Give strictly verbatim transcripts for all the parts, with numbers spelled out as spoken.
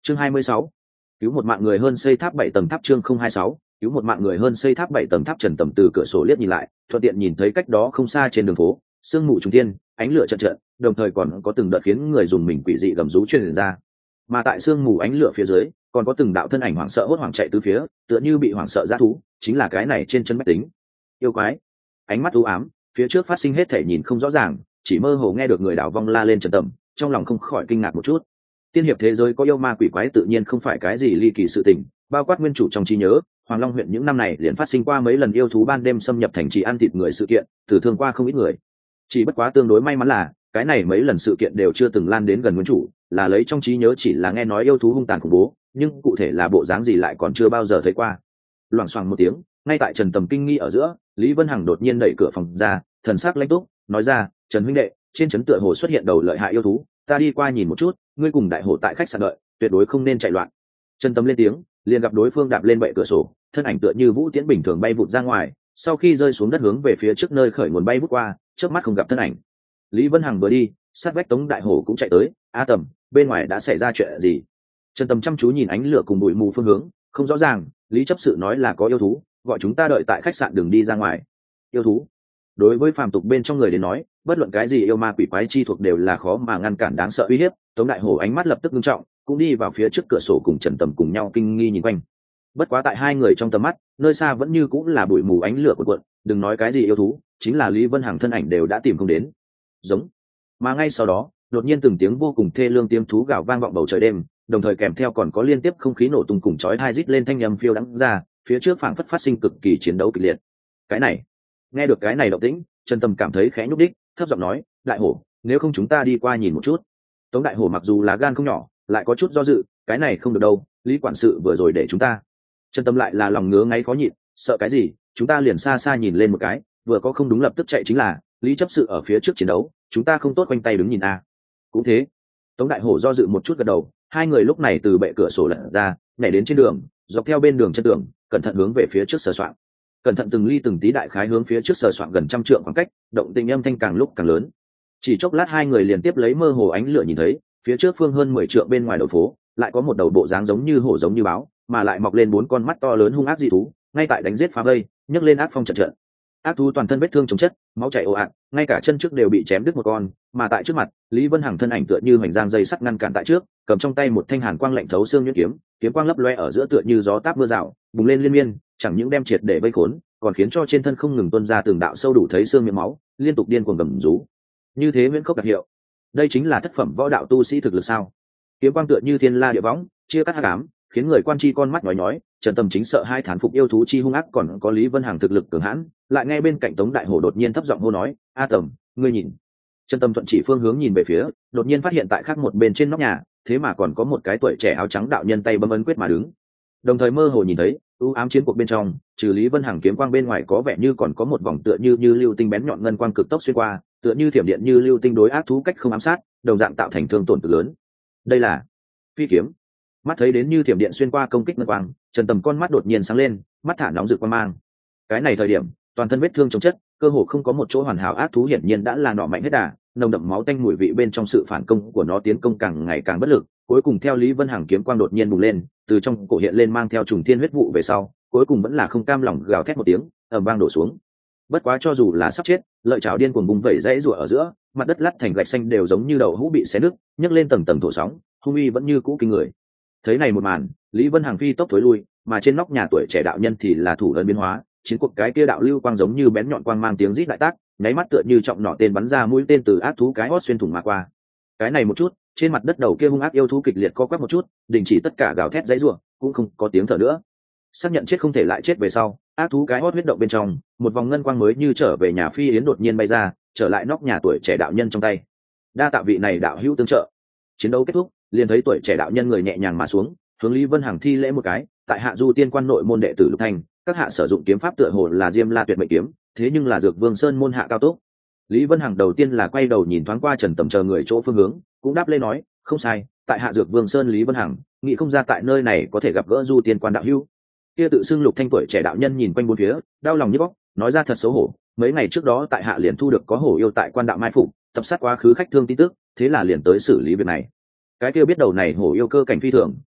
chương hai mươi sáu, cứu một mạng người hơn xây tháp bảy tầng tháp. Chương không hai sáu, cứu một mạng người hơn xây tháp bảy tầng tháp. Trần Tầm từ cửa sổ liếc nhìn lại, thuận tiện nhìn thấy cách đó không xa trên đường phố sương mù trùng thiên, ánh lửa chợt chợt, đồng thời còn có từng đợt khiến người dùng mình quỷ dị gầm rú truyền ra. Mà tại sương mù ánh lửa phía dưới còn có từng đạo thân ảnh hoảng sợ hốt hoảng chạy từ phía, tựa như bị hoảng sợ dã thú, chính là cái này trên chân bách tính yêu quái. Ánh mắt u ám, phía trước phát sinh hết thể nhìn không rõ ràng, chỉ mơ hồ nghe được người đảo vong la lên Trần Tầm, trong lòng không khỏi kinh ngạc một chút. Tiên hiệp thế giới có yêu ma quỷ quái tự nhiên không phải cái gì ly kỳ sự tình, bao quát nguyên chủ trong trí nhớ, Hoàng Long huyện những năm này liền phát sinh qua mấy lần yêu thú ban đêm xâm nhập thành trì ăn thịt người sự kiện, tử thương qua không ít người. Chỉ bất quá tương đối may mắn là cái này mấy lần sự kiện đều chưa từng lan đến gần nguyên chủ, là lấy trong trí nhớ chỉ là nghe nói yêu thú hung tàn khủng bố, nhưng cụ thể là bộ dáng gì lại còn chưa bao giờ thấy qua. Loảng xoảng một tiếng, ngay tại Trần Tầm kinh nghi ở giữa, Lý Vân Hằng đột nhiên đẩy cửa phòng ra, thần sắc lãnh túc nói ra: Trần huynh đệ, trên trấn tựa hồ xuất hiện đầu lợi hại yêu thú, ta đi qua nhìn một chút, ngươi cùng đại hổ tại khách sạn đợi, tuyệt đối không nên chạy loạn. Trần Tầm lên tiếng, liền gặp đối phương đạp lên bệ cửa sổ, thân ảnh tựa như vũ tiễn bình thường bay vụt ra ngoài, sau khi rơi xuống đất hướng về phía trước nơi khởi nguồn bay vút qua, trước mắt không gặp thân ảnh. Lý Vân Hằng vừa đi, sát vách Tống Đại Hổ cũng chạy tới. A Tầm, bên ngoài đã xảy ra chuyện gì? Trần Tầm chăm chú nhìn ánh lửa cùng bụi mù phương hướng, không rõ ràng. Lý chấp sự nói là có yêu thú, gọi chúng ta đợi tại khách sạn đừng đi ra ngoài. Yêu thú? Đối với phàm tục bên trong người đến nói, bất luận cái gì yêu ma quỷ quái chi thuộc đều là khó mà ngăn cản đáng sợ uy hiếp. Tống Đại Hổ ánh mắt lập tức nghiêm trọng, cũng đi vào phía trước cửa sổ cùng Trần Tầm cùng nhau kinh nghi nhìn quanh. Bất quá tại hai người trong tầm mắt, nơi xa vẫn như cũng là bụi mù ánh lửa cuộn cuộn, đừng nói cái gì yêu thú, chính là Lý Vân Hằng thân ảnh đều đã tìm không đến. Giống. Mà ngay sau đó, đột nhiên từng tiếng vô cùng thê lương tiếng thú gào vang vọng bầu trời đêm, đồng thời kèm theo còn có liên tiếp không khí nổ tung cùng chói tai rít lên thanh âm phiêu đãng ra, phía trước phảng phất phát sinh cực kỳ chiến đấu kịch liệt. Cái này, nghe được cái này động tĩnh, Trần Tầm cảm thấy khẽ nhúc đích, thấp giọng nói: Đại Hổ, nếu không chúng ta đi qua nhìn một chút. Tống Đại Hổ mặc dù là gan không nhỏ, lại có chút do dự, cái này không được đâu, Lý quản sự vừa rồi để chúng ta. Trần Tầm lại là lòng ngứa ngáy khó nhịn, sợ cái gì, chúng ta liền xa xa nhìn lên một cái, vừa có không đúng lập tức chạy chính là, Lý chấp sự ở phía trước chiến đấu, chúng ta không tốt quanh tay đứng nhìn a. Cũng thế. Tống Đại Hổ do dự một chút gật đầu, hai người lúc này từ bệ cửa sổ lật ra, nhảy đến trên đường, dọc theo bên đường chân tường, cẩn thận hướng về phía trước sờ soạng. Cẩn thận từng ly từng tí đại khái hướng phía trước sờ soạng gần trăm trượng khoảng cách, động tĩnh âm thanh càng lúc càng lớn. Chỉ chốc lát hai người liền tiếp lấy mơ hồ ánh lửa nhìn thấy, phía trước phương hơn mười trượng bên ngoài đầu phố, lại có một đầu bộ dáng giống như hổ giống như báo, mà lại mọc lên bốn con mắt to lớn hung ác dị thú, ngay tại đánh giết phá vây, nhấc lên ác phong trận trận. Ác thú toàn thân vết thương chồng chất, máu chảy ồ ạt, ngay cả chân trước đều bị chém đứt một con, mà tại trước mặt, Lý Vân Hằng thân ảnh tựa như hoành giang dây sắt ngăn cản tại trước, cầm trong tay một thanh hàn quang lạnh thấu xương nhuyễn kiếm, kiếm quang lấp loe ở giữa tựa như gió táp mưa rào, bùng lên liên miên, chẳng những đem triệt để vây khốn, còn khiến cho trên thân không ngừng tuôn ra từng đạo sâu đủ thấy xương miệng máu, liên tục điên cuồng gầm rú. Như thế miễn khốc đặc hiệu, đây chính là thất phẩm võ đạo tu sĩ thực lực sao? Kiếm quang tựa như thiên la địa võng, chia cắt hắc ám, khiến người quan chi con mắt nhói nhói. Trần Tầm chính sợ hai thán phục yêu thú chi hung ác còn có Lý Vân Hằng thực lực cường hãn, lại nghe bên cạnh Tống Đại Hổ đột nhiên thấp giọng hô nói: A Tầm, ngươi nhìn. Trần Tầm thuận chỉ phương hướng nhìn về phía, đột nhiên phát hiện tại khác một bên trên nóc nhà, thế mà còn có một cái tuổi trẻ áo trắng đạo nhân tay bấm ấn quyết mà đứng. Đồng thời mơ hồ nhìn thấy, u ám chiến cuộc bên trong, trừ Lý Vân Hằng kiếm quang bên ngoài có vẻ như còn có một vòng tựa như như lưu tinh bén nhọn ngân quang cực tốc xuyên qua, tựa như thiểm điện như lưu tinh đối ác thú cách không ám sát, đồng dạng tạo thành thương tổn cực lớn. Đây là phi kiếm. Mắt thấy đến như thiểm điện xuyên qua công kích ngân quang, Trần Tầm con mắt đột nhiên sáng lên, mắt thả nóng rực quang mang. Cái này thời điểm, toàn thân vết thương chống chất, cơ hồ không có một chỗ hoàn hảo, ác thú hiển nhiên đã là nọ mạnh hết đà, nồng đậm máu tanh mùi vị bên trong sự phản công của nó tiến công càng ngày càng bất lực, cuối cùng theo Lý Vân Hằng kiếm quang đột nhiên bùng lên, từ trong cổ hiện lên mang theo trùng thiên huyết vụ về sau, cuối cùng vẫn là không cam lòng gào thét một tiếng, ầm vang đổ xuống. Bất quá cho dù là sắp chết, lợi chảo điên cuồng bùng vẩy rãy rủa ở giữa, mặt đất lát thành gạch xanh đều giống như đậu hũ bị xé nứt, nhấc lên tầng tầng thổ sóng, hung uy vẫn như cũ kinh người. Thấy này một màn, Lý Vân Hằng phi tốc thối lui, mà trên nóc nhà tuổi trẻ đạo nhân thì là thủ ấn biến hóa, chiến cuộc cái kia đạo lưu quang giống như bén nhọn quang mang tiếng rít đại tác, nháy mắt tựa như trọng nỏ tên bắn ra mũi tên từ ác thú cái hót xuyên thủng mà qua. Cái này một chút, trên mặt đất đầu kia hung ác yêu thú kịch liệt co quắp một chút, đình chỉ tất cả gào thét dãy rủa, cũng không có tiếng thở nữa. Xác nhận chết không thể lại chết về sau, ác thú cái hót huyết động bên trong, một vòng ngân quang mới như trở về nhà phi yến đột nhiên bay ra, trở lại nóc nhà tuổi trẻ đạo nhân trong tay. Đa tạ vị này đạo hữu tương trợ. Chiến đấu kết thúc, liền thấy tuổi trẻ đạo nhân người nhẹ nhàng mà xuống, hướng Lý Vân Hằng thi lễ một cái, tại hạ du tiên quan nội môn đệ tử Lục Thanh, các hạ sử dụng kiếm pháp tựa hồ là Diêm La Tuyệt Mệnh kiếm, thế nhưng là Dược Vương Sơn môn hạ cao tốc. Lý Vân Hằng đầu tiên là quay đầu nhìn thoáng qua Trần Tầm chờ người chỗ phương hướng, cũng đáp lên nói, không sai, tại hạ Dược Vương Sơn Lý Vân Hằng, nghĩ không ra tại nơi này có thể gặp gỡ du tiên quan đạo hữu. Kia tự xưng Lục Thanh tuổi trẻ đạo nhân nhìn quanh bốn phía, đau lòng như bóc, nói ra thật xấu hổ, mấy ngày trước đó tại hạ liền thu được có hổ yêu tại quan đạo mai phục, tập sát quá khứ khách thương tin tức, thế là liền tới xử lý việc này. Cái kia biết đầu này hổ yêu cơ cảnh phi thường,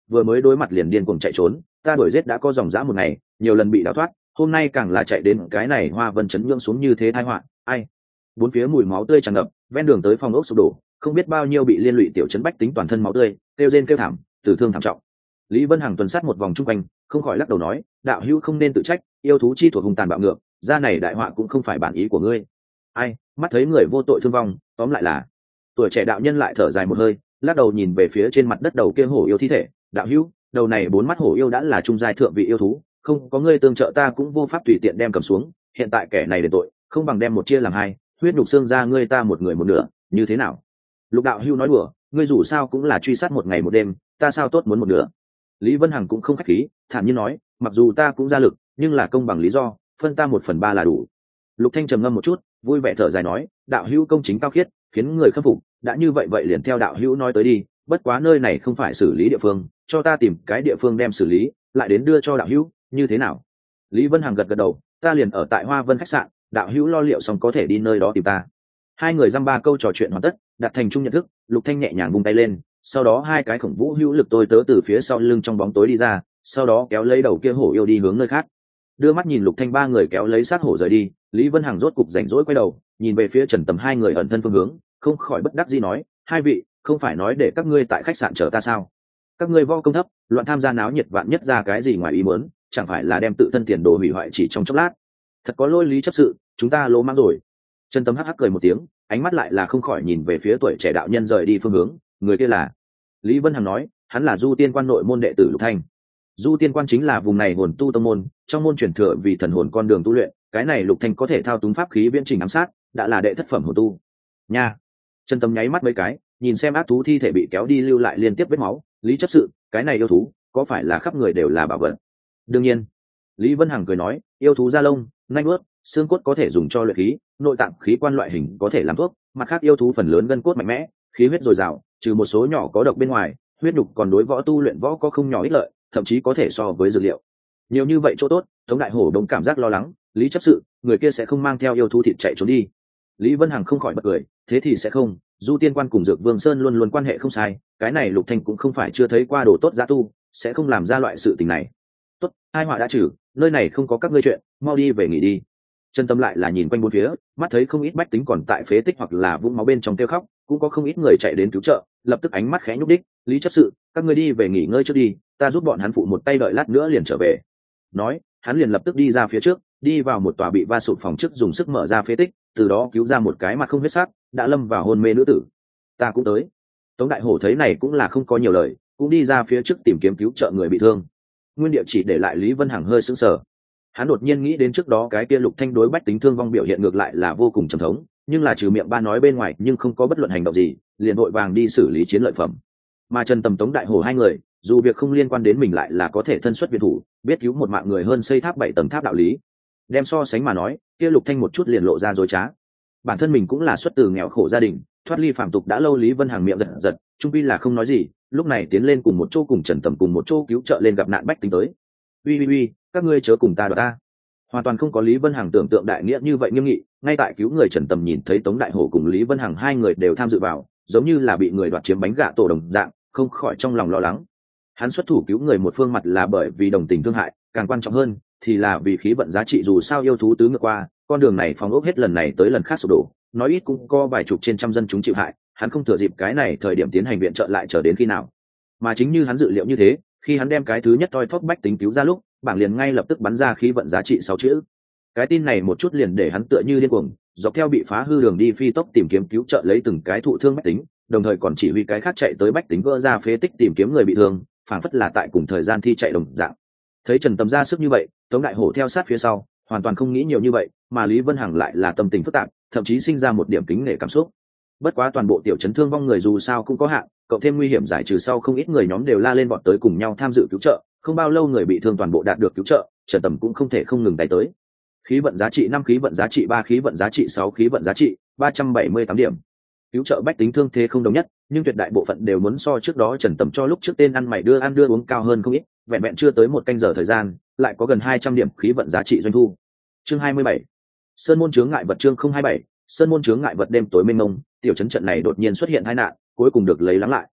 vừa mới đối mặt liền điên cuồng chạy trốn, ta đuổi giết đã có dòng dã một ngày, nhiều lần bị đào thoát, hôm nay càng là chạy đến cái này Hoa Vân chấn nhưỡng xuống như thế tai họa. Ai? Bốn phía mùi máu tươi tràn ngập, ven đường tới phòng ốc sụp đổ, không biết bao nhiêu bị liên lụy tiểu trấn bách tính toàn thân máu tươi, kêu rên kêu thảm, tử thương thảm trọng. Lý Vân Hằng tuần sát một vòng chung quanh, không khỏi lắc đầu nói, đạo hữu không nên tự trách, yêu thú chi thuộc hung tàn bạo ngược, ra này đại họa cũng không phải bản ý của ngươi. Ai? Mắt thấy người vô tội thương vong, tóm lại là tuổi trẻ đạo nhân lại thở dài một hơi, lắc đầu nhìn về phía trên mặt đất đầu kia hổ yêu thi thể, đạo hữu, đầu này bốn mắt hổ yêu đã là trung giai thượng vị yêu thú, không có ngươi tương trợ ta cũng vô pháp tùy tiện đem cầm xuống, hiện tại kẻ này đền tội, không bằng đem một chia làm hai, huyết nhục xương ra ngươi ta một người một nửa, như thế nào? Lục đạo hữu nói đùa, ngươi dù sao cũng là truy sát một ngày một đêm, ta sao tốt muốn một nửa. Lý Vân Hằng cũng không khách khí, thản nhiên nói, mặc dù ta cũng ra lực, nhưng là công bằng lý do, phân ta một phần ba là đủ. Lục Thanh trầm ngâm một chút, vui vẻ thở dài nói, đạo hữu công chính cao khiết, khiến người khâm phục, đã như vậy vậy liền theo đạo hữu nói tới đi, bất quá nơi này không phải xử lý địa phương, cho ta tìm cái địa phương đem xử lý, lại đến đưa cho đạo hữu, như thế nào? Lý Vân Hằng gật gật đầu, ta liền ở tại Hoa Vân khách sạn, đạo hữu lo liệu xong có thể đi nơi đó tìm ta. Hai người dăm ba câu trò chuyện hoàn tất, đạt thành chung nhận thức, Lục Thanh nhẹ nhàng vung tay lên, sau đó hai cái khổng vũ hữu lực tôi tớ từ phía sau lưng trong bóng tối đi ra, sau đó kéo lấy đầu kia hổ yêu đi hướng nơi khác. Đưa mắt nhìn Lục Thanh ba người kéo lấy sát hổ rời đi, Lý Vân Hằng rốt cục rảnh rỗi quay đầu, nhìn về phía Trần Tầm hai người ẩn thân phương hướng, không khỏi bất đắc dĩ nói, hai vị, không phải nói để các ngươi tại khách sạn chờ ta sao? Các ngươi vo công thấp, loạn tham gia náo nhiệt vạn nhất ra cái gì ngoài ý muốn, chẳng phải là đem tự thân tiền đồ hủy hoại chỉ trong chốc lát. Thật có lỗi Lý chấp sự, chúng ta lỗ mang rồi. Trần Tầm hắc hắc cười một tiếng, ánh mắt lại là không khỏi nhìn về phía tuổi trẻ đạo nhân rời đi phương hướng, người kia là Lý Vân Hằng nói, hắn là Du Tiên Quan nội môn đệ tử Lục Thanh. Du Tiên Quan chính là vùng này hồn tu tông môn, trong môn truyền thừa vì thần hồn con đường tu luyện, cái này Lục Thanh có thể thao túng pháp khí viễn trình ám sát, đã là đệ thất phẩm hồn tu. Nha. Trần Tâm nháy mắt mấy cái, nhìn xem ác thú thi thể bị kéo đi lưu lại liên tiếp vết máu, Lý chấp sự, cái này yêu thú, có phải là khắp người đều là bảo vật? Đương nhiên. Lý Vân Hằng cười nói, yêu thú da lông, nanh uốt, xương cốt có thể dùng cho luyện khí, nội tạng khí quan loại hình có thể làm thuốc, mặt khác yêu thú phần lớn gân cốt mạnh mẽ, khí huyết dồi dào, trừ một số nhỏ có độc bên ngoài, huyết đục còn đối võ tu luyện võ có không nhỏ ích lợi, thậm chí có thể so với dược liệu. Nhiều như vậy chỗ tốt, Tống Đại Hổ đông cảm giác lo lắng, Lý chấp sự, người kia sẽ không mang theo yêu thú thịt chạy trốn đi. Lý Vân Hằng không khỏi bật cười, thế thì sẽ không, Du Tiên Quan cùng Dược Vương Sơn luôn luôn quan hệ không sai, cái này Lục Thanh cũng không phải chưa thấy qua đồ tốt giá tu, sẽ không làm ra loại sự tình này. Tốt, hai họa đã trừ, nơi này không có các ngươi chuyện, mau đi về nghỉ đi. Chân Tâm lại là nhìn quanh bốn phía, mắt thấy không ít bách tính còn tại phế tích hoặc là vũng máu bên trong kêu khóc, cũng có không ít người chạy đến cứu trợ, lập tức ánh mắt khẽ nhúc đích, Lý chấp sự, các ngươi đi về nghỉ ngơi trước đi, ta giúp bọn hắn phụ một tay đợi lát nữa liền trở về. Nói, hắn liền lập tức đi ra phía trước, đi vào một tòa bị va sụp phòng trước dùng sức mở ra phế tích, từ đó cứu ra một cái mặt không huyết sắc, đã lâm vào hôn mê nữ tử. Ta cũng tới. Tống Đại Hổ thấy này cũng là không có nhiều lời, cũng đi ra phía trước tìm kiếm cứu trợ người bị thương. Nguyên địa chỉ để lại Lý Vân Hằng hơi sững sờ. Hắn đột nhiên nghĩ đến trước đó cái kia Lục Thanh đối bách tính thương vong biểu hiện ngược lại là vô cùng trầm thống, nhưng là trừ miệng ba nói bên ngoài nhưng không có bất luận hành động gì, liền vội vàng đi xử lý chiến lợi phẩm. Mà Trần Tầm Tống Đại Hổ hai người, dù việc không liên quan đến mình lại là có thể thân xuất biệt thủ, biết cứu một mạng người hơn xây tháp bảy tầng tháp đạo lý. Đem so sánh mà nói, kia Lục Thanh một chút liền lộ ra dối trá. Bản thân mình cũng là xuất từ nghèo khổ gia đình, thoát ly phàm tục đã lâu, Lý Vân Hằng miệng giật giật, trung quy là không nói gì, lúc này tiến lên cùng một chỗ cùng Trần Tầm cùng một chỗ cứu trợ lên gặp nạn bách tính tới. Uy uy uy, các ngươi chớ cùng ta đoạt ta. Hoàn toàn không có Lý Vân Hằng tưởng tượng đại nghĩa như vậy nghiêm nghị, ngay tại cứu người Trần Tầm nhìn thấy Tống Đại Hổ cùng Lý Vân Hằng hai người đều tham dự vào, giống như là bị người đoạt chiếm bánh gạ tổ đồng dạng, không khỏi trong lòng lo lắng. Hắn xuất thủ cứu người một phương mặt là bởi vì đồng tình thương hại, càng quan trọng hơn thì là vì khí vận giá trị, dù sao yêu thú tứ ngược qua, con đường này phòng ốc hết lần này tới lần khác sụp đổ, nói ít cũng có vài chục trên trăm dân chúng chịu hại, hắn không thừa dịp cái này thời điểm tiến hành viện trợ lại chờ đến khi nào. Mà chính như hắn dự liệu như thế, khi hắn đem cái thứ nhất toi thóp bách tính cứu ra lúc, bảng liền ngay lập tức bắn ra khí vận giá trị sáu chữ. Cái tin này một chút liền để hắn tựa như điên cuồng, dọc theo bị phá hư đường đi phi tốc tìm kiếm cứu trợ lấy từng cái thụ thương bách tính, đồng thời còn chỉ huy cái khác chạy tới bách tính vỡ ra phế tích tìm kiếm người bị thương, phảng phất là tại cùng thời gian thi chạy đồng dạng. Thấy Trần Tầm ra sức như vậy, Tống Đại Hổ theo sát phía sau, hoàn toàn không nghĩ nhiều như vậy, mà Lý Vân Hằng lại là tâm tình phức tạp, thậm chí sinh ra một điểm kính nể cảm xúc. Bất quá toàn bộ tiểu trấn thương vong người dù sao cũng có hạn, cộng thêm nguy hiểm giải trừ sau, không ít người nhóm đều la lên bọn tới cùng nhau tham dự cứu trợ, không bao lâu người bị thương toàn bộ đạt được cứu trợ, Trần Tầm cũng không thể không ngừng tay tới. Khí vận giá trị năm, khí vận giá trị ba, khí vận giá trị sáu, khí vận giá trị ba trăm bảy mươi tám điểm. Cứu trợ bách tính thương thế không đồng nhất, nhưng tuyệt đại bộ phận đều muốn so trước đó Trần Tầm cho lúc trước tên ăn mày đưa ăn đưa uống cao hơn không ít, vẹn vẹn chưa tới một canh giờ thời gian, lại có gần hai trăm điểm khí vận giá trị doanh thu. Chương hai mươi bảy. Sơn môn chướng ngại vật, chương không hai bảy. Sơn môn chướng ngại vật, đêm tối mênh mông, tiểu trấn trận này đột nhiên xuất hiện tai nạn, cuối cùng được lấy lắng lại.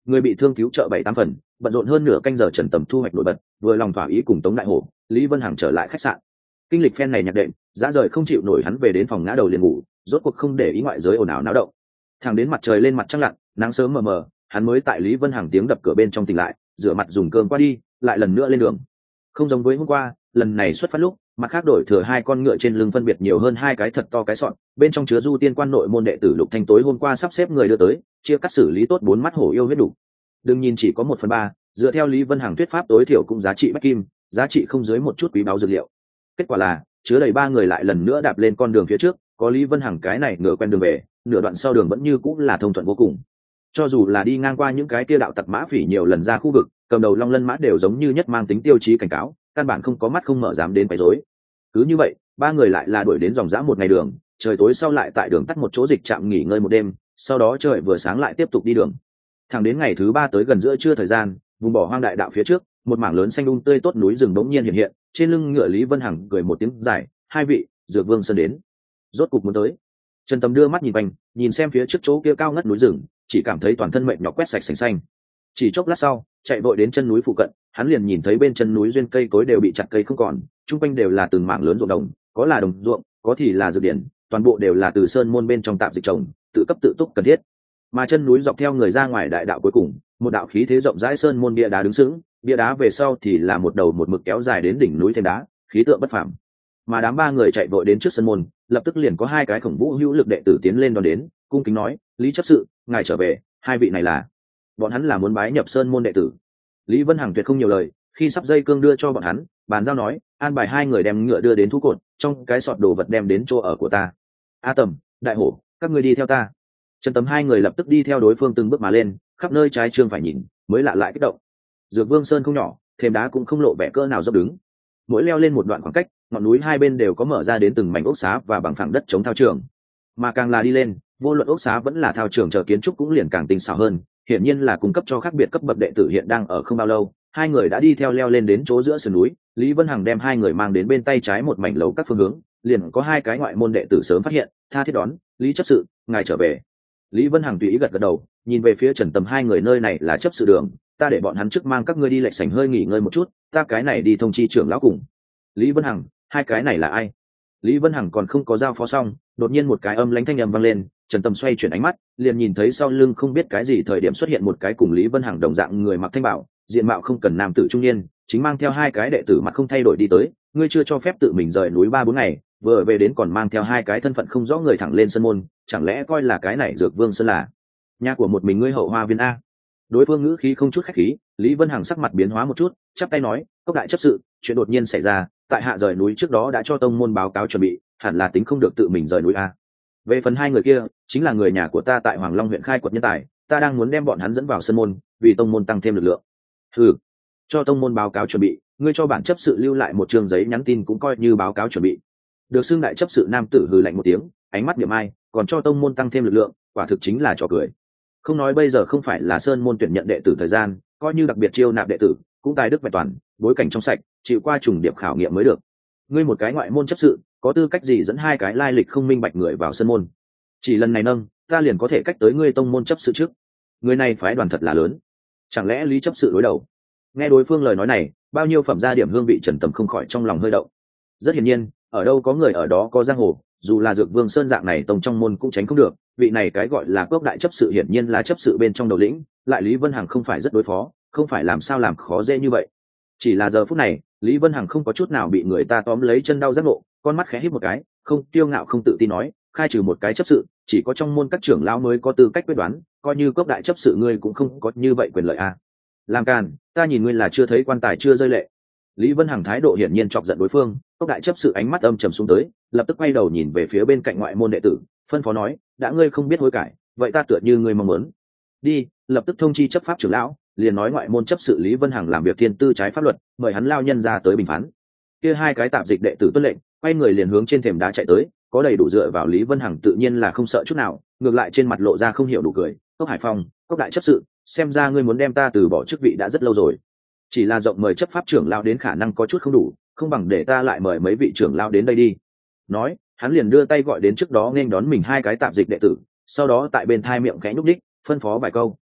người bị thương cứu trợ bảy tám phần, bận rộn hơn nửa canh giờ Trần Tầm thu hoạch nổi bật, vừa lòng thỏa ý cùng Tống Đại Hổ, Lý Vân Hằng trở lại khách sạn. Kinh lịch phen này nhạc đệm, dã rời không chịu nổi, hắn về đến phòng ngã đầu liền ngủ, rốt cuộc không để ý ngoại giới ồn ào náo động. Thẳng đến mặt trời lên mặt trăng lặn, nắng sớm mờ mờ, hắn mới tại Lý Vân Hằng tiếng đập cửa bên trong tỉnh lại, rửa mặt dùng cơm qua đi, lại lần nữa lên đường. Không giống với hôm qua, lần này xuất phát lúc, mặt khác đổi thừa hai con ngựa trên lưng phân biệt nhiều hơn hai cái thật to cái sọn, bên trong chứa du tiên quan nội môn đệ tử Lục Thanh tối hôm qua sắp xếp người đưa tới, chia cắt xử lý tốt bốn mắt hổ yêu huyết đủ. Đừng nhìn chỉ có một phần ba, dựa theo Lý Vân Hằng thuyết pháp tối thiểu cũng giá trị bách kim, giá trị không dưới một chút quý báu dược liệu. Kết quả là chứa đầy ba người lại lần nữa đạp lên con đường phía trước, có Lý Vân Hằng cái này ngựa quen đường về, nửa đoạn sau đường vẫn như cũng là thông thuận vô cùng. Cho dù là đi ngang qua những cái kia đạo tặc mã phỉ nhiều lần ra khu vực, cầm đầu long lân mã đều giống như nhất mang tính tiêu chí cảnh cáo, căn bản không có mắt không mở dám đến quấy rối. Cứ như vậy, ba người lại là đuổi đến dòng dã một ngày đường, trời tối sau lại tại đường tắt một chỗ dịch trạm nghỉ ngơi một đêm, sau đó trời vừa sáng lại tiếp tục đi đường. Thẳng đến ngày thứ ba tới gần giữa trưa thời gian, vùng bỏ hoang đại đạo phía trước, một mảng lớn xanh um tươi tốt núi rừng bỗng nhiên hiện hiện, trên lưng ngựa Lý Vân Hằng cười một tiếng dài, hai vị, Dược Vương Sơn đến. Rốt cục muốn tới. Trần Tầm đưa mắt nhìn quanh, nhìn xem phía trước chỗ kia cao ngất núi rừng, chỉ cảm thấy toàn thân mệt nhọc quét sạch sành xanh. Chỉ chốc lát sau, chạy vội đến chân núi phụ cận, hắn liền nhìn thấy bên chân núi duyên cây cối đều bị chặt cây không còn, chung quanh đều là từng mảng lớn ruộng đồng, có là đồng ruộng, có thì là dược điển, toàn bộ đều là từ sơn môn bên trong tạm dịch trồng, tự cấp tự túc cần thiết. Mà chân núi dọc theo người ra ngoài đại đạo cuối cùng, một đạo khí thế rộng rãi sơn môn bia đá đứng sững, bia đá về sau thì là một đầu một mực kéo dài đến đỉnh núi thêm đá, khí tượng bất phàm. Mà đám ba người chạy vội đến trước sân môn, lập tức liền có hai cái khổng vũ hữu lực đệ tử tiến lên đón đến, cung kính nói: Lý chấp sự, ngài trở về, hai vị này là? Bọn hắn là muốn bái nhập sơn môn đệ tử. Lý Vân Hằng tuyệt không nhiều lời, khi sắp dây cương đưa cho bọn hắn, bàn giao nói: an bài hai người đem ngựa đưa đến thú cột, trong cái sọt đồ vật đem đến chỗ ở của ta. A Tầm, Đại Hổ, các ngươi đi theo ta. Trần Tầm hai người lập tức đi theo đối phương từng bước mà lên, khắp nơi trái trương phải nhìn, mới lạ lại kích động. Dược Vương Sơn không nhỏ, thềm đá cũng không lộ vẻ cỡ nào dốc đứng. Mỗi leo lên một đoạn khoảng cách, ngọn núi hai bên đều có mở ra đến từng mảnh ốc xá và bằng phẳng đất chống thao trường. Mà càng là đi lên, vô luận ốc xá vẫn là thao trường chờ kiến trúc cũng liền càng tinh xảo hơn, hiển nhiên là cung cấp cho khác biệt cấp bậc đệ tử hiện đang ở không bao lâu. Hai người đã đi theo leo lên đến chỗ giữa sườn núi, Lý Vân Hằng đem hai người mang đến bên tay trái một mảnh lầu các phương hướng, liền có hai cái ngoại môn đệ tử sớm phát hiện, tha thiết đón: Lý chấp sự, ngài trở về. Lý Vân Hằng tùy ý gật gật đầu, nhìn về phía Trần Tầm hai người: nơi này là chấp sự đường, ta để bọn hắn trước mang các ngươi đi lệch sảnh hơi nghỉ ngơi một chút, ta cái này đi thông chi trưởng lão cùng. Lý Vân Hằng, hai cái này là ai? Lý Vân Hằng còn không có giao phó xong, đột nhiên một cái âm lãnh thanh âm vang lên, Trần Tầm xoay chuyển ánh mắt, liền nhìn thấy sau lưng không biết cái gì thời điểm xuất hiện một cái cùng Lý Vân Hằng đồng dạng người mặc thanh bảo, diện mạo không cần nam tử trung niên, chính mang theo hai cái đệ tử mặt không thay đổi đi tới. Ngươi chưa cho phép tự mình rời núi ba bốn ngày, vừa về đến còn mang theo hai cái thân phận không rõ người thẳng lên sân môn, chẳng lẽ coi là cái này Dược Vương Sơn là nhà của một mình ngươi hậu hoa viên a? Đối phương ngữ khí không chút khách khí, Lý Vân Hằng sắc mặt biến hóa một chút, chắp tay nói: Cốc đại chấp sự, chuyện đột nhiên xảy ra, tại hạ rời núi trước đó đã cho tông môn báo cáo chuẩn bị, hẳn là tính không được tự mình rời núi a. Về phần hai người kia, chính là người nhà của ta tại Hoàng Long huyện khai quật nhân tài, ta đang muốn đem bọn hắn dẫn vào sân môn, vì tông môn tăng thêm lực lượng. Ừ, cho tông môn báo cáo chuẩn bị, ngươi cho bản chấp sự lưu lại một chương giấy nhắn tin cũng coi như báo cáo chuẩn bị. Được xưng đại chấp sự nam tử hừ lạnh một tiếng, ánh mắt niệm ai, còn cho tông môn tăng thêm lực lượng, quả thực chính là trò cười. Không nói bây giờ không phải là sơn môn tuyển nhận đệ tử thời gian, coi như đặc biệt chiêu nạp đệ tử, cũng tài đức vẹn toàn, bối cảnh trong sạch, chịu qua trùng điệp khảo nghiệm mới được. Ngươi một cái ngoại môn chấp sự, có tư cách gì dẫn hai cái lai lịch không minh bạch người vào sân môn? Chỉ lần này nâng, ta liền có thể cách tới ngươi tông môn chấp sự trước. Người này phái đoàn thật là lớn, chẳng lẽ Lý chấp sự đối đầu? Nghe đối phương lời nói này, bao nhiêu phẩm gia điểm hương vị Trần Tầm không khỏi trong lòng hơi động. Rất hiển nhiên, ở đâu có người ở đó có giang hồ, dù là Dược Vương Sơn dạng này tông trong môn cũng tránh không được. Vị này cái gọi là Cốc đại chấp sự hiển nhiên là chấp sự bên trong đầu lĩnh, lại Lý Vân Hằng không phải rất đối phó, không phải làm sao làm khó dễ như vậy. Chỉ là giờ phút này, Lý Vân Hằng không có chút nào bị người ta tóm lấy chân đau giác ngộ, con mắt khẽ híp một cái, không tiêu ngạo không tự tin nói: khai trừ một cái chấp sự, chỉ có trong môn các trưởng lão mới có tư cách quyết đoán, coi như Cốc đại chấp sự ngươi cũng không có như vậy quyền lợi à? Làm càn, ta nhìn ngươi là chưa thấy quan tài chưa rơi lệ. Lý Vân Hằng thái độ hiển nhiên chọc giận đối phương, Cốc đại chấp sự ánh mắt âm trầm xuống tới, lập tức quay đầu nhìn về phía bên cạnh ngoại môn đệ tử, phân phó nói: đã ngươi không biết hối cải, vậy ta tựa như ngươi mong muốn. Đi, lập tức thông chi chấp pháp trưởng lão, liền nói ngoại môn chấp sự Lý Vân Hằng làm việc thiên tư trái pháp luật, mời hắn lao nhân ra tới bình phán. Kia hai cái tạp dịch đệ tử tuân lệnh, quay người liền hướng trên thềm đá chạy tới, có đầy đủ dựa vào Lý Vân Hằng tự nhiên là không sợ chút nào, ngược lại trên mặt lộ ra không hiểu đủ cười. Cốc Hải Phong, Cốc đại chấp sự, xem ra ngươi muốn đem ta từ bỏ chức vị đã rất lâu rồi. Chỉ là rộng mời chấp pháp trưởng lão đến khả năng có chút không đủ, không bằng để ta lại mời mấy vị trưởng lão đến đây đi. Nói, hắn liền đưa tay gọi đến trước đó nên đón mình hai cái tạp dịch đệ tử, sau đó tại bên thai miệng khẽ nhúc đích, phân phó vài câu.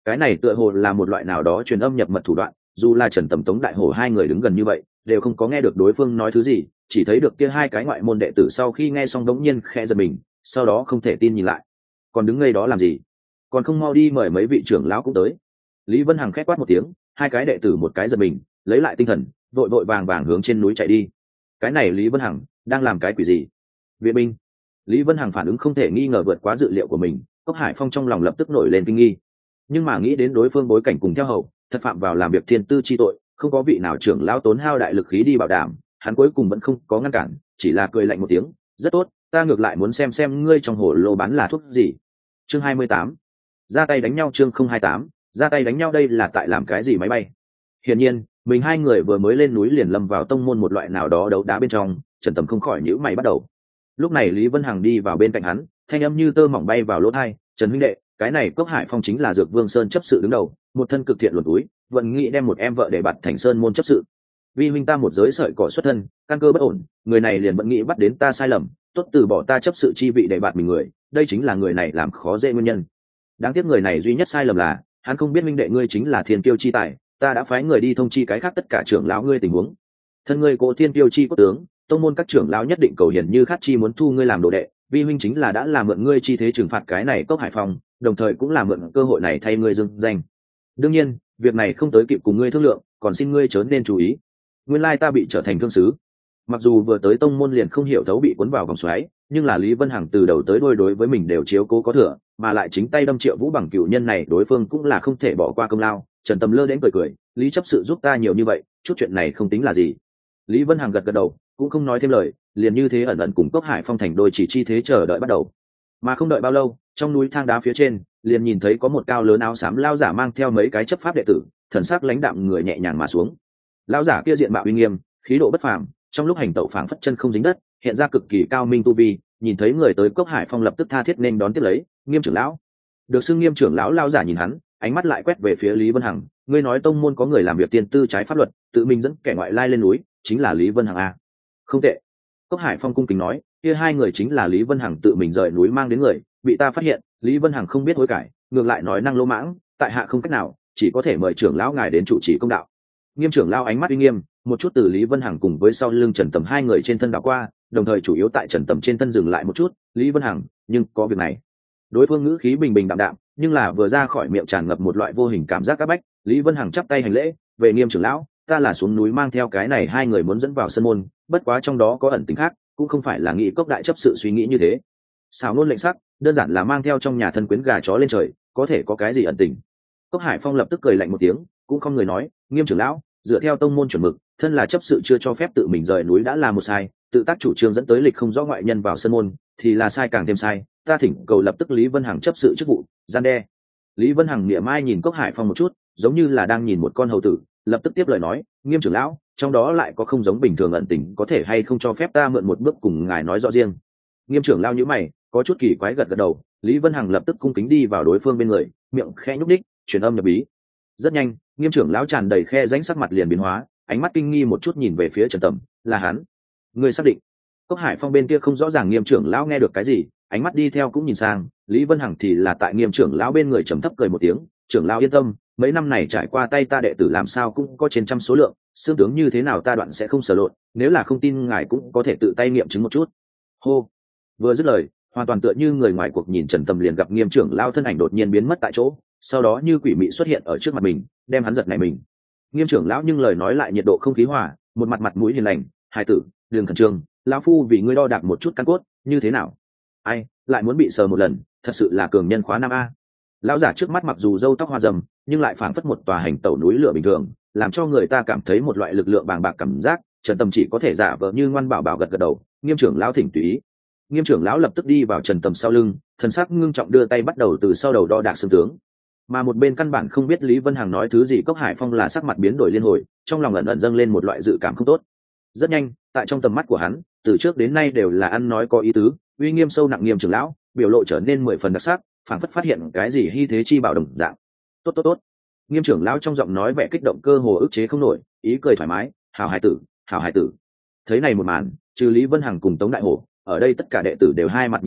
cái này tựa hồ là một loại nào đó truyền âm nhập mật thủ đoạn, dù là Trần Tầm Tống Đại Hổ hai người đứng gần như vậy đều không có nghe được đối phương nói thứ gì, chỉ thấy được kia hai cái ngoại môn đệ tử sau khi nghe xong đống nhiên khẽ giật mình, sau đó không thể tin nhìn lại. Còn đứng ngây đó làm gì? Còn không mau đi mời mấy vị trưởng lão cũng tới. Lý Vân Hằng khẽ quát một tiếng, hai cái đệ tử một cái giật mình, lấy lại tinh thần, vội vội vàng vàng hướng trên núi chạy đi. Cái này Lý Vân Hằng đang làm cái quỷ gì? Viện binh. Lý Vân Hằng phản ứng không thể nghi ngờ vượt quá dự liệu của mình, Cốc Hải Phong trong lòng lập tức nổi lên kinh nghi. Nhưng mà nghĩ đến đối phương bối cảnh cùng theo hầu, thật phạm vào làm việc thiên tư chi tội, không có vị nào trưởng lão tốn hao đại lực khí đi bảo đảm, hắn cuối cùng vẫn không có ngăn cản, chỉ là cười lạnh một tiếng, rất tốt, ta ngược lại muốn xem xem ngươi trong hồ lô bán là thuốc gì. Chương hai mươi tám, ra tay đánh nhau. Chương không hai tám, ra tay đánh nhau. Đây là tại làm cái gì máy bay? Hiển nhiên, mình hai người vừa mới lên núi liền lâm vào tông môn một loại nào đó đấu đá bên trong, Trần Tầm không khỏi nhíu mày bắt đầu. Lúc này Lý Vân Hằng đi vào bên cạnh hắn, thanh âm như tơ mỏng bay vào lỗ tai, "Trần huynh đệ, cái này Cốc Hải Phong chính là Dược Vương Sơn chấp sự đứng đầu, một thân cực thiện luồn túi, vẫn nghĩ đem một em vợ để bạt thành Sơn môn chấp sự. Vi huynh ta một giới sợi cỏ xuất thân, căn cơ bất ổn, người này liền vẫn nghĩ bắt đến ta sai lầm, tốt từ bỏ ta chấp sự chi vị để bạt mình người, đây chính là người này làm khó dễ nguyên nhân. Đáng tiếc người này duy nhất sai lầm là, hắn không biết huynh đệ ngươi chính là Thiên Kiêu chi tài, ta đã phái người đi thông chi cái khác tất cả trưởng lão ngươi tình huống. Thân ngươi cố Thiên Kiêu chi cốt tướng, tông môn các trưởng lão nhất định cầu hiển như khát chi muốn thu ngươi làm đồ đệ, vi huynh chính là đã làm mượn ngươi chi thế trừng phạt cái này Cốc Hải Phong, đồng thời cũng là mượn cơ hội này thay ngươi dưng danh. Đương nhiên, việc này không tới kịp cùng ngươi thương lượng, còn xin ngươi chớ nên chú ý. Nguyên lai ta bị trở thành thương sứ." Mặc dù vừa tới tông môn liền không hiểu thấu bị cuốn vào vòng xoáy, nhưng là Lý Vân Hằng từ đầu tới đuôi đối với mình đều chiếu cố có thừa, mà lại chính tay đâm Triệu Vũ bằng cựu nhân này đối phương cũng là không thể bỏ qua công lao. Trần Tầm lơ đến cười cười, "Lý chấp sự giúp ta nhiều như vậy, chút chuyện này không tính là gì." Lý Vân Hằng gật gật đầu, cũng không nói thêm lời, liền như thế ẩn ẩn cùng Cốc Hải Phong thành đôi chỉ chi thế chờ đợi bắt đầu. Mà không đợi bao lâu, trong núi thang đá phía trên liền nhìn thấy có một cao lớn áo xám lao giả mang theo mấy cái chấp pháp đệ tử, thần sắc lãnh đạm người nhẹ nhàng mà xuống. Lao giả kia diện mạo uy nghiêm, khí độ bất phàm, trong lúc hành tẩu phảng phất chân không dính đất, hiện ra cực kỳ cao minh tu vi. Nhìn thấy người tới, Cốc Hải Phong lập tức tha thiết nên đón tiếp lấy, "Nghiêm trưởng lão." Được xưng Nghiêm trưởng lão lao giả nhìn hắn, ánh mắt lại quét về phía Lý Vân Hằng, "Ngươi nói tông môn có người làm việc tiên tư trái pháp luật, tự mình dẫn kẻ ngoại lai lên núi, chính là Lý Vân Hằng à?" "Không tệ." Cốc Hải Phong cung kính nói, "Kia hai người chính là Lý Vân Hằng tự mình rời núi mang đến người, bị ta phát hiện, Lý Vân Hằng không biết hối cải, ngược lại nói năng lỗ mãng, tại hạ không cách nào, chỉ có thể mời trưởng lão ngài đến trụ trì công đạo." Nghiêm trưởng lão ánh mắt uy nghiêm, một chút từ Lý Vân Hằng cùng với sau lưng Trần Tầm hai người trên thân đảo qua, đồng thời chủ yếu tại Trần Tầm trên thân dừng lại một chút, "Lý Vân Hằng, nhưng có việc này." Đối phương ngữ khí bình bình đạm đạm, nhưng là vừa ra khỏi miệng tràn ngập một loại vô hình cảm giác áp bách. Lý Vân Hằng chắp tay hành lễ, "Về Nghiêm trưởng lão, ta là xuống núi mang theo cái này hai người muốn dẫn vào sân môn, bất quá trong đó có ẩn tình khác, cũng không phải là nghị Cốc đại chấp sự suy nghĩ như thế." Xào nôn lệnh sắc, đơn giản là mang theo trong nhà thân quyến gà chó lên trời, có thể có cái gì ẩn tình. Cốc Hải Phong lập tức cười lạnh một tiếng, cũng không người nói, "Nghiêm trưởng lão, dựa theo tông môn chuẩn mực, thân là chấp sự chưa cho phép tự mình rời núi đã là một sai, tự tác chủ trương dẫn tới lịch không rõ ngoại nhân vào sân môn thì là sai càng thêm sai, ta thỉnh cầu lập tức Lý Vân Hằng chấp sự chức vụ, gian đe." Lý Vân Hằng mỉa mai nhìn Cốc Hải Phong một chút, giống như là đang nhìn một con hầu tử, lập tức tiếp lời nói, "Nghiêm trưởng lão, trong đó lại có không giống bình thường ẩn tình, có thể hay không cho phép ta mượn một bước cùng ngài nói rõ riêng." Nghiêm trưởng lão nhíu mày, có chút kỳ quái gật gật đầu. Lý Vân Hằng lập tức cung kính đi vào đối phương bên người, miệng khẽ nhúc đích, truyền âm nhập bí. Rất nhanh, Nghiêm trưởng lão tràn đầy khe rãnh sắc mặt liền biến hóa, ánh mắt kinh nghi một chút nhìn về phía Trần Tầm, "Là hắn?" "Ngươi xác định?" Cốc Hải Phong bên kia không rõ ràng Nghiêm trưởng lão nghe được cái gì, ánh mắt đi theo cũng nhìn sang. Lý Vân Hằng thì là tại Nghiêm trưởng lão bên người trầm thấp cười một tiếng, "Trưởng lão yên tâm, mấy năm này trải qua tay ta đệ tử làm sao cũng có trên trăm số lượng, xương tướng như thế nào ta đoạn sẽ không sờ lộn, nếu là không tin ngài cũng có thể tự tay nghiệm chứng một chút." Hô. Vừa dứt lời, hoàn toàn tựa như người ngoài cuộc nhìn Trần Tầm liền gặp Nghiêm trưởng lão thân ảnh đột nhiên biến mất tại chỗ, sau đó như quỷ mị xuất hiện ở trước mặt mình, đem hắn giật nảy mình. Nghiêm trưởng lão nhưng lời nói lại nhiệt độ không khí hòa, một mặt mặt mũi hiền lành, "Hài tử, đừng khẩn trương, lão phu vì ngươi đo đạc một chút căn cốt, như thế nào?" "Ai, lại muốn bị sờ một lần, thật sự là cường nhân khóa năm a." Lão giả trước mắt mặc dù râu tóc hoa râm, nhưng lại phảng phất một tòa hành tẩu núi lửa bình thường, làm cho người ta cảm thấy một loại lực lượng bàng bạc cảm giác. Trần Tầm chỉ có thể giả vờ như ngoan bảo bảo gật gật đầu, "Nghiêm trưởng lão thỉnh tùy ý." Nghiêm trưởng lão lập tức đi vào Trần Tầm sau lưng, thần sắc ngưng trọng đưa tay bắt đầu từ sau đầu đo đạc xương tướng. Mà một bên căn bản không biết Lý Vân Hằng nói thứ gì Cốc Hải Phong là sắc mặt biến đổi liên hồi, trong lòng ẩn ẩn dâng lên một loại dự cảm không tốt. Rất nhanh, tại trong tầm mắt của hắn, từ trước đến nay đều là ăn nói có ý tứ, uy nghiêm sâu nặng Nghiêm trưởng lão, biểu lộ trở nên mười phần đặc sắc, phảng phất phát hiện cái gì hy thế chi bảo đồng dạng. "Tốt tốt tốt." Nghiêm trưởng lão trong giọng nói vẻ kích động cơ hồ ức chế không nổi, ý cười thoải mái, "Hảo hải tử, hảo hải tử." Thấy này một màn, trừ Lý Vân Hằng cùng Tống Đại Hổ, ở đây tất cả đệ tử đều hai mặt nhìn nhau,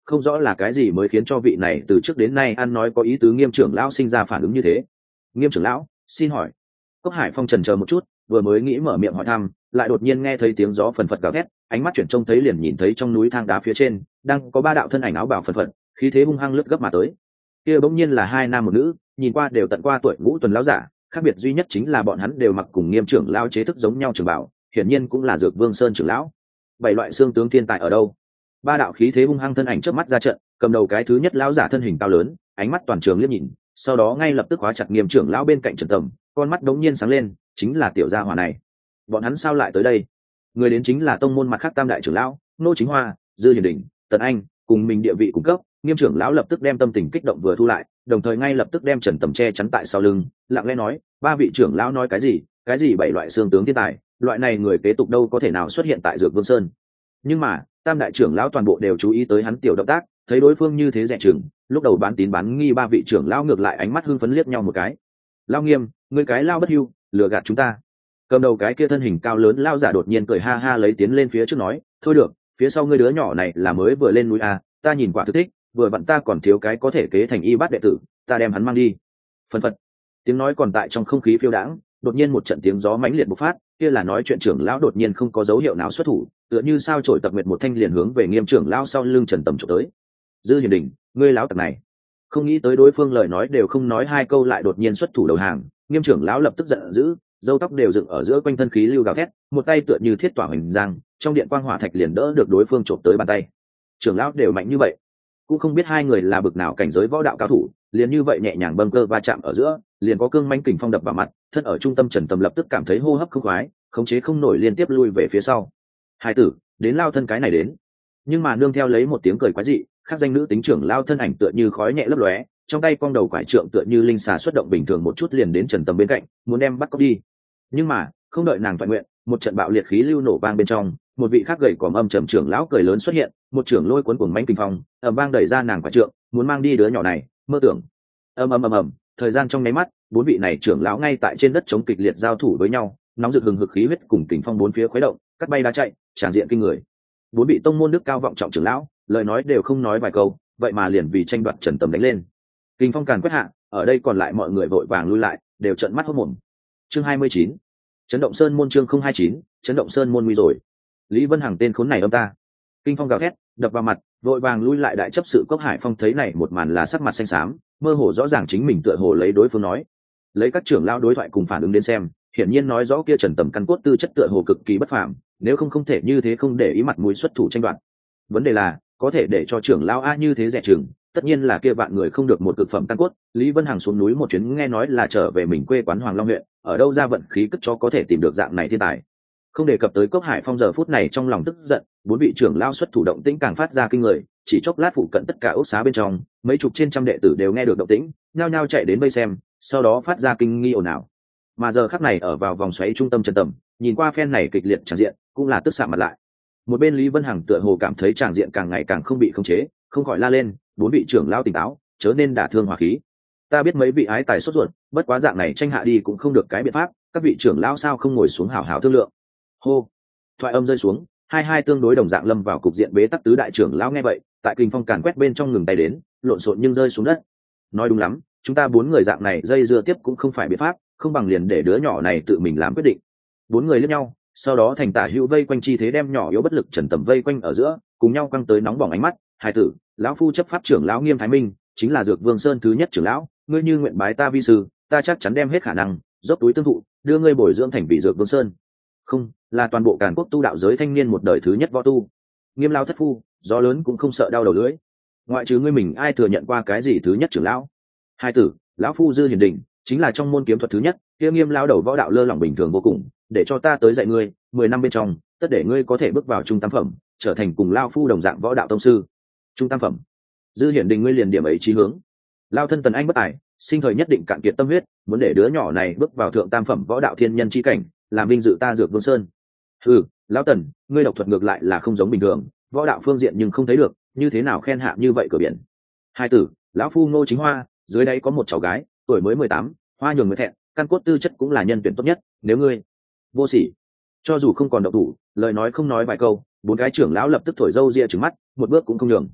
không rõ là cái gì mới khiến cho vị này từ trước đến nay ăn nói có ý tứ Nghiêm trưởng lão sinh ra phản ứng như thế. Nghiêm trưởng lão, xin hỏi. Cốc Hải Phong trần chờ một chút, vừa mới nghĩ mở miệng hỏi thăm, lại đột nhiên nghe thấy tiếng gió phần phật gào thét, ánh mắt chuyển trông thấy liền nhìn thấy trong núi thang đá phía trên đang có ba đạo thân ảnh áo bào phần phật, khí thế hung hăng lướt gấp mà tới. Kia bỗng nhiên là hai nam một nữ, nhìn qua đều tận qua tuổi ngũ tuần lão giả, khác biệt duy nhất chính là bọn hắn đều mặc cùng Nghiêm trưởng lão chế thức giống nhau trường bảo, hiển nhiên cũng là Dược Vương Sơn trưởng lão. Bảy loại xương tướng thiên tài ở đâu? Ba đạo khí thế hung hăng thân ảnh trước mắt ra trận, cầm đầu cái thứ nhất lão giả thân hình cao lớn, ánh mắt toàn trường liếc nhìn, sau đó ngay lập tức khóa chặt Nghiêm trưởng lão bên cạnh Trần Tầm, con mắt đống nhiên sáng lên, chính là tiểu gia hỏa này. Bọn hắn sao lại tới đây? Người đến chính là tông môn mặt khác tam đại trưởng lão, Nô Chính Hoa, Dư Hiền Đình, Tần Anh, cùng mình địa vị cung cấp. Nghiêm trưởng lão lập tức đem tâm tình kích động vừa thu lại, đồng thời ngay lập tức đem Trần Tầm che chắn tại sau lưng, lặng lẽ nói, ba vị trưởng lão nói cái gì? Cái gì bảy loại xương tướng thiên tài, loại này người kế tục đâu có thể nào xuất hiện tại Dược Vương Sơn. Nhưng mà, tam đại trưởng lão toàn bộ đều chú ý tới hắn tiểu động tác, thấy đối phương như thế dè chừng, lúc đầu bán tín bán nghi ba vị trưởng lão ngược lại ánh mắt hưng phấn liếc nhau một cái. Lão Nghiêm, ngươi cái lao bất hiu, lừa gạt chúng ta. Cầm đầu cái kia thân hình cao lớn lao giả đột nhiên cười ha ha lấy tiến lên phía trước nói, thôi được, phía sau ngươi đứa nhỏ này là mới vừa lên núi à, ta nhìn quả thực thích, vừa vặn ta còn thiếu cái có thể kế thành y bát đệ tử, ta đem hắn mang đi. Phân phật. Tiếng nói còn tại trong không khí phiêu đãng, đột nhiên một trận tiếng gió mãnh liệt bộc phát, kia là nói chuyện trưởng lão đột nhiên không có dấu hiệu nào xuất thủ, tựa như sao chổi tập nguyệt một thanh liền hướng về Nghiêm trưởng lão sau lưng Trần Tầm chụp tới. Dư Hiền Đình, ngươi lão tặc này. Không nghĩ tới đối phương lời nói đều không nói hai câu lại đột nhiên xuất thủ đầu hàng, Nghiêm trưởng lão lập tức giận dữ, râu tóc đều dựng ở giữa quanh thân khí lưu gào thét, một tay tựa như thiết tỏa hình giang, trong điện quang hỏa thạch liền đỡ được đối phương chộp tới bàn tay. Trưởng lão đều mạnh như vậy, cũng không biết hai người là bực nào cảnh giới võ đạo cao thủ, liền như vậy nhẹ nhàng bâng cơ va chạm ở giữa, liền có cương mãnh kình phong đập vào mặt, thân ở trung tâm Trần Tầm lập tức cảm thấy hô hấp không khoái, khống chế không nổi liên tiếp lui về phía sau. Hai tử, đến lao thân cái này đến. Nhưng mà nương theo lấy một tiếng cười quái dị, khác danh nữ tính trưởng lao thân ảnh tựa như khói nhẹ lấp lóe, trong tay cong đầu quải trượng tựa như linh xà xuất động bình thường một chút liền đến Trần Tầm bên cạnh, muốn đem bắt cóc đi. Nhưng mà không đợi nàng toàn nguyện, một trận bạo liệt khí lưu nổ vang bên trong, một vị khác gầy còm âm trầm trưởng lão cười lớn xuất hiện, một trưởng lôi cuốn cuồng mãnh kinh phong, ầm vang đẩy ra nàng quải trượng, muốn mang đi đứa nhỏ này. Mơ tưởng. Ầm ầm ầm ầm, thời gian trong nháy mắt, bốn vị này trưởng lão ngay tại trên đất chống kịch liệt giao thủ với nhau, nóng rực hừng hực khí huyết cùng kình phong bốn phía khuấy động, cắt bay đá chạy, tràn diện kinh người. Bốn vị tông môn đức cao vọng trọng trưởng lão, lời nói đều không nói vài câu, vậy mà liền vì tranh đoạt Trần Tầm đánh lên. Kình phong càn quét hạ, ở đây còn lại mọi người vội vàng lui lại, đều trợn mắt hốt mồm. Chương hai mươi chín, Chấn động Sơn môn chương không hai chín, Chấn động Sơn môn nguy rồi. Lý Vân Hằng tên khốn này âm ta. Kinh phong gào thét, đập vào mặt, vội vàng lui lại đại chấp sự Cốc Hải Phong thấy này một màn là sắc mặt xanh xám, mơ hồ rõ ràng chính mình tựa hồ lấy đối phương nói. Lấy các trưởng lão đối thoại cùng phản ứng đến xem, hiển nhiên nói rõ kia Trần Tầm căn cốt tư chất tựa hồ cực kỳ bất phàm, nếu không không thể như thế không để ý mặt mũi xuất thủ tranh đoạt. Vấn đề là, có thể để cho trưởng lão a như thế rẻ chừng, tất nhiên là kia vạn người không được một cực phẩm căn cốt. Lý Vân Hằng xuống núi một chuyến nghe nói là trở về mình quê quán Hoàng Long huyện, ở đâu ra vận khí cất cho có thể tìm được dạng này thiên tài. Không đề cập tới Cốc Hải Phong giờ phút này trong lòng tức giận, bốn vị trưởng lão xuất thủ động tĩnh càng phát ra kinh người, chỉ chốc lát phụ cận tất cả ốc xá bên trong, mấy chục trên trăm đệ tử đều nghe được động tĩnh, nhao nhao chạy đến vây xem, sau đó phát ra kinh nghi ồn ào. Mà giờ khắc này ở vào vòng xoáy trung tâm Trần Tầm, nhìn qua phen này kịch liệt tràn diện, cũng là tức sạm mặt lại. Một bên Lý Vân Hằng tựa hồ cảm thấy tràn diện càng ngày càng không bị khống chế, không khỏi la lên, bốn vị trưởng lão tỉnh táo, chớ nên đả thương hòa khí. Ta biết mấy vị ái tài sốt ruột, bất quá dạng này tranh hạ đi cũng không được cái biện pháp, các vị trưởng lão sao không ngồi xuống hảo hảo thương lượng. Hô. Thoại âm rơi xuống, hai hai tương đối đồng dạng lâm vào cục diện bế tắc tứ đại trưởng lão nghe vậy, tại kinh phong càn quét bên trong ngừng tay đến, lộn xộn nhưng rơi xuống đất. Nói đúng lắm, chúng ta bốn người dạng này dây dưa tiếp cũng không phải biện pháp, không bằng liền để đứa nhỏ này tự mình làm quyết định. Bốn người liếc nhau, sau đó thành tả hữu vây quanh chi thế đem nhỏ yếu bất lực Trần Tầm vây quanh ở giữa, cùng nhau căng tới nóng bỏng ánh mắt. Hai tử, lão phu chấp pháp trưởng lão Nghiêm Thái Minh, chính là Dược Vương Sơn thứ nhất trưởng lão, ngươi như nguyện bái ta vi sư, ta chắc chắn đem hết khả năng, dốc túi tương thụ, đưa ngươi bồi dưỡng thành vị Dược Vương Sơn. Không, là toàn bộ Càn Quốc tu đạo giới thanh niên một đời thứ nhất võ tu. Nghiêm lão thất phu, gió lớn cũng không sợ đau đầu lưỡi. Ngoại trừ ngươi mình ai thừa nhận qua cái gì thứ nhất trưởng lão? Hai tử, lão phu Dư Hiền Đình, chính là trong môn kiếm thuật thứ nhất, kia Nghiêm lão đầu võ đạo lơ lỏng bình thường vô cùng, để cho ta tới dạy ngươi, mười năm bên trong, tất để ngươi có thể bước vào trung tam phẩm, trở thành cùng lão phu đồng dạng võ đạo tông sư. Trung tam phẩm. Dư Hiển Đình ngươi liền điểm ấy chí hướng. Lão thân Tần Anh bất tài, sinh thời nhất định cạn kiệt tâm huyết, muốn để đứa nhỏ này bước vào thượng tam phẩm võ đạo thiên nhân chi cảnh, làm vinh dự ta Dược Vương Sơn. Ừ, lão Tần, ngươi độc thuật ngược lại là không giống bình thường, võ đạo phương diện nhưng không thấy được, như thế nào khen hạ như vậy cửa biển. Hai tử, lão phu Ngô Chính Hoa, dưới đây có một cháu gái, tuổi mới mười tám, hoa nhường người thẹn, căn cốt tư chất cũng là nhân tuyển tốt nhất, nếu ngươi vô sỉ. Cho dù không còn động thủ, lời nói không nói vài câu, bốn cái trưởng lão lập tức thổi râu ria trừng mắt, một bước cũng không nhường.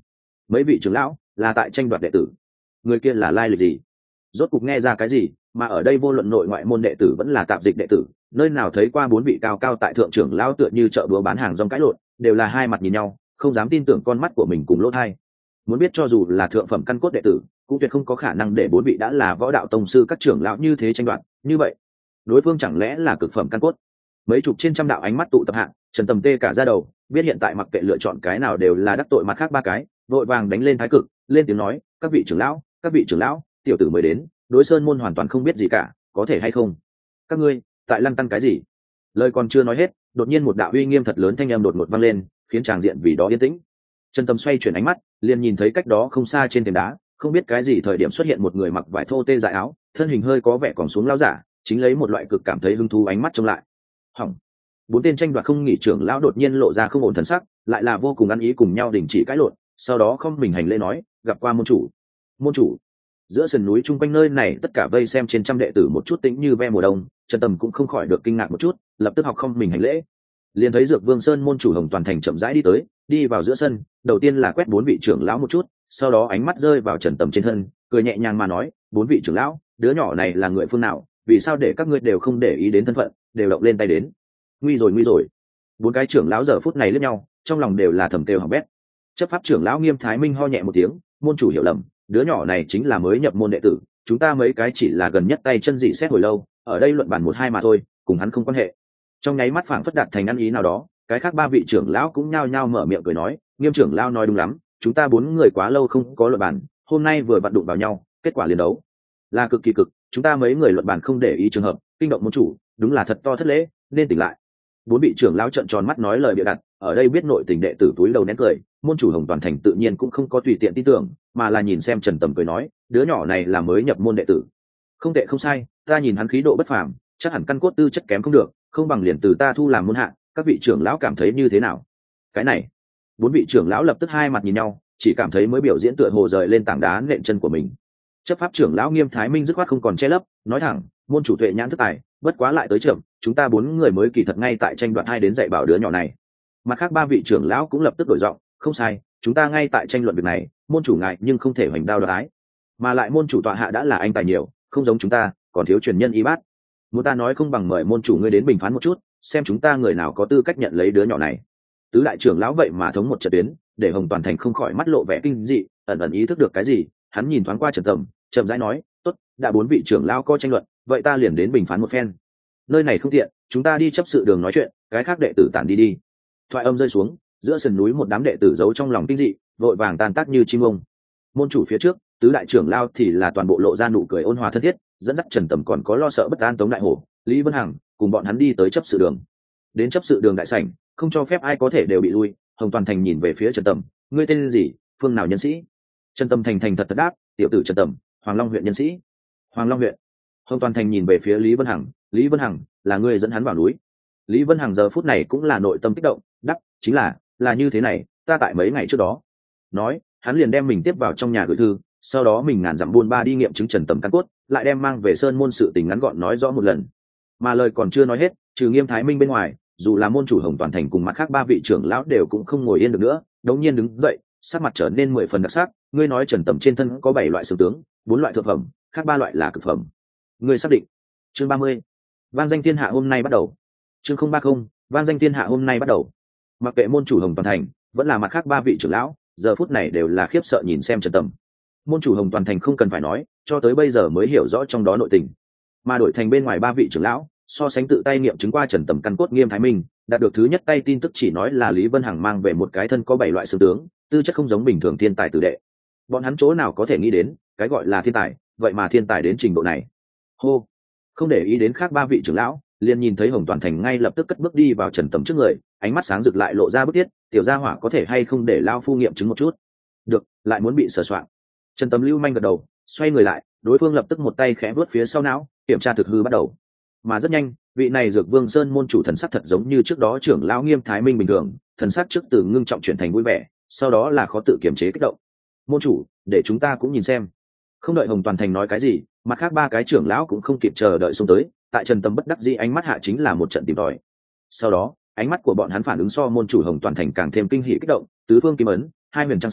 mấy vị trưởng lão là tại tranh đoạt đệ tử. Người kia là lai lịch gì? Rốt cục nghe ra cái gì mà ở đây vô luận nội ngoại môn đệ tử vẫn là tạp dịch đệ tử, nơi nào thấy qua bốn vị cao cao tại thượng trưởng lão tựa như chợ búa bán hàng rong cãi lộn, đều là hai mặt nhìn nhau, không dám tin tưởng con mắt của mình cùng lỗ tai. Muốn biết cho dù là thượng phẩm căn cốt đệ tử cũng tuyệt không có khả năng để bốn vị đã là võ đạo tông sư các trưởng lão như thế tranh đoạt. Như vậy đối phương chẳng lẽ là cực phẩm căn cốt? Mấy chục trên trăm đạo ánh mắt tụ tập hạng, Trần Tầm tê cả ra đầu, biết hiện tại mặc kệ lựa chọn cái nào đều là đắc tội mặt khác ba cái, vội vàng đánh lên thái cực, lên tiếng nói: các vị trưởng lão, các vị trưởng lão, tiểu tử mới đến, đối sơn môn hoàn toàn không biết gì cả, có thể hay không? Các ngươi tại lăng tăng cái gì? Lời còn chưa nói hết, đột nhiên một đạo uy nghiêm thật lớn thanh âm đột ngột vang lên, khiến tràng diện vì đó yên tĩnh. Trần Tâm xoay chuyển ánh mắt, liền nhìn thấy cách đó không xa trên thềm đá, không biết cái gì thời điểm xuất hiện một người mặc vải thô tê dại áo, thân hình hơi có vẻ còn xuống lão giả, chính lấy một loại cực cảm thấy hứng thú ánh mắt trông lại. Hỏng. Bốn tên tranh đoạt không nghỉ trưởng lão đột nhiên lộ ra không ổn thần sắc, lại là vô cùng ăn ý cùng nhau đình chỉ cãi lộn, sau đó không mình hành lễ nói: gặp qua môn chủ. Môn chủ. Giữa sườn núi chung quanh nơi này tất cả vây xem trên trăm đệ tử một chút tĩnh như ve mùa đông, Trần Tầm cũng không khỏi được kinh ngạc một chút, lập tức học không mình hành lễ. Liền thấy Dược Vương Sơn môn chủ Hồng Toàn Thành chậm rãi đi tới, đi vào giữa sân, đầu tiên là quét bốn vị trưởng lão một chút, sau đó ánh mắt rơi vào Trần Tầm trên thân, cười nhẹ nhàng mà nói: bốn vị trưởng lão, đứa nhỏ này là người phương nào, vì sao để các ngươi đều không để ý đến thân phận, đều động lên tay đến? Nguy rồi nguy rồi. Bốn cái trưởng lão giờ phút này liếc nhau, trong lòng đều là thầm kêu hỏng bét. Chấp pháp trưởng lão Nghiêm Thái Minh ho nhẹ một tiếng: môn chủ hiểu lầm, đứa nhỏ này chính là mới nhập môn đệ tử, chúng ta mấy cái chỉ là gần nhất tay chân dị xét hồi lâu, ở đây luận bàn một hai mà thôi, cùng hắn không quan hệ. Trong nháy mắt phảng phất đạt thành ăn ý nào đó, cái khác ba vị trưởng lão cũng nhao nhao mở miệng cười nói: Nghiêm trưởng lão nói đúng lắm, chúng ta bốn người quá lâu không có luận bàn, hôm nay vừa vặn đụng vào nhau, kết quả liền đấu là cực kỳ cực, chúng ta mấy người luận bàn không để ý trường hợp, kinh động môn chủ, đúng là thật to thất lễ, nên tỉnh lại. Bốn vị trưởng lão trợn tròn mắt nói lời bịa đặt, ở đây biết nội tình đệ tử túi đầu nén cười, môn chủ Hồng Toàn Thành tự nhiên cũng không có tùy tiện tin tưởng, mà là nhìn xem Trần Tầm cười nói: đứa nhỏ này là mới nhập môn đệ tử, không tệ không sai, ta nhìn hắn khí độ bất phàm, chắc hẳn căn cốt tư chất kém không được, không bằng liền từ ta thu làm môn hạ, các vị trưởng lão cảm thấy như thế nào? Cái này, bốn vị trưởng lão lập tức hai mặt nhìn nhau, chỉ cảm thấy mới biểu diễn tựa hồ rời lên tảng đá nện chân của mình. Chấp pháp trưởng lão Nghiêm Thái Minh dứt khoát không còn che lấp, nói thẳng: môn chủ tuệ nhãn thức tài, bất quá lại tới trưởng, chúng ta bốn người mới kỳ thật ngay tại tranh đoạt hai đến dạy bảo đứa nhỏ này. Mặt khác ba vị trưởng lão cũng lập tức đổi giọng: không sai, chúng ta ngay tại tranh luận việc này, môn chủ ngại nhưng không thể hoành đao đoạt ái, mà lại môn chủ tọa hạ đã là anh tài nhiều, không giống chúng ta còn thiếu truyền nhân y bát. Muốn ta nói không bằng mời môn chủ ngươi đến bình phán một chút, xem chúng ta người nào có tư cách nhận lấy đứa nhỏ này. Tứ đại trưởng lão vậy mà thống một trận tuyến, để Hồng Toàn Thành không khỏi mắt lộ vẻ kinh dị, ẩn ẩn ý thức được cái gì, hắn nhìn thoáng qua Trần Tầm, chậm rãi nói: tốt, đã bốn vị trưởng lão có tranh luận, vậy ta liền đến bình phán một phen. Nơi này không tiện, chúng ta đi chấp sự đường nói chuyện, cái khác đệ tử tản đi đi. Thoại âm rơi xuống, giữa sườn núi một đám đệ tử giấu trong lòng kinh dị, vội vàng tan tác như chim ông. Môn chủ phía trước, tứ đại trưởng lão thì là toàn bộ lộ ra nụ cười ôn hòa thân thiết, dẫn dắt Trần Tầm còn có lo sợ bất an Tống Đại Hổ, Lý Vân Hằng cùng bọn hắn đi tới chấp sự đường. Đến chấp sự đường đại sảnh, không cho phép ai có thể đều bị lui. Hồng Toàn Thành nhìn về phía Trần Tầm: ngươi tên gì, phương nào nhân sĩ? Trần Tầm thành thành thật thật đáp: tiểu tử Trần Tầm, Hoàng Long huyện nhân sĩ. Hoàng Long huyện. Hồng Toàn Thành nhìn về phía Lý Vân Hằng: Lý Vân Hằng, là ngươi dẫn hắn vào núi? Lý Vân Hằng giờ phút này cũng là nội tâm kích động, đáp: chính là, là như thế này, ta tại mấy ngày trước đó. Nói, hắn liền đem mình tiếp vào trong nhà gửi thư, sau đó mình ngàn dặm buôn ba đi nghiệm chứng Trần Tầm căn cốt, lại đem mang về sơn môn sự tình ngắn gọn nói rõ một lần. Mà lời còn chưa nói hết, trừ Nghiêm Thái Minh bên ngoài, dù là môn chủ Hồng Toàn Thành cùng mặt khác ba vị trưởng lão đều cũng không ngồi yên được nữa, đống nhiên đứng dậy, sắc mặt trở nên mười phần đặc sắc. Ngươi nói Trần Tầm trên thân có bảy loại xương tướng, bốn loại thượng phẩm, khác ba loại là cực phẩm. Ngươi xác định? Chương ba mươi, vang danh thiên hạ hôm nay bắt đầu. Chương không ba không, vang danh thiên hạ hôm nay bắt đầu. Mặc kệ môn chủ Hồng Toàn Thành, vẫn là mặt khác ba vị trưởng lão, giờ phút này đều là khiếp sợ nhìn xem Trần Tầm. Môn chủ Hồng Toàn Thành không cần phải nói, cho tới bây giờ mới hiểu rõ trong đó nội tình, mà đổi thành bên ngoài ba vị trưởng lão, so sánh tự tay nghiệm chứng qua Trần Tầm căn cốt Nghiêm Thái Minh, đạt được thứ nhất tay tin tức chỉ nói là Lý Vân Hằng mang về một cái thân có bảy loại xương tướng, tư chất không giống bình thường thiên tài tử đệ. Bọn hắn chỗ nào có thể nghĩ đến, cái gọi là thiên tài, vậy mà thiên tài đến trình độ này. Hô, không để ý đến khác ba vị trưởng lão, liền nhìn thấy Hồng Toàn Thành ngay lập tức cất bước đi vào Trần Tầm trước người, ánh mắt sáng rực lại lộ ra bức thiết: tiểu gia hỏa có thể hay không để lao phu nghiệm chứng một chút? Được, lại muốn bị sờ soạn. Trần Tầm lưu manh gật đầu, xoay người lại, đối phương lập tức một tay khẽ vuốt phía sau não, kiểm tra thực hư bắt đầu. Mà rất nhanh, vị này Dược Vương Sơn môn chủ thần sắc thật giống như trước đó trưởng lão Nghiêm Thái Minh bình thường, thần sắc trước từ ngưng trọng chuyển thành vui vẻ, sau đó là khó tự kiềm chế kích động. Môn chủ, để chúng ta cũng nhìn xem. Không đợi Hồng Toàn Thành nói cái gì, mặt khác ba cái trưởng lão cũng không kịp chờ đợi xông tới, tại Trần Tầm bất đắc dĩ ánh mắt hạ chính là một trận tìm tòi. Sau đó, ánh mắt của bọn hắn phản ứng so môn chủ Hồng Toàn Thành càng thêm kinh hỉ kích động, tứ phương kim ấn, hai huyền trăng sáng,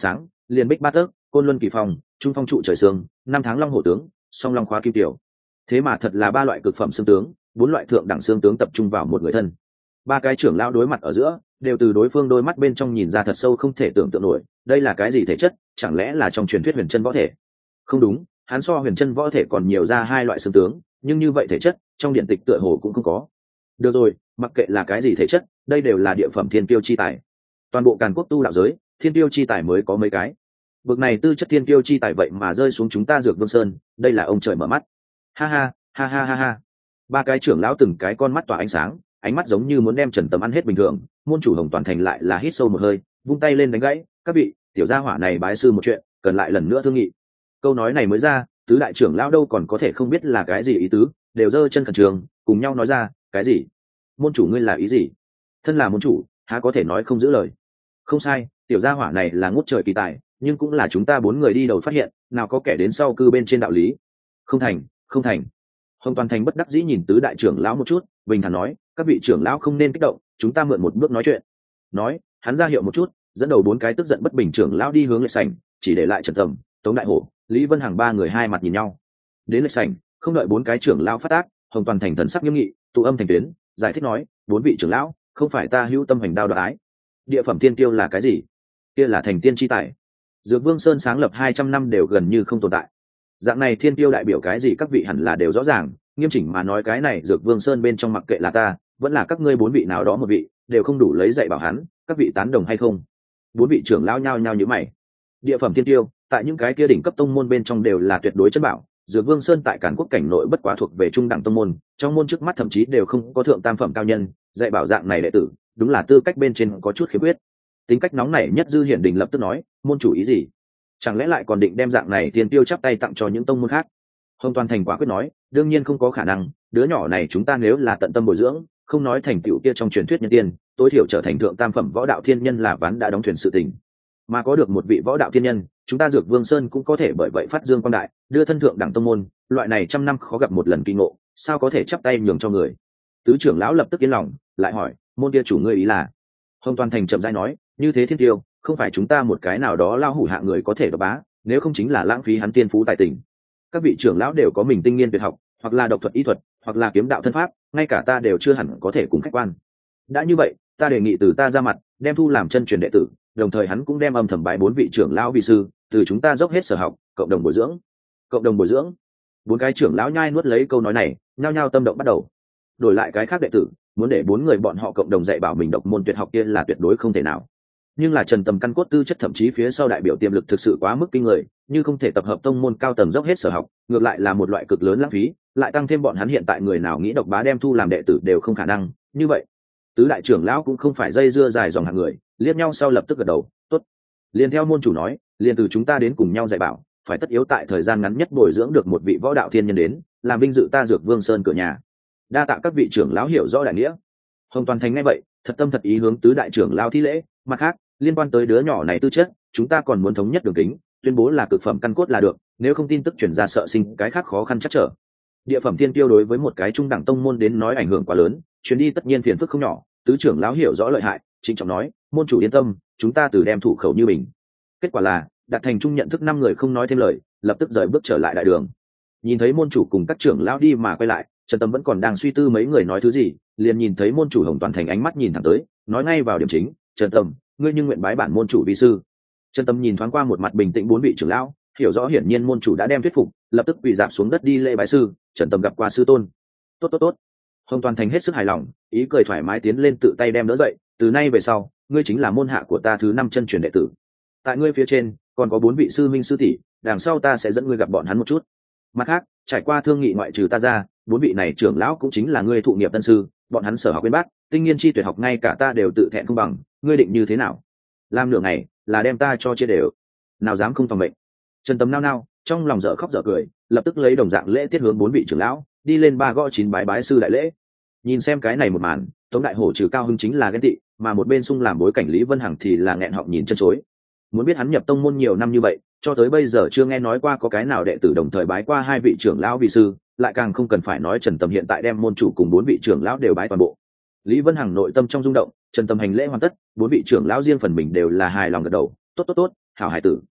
liền bích ba tấc, côn luân kỳ phong, trung phong trụ trời sương, năm tháng long hổ tướng, song long khóa kim tiểu. Thế mà thật là ba loại cực phẩm xương tướng, bốn loại thượng đẳng xương tướng tập trung vào một người thân. Ba cái trưởng lão đối mặt ở giữa, đều từ đối phương đôi mắt bên trong nhìn ra thật sâu không thể tưởng tượng nổi, đây là cái gì thể chất, chẳng lẽ là trong truyền thuyết huyền chân võ thể? Không đúng, hắn so huyền chân võ thể còn nhiều ra hai loại xương tướng, nhưng như vậy thể chất, trong điện tịch tựa hồ cũng không có. Được rồi, mặc kệ là cái gì thể chất, đây đều là địa phẩm thiên tiêu chi tài. Toàn bộ Càn Quốc tu đạo giới, thiên tiêu chi tài mới có mấy cái. Bực này tư chất thiên tiêu chi tài vậy mà rơi xuống chúng ta Dược Vương Sơn, đây là ông trời mở mắt. Ha ha, ha ha ha ha. Ba cái trưởng lão từng cái con mắt tỏa ánh sáng, ánh mắt giống như muốn đem Trần Tầm ăn hết bình thường. Môn chủ Hồng Toàn Thành lại là hít sâu một hơi, vung tay lên đánh gãy, các vị, tiểu gia hỏa này bái sư một chuyện, cần lại lần nữa thương nghị. Câu nói này mới ra, tứ đại trưởng lão đâu còn có thể không biết là cái gì ý tứ, đều giơ chân khẩn trường, cùng nhau nói ra, cái gì? Môn chủ ngươi là ý gì? Thân là môn chủ, há có thể nói không giữ lời? Không sai, tiểu gia hỏa này là ngút trời kỳ tài, nhưng cũng là chúng ta bốn người đi đầu phát hiện, nào có kẻ đến sau cư bên trên đạo lý. Không thành, không thành. Hồng Toàn Thành bất đắc dĩ nhìn tứ đại trưởng lão một chút, bình thản nói, các vị trưởng lão không nên kích động, chúng ta mượn một bước nói chuyện. Nói, hắn ra hiệu một chút, dẫn đầu bốn cái tức giận bất bình trưởng lão đi hướng lệch sảnh, chỉ để lại Trần Tầm, Tống Đại Hổ, Lý Vân Hằng ba người hai mặt nhìn nhau. Đến lệch sảnh, không đợi bốn cái trưởng lão phát tác, Hồng Toàn Thành thần sắc nghiêm nghị, tụ âm thành tuyến, giải thích nói, bốn vị trưởng lão, không phải ta hữu tâm hành đao đoái. Địa phẩm tiên tiêu là cái gì? Kia là thành tiên chi tài. Dược Vương Sơn sáng lập hai trăm năm đều gần như không tồn tại. Dạng này thiên tiêu đại biểu cái gì các vị hẳn là đều rõ ràng, nghiêm chỉnh mà nói cái này Dược Vương Sơn bên trong mặc kệ là ta, vẫn là các ngươi bốn vị nào đó một vị, đều không đủ lấy dạy bảo hắn, các vị tán đồng hay không? Bốn vị trưởng lão nhao nhao như mày. Địa phẩm thiên tiêu, tại những cái kia đỉnh cấp tông môn bên trong đều là tuyệt đối chân bảo, Dược Vương Sơn tại Càn Quốc cảnh nội bất quá thuộc về trung đẳng tông môn, trong môn trước mắt thậm chí đều không có thượng tam phẩm cao nhân, dạy bảo dạng này đệ tử, đúng là tư cách bên trên có chút khiếm khuyết. Tính cách nóng nảy nhất Dư Hiển Đình lập tức nói, môn chủ ý gì? Chẳng lẽ lại còn định đem dạng này thiên tiêu chắp tay tặng cho những tông môn khác? Hồng Toàn Thành quả quyết nói, đương nhiên không có khả năng, đứa nhỏ này chúng ta nếu là tận tâm bồi dưỡng, không nói thành tựu kia trong truyền thuyết nhân tiên, tối thiểu trở thành thượng tam phẩm võ đạo thiên nhân là ván đã đóng thuyền sự tình. Mà có được một vị võ đạo thiên nhân, chúng ta Dược Vương Sơn cũng có thể bởi vậy phát dương quang đại, đưa thân thượng đẳng tông môn, loại này trăm năm khó gặp một lần kỳ ngộ, sao có thể chắp tay nhường cho người? Tứ trưởng lão lập tức yên lòng, lại hỏi, môn kia chủ ngươi ý là? Hồng Toàn Thành chậm rãi nói, như thế thiên tiêu, không phải chúng ta một cái nào đó lao hủ hạ người có thể độc bá, nếu không chính là lãng phí hắn tiên phú tài tình. Các vị trưởng lão đều có mình tinh nghiên tuyệt học, hoặc là độc thuật y thuật, hoặc là kiếm đạo thân pháp, ngay cả ta đều chưa hẳn có thể cùng khách quan. Đã như vậy, ta đề nghị từ ta ra mặt, đem thu làm chân truyền đệ tử, đồng thời hắn cũng đem âm thầm bái bốn vị trưởng lão vi sư, từ chúng ta dốc hết sở học, cộng đồng bồi dưỡng. Cộng đồng bồi dưỡng. Bốn cái trưởng lão nhai nuốt lấy câu nói này, nhao nhao tâm động bắt đầu. Đổi lại cái khác đệ tử, muốn để bốn người bọn họ cộng đồng dạy bảo mình độc môn tuyệt học kia là tuyệt đối không thể nào. Nhưng là Trần Tầm căn cốt tư chất thậm chí phía sau đại biểu tiềm lực thực sự quá mức kinh người, như không thể tập hợp tông môn cao tầng dốc hết sở học, ngược lại là một loại cực lớn lãng phí, lại tăng thêm bọn hắn hiện tại người nào nghĩ độc bá đem thu làm đệ tử đều không khả năng, như vậy, tứ đại trưởng lão cũng không phải dây dưa dài dòng hạng người, liếc nhau sau lập tức gật đầu, tốt. Liền theo môn chủ nói, liền từ chúng ta đến cùng nhau dạy bảo, phải tất yếu tại thời gian ngắn nhất bồi dưỡng được một vị võ đạo thiên nhân đến, làm vinh dự ta Dược Vương Sơn cửa nhà. Đa tạ các vị trưởng lão hiểu rõ đại nghĩa. Hồng Toàn Thành nghe vậy, thật tâm thật ý hướng tứ đại trưởng lão thi lễ, mặt khác, liên quan tới đứa nhỏ này tư chất, chúng ta còn muốn thống nhất đường kính, tuyên bố là cực phẩm căn cốt là được, nếu không tin tức truyền ra sợ sinh cái khác khó khăn chắc trở. Địa phẩm thiên tiêu đối với một cái trung đẳng tông môn đến nói ảnh hưởng quá lớn, chuyến đi tất nhiên phiền phức không nhỏ, tứ trưởng lão hiểu rõ lợi hại, trịnh trọng nói, môn chủ yên tâm, chúng ta từ đem thủ khẩu như bình. Kết quả là, đạt thành chung nhận thức năm người không nói thêm lời, lập tức rời bước trở lại đại đường. Nhìn thấy môn chủ cùng các trưởng lão đi mà quay lại, Trần Tâm vẫn còn đang suy tư mấy người nói thứ gì, liền nhìn thấy môn chủ Hồng Toàn Thành ánh mắt nhìn thẳng tới, nói ngay vào điểm chính, Trần Tâm, ngươi nhưng nguyện bái bản môn chủ vi sư. Trần Tâm nhìn thoáng qua một mặt bình tĩnh bốn vị trưởng lão, hiểu rõ hiển nhiên môn chủ đã đem thuyết phục, lập tức quỳ dạp xuống đất đi lễ bái sư. Trần Tâm gặp qua sư tôn. Tốt tốt tốt. Hồng Toàn Thành hết sức hài lòng, ý cười thoải mái tiến lên tự tay đem đỡ dậy, từ nay về sau, ngươi chính là môn hạ của ta thứ năm chân truyền đệ tử. Tại ngươi phía trên còn có bốn vị sư minh sư tỷ, đằng sau ta sẽ dẫn ngươi gặp bọn hắn một chút. Mặt khác, trải qua thương nghị ngoại trừ ta ra, bốn vị này trưởng lão cũng chính là ngươi thụ nghiệp tân sư, bọn hắn sở học bên bác, tinh nghiên chi tuyệt học ngay cả ta đều tự thẹn không bằng, ngươi định như thế nào? Làm nửa ngày, là đem ta cho chia đều, nào dám không phòng mệnh. Trần Tấm nao nao, trong lòng dở khóc dở cười, lập tức lấy đồng dạng lễ tiết hướng bốn vị trưởng lão, đi lên ba gõ chín bái bái sư đại lễ. Nhìn xem cái này một màn, Tống Đại Hổ trừ cao hứng chính là ghen tị, mà một bên sung làm bối cảnh Lý Vân Hằng thì là nghẹn họng nhìn chân chối. Muốn biết hắn nhập tông môn nhiều năm như vậy, cho tới bây giờ chưa nghe nói qua có cái nào đệ tử đồng thời bái qua hai vị trưởng lão vị sư, lại càng không cần phải nói Trần Tầm hiện tại đem môn chủ cùng bốn vị trưởng lão đều bái toàn bộ. Lý Vân Hằng nội tâm trong rung động, Trần Tầm hành lễ hoàn tất, bốn vị trưởng lão riêng phần mình đều là hài lòng gật đầu, tốt tốt tốt, hảo hải tử,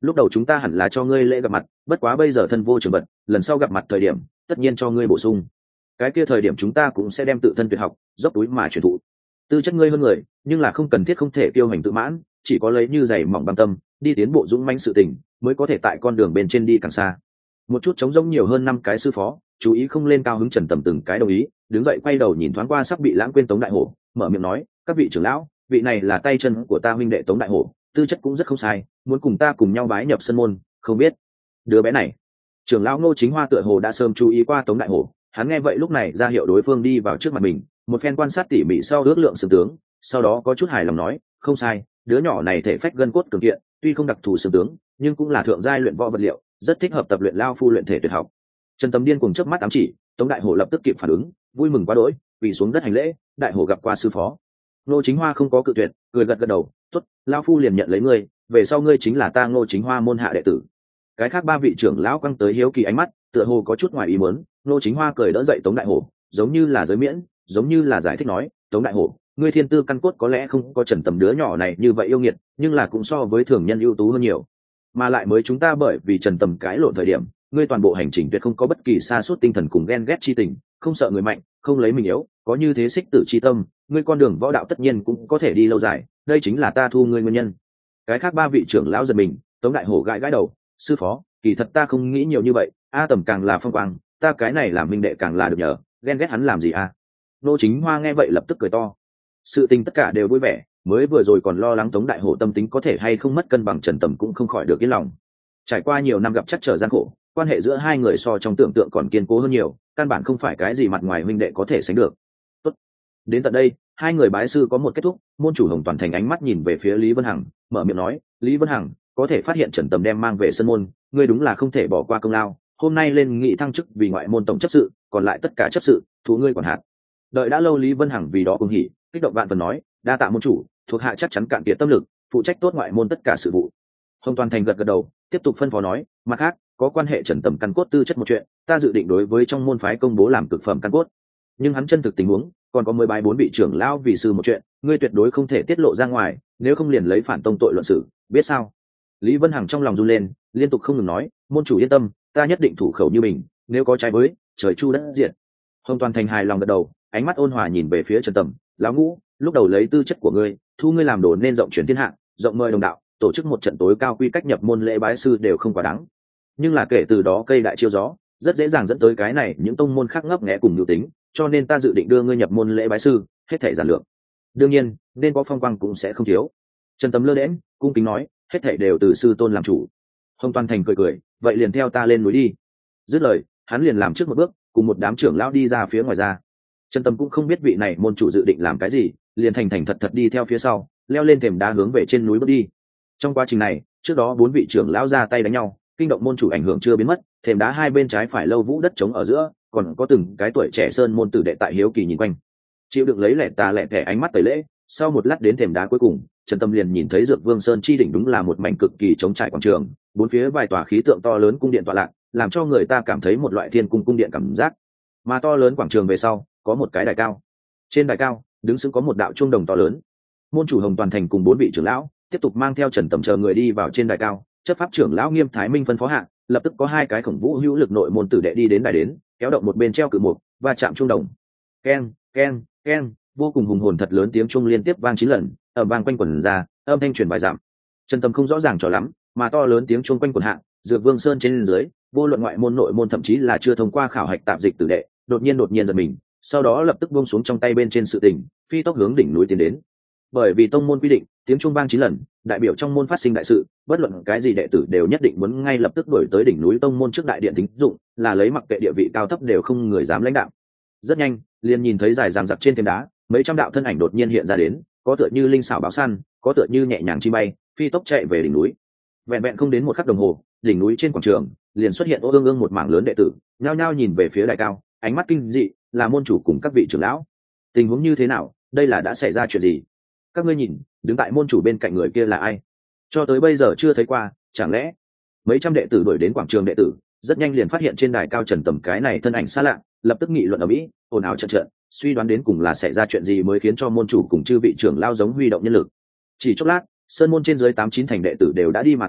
lúc đầu chúng ta hẳn là cho ngươi lễ gặp mặt, bất quá bây giờ thân vô trường vật, lần sau gặp mặt thời điểm tất nhiên cho ngươi bổ sung. Cái kia thời điểm chúng ta cũng sẽ đem tự thân tuyệt học dốc túi mà truyền thụ. Tư chất ngươi hơn người, nhưng là không cần thiết không thể kiêu hành tự mãn, chỉ có lấy như giày mỏng băng tâm, đi tiến bộ dũng mãnh sự tình, mới có thể tại con đường bên trên đi càng xa. Một chút trống rỗng nhiều hơn năm cái sư phó, chú ý không lên cao hứng. Trần Tầm từng cái đồng ý, đứng dậy quay đầu nhìn thoáng qua sắp bị lãng quên Tống Đại Hổ, mở miệng nói, các vị trưởng lão, vị này là tay chân của ta huynh đệ Tống Đại Hổ, tư chất cũng rất không sai, muốn cùng ta cùng nhau bái nhập sân môn, không biết đứa bé này. Trưởng lão Ngô Chính Hoa tựa hồ đã sớm chú ý qua Tống Đại Hổ, hắn nghe vậy lúc này ra hiệu đối phương đi vào trước mặt mình, một phen quan sát tỉ mỉ sau ước lượng xương tướng, sau đó có chút hài lòng nói, không sai, đứa nhỏ này thể phách gân cốt cường kiện, tuy không đặc thù xương tướng, nhưng cũng là thượng giai luyện võ vật liệu, rất thích hợp tập luyện lao phu luyện thể tuyệt học. Trần Tầm điên cùng chớp mắt ám chỉ, Tống Đại Hổ lập tức kịp phản ứng, vui mừng quá đỗi, quỳ xuống đất hành lễ, Đại Hổ gặp qua sư phó. Ngô Chính Hoa không có cự tuyệt, cười gật gật đầu, tốt, lao phu liền nhận lấy ngươi, về sau ngươi chính là ta Ngô Chính Hoa môn hạ đệ tử. Cái khác ba vị trưởng lão quăng tới hiếu kỳ ánh mắt, tựa hồ có chút ngoài ý muốn. Ngô Chính Hoa cười đỡ dậy Tống Đại Hổ, giống như là giới miễn, giống như là giải thích nói, Tống Đại Hổ, ngươi thiên tư căn cốt có lẽ không có Trần Tầm đứa nhỏ này như vậy yêu nghiệt, nhưng là cũng so với thường nhân ưu tú hơn nhiều. Mà lại mới chúng ta bởi vì Trần Tầm cái lộn thời điểm, ngươi toàn bộ hành trình tuyệt không có bất kỳ sa sút tinh thần cùng ghen ghét chi tình, không sợ người mạnh, không lấy mình yếu, có như thế xích tử chi tâm, ngươi con đường võ đạo tất nhiên cũng có thể đi lâu dài, đây chính là ta thu ngươi nguyên nhân. Cái khác ba vị trưởng lão giật mình, Tống Đại Hổ gãi gãi đầu, sư phó, kỳ thật ta không nghĩ nhiều như vậy, a Tầm càng là phong quang, ta cái này làm minh đệ càng là được nhờ, ghen ghét hắn làm gì a? Nô Chính Hoa nghe vậy lập tức cười to. Sự tình tất cả đều vui vẻ, mới vừa rồi còn lo lắng Tống Đại Hổ tâm tính có thể hay không mất cân bằng, Trần Tầm cũng không khỏi được yên lòng. Trải qua nhiều năm gặp chắc trở gian khổ, quan hệ giữa hai người so trong tưởng tượng còn kiên cố hơn nhiều, căn bản không phải cái gì mặt ngoài huynh đệ có thể sánh được. Tốt. Đến tận đây, hai người bái sư có một kết thúc, môn chủ Hồng Toàn Thành ánh mắt nhìn về phía Lý Vân Hằng, mở miệng nói, Lý Vân Hằng, có thể phát hiện Trần Tầm đem mang về sân môn, ngươi đúng là không thể bỏ qua công lao, hôm nay lên nghị thăng chức vì ngoại môn tổng chấp sự, còn lại tất cả chấp sự thú ngươi quản hạt. Đợi đã lâu Lý Vân Hằng vì đó cùng hỉ, kích động vạn phần nói, đa tạ môn chủ, thuộc hạ chắc chắn cạn kiệt tâm lực, phụ trách tốt ngoại môn tất cả sự vụ. Hồng Toàn Thành gật gật đầu, tiếp tục phân phó nói, mặt khác, có quan hệ Trần Tầm căn cốt tư chất một chuyện, ta dự định đối với trong môn phái công bố làm cực phẩm căn cốt. Nhưng hắn chân thực tình huống, còn có mười bài bốn vị trưởng lão vì sư một chuyện, ngươi tuyệt đối không thể tiết lộ ra ngoài, nếu không liền lấy phản tông tội luận xử, biết sao? Lý Vân Hằng trong lòng run lên, liên tục không ngừng nói, môn chủ yên tâm, ta nhất định thủ khẩu như mình, nếu có trái với, trời chu đất diệt. Hồng Toàn Thành hài lòng gật đầu, ánh mắt ôn hòa nhìn về phía Trần Tầm, lão ngũ, lúc đầu lấy tư chất của ngươi, thu ngươi làm đồ nên rộng truyền thiên hạ, rộng mời đồng đạo, tổ chức một trận tối cao quy cách nhập môn lễ bái sư đều không quá đáng. Nhưng là kể từ đó cây đại chiêu gió, rất dễ dàng dẫn tới cái này những tông môn khác ngấp nghé cùng nhu tính, cho nên ta dự định đưa ngươi nhập môn lễ bái sư, hết thảy giản lược. Đương nhiên, nên có phong quang cũng sẽ không thiếu. Trần Tầm lơ đễnh, cung kính nói, hết thảy đều từ sư tôn làm chủ. Hồng Toàn Thành cười cười, vậy liền theo ta lên núi đi. Dứt lời, hắn liền làm trước một bước, cùng một đám trưởng lão đi ra phía ngoài ra. Trần Tầm cũng không biết vị này môn chủ dự định làm cái gì, liền thành thành thật thật đi theo phía sau, leo lên thềm đá hướng về trên núi bước đi. Trong quá trình này, trước đó bốn vị trưởng lão ra tay đánh nhau, kinh động môn chủ ảnh hưởng chưa biến mất, thềm đá hai bên trái phải lâu vũ đất trống ở giữa, còn có từng cái tuổi trẻ sơn môn tử đệ tại hiếu kỳ nhìn quanh. Chịu đựng lấy lẻ tà lẻ thẻ ánh mắt tẩy lễ, sau một lát đến thềm đá cuối cùng, Trần Tâm liền nhìn thấy Dược Vương Sơn chi đỉnh đúng là một mảnh cực kỳ trống trải quảng trường, bốn phía vài tòa khí tượng to lớn cung điện tọa lạc, làm cho người ta cảm thấy một loại thiên cung cung điện cảm giác. Mà to lớn quảng trường về sau, có một cái đài cao. Trên đài cao, đứng sững có một đạo chuông đồng to lớn. Môn chủ Hồng Toàn Thành cùng bốn vị trưởng lão tiếp tục mang theo Trần Tầm chờ người đi vào trên đài cao, chấp pháp trưởng lão Nghiêm Thái Minh phân phó hạ, lập tức có hai cái khổng vũ hữu lực nội môn tử đệ đi đến đài đến, kéo động một bên treo cự mục và chạm chuông đồng. Keng, keng, keng, vô cùng hùng hồn thật lớn tiếng chuông liên tiếp vang chín lần, ầm vang quanh quẩn ra, âm thanh truyền vài dặm. Trần Tầm không rõ ràng cho lắm, mà to lớn tiếng chuông quanh quẩn hạ, Dược Vương Sơn trên dưới, vô luận ngoại môn nội môn thậm chí là chưa thông qua khảo hạch tạp dịch tử đệ, đột nhiên đột nhiên giật mình, sau đó lập tức buông xuống trong tay bên trên sự tình, phi tốc hướng đỉnh núi tiến đến. Bởi vì tông môn quy định, tiếng chuông vang chín lần, đại biểu trong môn phát sinh đại sự, bất luận cái gì đệ tử đều nhất định muốn ngay lập tức đuổi tới đỉnh núi tông môn trước đại điện thính dụng, là lấy mặc kệ địa vị cao thấp đều không người dám lãnh đạo. Rất nhanh, liền nhìn thấy dài dằng dặc trên thềm đá, mấy trăm đạo thân ảnh đột nhiên hiện ra đến, có tựa như linh xảo báo săn, có tựa như nhẹ nhàng chim bay, phi tốc chạy về đỉnh núi. Vẹn vẹn không đến một khắc đồng hồ, đỉnh núi trên quảng trường liền xuất hiện ô ương ương một mảng lớn đệ tử, nhao nhao nhìn về phía đài cao, ánh mắt kinh dị, là môn chủ cùng các vị trưởng lão. Tình huống như thế nào? Đây là đã xảy ra chuyện gì? Các ngươi nhìn, đứng tại môn chủ bên cạnh người kia là ai? Cho tới bây giờ chưa thấy qua, chẳng lẽ mấy trăm đệ tử đuổi đến quảng trường đệ tử, rất nhanh liền phát hiện trên đài cao Trần Tầm cái này thân ảnh xa lạ, lập tức nghị luận ở mỹ, ồn ào trận trận, suy đoán đến cùng là xảy ra chuyện gì mới khiến cho môn chủ cùng chư vị trưởng lao giống huy động nhân lực. Chỉ chốc lát, sơn môn trên dưới tám chín thành đệ tử đều đã đi mà tới,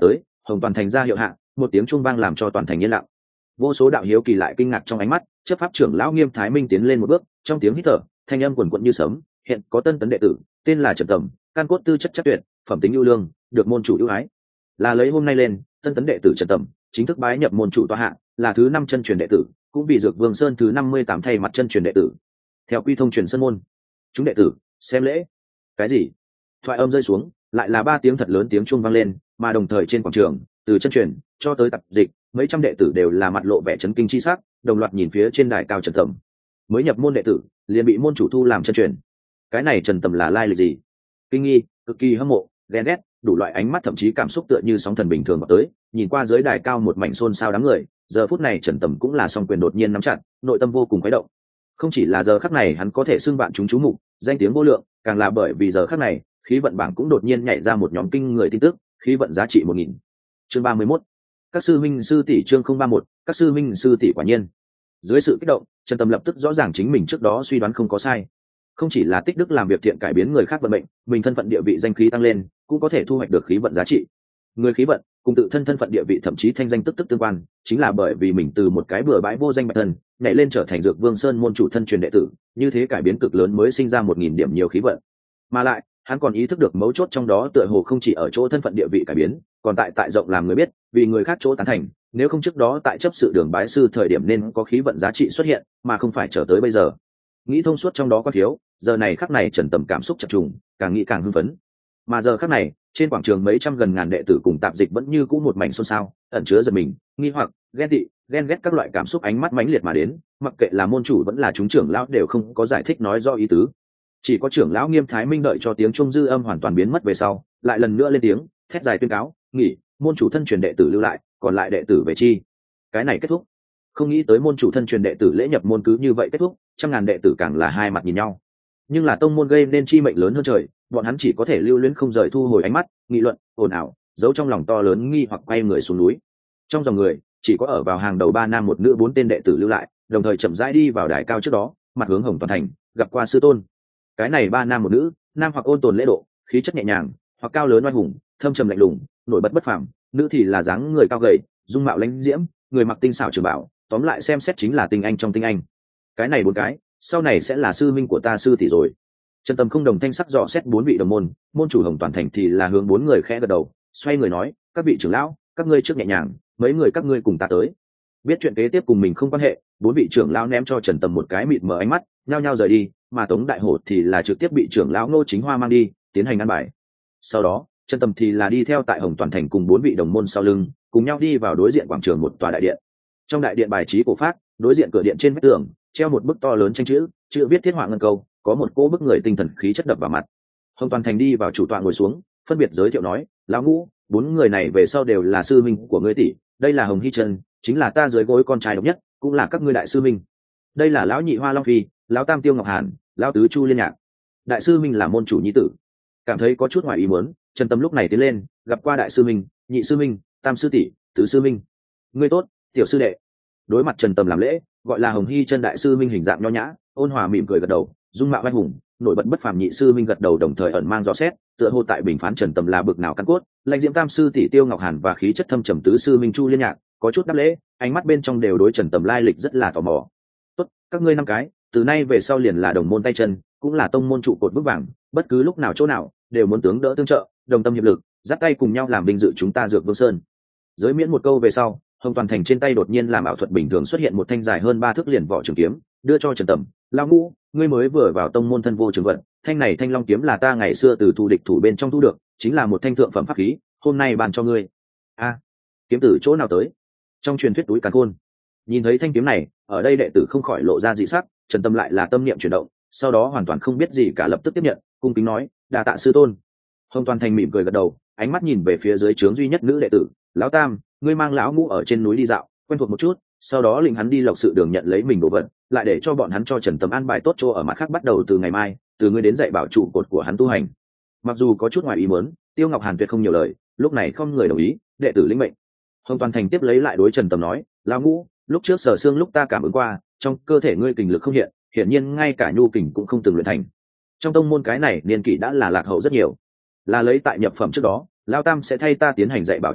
Hồng Toàn Thành ra hiệu hạ, một tiếng chuông vang làm cho toàn thành yên lặng. Vô số đạo hiếu kỳ lại kinh ngạc trong ánh mắt, chấp pháp trưởng lão Nghiêm Thái Minh tiến lên một bước, trong tiếng hít thở, thanh âm quần quật như sấm, hiện có tân tấn đệ tử, tên là Trần Tầm, căn cốt tư chất chắc tuyệt, phẩm tính ưu lương, được môn chủ ưu ái. Là lấy hôm nay lên, tân tấn đệ tử Trần Tầm, chính thức bái nhập môn chủ tọa hạ, là thứ năm chân truyền đệ tử, cũng vì Dược Vương Sơn thứ năm mươi tám thay mặt chân truyền đệ tử. Theo quy thông truyền sơn môn, chúng đệ tử, xem lễ. Cái gì? Thoại âm rơi xuống, lại là ba tiếng thật lớn tiếng chuông vang lên, mà đồng thời trên quảng trường, từ chân truyền cho tới tập dịch, mấy trăm đệ tử đều là mặt lộ vẻ chấn kinh chi sắc, đồng loạt nhìn phía trên đài cao Trần Tầm. Mới nhập môn đệ tử, liền bị môn chủ thu làm chân truyền. Cái này Trần Tầm là lai lịch gì? Kinh nghi, cực kỳ hâm mộ, ghen ghét, đủ loại ánh mắt thậm chí cảm xúc tựa như sóng thần bình thường vào tới, nhìn qua dưới đài cao một mảnh xôn xao đám người, giờ phút này Trần Tầm cũng là song quyền đột nhiên nắm chặt, nội tâm vô cùng khuấy động. Không chỉ là giờ khắc này hắn có thể xưng bạn chúng chú mục, danh tiếng vô lượng, càng là bởi vì giờ khắc này, khí vận bảng cũng đột nhiên nhảy ra một nhóm kinh người tin tức, khí vận giá trị một nghìn. Chương ba mươi mốt. Các sư minh sư tỷ chương không ba mốt, các sư minh sư tỷ quả nhiên. Dưới sự kích động, Trần Tầm lập tức rõ ràng chính mình trước đó suy đoán không có sai. Không chỉ là tích đức làm việc thiện cải biến người khác vận mệnh, mình thân phận địa vị danh khí tăng lên, cũng có thể thu hoạch được khí vận giá trị. Người khí vận cùng tự thân thân phận địa vị thậm chí thanh danh tức tức tương quan, chính là bởi vì mình từ một cái bừa bãi vô danh bạch thân, nhảy lên trở thành Dược Vương Sơn môn chủ thân truyền đệ tử, như thế cải biến cực lớn mới sinh ra một nghìn điểm nhiều khí vận. Mà lại, hắn còn ý thức được mấu chốt trong đó tựa hồ không chỉ ở chỗ thân phận địa vị cải biến, còn tại tại rộng làm người biết, vì người khác chỗ tán thành, nếu không trước đó tại chấp sự đường bái sư thời điểm nên có khí vận giá trị xuất hiện, mà không phải chờ tới bây giờ. Nghĩ thông suốt trong đó có thiếu, giờ này khắc này Trần Tầm cảm xúc chập trùng, càng nghĩ càng hưng phấn. Mà giờ khắc này, trên quảng trường mấy trăm gần ngàn đệ tử cùng tạp dịch vẫn như cũ một mảnh xôn xao, ẩn chứa giật mình, nghi hoặc, ghen tị, ghen ghét các loại cảm xúc ánh mắt mãnh liệt mà đến, mặc kệ là môn chủ vẫn là chúng trưởng lão đều không có giải thích nói rõ ý tứ. Chỉ có trưởng lão Nghiêm Thái Minh đợi cho tiếng trung dư âm hoàn toàn biến mất về sau, lại lần nữa lên tiếng, thét dài tuyên cáo, nghỉ, môn chủ thân truyền đệ tử lưu lại, còn lại đệ tử về chi. Cái này kết thúc. Không nghĩ tới môn chủ thân truyền đệ tử lễ nhập môn cứ như vậy kết thúc, trăm ngàn đệ tử càng là hai mặt nhìn nhau. Nhưng là tông môn gây nên chi mệnh lớn hơn trời, bọn hắn chỉ có thể lưu luyến không rời thu hồi ánh mắt, nghị luận, ồn ào, giấu trong lòng to lớn nghi hoặc quay người xuống núi. Trong dòng người, chỉ có ở vào hàng đầu ba nam một nữ bốn tên đệ tử lưu lại, đồng thời chậm rãi đi vào đài cao trước đó, mặt hướng Hồng Toàn Thành, gặp qua sư tôn. Cái này ba nam một nữ, nam hoặc ôn tồn lễ độ, khí chất nhẹ nhàng, hoặc cao lớn oai hùng, thâm trầm lạnh lùng, nổi bật bất phàm, nữ thì là dáng người cao gầy, dung mạo lãnh diễm, người mặc tinh xảo trường bảo, tóm lại xem xét chính là tinh anh trong tinh anh. Cái này bốn cái, sau này sẽ là sư minh của ta sư tỷ rồi. Trần Tầm không đồng thanh sắc dò xét bốn vị đồng môn, môn chủ Hồng Toàn Thành thì là hướng bốn người khẽ gật đầu, xoay người nói, các vị trưởng lão, các ngươi trước nhẹ nhàng, mấy người các ngươi cùng ta tới. Biết chuyện kế tiếp cùng mình không quan hệ, bốn vị trưởng lão ném cho Trần Tầm một cái mịt mờ ánh mắt, nhao nhao rời đi, mà Tống Đại Hổ thì là trực tiếp bị trưởng lão Ngô Chính Hoa mang đi, tiến hành ăn bài. Sau đó, Trần Tầm thì là đi theo tại Hồng Toàn Thành cùng bốn vị đồng môn sau lưng, cùng nhau đi vào đối diện quảng trường một tòa đại điện. Trong đại điện bài trí cổ pháp, đối diện cửa điện trên vách tường treo một bức to lớn tranh chữ, chữ viết thiết họa ngân câu, có một cỗ bức người tinh thần khí chất đập vào mặt. Hồng Toàn Thành đi vào chủ tọa ngồi xuống, phân biệt giới thiệu nói, lão Ngũ, bốn người này về sau đều là sư minh của ngươi tỷ, đây là Hồng Hy Trân, chính là ta dưới gối con trai độc nhất, cũng là các ngươi đại sư minh. Đây là lão Nhị Hoa Long Phi, lão Tam Tiêu Ngọc Hàn, lão Tứ Chu Liên Nhạc. Đại sư minh là môn chủ nhi tử. Cảm thấy có chút ngoài ý muốn, Trần Tâm lúc này tiến lên, gặp qua đại sư minh, nhị sư minh, tam sư tỷ, tứ sư minh. Ngươi tốt, tiểu sư đệ. Đối mặt Trần Tâm làm lễ, gọi là Hồng Hy Chân đại sư minh hình dạng nho nhã, ôn hòa mỉm cười gật đầu, dung mạo oai hùng, nổi bật bất phàm nhị sư minh gật đầu đồng thời ẩn mang rõ xét, tựa hồ tại bình phán Trần Tâm là bực nào căn cốt, lãnh diễm tam sư tỷ Tiêu Ngọc Hàn và khí chất thâm trầm tứ sư minh Chu Liên Nhạc, có chút đáp lễ, ánh mắt bên trong đều đối Trần Tâm lai lịch rất là tò mò. Tốt, các ngươi năm cái, từ nay về sau liền là đồng môn tay chân, cũng là tông môn trụ cột vững vàng, bất cứ lúc nào chỗ nào đều muốn tướng đỡ tương trợ, đồng tâm hiệp lực, dắt tay cùng nhau làm vinh dự chúng ta Dược Vương Sơn. Giới miễn một câu về sau, Hồng Toàn Thành trên tay đột nhiên làm ảo thuật bình thường xuất hiện một thanh dài hơn ba thước liền vỏ trường kiếm, đưa cho Trần Tầm, lão Ngũ, ngươi mới vừa vào tông môn thân vô trường vận, thanh này thanh long kiếm là ta ngày xưa từ thù địch thủ bên trong thu được, chính là một thanh thượng phẩm pháp khí, hôm nay bàn cho ngươi. A, kiếm từ chỗ nào tới? Trong truyền thuyết túi càn khôn. Nhìn thấy thanh kiếm này, ở đây đệ tử không khỏi lộ ra dị sắc, Trần Tâm lại là tâm niệm chuyển động, sau đó hoàn toàn không biết gì cả lập tức tiếp nhận, cung kính nói, đa tạ sư tôn. Hồng Toàn Thành mỉm cười gật đầu, ánh mắt nhìn về phía dưới trướng duy nhất nữ đệ tử, lão Tam, ngươi mang lão Ngũ ở trên núi đi dạo, quen thuộc một chút, sau đó lĩnh hắn đi lộc sự đường nhận lấy mình đồ vật, lại để cho bọn hắn cho Trần Tâm an bài tốt chỗ ở mặt khác bắt đầu từ ngày mai, từ ngươi đến dạy bảo trụ cột của hắn tu hành. Mặc dù có chút ngoài ý muốn, Tiêu Ngọc Hàn tuyệt không nhiều lời, lúc này không người đồng ý, đệ tử lĩnh mệnh. Hồng Toàn Thành tiếp lấy lại đối Trần Tâm nói, lão Ngũ, lúc trước sở xương lúc ta cảm ứng qua, trong cơ thể ngươi kình lực không hiện, hiển nhiên ngay cả nhu kình cũng không từng luyện thành. Trong tông môn cái này niên kỷ đã là lạc hậu rất nhiều, là lấy tại nhập phẩm trước đó, lão Tam sẽ thay ta tiến hành dạy bảo truyền thụ,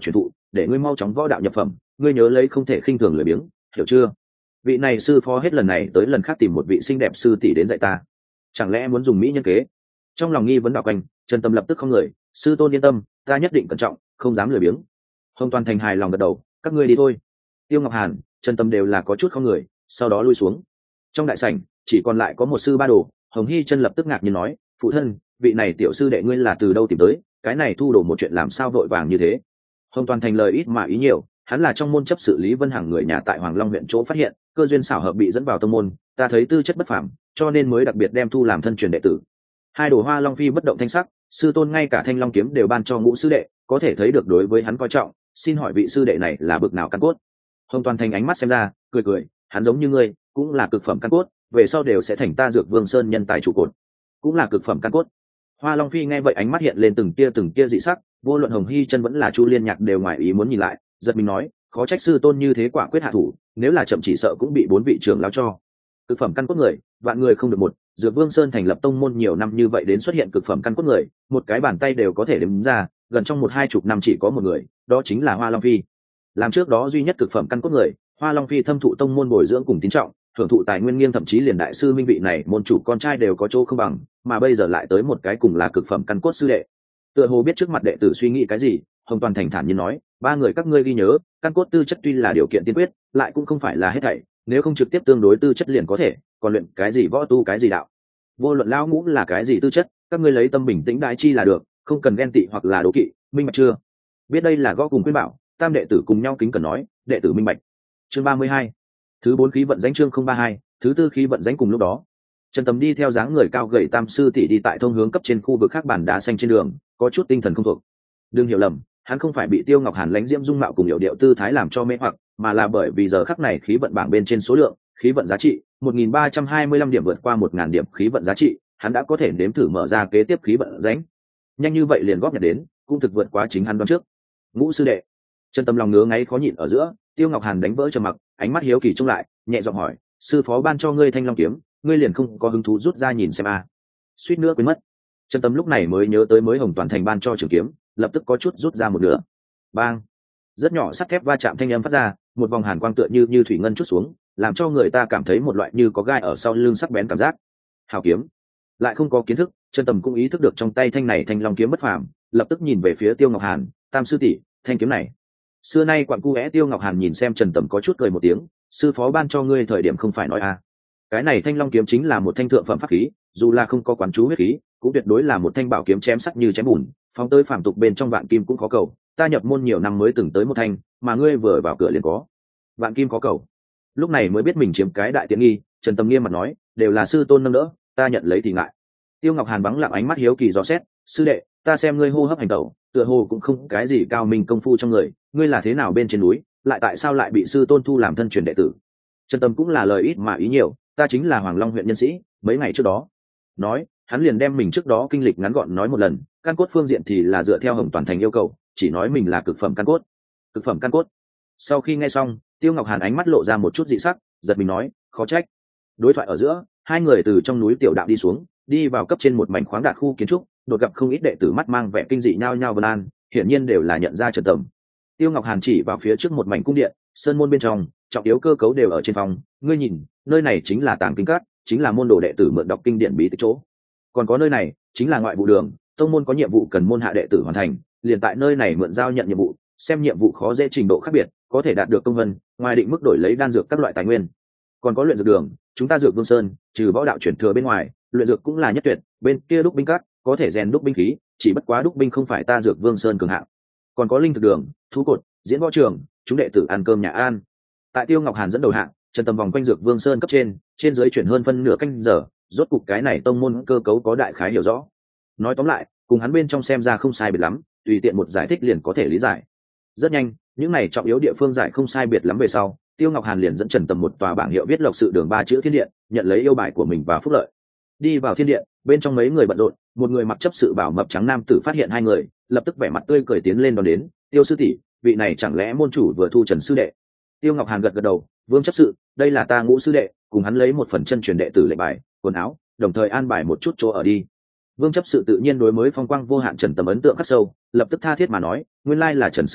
để ngươi mau chóng võ đạo nhập phẩm, ngươi nhớ lấy không thể khinh thường lười biếng, hiểu chưa? Vị này sư phó hết lần này tới lần khác tìm một vị xinh đẹp sư tỷ đến dạy ta, chẳng lẽ muốn dùng mỹ nhân kế? Trong lòng nghi vấn đạo quanh, Trần Tâm lập tức không người, sư tôn yên tâm, ta nhất định cẩn trọng, không dám lười biếng. Hồng Toàn Thành hài lòng gật đầu, các ngươi đi thôi. Tiêu Ngọc Hàn, Trần Tâm đều là có chút không người, sau đó lui xuống. Trong đại sảnh chỉ còn lại có một sư ba đồ. Hồng Hy chân lập tức ngạc nhiên nói, phụ thân, vị này tiểu sư đệ ngươi là từ đâu tìm tới, cái này thu đồ một chuyện làm sao vội vàng như thế? Hồng Toàn Thành lời ít mà ý nhiều, hắn là trong môn chấp sự Lý Vân Hằng người nhà tại Hoàng Long huyện chỗ phát hiện, cơ duyên xảo hợp bị dẫn vào tông môn, ta thấy tư chất bất phàm, cho nên mới đặc biệt đem thu làm thân truyền đệ tử. Hai đồ Hoa Long Phi bất động thanh sắc, sư tôn ngay cả Thanh Long kiếm đều ban cho ngũ sư đệ, có thể thấy được đối với hắn coi trọng, xin hỏi vị sư đệ này là bực nào căn cốt? Hồng Toàn Thành ánh mắt xem ra, cười cười, hắn giống như ngươi, cũng là cực phẩm căn cốt, về sau đều sẽ thành ta Dược Vương Sơn nhân tài trụ cột, cũng là cực phẩm căn cốt. Hoa Long Phi nghe vậy ánh mắt hiện lên từng tia từng tia dị sắc, vô luận Hồng Hy chân vẫn là Chu Liên Nhạc đều ngoài ý muốn nhìn lại, giật mình nói, khó trách sư tôn như thế quả quyết hạ thủ, nếu là chậm chỉ sợ cũng bị bốn vị trưởng lão cho. Cực phẩm căn cốt người, vạn người không được một, Dược Vương Sơn thành lập tông môn nhiều năm như vậy đến xuất hiện cực phẩm căn cốt người, một cái bàn tay đều có thể đếm ra, gần trong một hai chục năm chỉ có một người, đó chính là Hoa Long Phi. Làm trước đó duy nhất cực phẩm căn cốt người, Hoa Long Phi thâm thụ tông môn bồi dưỡng cùng tín trọng, hưởng thụ tài nguyên nghiêng, thậm chí liền đại sư minh vị này môn chủ con trai đều có chỗ không bằng, mà bây giờ lại tới một cái cùng là cực phẩm căn cốt sư đệ. Tựa hồ biết trước mặt đệ tử suy nghĩ cái gì, Hồng Toàn Thành thản nhiên nói, ba người các ngươi ghi nhớ, căn cốt tư chất tuy là điều kiện tiên quyết, lại cũng không phải là hết thảy, nếu không trực tiếp tương đối tư chất liền có thể, còn luyện cái gì võ tu cái gì đạo, vô luận lão ngũ là cái gì tư chất, các ngươi lấy tâm bình tĩnh đại chi là được, không cần ghen tị hoặc là đố kỵ, minh bạch chưa? Biết đây là gõ cùng khuyên bảo, tam đệ tử cùng nhau kính cẩn nói, đệ tử minh bạch. Chương ba mươi hai, thứ bốn khí vận danh chương không ba hai, thứ tư khí vận danh. Cùng lúc đó, Trần Tầm đi theo dáng người cao gầy tam sư tỷ đi tại thông hướng cấp trên khu vực khác bản đá xanh trên đường, có chút tinh thần không thuộc. Đừng hiểu lầm, hắn không phải bị Tiêu Ngọc Hàn lãnh diễm dung mạo cùng hiệu điệu tư thái làm cho mê hoặc, mà là bởi vì giờ khắc này khí vận bảng bên trên số lượng, khí vận giá trị một nghìn ba trăm hai mươi lăm điểm vượt qua một nghìn điểm khí vận giá trị, hắn đã có thể nếm thử mở ra kế tiếp khí vận danh. Nhanh như vậy liền góp nhặt đến, cũng thực vượt quá chính hắn đoán trước. Ngũ sư đệ. Trần Tâm lòng ngứa ngáy khó nhịn ở giữa, Tiêu Ngọc Hàn đánh vỡ trầm mặc, ánh mắt hiếu kỳ trông lại, nhẹ giọng hỏi, sư phó ban cho ngươi Thanh Long kiếm, ngươi liền không có hứng thú rút ra nhìn xem à? Suýt nữa quên mất. Trần Tâm lúc này mới nhớ tới mới Hồng Toàn Thành ban cho trường kiếm, lập tức có chút rút ra một nửa. Bang! Rất nhỏ sắt thép va chạm thanh âm phát ra, một vòng hàn quang tựa như như thủy ngân chút xuống, làm cho người ta cảm thấy một loại như có gai ở sau lưng sắc bén cảm giác. Hào kiếm, lại không có kiến thức, Trần Tầm cũng ý thức được trong tay thanh này Thanh Long kiếm bất phàm, lập tức nhìn về phía Tiêu Ngọc Hàn, tam sư tỷ, thanh kiếm này. Xưa nay quặn cu é. Tiêu Ngọc Hàn nhìn xem Trần Tầm có chút cười một tiếng, sư phó ban cho ngươi thời điểm không phải nói à? Cái này Thanh Long kiếm chính là một thanh thượng phẩm pháp khí, dù là không có quán chú huyết khí, cũng tuyệt đối là một thanh bảo kiếm chém sắt như chém bùn, phóng tới phàm tục bên trong vạn kim cũng có cầu. Ta nhập môn nhiều năm mới từng tới một thanh, mà ngươi vừa vào cửa liền có vạn kim có cầu. Lúc này mới biết mình chiếm cái đại tiện nghi, Trần Tầm nghiêm mặt nói, đều là sư tôn nâng đỡ, ta nhận lấy thì ngại. Tiêu Ngọc Hàn bắn lặng ánh mắt hiếu kỳ dò xét, sư đệ, ta xem ngươi hô hấp hành tẩu, tựa hồ cũng không cái gì cao minh công phu trong người, ngươi là thế nào bên trên núi, lại tại sao lại bị sư tôn thu làm thân truyền đệ tử? Trần Tâm cũng là lời ít mà ý nhiều, ta chính là Hoàng Long huyện nhân sĩ, mấy ngày trước đó. Nói, hắn liền đem mình trước đó kinh lịch ngắn gọn nói một lần, căn cốt phương diện thì là dựa theo Hồng Toàn Thành yêu cầu, chỉ nói mình là cực phẩm căn cốt. Cực phẩm căn cốt. Sau khi nghe xong, Tiêu Ngọc Hàn ánh mắt lộ ra một chút dị sắc, giật mình nói, khó trách. Đối thoại ở giữa, hai người từ trong núi tiểu đạo đi xuống, đi vào cấp trên một mảnh khoáng đạt khu kiến trúc, đột gặp không ít đệ tử mắt mang vẻ kinh dị nhao nhao vân an, hiển nhiên đều là nhận ra Trần Tầm. Tiêu Ngọc Hàn chỉ vào phía trước một mảnh cung điện, sơn môn bên trong, trọng yếu cơ cấu đều ở trên phòng, ngươi nhìn, nơi này chính là tàng kinh các, chính là môn đồ đệ tử mượn đọc kinh điển bí tịch chỗ. Còn có nơi này, chính là ngoại vụ đường, tông môn có nhiệm vụ cần môn hạ đệ tử hoàn thành, liền tại nơi này mượn giao nhận nhiệm vụ, xem nhiệm vụ khó dễ trình độ khác biệt, có thể đạt được công vân, ngoài định mức đổi lấy đan dược các loại tài nguyên. Còn có luyện dược đường, chúng ta Dược Vương Sơn, trừ võ đạo chuyển thừa bên ngoài, luyện dược cũng là nhất tuyệt, bên kia đúc binh các, có thể rèn đúc binh khí, chỉ bất quá đúc binh không phải ta Dược Vương Sơn cường hạng. Còn có linh thực đường, thú cột, diễn võ trường, chúng đệ tử ăn cơm nhà an. Tại Tiêu Ngọc Hàn dẫn đầu hạng, Trần Tầm vòng quanh Dược Vương Sơn cấp trên, trên dưới chuyển hơn phân nửa canh giờ, rốt cục cái này tông môn cơ cấu có đại khái hiểu rõ. Nói tóm lại, cùng hắn bên trong xem ra không sai biệt lắm, tùy tiện một giải thích liền có thể lý giải. Rất nhanh, những này trọng yếu địa phương giải không sai biệt lắm về sau, Tiêu Ngọc Hàn liền dẫn Trần Tầm một tòa bảng hiệu viết lộc sự đường ba chữ thiên điện, nhận lấy yêu bài của mình và phúc lợi. Đi vào thiên điện, bên trong mấy người bận rộn, một người mặc chấp sự bảo mập trắng nam tử phát hiện hai người, lập tức vẻ mặt tươi cười tiến lên đón đến, Tiêu sư tỷ, vị này chẳng lẽ môn chủ vừa thu Trần sư đệ? Tiêu Ngọc Hàn gật gật đầu, Vương chấp sự, đây là ta Ngũ sư đệ, cùng hắn lấy một phần chân truyền đệ tử lệnh bài, quần áo, đồng thời an bài một chút chỗ ở đi. Vương chấp sự tự nhiên đối mới phong quang vô hạn Trần Tầm ấn tượng khắc sâu, lập tức tha thiết mà nói, nguyên lai là Trần sư đệ,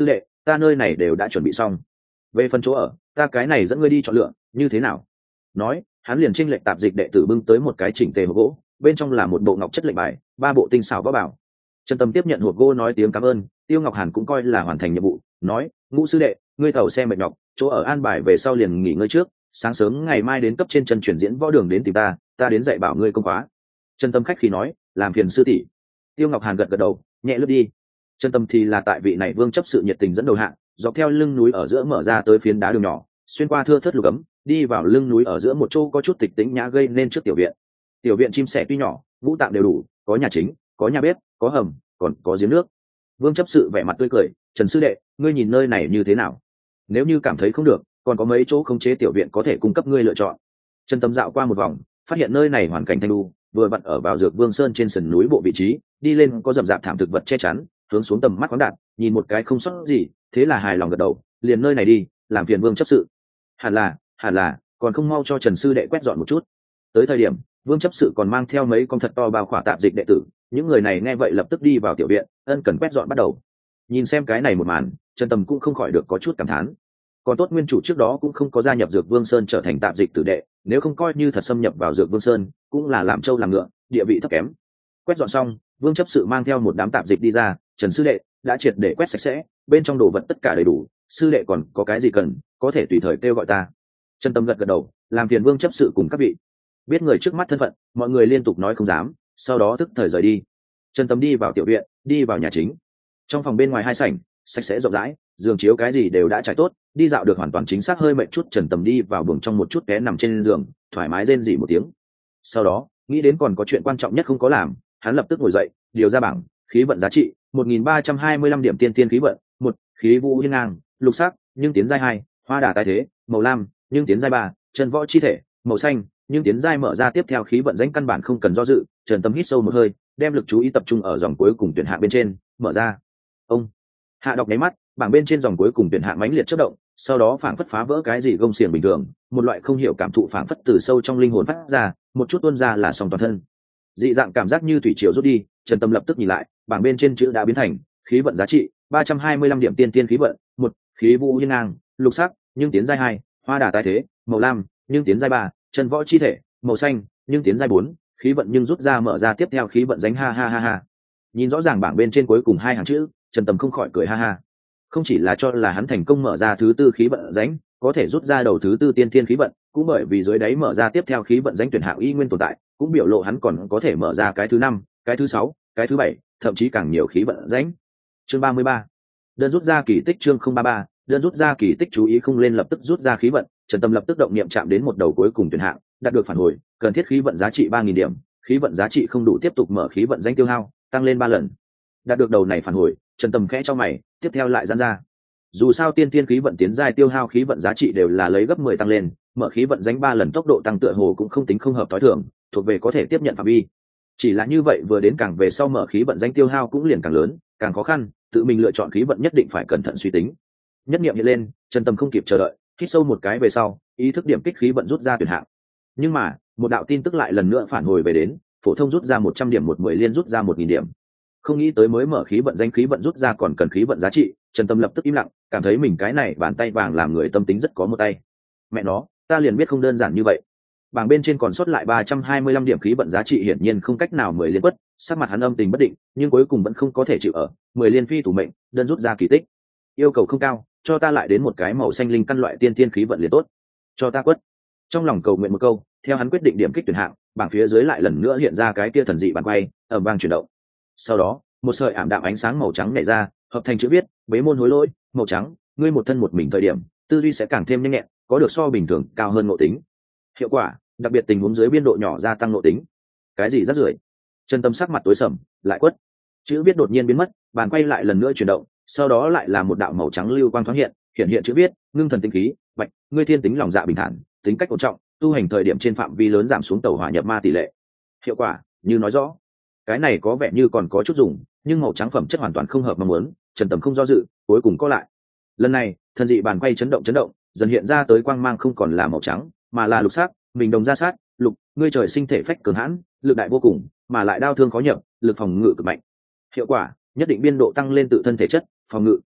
ta nơi này đều đã chuẩn bị xong. Về phần chỗ ở, ta cái này dẫn ngươi đi chọn lựa, như thế nào? Nói, hắn liền chênh lệch tạp dịch đệ tử bưng tới một cái chỉnh tề hộp gỗ, bên trong là một bộ ngọc chất lệnh bài, ba bộ tinh xảo võ bảo. Trần Tâm tiếp nhận hộp gỗ nói tiếng cảm ơn, Tiêu Ngọc Hàn cũng coi là hoàn thành nhiệm vụ, nói, ngũ sư đệ, ngươi tàu xe mệt nhọc, chỗ ở an bài về sau liền nghỉ ngơi trước, sáng sớm ngày mai đến cấp trên chân chuyển diễn võ đường đến tìm ta, ta đến dạy bảo ngươi công khóa. Trần Tâm khách khí nói, làm phiền sư tỷ. Tiêu Ngọc Hàn gật gật đầu, nhẹ lướt đi. Trần Tâm thì là tại vị này vương chấp sự nhiệt tình dẫn đầu hạng, dọc theo lưng núi ở giữa mở ra tới phiến đá đường nhỏ, xuyên qua thưa thớt lục ấm, đi vào lưng núi ở giữa một chỗ có chút tịch tĩnh nhã gây nên trước tiểu viện. Tiểu viện chim sẻ tuy nhỏ, ngũ tạng đều đủ, có nhà chính, có nhà bếp, có hầm, còn có giếng nước. Vương chấp sự vẻ mặt tươi cười, Trần sư đệ, ngươi nhìn nơi này như thế nào? Nếu như cảm thấy không được, còn có mấy chỗ khống chế tiểu viện có thể cung cấp ngươi lựa chọn. Trần Tâm dạo qua một vòng, phát hiện nơi này hoàn cảnh thanh lưu, vừa vặn ở vào dược vương sơn trên sườn núi bộ vị trí, đi lên có rậm rạp thảm thực vật che chắn, hướng xuống tầm mắt khoáng đạt, nhìn một cái không sót gì, thế là hài lòng gật đầu, liền nơi này đi, làm phiền Vương chấp sự. Hẳn là, hẳn là, còn không mau cho Trần sư đệ quét dọn một chút. Tới thời điểm, Vương chấp sự còn mang theo mấy con thật to bao khỏa tạp dịch đệ tử, những người này nghe vậy lập tức đi vào tiểu viện, ân cần quét dọn bắt đầu. Nhìn xem cái này một màn, Trần Tâm cũng không khỏi được có chút cảm thán. Còn tốt nguyên chủ trước đó cũng không có gia nhập Dược Vương Sơn trở thành tạp dịch tử đệ, nếu không coi như thật xâm nhập vào Dược Vương Sơn, cũng là làm trâu làm ngựa, địa vị thấp kém. Quét dọn xong, Vương chấp sự mang theo một đám tạp dịch đi ra, Trần sư đệ đã triệt để quét sạch sẽ, bên trong đồ vật tất cả đầy đủ, sư đệ còn có cái gì cần, có thể tùy thời kêu gọi ta. Trần Tâm gật gật đầu, làm phiền Vương chấp sự cùng các vị. Biết người trước mắt thân phận, mọi người liên tục nói không dám, sau đó tức thời rời đi. Trần Tâm đi vào tiểu viện, đi vào nhà chính. Trong phòng bên ngoài hai sảnh, sạch sẽ rộng rãi, giường chiếu cái gì đều đã trải tốt, đi dạo được hoàn toàn chính xác hơi mệt chút. Trần Tâm đi vào buồng trong một chút té nằm trên giường, thoải mái rên rỉ một tiếng. Sau đó, nghĩ đến còn có chuyện quan trọng nhất không có làm, hắn lập tức ngồi dậy, điều ra bảng, khí vận giá trị một nghìn ba trăm hai mươi lăm điểm tiên tiên khí vận, một, khí vũ hiên ngang, lục sắc, nhưng tiến giai hai, hoa đà tái thế, màu lam, nhưng tiến giai ba, chân võ chi thể, màu xanh, nhưng tiến giai mở ra tiếp theo khí vận danh căn bản không cần do dự. Trần Tâm hít sâu một hơi, đem lực chú ý tập trung ở dòng cuối cùng tuyển hạng bên trên, mở ra. Ông hạ đọc nháy mắt, bảng bên trên dòng cuối cùng tuyển hạng mãnh liệt chớp động, sau đó phảng phất phá vỡ cái gì gông xiềng bình thường, một loại không hiểu cảm thụ phảng phất từ sâu trong linh hồn phát ra, một chút tuôn ra là sòng toàn thân. Dị dạng cảm giác như thủy triều rút đi, Trần Tâm lập tức nhìn lại, bảng bên trên chữ đã biến thành khí vận giá trị ba trăm hai mươi lăm điểm tiên tiên khí vận, một, khí vũ hiên ngang, lục sắc, nhưng tiến giai hai, hoa đà tái thế, màu lam, nhưng tiến giai ba, chân võ chi thể, màu xanh, nhưng tiến giai bốn, khí vận nhưng rút ra mở ra tiếp theo khí vận danh ha ha ha ha. Nhìn rõ ràng bảng bên trên cuối cùng hai hàng chữ, Trần Tâm không khỏi cười ha ha. Không chỉ là cho là hắn thành công mở ra thứ tư khí vận danh, có thể rút ra đầu thứ tư tiên thiên khí vận, cũng bởi vì dưới đáy mở ra tiếp theo khí vận danh tuyển hạng y nguyên tồn tại, cũng biểu lộ hắn còn có thể mở ra cái thứ năm, cái thứ sáu, cái thứ bảy, thậm chí càng nhiều khí vận danh. Chương ba mươi ba, đơn rút ra kỳ tích. Chương không ba ba, đơn rút ra kỳ tích. Chú ý không lên lập tức rút ra khí vận, Trần Tâm lập tức động niệm chạm đến một đầu cuối cùng tuyển hạng, đạt được phản hồi, cần thiết khí vận giá trị ba nghìn điểm, khí vận giá trị không đủ tiếp tục mở khí vận danh tiêu hao, tăng lên ba lần. Đạt được đầu này phản hồi, Trần Tâm khẽ cho mày, tiếp theo lại giãn ra. Dù sao tiên tiên khí vận tiến giai tiêu hao khí vận giá trị đều là lấy gấp mười tăng lên, mở khí vận danh ba lần tốc độ tăng tựa hồ cũng không tính không hợp tối thường, thuộc về có thể tiếp nhận phạm vi. Chỉ là như vậy vừa đến càng về sau mở khí vận danh tiêu hao cũng liền càng lớn, càng khó khăn, tự mình lựa chọn khí vận nhất định phải cẩn thận suy tính. Nhất niệm hiện lên, Trần Tâm không kịp chờ đợi, hít sâu một cái về sau, ý thức điểm kích khí vận rút ra tuyển hạng. Nhưng mà, một đạo tin tức lại lần nữa phản hồi về đến, phổ thông rút ra một trăm điểm, một mười liên rút ra một nghìn điểm. Không nghĩ tới mới mở khí vận danh khí vận rút ra còn cần khí vận giá trị, Trần Tâm lập tức im lặng, cảm thấy mình cái này bàn tay vàng làm người tâm tính rất có một tay. Mẹ nó, ta liền biết không đơn giản như vậy. Bảng bên trên còn sót lại ba trăm hai mươi lăm điểm khí vận giá trị hiển nhiên không cách nào mười liên quất, sắc mặt hắn âm tình bất định, nhưng cuối cùng vẫn không có thể chịu ở, mười liên phi thủ mệnh, đơn rút ra kỳ tích. Yêu cầu không cao, cho ta lại đến một cái màu xanh linh căn loại tiên tiên khí vận liền tốt. Cho ta quất. Trong lòng cầu nguyện một câu, theo hắn quyết định điểm kích tuyển hạng, bảng phía dưới lại lần nữa hiện ra cái kia thần dị bàn quay, ầm vang chuyển động. Sau đó, một sợi ảm đạm ánh sáng màu trắng nhảy ra, hợp thành chữ viết, bế môn hối lỗi, màu trắng, ngươi một thân một mình thời điểm, tư duy sẽ càng thêm nhanh nhẹn, có được so bình thường cao hơn ngộ tính. Hiệu quả, đặc biệt tình huống dưới biên độ nhỏ gia tăng ngộ tính. Cái gì rắc rưởi? Trần Tâm sắc mặt tối sầm, lại quất. Chữ viết đột nhiên biến mất, bàn quay lại lần nữa chuyển động, sau đó lại là một đạo màu trắng lưu quang thoáng hiện, hiện hiện chữ viết, ngưng thần tinh khí, bạch, ngươi thiên tính lòng dạ bình thản, tính cách ổn trọng, tu hành thời điểm trên phạm vi lớn giảm xuống tẩu hỏa nhập ma tỷ lệ. Hiệu quả, như nói rõ. Cái này có vẻ như còn có chút dùng, nhưng màu trắng phẩm chất hoàn toàn không hợp mong muốn, Trần Tâm không do dự, cuối cùng có lại. Lần này, thần dị bàn quay chấn động chấn động, dần hiện ra tới quang mang không còn là màu trắng, mà là lục sắc, mình đồng ra sát, lục, ngươi trời sinh thể phách cường hãn, lực đại vô cùng, mà lại đao thương khó nhập, lực phòng ngự cực mạnh. Hiệu quả, nhất định biên độ tăng lên tự thân thể chất, phòng ngự.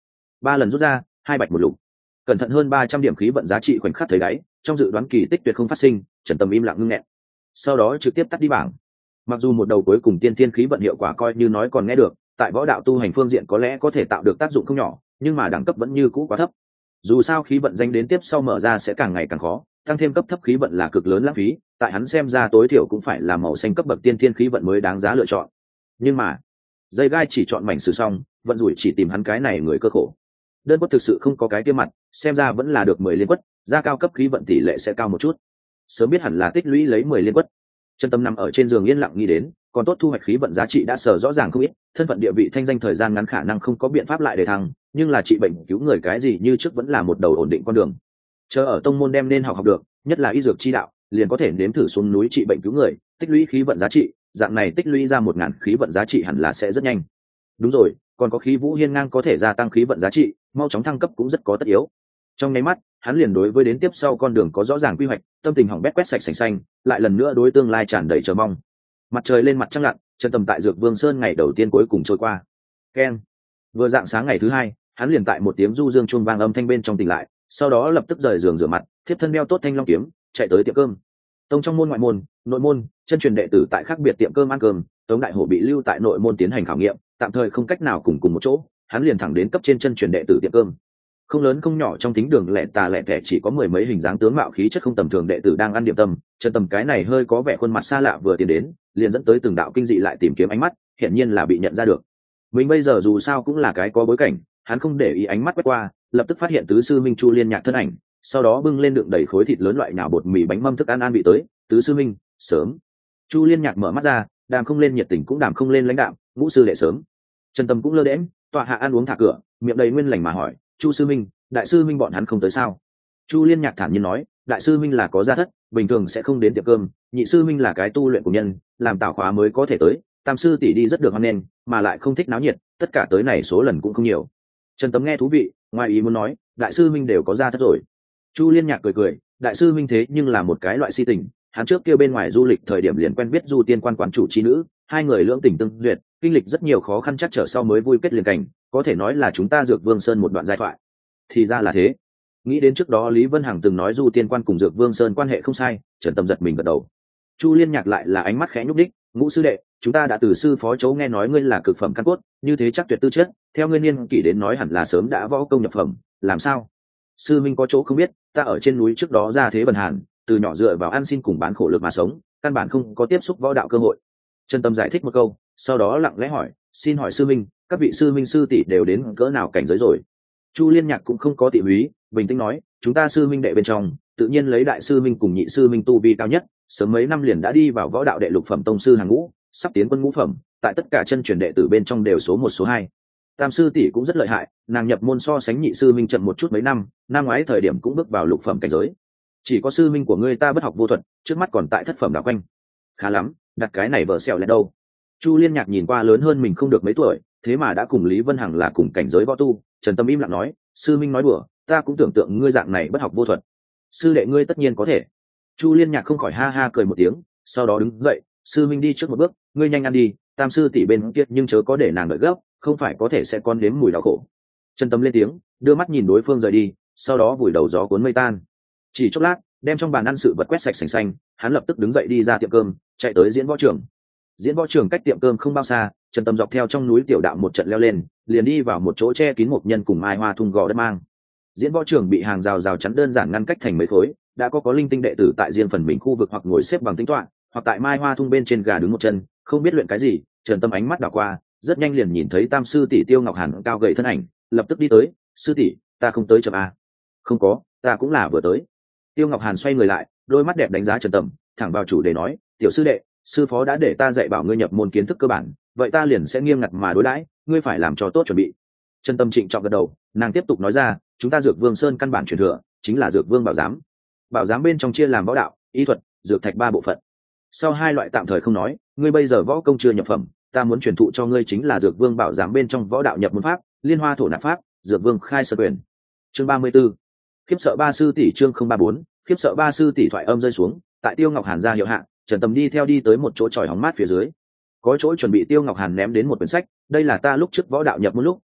ba lần rút ra hai bạch một lục, cẩn thận hơn ba trăm điểm khí vận giá trị khoảnh khắc thấy đáy, trong dự đoán kỳ tích tuyệt không phát sinh. Trần Tâm im lặng ngưng nghẹn, sau đó trực tiếp tắt đi bảng. Mặc dù một đầu cuối cùng tiên thiên khí vận hiệu quả coi như nói còn nghe được, tại võ đạo tu hành phương diện có lẽ có thể tạo được tác dụng không nhỏ, nhưng mà đẳng cấp vẫn như cũ quá thấp. Dù sao khí vận danh đến tiếp sau mở ra sẽ càng ngày càng khó, tăng thêm cấp thấp khí vận là cực lớn lãng phí, tại hắn xem ra tối thiểu cũng phải là màu xanh cấp bậc tiên thiên khí vận mới đáng giá lựa chọn. Nhưng mà dây gai chỉ chọn mảnh sử xong, vận rủi chỉ tìm hắn cái này người cơ khổ. Đơn quất thực sự không có cái kia mặt, xem ra vẫn là được mười liên quất, ra cao cấp khí vận tỷ lệ sẽ cao một chút. Sớm biết hẳn là tích lũy lấy mười liên quất. Chân Tâm nằm ở trên giường yên lặng nghĩ đến, còn tốt thu hoạch khí vận giá trị đã sở rõ ràng không ít, thân phận địa vị thanh danh thời gian ngắn khả năng không có biện pháp lại để thăng, nhưng là trị bệnh cứu người cái gì như trước vẫn là một đầu ổn định con đường. Chờ ở tông môn đem nên học học được, nhất là y dược chi đạo, liền có thể nếm thử xuống núi trị bệnh cứu người, tích lũy khí vận giá trị, dạng này tích lũy ra một ngàn khí vận giá trị hẳn là sẽ rất nhanh. Đúng rồi, còn có khí vũ hiên ngang có thể gia tăng khí vận giá trị, mau chóng thăng cấp cũng rất có tất yếu. Trong nháy mắt, hắn liền đối với đến tiếp sau con đường có rõ ràng quy hoạch, tâm tình hỏng bét quét sạch sành xanh, lại lần nữa đối tương lai tràn đầy chờ mong. Mặt trời lên mặt trăng lặn, Trần Tâm tại Dược Vương Sơn ngày đầu tiên cuối cùng trôi qua. Keng. Vừa dạng sáng ngày thứ hai, hắn liền tại một tiếng du dương chuông vang âm thanh bên trong tỉnh lại, sau đó lập tức rời giường rửa mặt, thiếp thân đeo tốt thanh long kiếm, chạy tới tiệm cơm. Tông trong môn ngoại môn, nội môn, chân truyền đệ tử tại khác biệt tiệm cơm ăn cơm, Tống Đại Hổ bị lưu tại nội môn tiến hành khảo nghiệm, tạm thời không cách nào cùng cùng một chỗ, hắn liền thẳng đến cấp trên chân truyền đệ tử tiệm cơm. Không lớn không nhỏ trong thính đường lẻ tà lẻ tẻ chỉ có mười mấy hình dáng tướng mạo khí chất không tầm thường đệ tử đang ăn điểm tâm. Trần Tâm cái này hơi có vẻ khuôn mặt xa lạ vừa tiến đến, liền dẫn tới từng đạo kinh dị lại tìm kiếm ánh mắt, hiển nhiên là bị nhận ra được. Mình bây giờ dù sao cũng là cái có bối cảnh, hắn không để ý ánh mắt quét qua, lập tức phát hiện tứ sư minh Chu Liên Nhạc thân ảnh, sau đó bưng lên đựng đầy khối thịt lớn loại nào bột mì bánh mâm thức ăn an vị tới. Tứ sư minh, sớm. Chu Liên Nhạc mở mắt ra, đàm không lên nhiệt tình cũng đàm không lên lãnh đạm, ngũ sư đệ sớm. Trần Tâm cũng lơ đễnh, tọa hạ ăn uống thả cửa, miệng đầy nguyên lành mà hỏi, Chu sư minh, đại sư minh bọn hắn không tới sao? Chu Liên Nhạc thản nhiên nói, đại sư minh là có gia thất, bình thường sẽ không đến tiệm cơm, nhị sư minh là cái tu luyện của nhân, làm tảo khóa mới có thể tới, tam sư tỷ đi rất được hoan nghênh, mà lại không thích náo nhiệt, tất cả tới này số lần cũng không nhiều. Trần Tâm nghe thú vị, ngoài ý muốn nói, đại sư minh đều có gia thất rồi. Chu Liên Nhạc cười cười, đại sư minh thế nhưng là một cái loại si tình, hắn trước kia bên ngoài du lịch thời điểm liền quen biết Du Tiên Quan quán chủ trí nữ, hai người lưỡng tình tương duyệt, kinh lịch rất nhiều khó khăn chắc trở sau mới vui kết liền cảnh, có thể nói là chúng ta Dược Vương Sơn một đoạn giai thoại. Thì ra là thế. Nghĩ đến trước đó Lý Vân Hằng từng nói Du Tiên Quan cùng Dược Vương Sơn quan hệ không sai, Trần Tâm giật mình gật đầu. Chu Liên Nhạc lại là ánh mắt khẽ nhúc đích, ngũ sư đệ, chúng ta đã từ sư phó chấu nghe nói ngươi là cực phẩm căn cốt, như thế chắc tuyệt tư chất, theo ngươi niên kỷ đến nói hẳn là sớm đã võ công nhập phẩm, làm sao? Sư minh có chỗ không biết, ta ở trên núi trước đó ra thế bần hàn, từ nhỏ dựa vào ăn xin cùng bán khổ lực mà sống, căn bản không có tiếp xúc võ đạo cơ hội. Trần Tâm giải thích một câu, sau đó lặng lẽ hỏi, xin hỏi sư minh, các vị sư minh sư tỷ đều đến cỡ nào cảnh giới rồi? Chu Liên Nhạc cũng không có tị húy, bình tĩnh nói, chúng ta sư minh đệ bên trong, tự nhiên lấy đại sư minh cùng nhị sư minh tu vi cao nhất, sớm mấy năm liền đã đi vào võ đạo đệ lục phẩm tông sư hàng ngũ, sắp tiến quân ngũ phẩm, tại tất cả chân truyền đệ tử bên trong đều số một số hai. Tam sư tỷ cũng rất lợi hại, nàng nhập môn so sánh nhị sư minh chậm một chút mấy năm, năm ngoái thời điểm cũng bước vào lục phẩm cảnh giới. Chỉ có sư minh của ngươi ta bất học vô thuật, trước mắt còn tại thất phẩm đảo quanh. Khá lắm, đặt cái này vợ xẻo lại đâu? Chu Liên Nhạc nhìn qua lớn hơn mình không được mấy tuổi, thế mà đã cùng Lý Vân Hằng là cùng cảnh giới võ tu. Trần Tâm im lặng nói, sư minh nói đùa, ta cũng tưởng tượng ngươi dạng này bất học vô thuật. Sư đệ ngươi tất nhiên có thể. Chu Liên Nhạc không khỏi ha ha cười một tiếng, sau đó đứng dậy, sư minh đi trước một bước, ngươi nhanh ăn đi, tam sư tỷ bên kia nhưng chớ có để nàng đợi gấp, không phải có thể sẽ con đếm mùi đau khổ. Trần Tâm lên tiếng, đưa mắt nhìn đối phương rời đi, sau đó vùi đầu gió cuốn mây tan. Chỉ chốc lát, đem trong bàn ăn sự vật quét sạch sành xanh, hắn lập tức đứng dậy đi ra tiệm cơm, chạy tới diễn võ trường. Diễn võ trường cách tiệm cơm không bao xa, Trần Tâm dọc theo trong núi tiểu đạo một trận leo lên, liền đi vào một chỗ che kín một nhân cùng mai hoa thung gò đất mang. Diễn võ trường bị hàng rào rào chắn đơn giản ngăn cách thành mấy khối, đã có có linh tinh đệ tử tại riêng phần mình khu vực hoặc ngồi xếp bằng tính toán, hoặc tại mai hoa thung bên trên gà đứng một chân, không biết luyện cái gì. Trần Tâm ánh mắt đảo qua, rất nhanh liền nhìn thấy tam sư tỷ Tiêu Ngọc Hàn cao gầy thân ảnh, lập tức đi tới, sư tỷ, ta không tới chậm a. Không có, ta cũng là vừa tới. Tiêu Ngọc Hàn xoay người lại, đôi mắt đẹp đánh giá Trần Tâm, thẳng vào chủ đề nói, tiểu sư đệ, sư phó đã để ta dạy bảo ngươi nhập môn kiến thức cơ bản, vậy ta liền sẽ nghiêm ngặt mà đối đãi, ngươi phải làm cho tốt chuẩn bị. Trần Tâm trịnh trọng gật đầu, nàng tiếp tục nói ra, chúng ta Dược Vương Sơn căn bản truyền thừa chính là Dược Vương Bảo Giám. Bảo Giám bên trong chia làm võ đạo, y thuật, dược thạch ba bộ phận. Sau hai loại tạm thời không nói, ngươi bây giờ võ công chưa nhập phẩm, ta muốn truyền thụ cho ngươi chính là Dược Vương Bảo Giám bên trong võ đạo nhập môn pháp, Liên Hoa Thổ Nạp pháp, Dược Vương Khai Sơ Quyền. Chương ba mươi b ố. Khiếp sợ ba sư tỷ chương không ba bốn, khiếp sợ ba sư tỷ thoại âm rơi xuống, tại Tiêu Ngọc Hàn ra hiệu hạ, Trần Tâm đi theo đi tới một chỗ tròi hóng mát phía dưới. Có chỗ chuẩn bị Tiêu Ngọc Hàn ném đến một quyển sách, đây là ta lúc trước võ đạo nhập môn lúc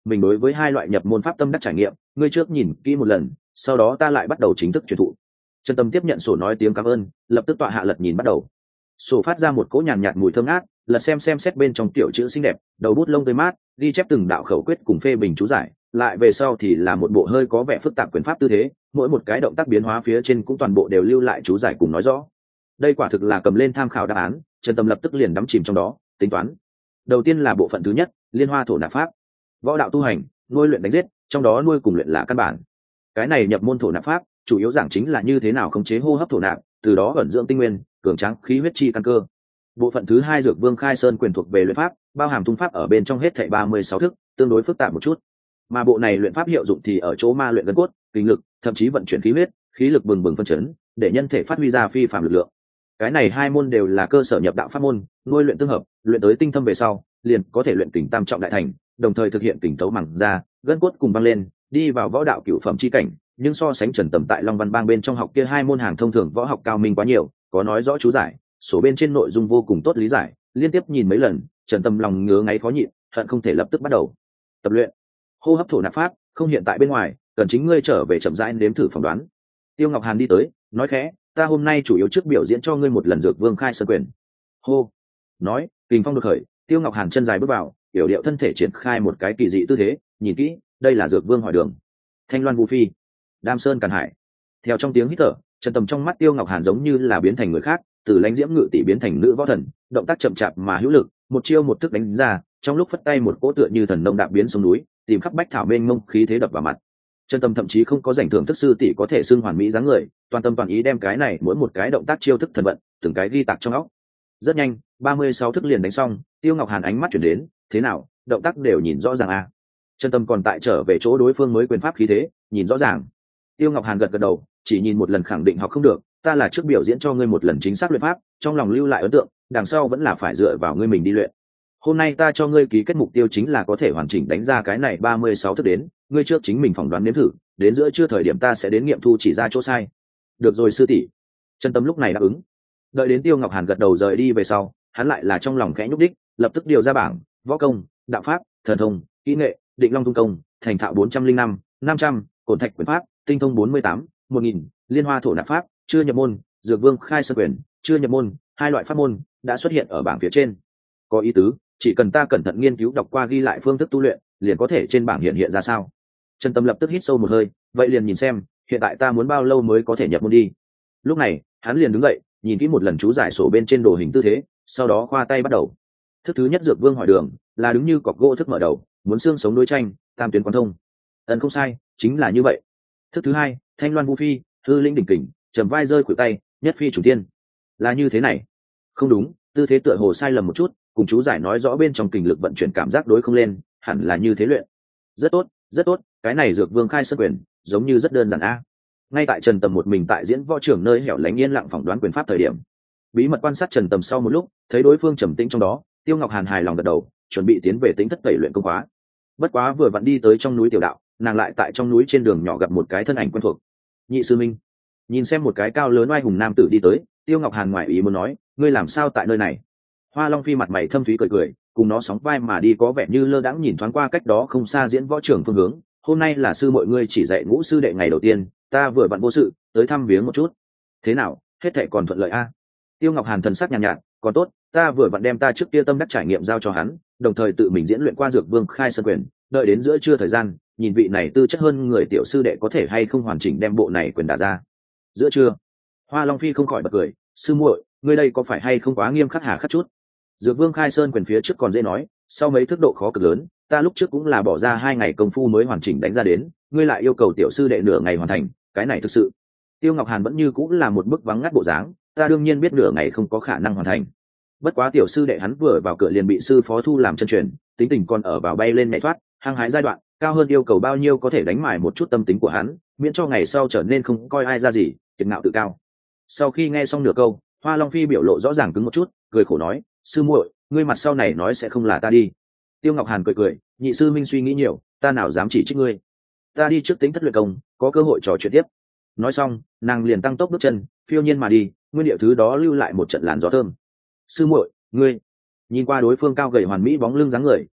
mình đối với hai loại nhập môn pháp tâm đắc trải nghiệm, ngươi trước nhìn kỹ một lần, sau đó ta lại bắt đầu chính thức truyền thụ. Trần Tâm tiếp nhận sổ nói tiếng cảm ơn, lập tức tọa hạ lật nhìn bắt đầu. Sổ phát ra một cỗ nhàn nhạt mùi thơm ngát, lật xem xem xét bên trong tiểu chữ xinh đẹp, đầu bút lông tươi mát, ghi chép từng đạo khẩu quyết cùng phê bình chú giải, lại về sau thì là một bộ hơi có vẻ phức tạp quyền pháp tư thế, mỗi một cái động tác biến hóa phía trên cũng toàn bộ đều lưu lại chú giải cùng nói rõ. Đây quả thực là cầm lên tham khảo đáp án, Trần Tâm lập tức liền đắm chìm trong đó, tính toán. Đầu tiên là bộ phận thứ nhất, liên hoa thổ nạp pháp. Võ đạo tu hành, nuôi luyện đánh giết, trong đó nuôi cùng luyện là căn bản. Cái này nhập môn thổ nạp pháp, chủ yếu giảng chính là như thế nào khống chế hô hấp thổ nạp, từ đó ẩn dưỡng tinh nguyên, cường tráng khí huyết chi căn cơ. Bộ phận thứ hai dược vương khai sơn quyền thuộc về luyện pháp, bao hàm tung pháp ở bên trong hết thảy ba mươi sáu thức, tương đối phức tạp một chút. Mà bộ này luyện pháp hiệu dụng thì ở chỗ ma luyện gân cốt, kinh lực, thậm chí vận chuyển khí huyết, khí lực bừng bừng phân chấn, để nhân thể phát huy ra phi phàm lực lượng. Cái này hai môn đều là cơ sở nhập đạo pháp môn, nuôi luyện tương hợp, luyện tới tinh thâm về sau, liền có thể luyện kình tam trọng đại thành, đồng thời thực hiện kình tấu mẳng ra, gân cốt cùng băng lên, đi vào võ đạo cửu phẩm chi cảnh. Nhưng so sánh Trần Tầm tại Long Văn Bang bên trong học kia hai môn hàng thông thường võ học cao minh quá nhiều, có nói rõ chú giải, sổ bên trên nội dung vô cùng tốt lý giải, liên tiếp nhìn mấy lần, Trần Tâm lòng ngứa ngáy khó nhịn, hận không thể lập tức bắt đầu tập luyện. Hô hấp thổ nạp pháp, không hiện tại bên ngoài, cần chính ngươi trở về chậm rãi nếm thử phỏng đoán. Tiêu Ngọc Hàn đi tới, nói khẽ, ta hôm nay chủ yếu trước biểu diễn cho ngươi một lần dược vương khai sơn quyền. Hô, nói, kình phong đột khởi, Tiêu Ngọc Hàn chân dài bước vào, yểu điệu thân thể triển khai một cái kỳ dị tư thế, nhìn kỹ, đây là dược vương hỏi đường. Thanh loan vu phi, đam sơn càn hải. Theo trong tiếng hít thở, Trần Tầm trong mắt Tiêu Ngọc Hàn giống như là biến thành người khác, từ lãnh diễm ngự tỷ biến thành nữ võ thần, động tác chậm chạp mà hữu lực, một chiêu một thức đánh ra, trong lúc phất tay một cỗ tựa như thần nông đạp biến sông núi, tìm khắp bách thảo mênh mông khí thế đập vào mặt. Trần Tâm thậm chí không có rảnh thưởng thức sư tỷ có thể xưng hoàn mỹ dáng người, toàn tâm toàn ý đem cái này mỗi một cái động tác chiêu thức thần vận, từng cái ghi tạc trong óc. Rất nhanh, ba mươi sáu thức liền đánh xong, Tiêu Ngọc Hàn ánh mắt chuyển đến, thế nào, động tác đều nhìn rõ ràng à? Trần Tâm còn tại trở về chỗ đối phương mới quyền pháp khí thế, nhìn rõ ràng. Tiêu Ngọc Hàn gật gật đầu, chỉ nhìn một lần khẳng định học không được, ta là trước biểu diễn cho ngươi một lần chính xác luyện pháp, trong lòng lưu lại ấn tượng, đằng sau vẫn là phải dựa vào ngươi mình đi luyện. Hôm nay ta cho ngươi ký kết mục tiêu chính là có thể hoàn chỉnh đánh ra cái này ba mươi sáu thức đến, ngươi trước chính mình phỏng đoán nếm thử, đến giữa trưa thời điểm ta sẽ đến nghiệm thu chỉ ra chỗ sai. Được rồi sư tỷ. Trần Tâm lúc này đáp ứng. Đợi đến Tiêu Ngọc Hàn gật đầu rời đi về sau, hắn lại là trong lòng khẽ nhúc đích, lập tức điều ra bảng, võ công, đạo pháp, thần thông, kỹ nghệ, định long tung công, thành thạo bốn trăm linh năm, năm trăm, cổn thạch quyền pháp, tinh thông bốn mươi tám, một nghìn, liên hoa thổ nạp pháp, chưa nhập môn, dược vương khai sơn quyền, chưa nhập môn, hai loại pháp môn đã xuất hiện ở bảng phía trên. Có ý tứ, chỉ cần ta cẩn thận nghiên cứu đọc qua ghi lại phương thức tu luyện, liền có thể trên bảng hiện hiện ra sao. Trần Tâm lập tức hít sâu một hơi, vậy liền nhìn xem, hiện tại ta muốn bao lâu mới có thể nhập môn đi. Lúc này, hắn liền đứng dậy, nhìn kỹ một lần chú giải sổ bên trên đồ hình tư thế, sau đó khoa tay bắt đầu. Thức thứ nhất dược vương hỏi đường, là đứng như cọc gỗ thức mở đầu, muốn xương sống đối tranh, tam tuyến quan thông. Ấn không sai, chính là như vậy. Thức thứ hai, thanh loan vu phi, hư linh đỉnh kình, trầm vai rơi khuỷu tay, nhất phi chủ tiên. Là như thế này. Không đúng, tư thế tựa hồ sai lầm một chút, cùng chú giải nói rõ bên trong kình lực vận chuyển cảm giác đối không lên, hẳn là như thế luyện. Rất tốt, rất tốt, cái này dược vương khai sơn quyền, giống như rất đơn giản a. Ngay tại Trần Tầm một mình tại diễn võ trường nơi hẻo lánh yên lặng phỏng đoán quyền pháp thời điểm, bí mật quan sát Trần Tầm sau một lúc, thấy đối phương trầm tĩnh trong đó, Tiêu Ngọc Hàn hài lòng gật đầu, chuẩn bị tiến về tính thất tẩy luyện công khóa. Bất quá vừa vặn đi tới trong núi tiểu đạo, nàng lại tại trong núi trên đường nhỏ gặp một cái thân ảnh quen thuộc. Nhị sư minh. Nhìn xem một cái cao lớn oai hùng nam tử đi tới, Tiêu Ngọc Hàn ngoại ý muốn nói, ngươi làm sao tại nơi này? Hoa Long Phi mặt mày thâm thúy cười cười, cùng nó sóng vai mà đi có vẻ như lơ đãng nhìn thoáng qua cách đó không xa diễn võ trưởng phương hướng. Hôm nay là sư mọi ngươi chỉ dạy ngũ sư đệ ngày đầu tiên, ta vừa vặn vô sự, tới thăm viếng một chút. Thế nào, hết thảy còn thuận lợi a? Tiêu Ngọc Hàn thần sắc nhàn nhạt, nhạt, còn tốt, ta vừa vặn đem ta trước kia tâm đắc trải nghiệm giao cho hắn, đồng thời tự mình diễn luyện qua dược vương khai sơn quyền, đợi đến giữa trưa thời gian, nhìn vị này tư chất hơn người tiểu sư đệ có thể hay không hoàn chỉnh đem bộ này quyền đả ra. Giữa trưa, Hoa Long Phi không khỏi bật cười, sư muội, ngươi đây có phải hay không quá nghiêm khắc hà khắc chút? Dược vương khai sơn quyền phía trước còn dễ nói, sau mấy thước độ khó cực lớn, ta lúc trước cũng là bỏ ra hai ngày công phu mới hoàn chỉnh đánh ra đến, ngươi lại yêu cầu tiểu sư đệ nửa ngày hoàn thành, cái này thực sự. Tiêu Ngọc Hàn vẫn như cũng là một bức vắng ngắt bộ dáng, ta đương nhiên biết nửa ngày không có khả năng hoàn thành. Bất quá tiểu sư đệ hắn vừa vào cửa liền bị sư phó thu làm chân truyền, tính tình còn ở vào bay lên nhảy thoát, hăng hái giai đoạn, cao hơn yêu cầu bao nhiêu có thể đánh mài một chút tâm tính của hắn, miễn cho ngày sau trở nên không coi ai ra gì, kiệt ngạo tự cao. Sau khi nghe xong nửa câu, Hoa Long Phi biểu lộ rõ ràng cứng một chút, cười khổ nói, sư muội, ngươi mặt sau này nói sẽ không là ta đi. Tiêu Ngọc Hàn cười cười, nhị sư minh suy nghĩ nhiều, ta nào dám chỉ trích ngươi. Ta đi trước tính thất luyện công, có cơ hội trò chuyện tiếp. Nói xong, nàng liền tăng tốc bước chân, phiêu nhiên mà đi, nguyên địa thứ đó lưu lại một trận làn gió thơm. Sư muội, ngươi. Nhìn qua đối phương cao gầy hoàn mỹ bóng lưng dáng người,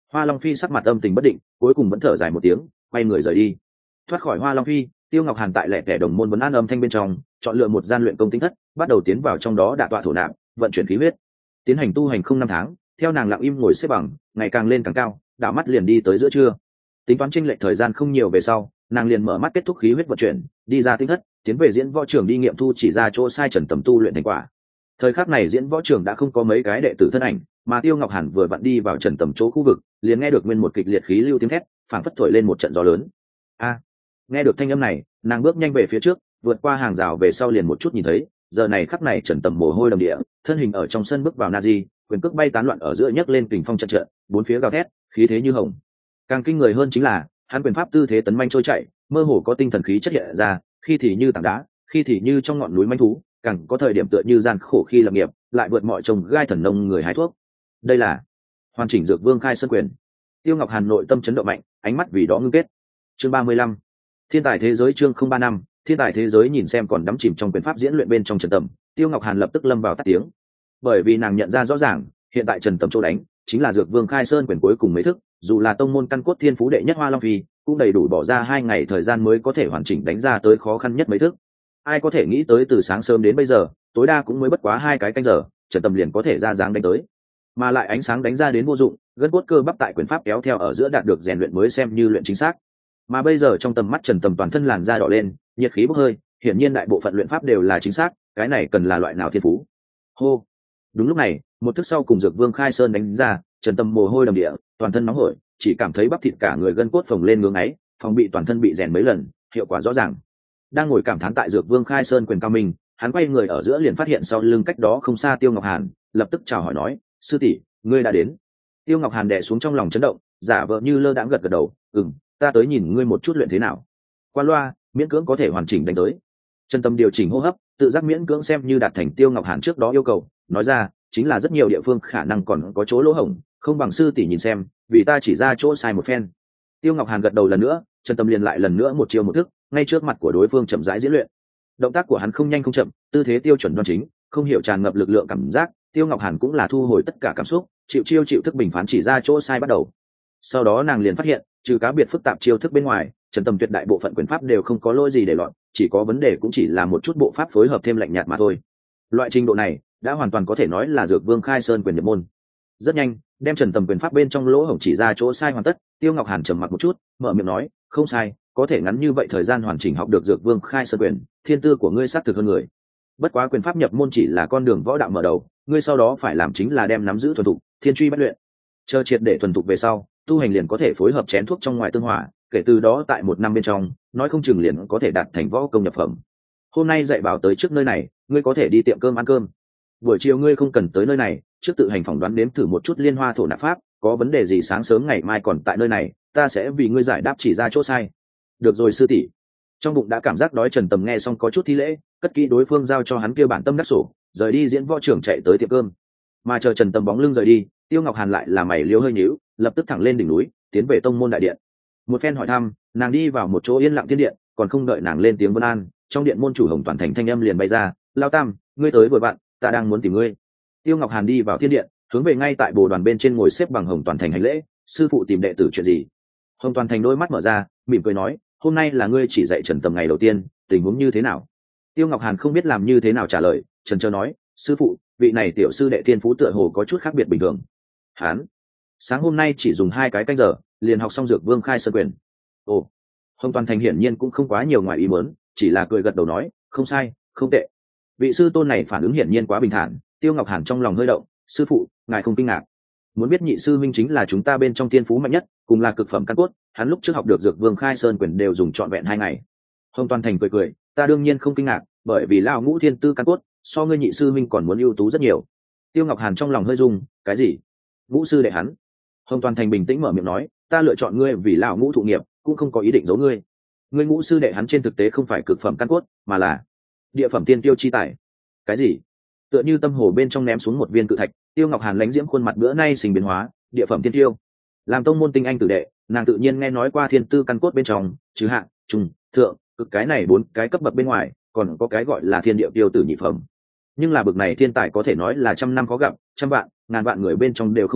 Hoa Long Phi sắc mặt âm tình bất định, cuối cùng vẫn thở dài một tiếng, quay người rời đi. Thoát khỏi Hoa Long Phi, Tiêu Ngọc Hàn tại lẻ tẻ đồng môn vấn an âm thanh bên trong, chọn lựa một gian luyện công tinh thất, bắt đầu tiến vào trong đó đả tọa thổ nạp, vận chuyển khí huyết, tiến hành tu hành không năm tháng. Theo nàng lặng im ngồi xếp bằng, ngày càng lên càng cao, đảo mắt liền đi tới giữa trưa. Tính toán chênh lệch thời gian không nhiều về sau, nàng liền mở mắt kết thúc khí huyết vận chuyển, đi ra tinh thất, tiến về diễn võ trường đi nghiệm thu chỉ ra chỗ sai Trần Tầm tu luyện thành quả. Thời khắc này diễn võ trường đã không có mấy cái đệ tử thân ảnh, mà Tiêu Ngọc Hàn vừa vặn đi vào Trần Tầm chỗ khu vực, liền nghe được nguyên một kịch liệt khí lưu tiếng thét, phảng phất thổi lên một trận gió lớn. A! Nghe được thanh âm này, nàng bước nhanh về phía trước, vượt qua hàng rào về sau liền một chút nhìn thấy, giờ này khắc này Trần Tầm mồ hôi đầm địa, thân hình ở trong sân bước vào Nazi, quyền cước bay tán loạn ở giữa nhấc lên kình phong trận trận, bốn phía gào thét, khí thế như hồng. Càng kinh người hơn chính là, hắn quyền pháp tư thế tấn manh trôi chảy, mơ hồ có tinh thần khí chất hiện ra, khi thì như tảng đá, khi thì như trong ngọn núi manh thú, càng có thời điểm tựa như gian khổ khi lập nghiệp, lại vượt mọi trông gai thần nông người hái thuốc. Đây là hoàn chỉnh dược vương khai sơn quyền. Tiêu Ngọc Hàn nội tâm chấn động mạnh, ánh mắt vì đó ngưng kết. Chương ba mươi lăm, Thiên tài thế giới chương không ba năm, Thiên tài thế giới nhìn xem còn đắm chìm trong quyền pháp diễn luyện bên trong Trần Tầm, Tiêu Ngọc Hàn lập tức lâm vào tắt tiếng. Bởi vì nàng nhận ra rõ ràng, hiện tại Trần Tầm chỗ đánh chính là dược vương khai sơn quyền cuối cùng mấy thức, dù là tông môn căn cốt thiên phú đệ nhất Hoa Long Phi, cũng đầy đủ bỏ ra hai ngày thời gian mới có thể hoàn chỉnh đánh ra tới khó khăn nhất mấy thức. Ai có thể nghĩ tới từ sáng sớm đến bây giờ, tối đa cũng mới bất quá hai cái canh giờ, Trần Tầm liền có thể ra dáng đánh tới, mà lại ánh sáng đánh ra đến vô dụng, gân cốt cơ bắp tại quyền pháp kéo theo ở giữa đạt được rèn luyện mới xem như luyện chính xác. Mà bây giờ trong tầm mắt Trần Tầm toàn thân làn da đỏ lên, nhiệt khí bốc hơi, hiển nhiên đại bộ phận luyện pháp đều là chính xác, cái này cần là loại nào thiên phú. Hô. Đúng lúc này, một thức sau cùng dược vương khai sơn đánh ra, Trần Tầm mồ hôi đầm địa, toàn thân nóng hổi, chỉ cảm thấy bắp thịt cả người gân cốt phồng lên ngưỡng ấy, phòng bị toàn thân bị rèn mấy lần, hiệu quả rõ ràng. Đang ngồi cảm thán tại dược vương khai sơn quyền cao minh, hắn quay người ở giữa liền phát hiện sau lưng cách đó không xa Tiêu Ngọc Hàn, lập tức chào hỏi nói, sư tỷ, ngươi đã đến. Tiêu Ngọc Hàn đè xuống trong lòng chấn động, giả vờ như lơ đãng gật gật đầu, ừm, ta tới nhìn ngươi một chút luyện thế nào. Qua loa, miễn cưỡng có thể hoàn chỉnh đánh tới. Trần Tâm điều chỉnh hô hấp, tự giác miễn cưỡng xem như đạt thành Tiêu Ngọc Hàn trước đó yêu cầu, nói ra, chính là rất nhiều địa phương khả năng còn có chỗ lỗ hổng, không bằng sư tỷ nhìn xem, vì ta chỉ ra chỗ sai một phen. Tiêu Ngọc Hàn gật đầu lần nữa, Trần Tâm liền lại lần nữa một chiêu một thức, ngay trước mặt của đối phương chậm rãi diễn luyện. Động tác của hắn không nhanh không chậm, tư thế tiêu chuẩn đoan chính, không hiểu tràn ngập lực lượng cảm giác. Tiêu Ngọc Hàn cũng là thu hồi tất cả cảm xúc, chịu chiêu chịu thức bình phán chỉ ra chỗ sai bắt đầu. Sau đó nàng liền phát hiện, trừ cá biệt phức tạp chiêu thức bên ngoài, Trần Tâm tuyệt đại bộ phận quyền pháp đều không có lỗi gì để loạn, chỉ có vấn đề cũng chỉ là một chút bộ pháp phối hợp thêm lạnh nhạt mà thôi. Loại trình độ này đã hoàn toàn có thể nói là dược vương khai sơn quyền nhập môn. Rất nhanh, đem Trần Tâm quyền pháp bên trong lỗ hổng chỉ ra chỗ sai hoàn tất, Tiêu Ngọc Hàn trầm mặc một chút, mở miệng nói, không sai, có thể ngắn như vậy thời gian hoàn chỉnh học được dược vương khai sơn quyền, thiên tư của ngươi xác thực hơn người. Bất quá quyền pháp nhập môn chỉ là con đường võ đạo mở đầu, ngươi sau đó phải làm chính là đem nắm giữ thuần thục, thiên truy bất luyện. Chờ triệt để thuần thục về sau, tu hành liền có thể phối hợp chén thuốc trong ngoài tương hòa, kể từ đó tại một năm bên trong, nói không chừng liền có thể đạt thành võ công nhập phẩm. Hôm nay dạy bảo tới trước nơi này, ngươi có thể đi tiệm cơm ăn cơm. Buổi chiều ngươi không cần tới nơi này, trước tự hành phỏng đoán nếm thử một chút liên hoa thổ nạp pháp, có vấn đề gì sáng sớm ngày mai còn tại nơi này, ta sẽ vì ngươi giải đáp chỉ ra chỗ sai. Được rồi sư tỷ. Trong bụng đã cảm giác đói, Trần Tầm nghe xong có chút thi lễ, cất kỹ đối phương giao cho hắn kia bản tâm đắc sổ, rời đi diễn võ trưởng chạy tới tiệm cơm. Mà chờ Trần Tầm bóng lưng rời đi, Tiêu Ngọc Hàn lại là mày liếu hơi nhíu, lập tức thẳng lên đỉnh núi, tiến về tông môn đại điện. Một phen hỏi thăm, nàng đi vào một chỗ yên lặng thiên điện, còn không đợi nàng lên tiếng vân an, trong điện môn chủ Hồng Toàn Thành thanh âm liền bay ra, lao tam, ngươi tới vừa vặn, ta đang muốn tìm ngươi. Tiêu Ngọc Hàn đi vào thiên điện, hướng về ngay tại bồ đoàn bên trên ngồi xếp bằng Hồng Toàn Thành hành lễ, sư phụ tìm đệ tử chuyện gì? Hồng Toàn Thành đôi mắt mở ra, mỉm cười nói, hôm nay là ngươi chỉ dạy Trần Tầm ngày đầu tiên, tình huống như thế nào? Tiêu Ngọc Hàn không biết làm như thế nào trả lời, trần trơ nói, sư phụ, vị này tiểu sư đệ thiên phú tựa hồ có chút khác biệt bình thường. Hán, sáng hôm nay chỉ dùng hai cái canh giờ, liền học xong dược vương khai sơn quyền. Ồ, Hồng Toàn Thành hiển nhiên cũng không quá nhiều ngoài ý muốn, chỉ là cười gật đầu nói, không sai, không tệ. Vị sư tôn này phản ứng hiển nhiên quá bình thản. Tiêu Ngọc Hàn trong lòng hơi động, sư phụ, ngài không kinh ngạc? Muốn biết nhị sư minh chính là chúng ta bên trong thiên phú mạnh nhất, cùng là cực phẩm căn cốt, hắn lúc trước học được dược vương khai sơn quyền đều dùng trọn vẹn hai ngày. Hồng Toàn Thành cười cười, ta đương nhiên không kinh ngạc, bởi vì lão ngũ thiên tư căn cốt so ngươi nhị sư minh còn muốn ưu tú rất nhiều. Tiêu Ngọc Hàn trong lòng hơi rung, cái gì? Ngũ sư đệ hắn? Hồng Toàn Thành bình tĩnh mở miệng nói, ta lựa chọn ngươi vì lão ngũ thụ nghiệp, cũng không có ý định giấu ngươi. Ngươi ngũ sư đệ hắn trên thực tế không phải cực phẩm căn cốt, mà là địa phẩm tiên tiêu chi tài. Cái gì? Tựa như tâm hồ bên trong ném xuống một viên cự thạch, Tiêu Ngọc Hàn lãnh diễm khuôn mặt bữa nay sinh biến hóa, địa phẩm tiên tiêu. Làm tông môn tinh anh tử đệ, nàng tự nhiên nghe nói qua thiên tư căn cốt bên trong, chứ hạng, trung, thượng, cực cái này bốn cái cấp bậc bên ngoài, còn có cái gọi là thiên địa tiêu tử nhị phẩm. Nhưng là bậc này thiên tài có thể nói là trăm năm có gặp, trăm vạn, ngàn vạn người bên trong đều không một,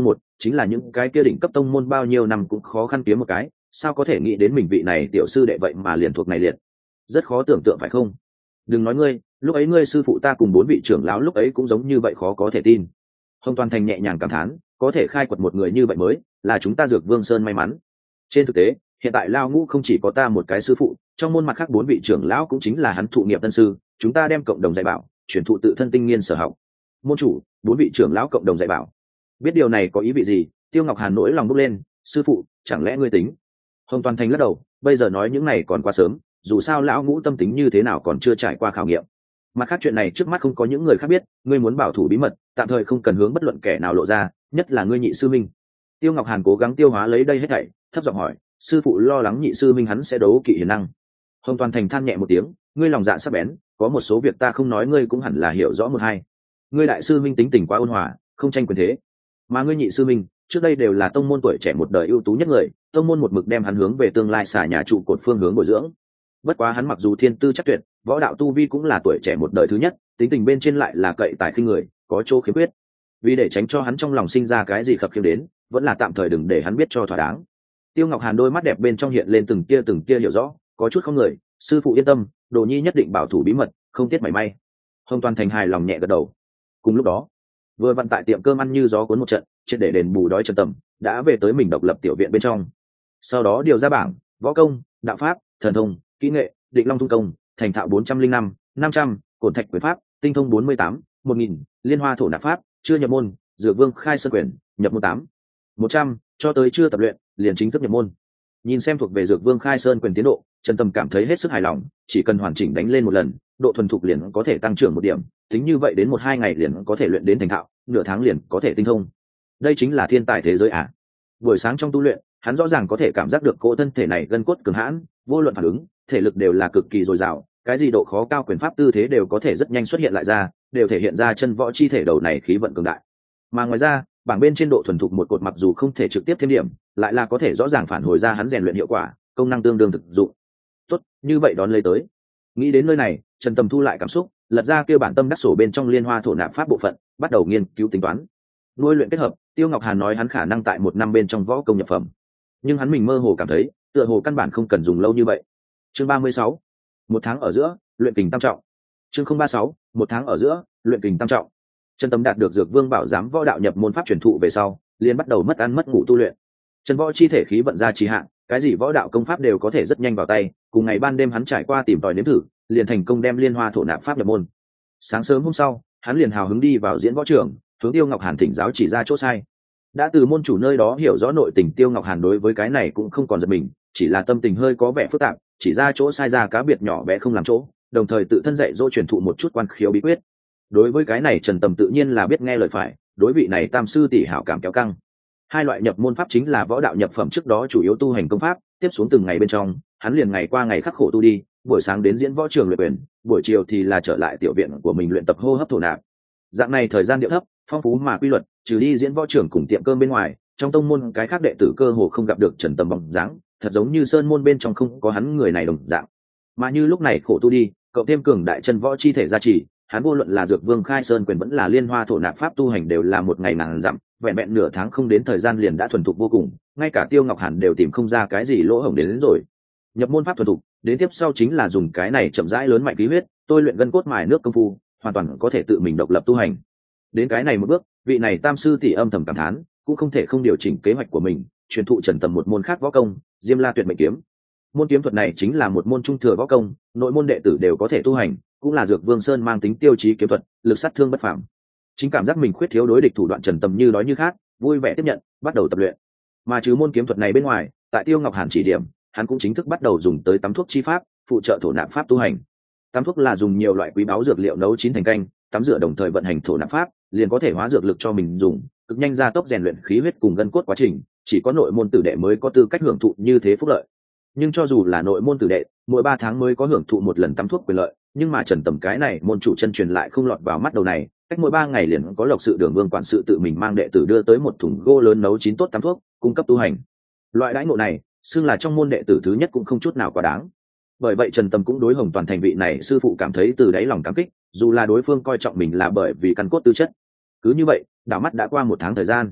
chính là những cái kia đỉnh cấp tông môn bao nhiêu năm cũng khó khăn kiếm một cái, sao có thể nghĩ đến mình vị này tiểu sư đệ vậy mà liền thuộc này liệt. Rất khó tưởng tượng phải không? Đừng nói ngươi, lúc ấy ngươi sư phụ ta cùng bốn vị trưởng lão lúc ấy cũng giống như vậy, khó có thể tin. Hồng Toàn Thành nhẹ nhàng cảm thán, có thể khai quật một người như vậy mới là chúng ta Dược Vương Sơn may mắn. Trên thực tế, hiện tại Lao Ngũ không chỉ có ta một cái sư phụ, trong môn mặt khác bốn vị trưởng lão cũng chính là hắn thụ nghiệp tân sư, chúng ta đem cộng đồng dạy bảo, truyền thụ tự thân tinh nghiên sở học. Môn chủ, bốn vị trưởng lão cộng đồng dạy bảo. Biết điều này có ý vị gì? Tiêu Ngọc Hàn nỗi lòng bốc lên, sư phụ, chẳng lẽ ngươi tính? Hồng Toàn Thành lắc đầu, bây giờ nói những này còn quá sớm, dù sao lão Ngũ tâm tính như thế nào còn chưa trải qua khảo nghiệm. Mặt khác chuyện này trước mắt không có những người khác biết, ngươi muốn bảo thủ bí mật, tạm thời không cần hướng bất luận kẻ nào lộ ra, nhất là ngươi nhị sư minh. Tiêu Ngọc Hàn cố gắng tiêu hóa lấy đây hết thảy, thấp giọng hỏi, sư phụ lo lắng nhị sư minh hắn sẽ đấu kỵ hiền năng. Hồng Toàn Thành than nhẹ một tiếng, ngươi lòng dạ sắc bén, có một số việc ta không nói ngươi cũng hẳn là hiểu rõ một hai. Ngươi đại sư minh tính tình quá ôn hòa, không tranh quyền thế, mà ngươi nhị sư minh trước đây đều là tông môn tuổi trẻ một đời ưu tú nhất người, tông môn một mực đem hắn hướng về tương lai xả nhà trụ cột phương hướng bồi dưỡng. Bất quá hắn mặc dù thiên tư chắc tuyệt, võ đạo tu vi cũng là tuổi trẻ một đời thứ nhất, tính tình bên trên lại là cậy tài khinh người, có chỗ khiếm khuyết. Vì để tránh cho hắn trong lòng sinh ra cái gì khập khiễng đến, vẫn là tạm thời đừng để hắn biết cho thỏa đáng. Tiêu Ngọc Hàn đôi mắt đẹp bên trong hiện lên từng tia từng tia hiểu rõ, có chút không người, sư phụ yên tâm, Đồ Nhi nhất định bảo thủ bí mật, không tiết mảy may. Hồng Toàn Thành hài lòng nhẹ gật đầu. Cùng lúc đó, vừa vận tại tiệm cơm ăn như gió cuốn một trận, triệt để đền bù đói Trần Tầm đã về tới mình độc lập tiểu viện bên trong. Sau đó điều ra bảng võ công, đạo pháp, thần thông, kỹ nghệ, định long tung công, thành thạo bốn trăm linh năm, năm trăm, cổn thạch quyền pháp, tinh thông bốn mươi tám, một nghìn, liên hoa thổ nạp pháp, chưa nhập môn, Dược Vương khai sơn quyền, nhập môn tám, một trăm, cho tới chưa tập luyện, liền chính thức nhập môn. Nhìn xem thuộc về Dược Vương khai sơn quyền tiến độ, Trần Tâm cảm thấy hết sức hài lòng, chỉ cần hoàn chỉnh đánh lên một lần, độ thuần thục liền có thể tăng trưởng một điểm, tính như vậy đến một hai ngày liền có thể luyện đến thành thạo, nửa tháng liền có thể tinh thông. Đây chính là thiên tài thế giới à? Buổi sáng trong tu luyện, hắn rõ ràng có thể cảm giác được cỗ thân thể này gân cốt cường hãn, vô luận phản ứng, thể lực đều là cực kỳ dồi dào, cái gì độ khó cao quyền pháp tư thế đều có thể rất nhanh xuất hiện lại ra, đều thể hiện ra chân võ chi thể đầu này khí vận cường đại. Mà ngoài ra, bảng bên trên độ thuần thục một cột mặc dù không thể trực tiếp thêm điểm, lại là có thể rõ ràng phản hồi ra hắn rèn luyện hiệu quả, công năng tương đương thực dụng. Tốt, như vậy đón lấy tới. Nghĩ đến nơi này, Trần Tầm thu lại cảm xúc, lật ra kêu bản tâm đắc sổ bên trong liên hoa thổ nạp pháp bộ phận, bắt đầu nghiên cứu tính toán. Nuôi luyện kết hợp, Tiêu Ngọc Hàn nói hắn khả năng tại một năm bên trong võ công nhập phẩm, nhưng hắn mình mơ hồ cảm thấy, tựa hồ căn bản không cần dùng lâu như vậy. Chương ba mươi sáu, một tháng ở giữa, luyện kình tam trọng. Chương không ba sáu, một tháng ở giữa, luyện kình tam trọng. Trần Tầm đạt được Dược Vương bảo giám võ đạo nhập môn pháp truyền thụ về sau, liền bắt đầu mất ăn mất ngủ tu luyện. Trần võ chi thể khí vận ra trì hạn, cái gì võ đạo công pháp đều có thể rất nhanh vào tay, cùng ngày ban đêm hắn trải qua tìm tòi nếm thử, liền thành công đem liên hoa thổ nạp pháp nhập môn. Sáng sớm hôm sau, hắn liền hào hứng đi vào diễn võ trường, hướng Tiêu Ngọc Hàn thỉnh giáo chỉ ra chỗ sai. Đã từ môn chủ nơi đó hiểu rõ nội tình, Tiêu Ngọc Hàn đối với cái này cũng không còn giật mình, chỉ là tâm tình hơi có vẻ phức tạp, chỉ ra chỗ sai ra cá biệt nhỏ bé không làm chỗ, đồng thời tự thân dạy dỗ truyền thụ một chút quan khiếu bí quyết. Đối với cái này Trần Tầm tự nhiên là biết nghe lời phải, đối vị này tam sư tỷ hảo cảm kéo căng. Hai loại nhập môn pháp chính là võ đạo nhập phẩm trước đó chủ yếu tu hành công pháp, tiếp xuống từng ngày bên trong, hắn liền ngày qua ngày khắc khổ tu đi, buổi sáng đến diễn võ trường luyện quyền, buổi chiều thì là trở lại tiểu viện của mình luyện tập hô hấp thổ nạp. Dạng này thời gian điệu thấp, phong phú mà quy luật, trừ đi diễn võ trường cùng tiệm cơm bên ngoài, trong tông môn cái khác đệ tử cơ hồ không gặp được Trần Tầm bóng dáng, thật giống như sơn môn bên trong không có hắn người này đồng dạng. Mà như lúc này khổ tu đi, cậu thêm cường đại chân võ chi thể gia trì, hắn vô luận là Dược Vương khai sơn quyền vẫn là liên hoa thổ nạp pháp tu hành đều là một ngày ngàn dặm, vẹn vẹn nửa tháng không đến thời gian liền đã thuần thục vô cùng, ngay cả Tiêu Ngọc Hàn đều tìm không ra cái gì lỗ hổng đến, đến rồi. Nhập môn pháp thuần thục, đến tiếp sau chính là dùng cái này chậm rãi lớn mạnh khí huyết, tôi luyện gân cốt mài nước công phu, hoàn toàn có thể tự mình độc lập tu hành. Đến cái này một bước, vị này tam sư tỷ âm thầm cảm thán, cũng không thể không điều chỉnh kế hoạch của mình, truyền thụ Trần Tầm một môn khác võ công, Diêm La Tuyệt Mệnh Kiếm. Môn kiếm thuật này chính là một môn trung thừa võ công, nội môn đệ tử đều có thể tu hành, cũng là Dược Vương Sơn mang tính tiêu chí kiếm thuật, lực sát thương bất phàm. Chính cảm giác mình khuyết thiếu đối địch thủ đoạn, Trần Tầm như đói như khát, vui vẻ tiếp nhận, bắt đầu tập luyện. Mà trừ môn kiếm thuật này bên ngoài, tại Tiêu Ngọc Hàn chỉ điểm, hắn cũng chính thức bắt đầu dùng tới tắm thuốc chi pháp, phụ trợ thổ nạp pháp tu hành. Tắm thuốc là dùng nhiều loại quý báu dược liệu nấu chín thành canh, tắm rửa đồng thời vận hành thổ nạp pháp, liền có thể hóa dược lực cho mình dùng, cực nhanh gia tốc rèn luyện khí huyết cùng gân cốt quá trình, chỉ có nội môn tử đệ mới có tư cách hưởng thụ như thế phúc lợi. Nhưng cho dù là nội môn tử đệ, mỗi ba tháng mới có hưởng thụ một lần tắm thuốc quyền lợi, nhưng mà Trần Tầm cái này môn chủ chân truyền lại không lọt vào mắt đầu này, cách mỗi ba ngày liền có Lộc Sự Đường Vương quản sự tự mình mang đệ tử đưa tới một thùng gỗ lớn nấu chín tốt tắm thuốc, cung cấp tu hành. Loại đãi ngộ này, xưng là trong môn đệ tử thứ nhất cũng không chút nào quá đáng. Bởi vậy Trần Tầm cũng đối Hồng Toàn Thành vị này sư phụ cảm thấy từ đáy lòng cảm kích, dù là đối phương coi trọng mình là bởi vì căn cốt tư chất. Cứ như vậy, đảo mắt đã qua một tháng thời gian.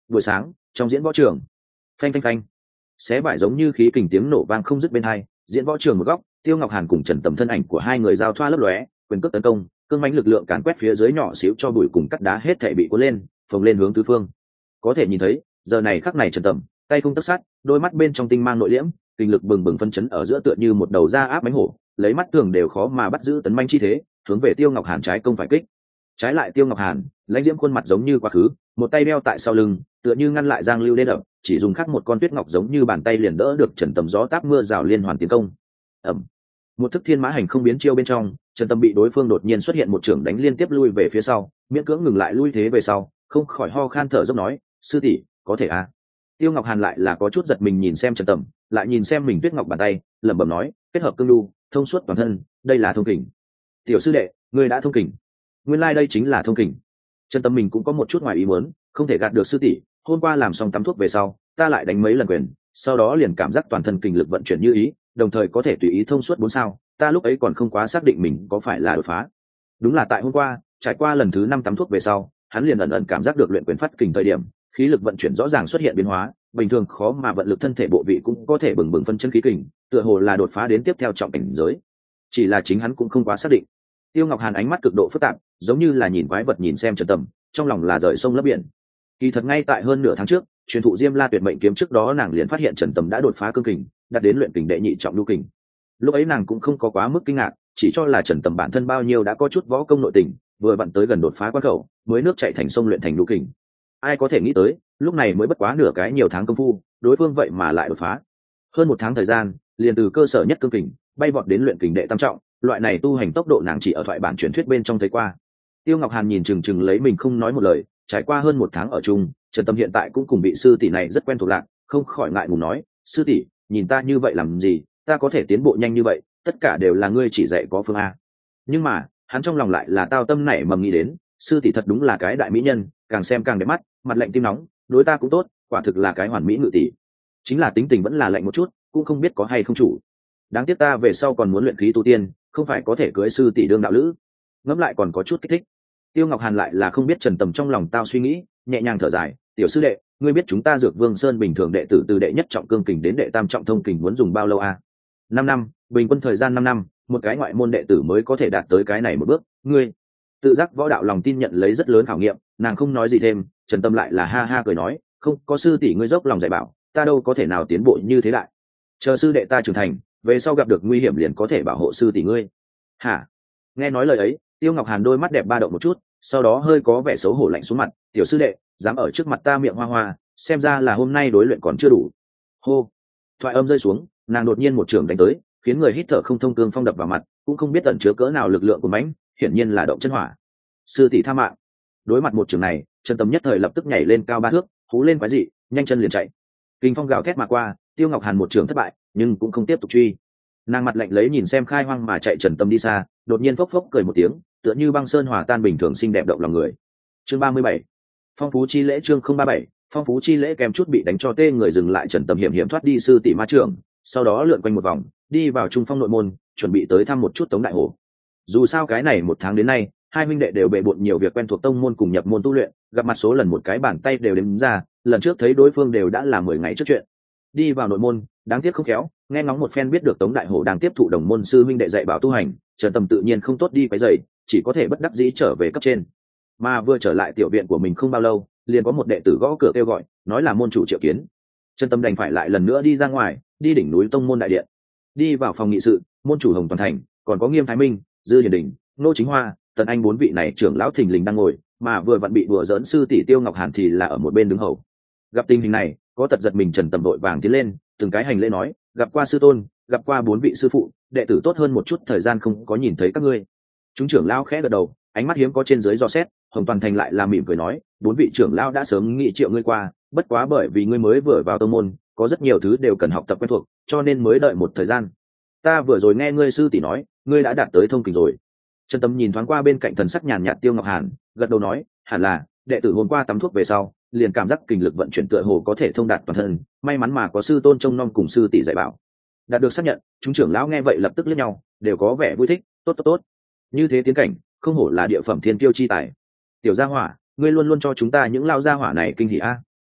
Buổi sáng trong diễn võ trường, phanh phanh phanh, xé vải giống như khí kình tiếng nổ vang không dứt bên hai. Diễn võ trường một góc, Tiêu Ngọc Hàn cùng Trần Tầm thân ảnh của hai người giao thoa lấp lóe, quyền cước tấn công, cương mãnh lực lượng càn quét phía dưới nhỏ xíu cho bụi cùng cắt đá hết thảy bị cuốn lên, phồng lên hướng tứ phương. Có thể nhìn thấy, giờ này khắc này Trần Tầm, tay không tấc sắt, đôi mắt bên trong tinh mang nội liễm, kinh lực bừng bừng phân chấn ở giữa tựa như một đầu da áp mãnh hổ, lấy mắt thường đều khó mà bắt giữ tấn manh chi thế, hướng về Tiêu Ngọc Hàn trái công phải kích. Trái lại Tiêu Ngọc Hàn, lãnh diễm khuôn mặt giống như quá khứ, một tay đeo tại sau lưng, tựa như ngăn lại Giang Lưu lên ập, chỉ dùng khắc một con tuyết ngọc giống như bàn tay liền đỡ được Trần Tầm gió táp mưa rào liên hoàn tiến công. Ầm. Một thức thiên mã hành không biến chiêu bên trong, Trần Tầm bị đối phương đột nhiên xuất hiện một trưởng đánh liên tiếp lui về phía sau, miễn cưỡng ngừng lại lui thế về sau, không khỏi ho khan thở dốc nói, sư tỷ, có thể à? Tiêu Ngọc Hàn lại là có chút giật mình nhìn xem Trần Tầm, lại nhìn xem mình tuyết ngọc bàn tay, lẩm bẩm nói, kết hợp cương lưu, thông suốt toàn thân, đây là thông kình. Tiểu sư đệ, ngươi đã thông kình. Nguyên lai like đây chính là thông kình. Trần Tầm mình cũng có một chút ngoài ý muốn, không thể gạt được sư tỷ, hôm qua làm xong tắm thuốc về sau, ta lại đánh mấy lần quyền, sau đó liền cảm giác toàn thân kình lực vận chuyển như ý, đồng thời có thể tùy ý thông suốt bốn sao, ta lúc ấy còn không quá xác định mình có phải là đột phá. Đúng là tại hôm qua, trải qua lần thứ năm tắm thuốc về sau, hắn liền ẩn ẩn cảm giác được luyện quyền phát kình thời điểm, khí lực vận chuyển rõ ràng xuất hiện biến hóa, bình thường khó mà vận lực thân thể bộ vị cũng có thể bừng bừng phân chân khí kình, tựa hồ là đột phá đến tiếp theo trọng cảnh giới. Chỉ là chính hắn cũng không quá xác định. Tiêu Ngọc Hàn ánh mắt cực độ phức tạp, giống như là nhìn quái vật nhìn xem Trần Tầm, trong lòng là rời sông lấp biển. Kỳ thật ngay tại hơn nửa tháng trước, truyền thụ Diêm La Tuyệt Mệnh kiếm trước đó nàng liền phát hiện Trần Tầm đã đột phá cương kình, đạt đến luyện kình đệ nhị trọng lưu kình. Lúc ấy nàng cũng không có quá mức kinh ngạc, chỉ cho là Trần Tầm bản thân bao nhiêu đã có chút võ công nội tình, vừa vặn tới gần đột phá quan khẩu, mới nước chảy thành sông luyện thành lưu kình. Ai có thể nghĩ tới, lúc này mới bất quá nửa cái nhiều tháng công phu, đối phương vậy mà lại đột phá. Hơn một tháng thời gian, liền từ cơ sở nhất cương kình, bay vọt đến luyện kình đệ tam trọng, loại này tu hành tốc độ nàng chỉ ở thoại bản truyền thuyết bên trong thấy qua. Tiêu Ngọc Hàn nhìn chừng chừng lấy mình không nói một lời, trải qua hơn một tháng ở chung, Trần Tầm hiện tại cũng cùng vị sư tỷ này rất quen thuộc lạc, không khỏi ngại ngùng nói, sư tỷ, nhìn ta như vậy làm gì, ta có thể tiến bộ nhanh như vậy, tất cả đều là ngươi chỉ dạy có phương a. Nhưng mà, hắn trong lòng lại là tao tâm nảy mầm nghĩ đến, sư tỷ thật đúng là cái đại mỹ nhân, càng xem càng đẹp mắt, mặt lạnh tim nóng, đối ta cũng tốt, quả thực là cái hoàn mỹ ngự tỷ. Chính là tính tình vẫn là lạnh một chút, cũng không biết có hay không chủ. Đáng tiếc ta về sau còn muốn luyện khí tu tiên, không phải có thể cưới sư tỷ đương đạo lữ. Ngẫm lại còn có chút kích thích. Tiêu Ngọc Hàn lại là không biết Trần Tầm trong lòng tao suy nghĩ, nhẹ nhàng thở dài, tiểu sư đệ, ngươi biết chúng ta Dược Vương Sơn bình thường đệ tử từ đệ nhất trọng cương kình đến đệ tam trọng thông kình muốn dùng bao lâu à? Năm năm, bình quân thời gian năm năm, một cái ngoại môn đệ tử mới có thể đạt tới cái này một bước, ngươi. Tự giác võ đạo lòng tin nhận lấy rất lớn khảo nghiệm, nàng không nói gì thêm, Trần Tâm lại là ha ha cười nói, không, có sư tỷ ngươi dốc lòng dạy bảo, ta đâu có thể nào tiến bộ như thế đại. Chờ sư đệ ta trưởng thành, về sau gặp được nguy hiểm liền có thể bảo hộ sư tỷ ngươi. Hả? Nghe nói lời ấy, Tiêu Ngọc Hàn đôi mắt đẹp ba động một chút, sau đó hơi có vẻ xấu hổ lạnh xuống mặt, tiểu sư đệ, dám ở trước mặt ta miệng hoa hoa, xem ra là hôm nay đối luyện còn chưa đủ. Hô. Thoại âm rơi xuống, nàng đột nhiên một trường đánh tới, khiến người hít thở không thông, cương phong đập vào mặt, cũng không biết ẩn chứa cỡ nào lực lượng của mãnh, hiển nhiên là động chân hỏa. Sư tỷ tha mạng. Đối mặt một trường này, Trần Tâm nhất thời lập tức nhảy lên cao ba thước, hú lên quái dị, nhanh chân liền chạy. Kinh phong gào thét mà qua, Tiêu Ngọc Hàn một trường thất bại, nhưng cũng không tiếp tục truy. Nàng mặt lạnh lấy nhìn xem khai hoang mà chạy Trần Tâm đi xa, đột nhiên phốc phốc cười một tiếng, tựa như băng sơn hòa tan bình thường xinh đẹp động lòng người. Chương ba mươi bảy, phong phú chi lễ. Chương không ba bảy, phong phú chi lễ. Kèm chút bị đánh cho tê người dừng lại, Trần Tâm hiểm hiểm thoát đi sư tỷ ma trưởng, sau đó lượn quanh một vòng, đi vào trung phong nội môn, chuẩn bị tới thăm một chút Tống Đại Hổ. Dù sao cái này một tháng đến nay, hai huynh đệ đều bệ bội nhiều việc quen thuộc tông môn cùng nhập môn tu luyện, gặp mặt số lần một cái bàn tay đều đếm ra, lần trước thấy đối phương đều đã là mười ngày trước chuyện. Đi vào nội môn, đáng tiếc không khéo, nghe ngóng một phen biết được Tống Đại Hổ đang tiếp thụ đồng môn sư huynh đệ dạy bảo tu hành, Trần Tâm tự nhiên không tốt đi quấy rầy, chỉ có thể bất đắc dĩ trở về cấp trên. Mà vừa trở lại tiểu viện của mình không bao lâu, liền có một đệ tử gõ cửa kêu gọi, nói là môn chủ triệu kiến. Trần Tâm đành phải lại lần nữa đi ra ngoài, đi đỉnh núi tông môn đại điện. Đi vào phòng nghị sự, môn chủ Hồng Toàn Thành, còn có Nghiêm Thái Minh, Dư Hiền Đình, Nô Chính Hoa, Tần Anh bốn vị này trưởng lão thình lình đang ngồi, mà vừa vặn bị đùa giỡn sư tỷ Tiêu Ngọc Hàn thì là ở một bên đứng hầu. Gặp tình hình này, có tật giật mình, Trần Tâm đội vàng tiến lên, từng cái hành lễ nói, gặp qua sư tôn, gặp qua bốn vị sư phụ, đệ tử tốt hơn một chút thời gian không có nhìn thấy các ngươi. Chúng trưởng lão khẽ gật đầu, ánh mắt hiếm có trên dưới dò xét. Hồng Toàn Thành lại là mỉm cười nói, bốn vị trưởng lão đã sớm nghị triệu ngươi qua, bất quá bởi vì ngươi mới vừa vào tông môn, có rất nhiều thứ đều cần học tập quen thuộc, cho nên mới đợi một thời gian. Ta vừa rồi nghe ngươi sư tỷ nói, ngươi đã đạt tới thông kình rồi. Trần Tâm nhìn thoáng qua bên cạnh thần sắc nhàn nhạt Tiêu Ngọc Hàn, gật đầu nói, hẳn là, đệ tử hôm qua tắm thuốc về sau, liền cảm giác kình lực vận chuyển tựa hồ có thể thông đạt toàn thân, may mắn mà có sư tôn trông nom cùng sư tỷ dạy bảo. Đạt được xác nhận, chúng trưởng lão nghe vậy lập tức liếc nhau, đều có vẻ vui thích, tốt tốt tốt. Như thế tiến cảnh, không hổ là địa phẩm thiên kiêu chi tài. Tiểu gia hỏa, ngươi luôn luôn cho chúng ta những lao gia hỏa này kinh hỉ a.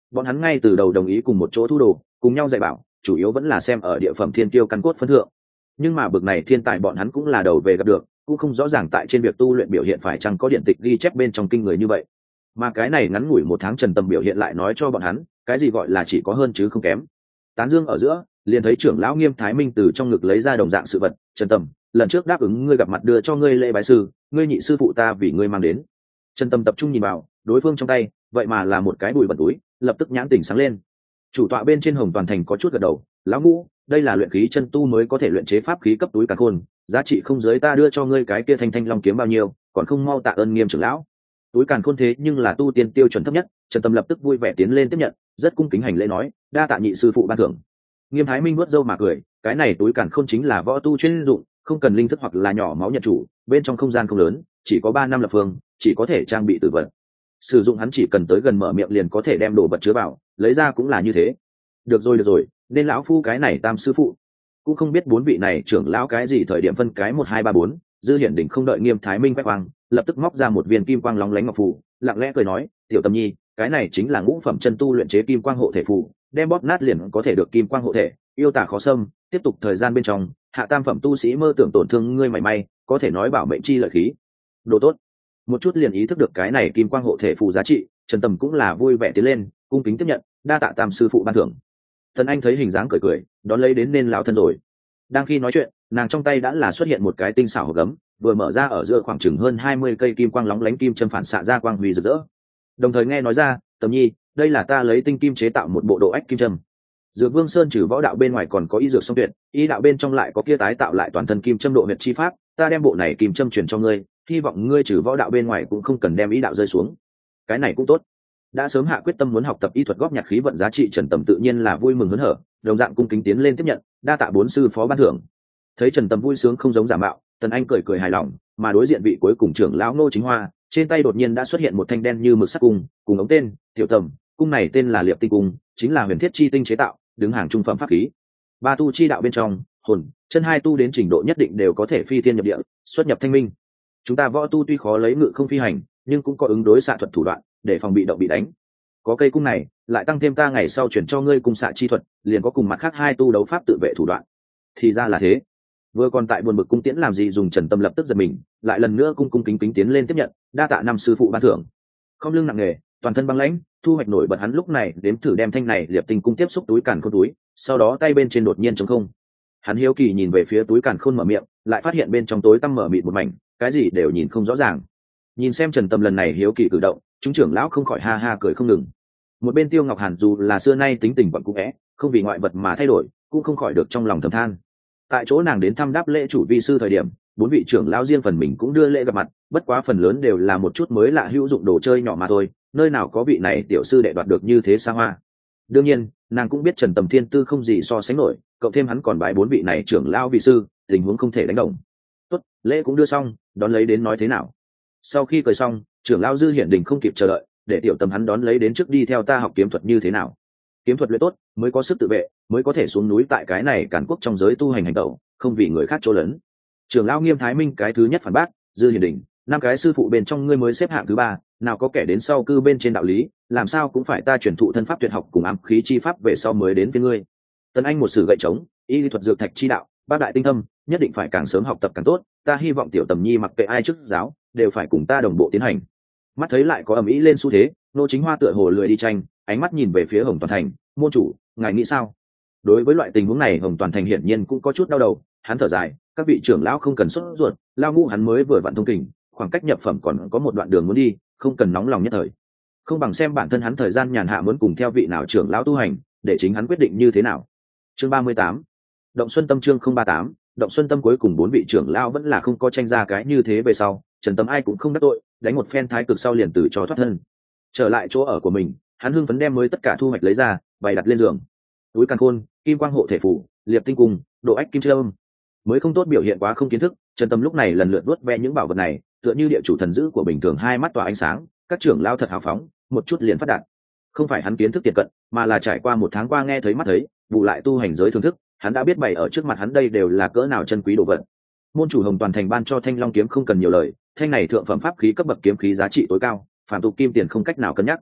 bọn hắn ngay từ đầu đồng ý cùng một chỗ thu đồ, cùng nhau dạy bảo, chủ yếu vẫn là xem ở địa phẩm thiên tiêu căn cốt phân thượng. Nhưng mà bực này thiên tài bọn hắn cũng là đầu về gặp được, cũng không rõ ràng tại trên việc tu luyện biểu hiện phải chăng có điện tịch ghi chép bên trong kinh người như vậy. Mà cái này ngắn ngủi một tháng Trần Tầm biểu hiện lại nói cho bọn hắn, cái gì gọi là chỉ có hơn chứ không kém. Tán dương ở giữa, liền thấy trưởng lão Nghiêm Thái Minh từ trong ngực lấy ra đồng dạng sự vật. Trần Tầm, lần trước đáp ứng ngươi gặp mặt đưa cho ngươi lễ bái sư, ngươi nhị sư phụ ta vì ngươi mang đến. Trần Tầm tập trung nhìn vào, đối phương trong tay vậy mà là một cái bụi bẩn túi, lập tức nhãn tỉnh sáng lên. Chủ tọa bên trên Hồng Toàn Thành có chút gật đầu, lão ngũ, đây là luyện khí chân tu mới có thể luyện chế pháp khí cấp túi càn khôn, giá trị không giới ta đưa cho ngươi cái kia thanh thanh long kiếm bao nhiêu, còn không mau tạ ơn Nghiêm trưởng lão. Túi càn khôn thế nhưng là tu tiên tiêu chuẩn thấp nhất. Trần Tâm lập tức vui vẻ tiến lên tiếp nhận, rất cung kính hành lễ nói, đa tạ nhị sư phụ ban thưởng. Nghiêm Thái Minh nuốt râu mà cười, cái này túi càn khôn chính là võ tu chuyên dụng, không cần linh thức hoặc là nhỏ máu nhận chủ, bên trong không gian không lớn, chỉ có ba năm lập phương, chỉ có thể trang bị tử vật. Sử dụng hắn chỉ cần tới gần mở miệng liền có thể đem đồ vật chứa vào, lấy ra cũng là như thế. Được rồi được rồi, nên lão phu cái này tam sư phụ. Cũng không biết bốn vị này trưởng lão cái gì thời điểm phân cái một hai ba bốn, Dư Hiển Đỉnh không đợi Nghiêm Thái Minh quét quang, lập tức móc ra một viên kim quang lóng lánh ngọc phù, lặng lẽ cười nói, tiểu Tâm Nhi, cái này chính là ngũ phẩm chân tu luyện chế kim quang hộ thể phù, đem bóp nát liền có thể được kim quang hộ thể, yêu tả khó xâm, tiếp tục thời gian bên trong, hạ tam phẩm tu sĩ mơ tưởng tổn thương ngươi mảy may, có thể nói bảo mệnh chi lợi khí. Đồ tốt. Một chút liền ý thức được cái này kim quang hộ thể phù giá trị, Trần Tầm cũng là vui vẻ tiến lên, cung kính tiếp nhận, đa tạ tam sư phụ ban thưởng. Thần Anh thấy hình dáng cười cười, đón lấy đến nên lão thân rồi. Đang khi nói chuyện, nàng trong tay đã là xuất hiện một cái tinh xảo hộp gấm, vừa mở ra ở giữa khoảng chừng hơn hai mươi cây kim quang lóng lánh kim châm phản xạ ra quang huy rực rỡ. Đồng thời nghe nói ra, Tầm Nhi, đây là ta lấy tinh kim chế tạo một bộ độ ách kim châm. Dược Vương Sơn trừ võ đạo bên ngoài còn có y dược song tuyệt, y đạo bên trong lại có kia tái tạo lại toàn thân kim châm độ huyệt chi pháp, ta đem bộ này kim châm truyền cho ngươi, hy vọng ngươi trừ võ đạo bên ngoài cũng không cần đem ý đạo rơi xuống. Cái này cũng tốt. Đã sớm hạ quyết tâm muốn học tập y thuật góp nhặt khí vận giá trị, Trần Tầm tự nhiên là vui mừng hớn hở, đồng dạng cung kính tiến lên tiếp nhận, đa tạ bốn sư phó ban thưởng. Thấy Trần Tầm vui sướng không giống giả mạo, Tần Anh cười cười hài lòng, mà đối diện vị cuối cùng trưởng lão Ngô Chính Hoa, trên tay đột nhiên đã xuất hiện một thanh đen như mực sắc cung, cùng ống tên, tiểu Tầm, cung này tên là Liệp Tinh cung, chính là huyền thiết chi tinh chế tạo, đứng hàng trung phẩm pháp khí. Ba tu chi đạo bên trong, hồn, chân hai tu đến trình độ nhất định đều có thể phi thiên nhập địa, xuất nhập thanh minh. Chúng ta võ tu tuy khó lấy ngự không phi hành, nhưng cũng có ứng đối xạ thuật thủ đoạn, để phòng bị động bị đánh. Có cây cung này, lại tăng thêm ta ngày sau chuyển cho ngươi cung xạ chi thuật, liền có cùng mặt khác hai tu đấu pháp tự vệ thủ đoạn. Thì ra là thế. Vừa còn tại buồn bực cung tiễn làm gì dùng, Trần Tâm lập tức giật mình, lại lần nữa cung cung kính kính tiến lên tiếp nhận, đa tạ năm sư phụ ban thưởng. Không lưng nặng nề, toàn thân băng lãnh, thu hoạch nổi bật hắn lúc này đếm thử đem thanh này Liệp Tinh cung tiếp xúc túi càn khôn túi, sau đó tay bên trên đột nhiên trống không. Hắn hiếu kỳ nhìn về phía túi càn khôn mở miệng, lại phát hiện bên trong tối tăm mở mịt một mảnh, cái gì đều nhìn không rõ ràng. Nhìn xem Trần Tâm lần này hiếu kỳ cử động, chúng trưởng lão không khỏi ha ha cười không ngừng. Một bên Tiêu Ngọc Hàn dù là xưa nay tính tình quặn cũ é, không vì ngoại vật mà thay đổi, cũng không khỏi được trong lòng thầm than. Tại chỗ nàng đến thăm đáp lễ chủ vi sư thời điểm, bốn vị trưởng lão riêng phần mình cũng đưa lễ gặp mặt, bất quá phần lớn đều là một chút mới lạ hữu dụng đồ chơi nhỏ mà thôi, nơi nào có vị này tiểu sư đệ đoạt được như thế xa hoa. Đương nhiên, nàng cũng biết Trần Tầm thiên tư không gì so sánh nổi, cộng thêm hắn còn bái bốn vị này trưởng lão vi sư, tình huống không thể đánh đồng. Tốt, lễ cũng đưa xong, đón lấy đến nói thế nào. Sau khi cười xong, trưởng lão Dư Hiển Đình không kịp chờ đợi, để tiểu Tầm hắn đón lấy đến trước đi theo ta học kiếm thuật như thế nào. Kiếm thuật luyện tốt, mới có sức tự vệ, mới có thể xuống núi tại cái này càn quốc trong giới tu hành hành tẩu, không vì người khác chỗ lớn. Trưởng lão Nghiêm Thái Minh cái thứ nhất phản bác, Dư Hiển Đình, năm cái sư phụ bên trong ngươi mới xếp hạng thứ ba, nào có kẻ đến sau cư bên trên đạo lý, làm sao cũng phải ta truyền thụ thân pháp tuyệt học cùng ám khí chi pháp về sau mới đến với ngươi. Tần Anh một sử gậy trống, y lý thuật dược thạch chi đạo, bác đại tinh thâm, nhất định phải càng sớm học tập càng tốt, ta hy vọng tiểu Tầm Nhi mặc kệ ai chức giáo, đều phải cùng ta đồng bộ tiến hành. Mắt thấy lại có ầm ĩ lên xu thế, Nô Chính Hoa tựa hồ lười đi tranh, ánh mắt nhìn về phía Hồng Toàn Thành, môn chủ, ngài nghĩ sao? Đối với loại tình huống này, Hồng Toàn Thành hiển nhiên cũng có chút đau đầu, hắn thở dài, các vị trưởng lão không cần sốt ruột, lao ngũ hắn mới vừa vặn thông kình, khoảng cách nhập phẩm còn có một đoạn đường muốn đi, không cần nóng lòng nhất thời. Không bằng xem bản thân hắn thời gian nhàn hạ muốn cùng theo vị nào trưởng lão tu hành, để chính hắn quyết định như thế nào. Chương ba mươi tám, Động Xuân Tâm. Chương không ba tám, Động Xuân Tâm. Cuối cùng bốn vị trưởng lão vẫn là không có tranh ra cái như thế về sau, Trần Tâm ai cũng không đắc tội, đánh một phen thái cực sau liền từ cho thoát thân. Trở lại chỗ ở của mình, hắn hưng phấn đem mới tất cả thu hoạch lấy ra, bày đặt lên giường. Túi càn khôn, kim quang hộ thể phủ, Liệp Tinh cung, độ ách kim châm. Mới không tốt biểu hiện quá không kiến thức, Trần Tâm lúc này lần lượt vuốt ve những bảo vật này, tựa như địa chủ thần dữ của bình thường, hai mắt tỏa ánh sáng, các trưởng lão thật hào phóng, một chút liền phát đạt. Không phải hắn kiến thức tiệt cận, mà là trải qua một tháng qua nghe thấy mắt thấy, bù lại tu hành giới thưởng thức, hắn đã biết bày ở trước mặt hắn đây đều là cỡ nào chân quý đồ vật. Môn chủ Hồng Toàn Thành ban cho Thanh Long kiếm không cần nhiều lời, thanh này thượng phẩm pháp khí cấp bậc kiếm khí giá trị tối cao, phàm tục kim tiền không cách nào cân nhắc.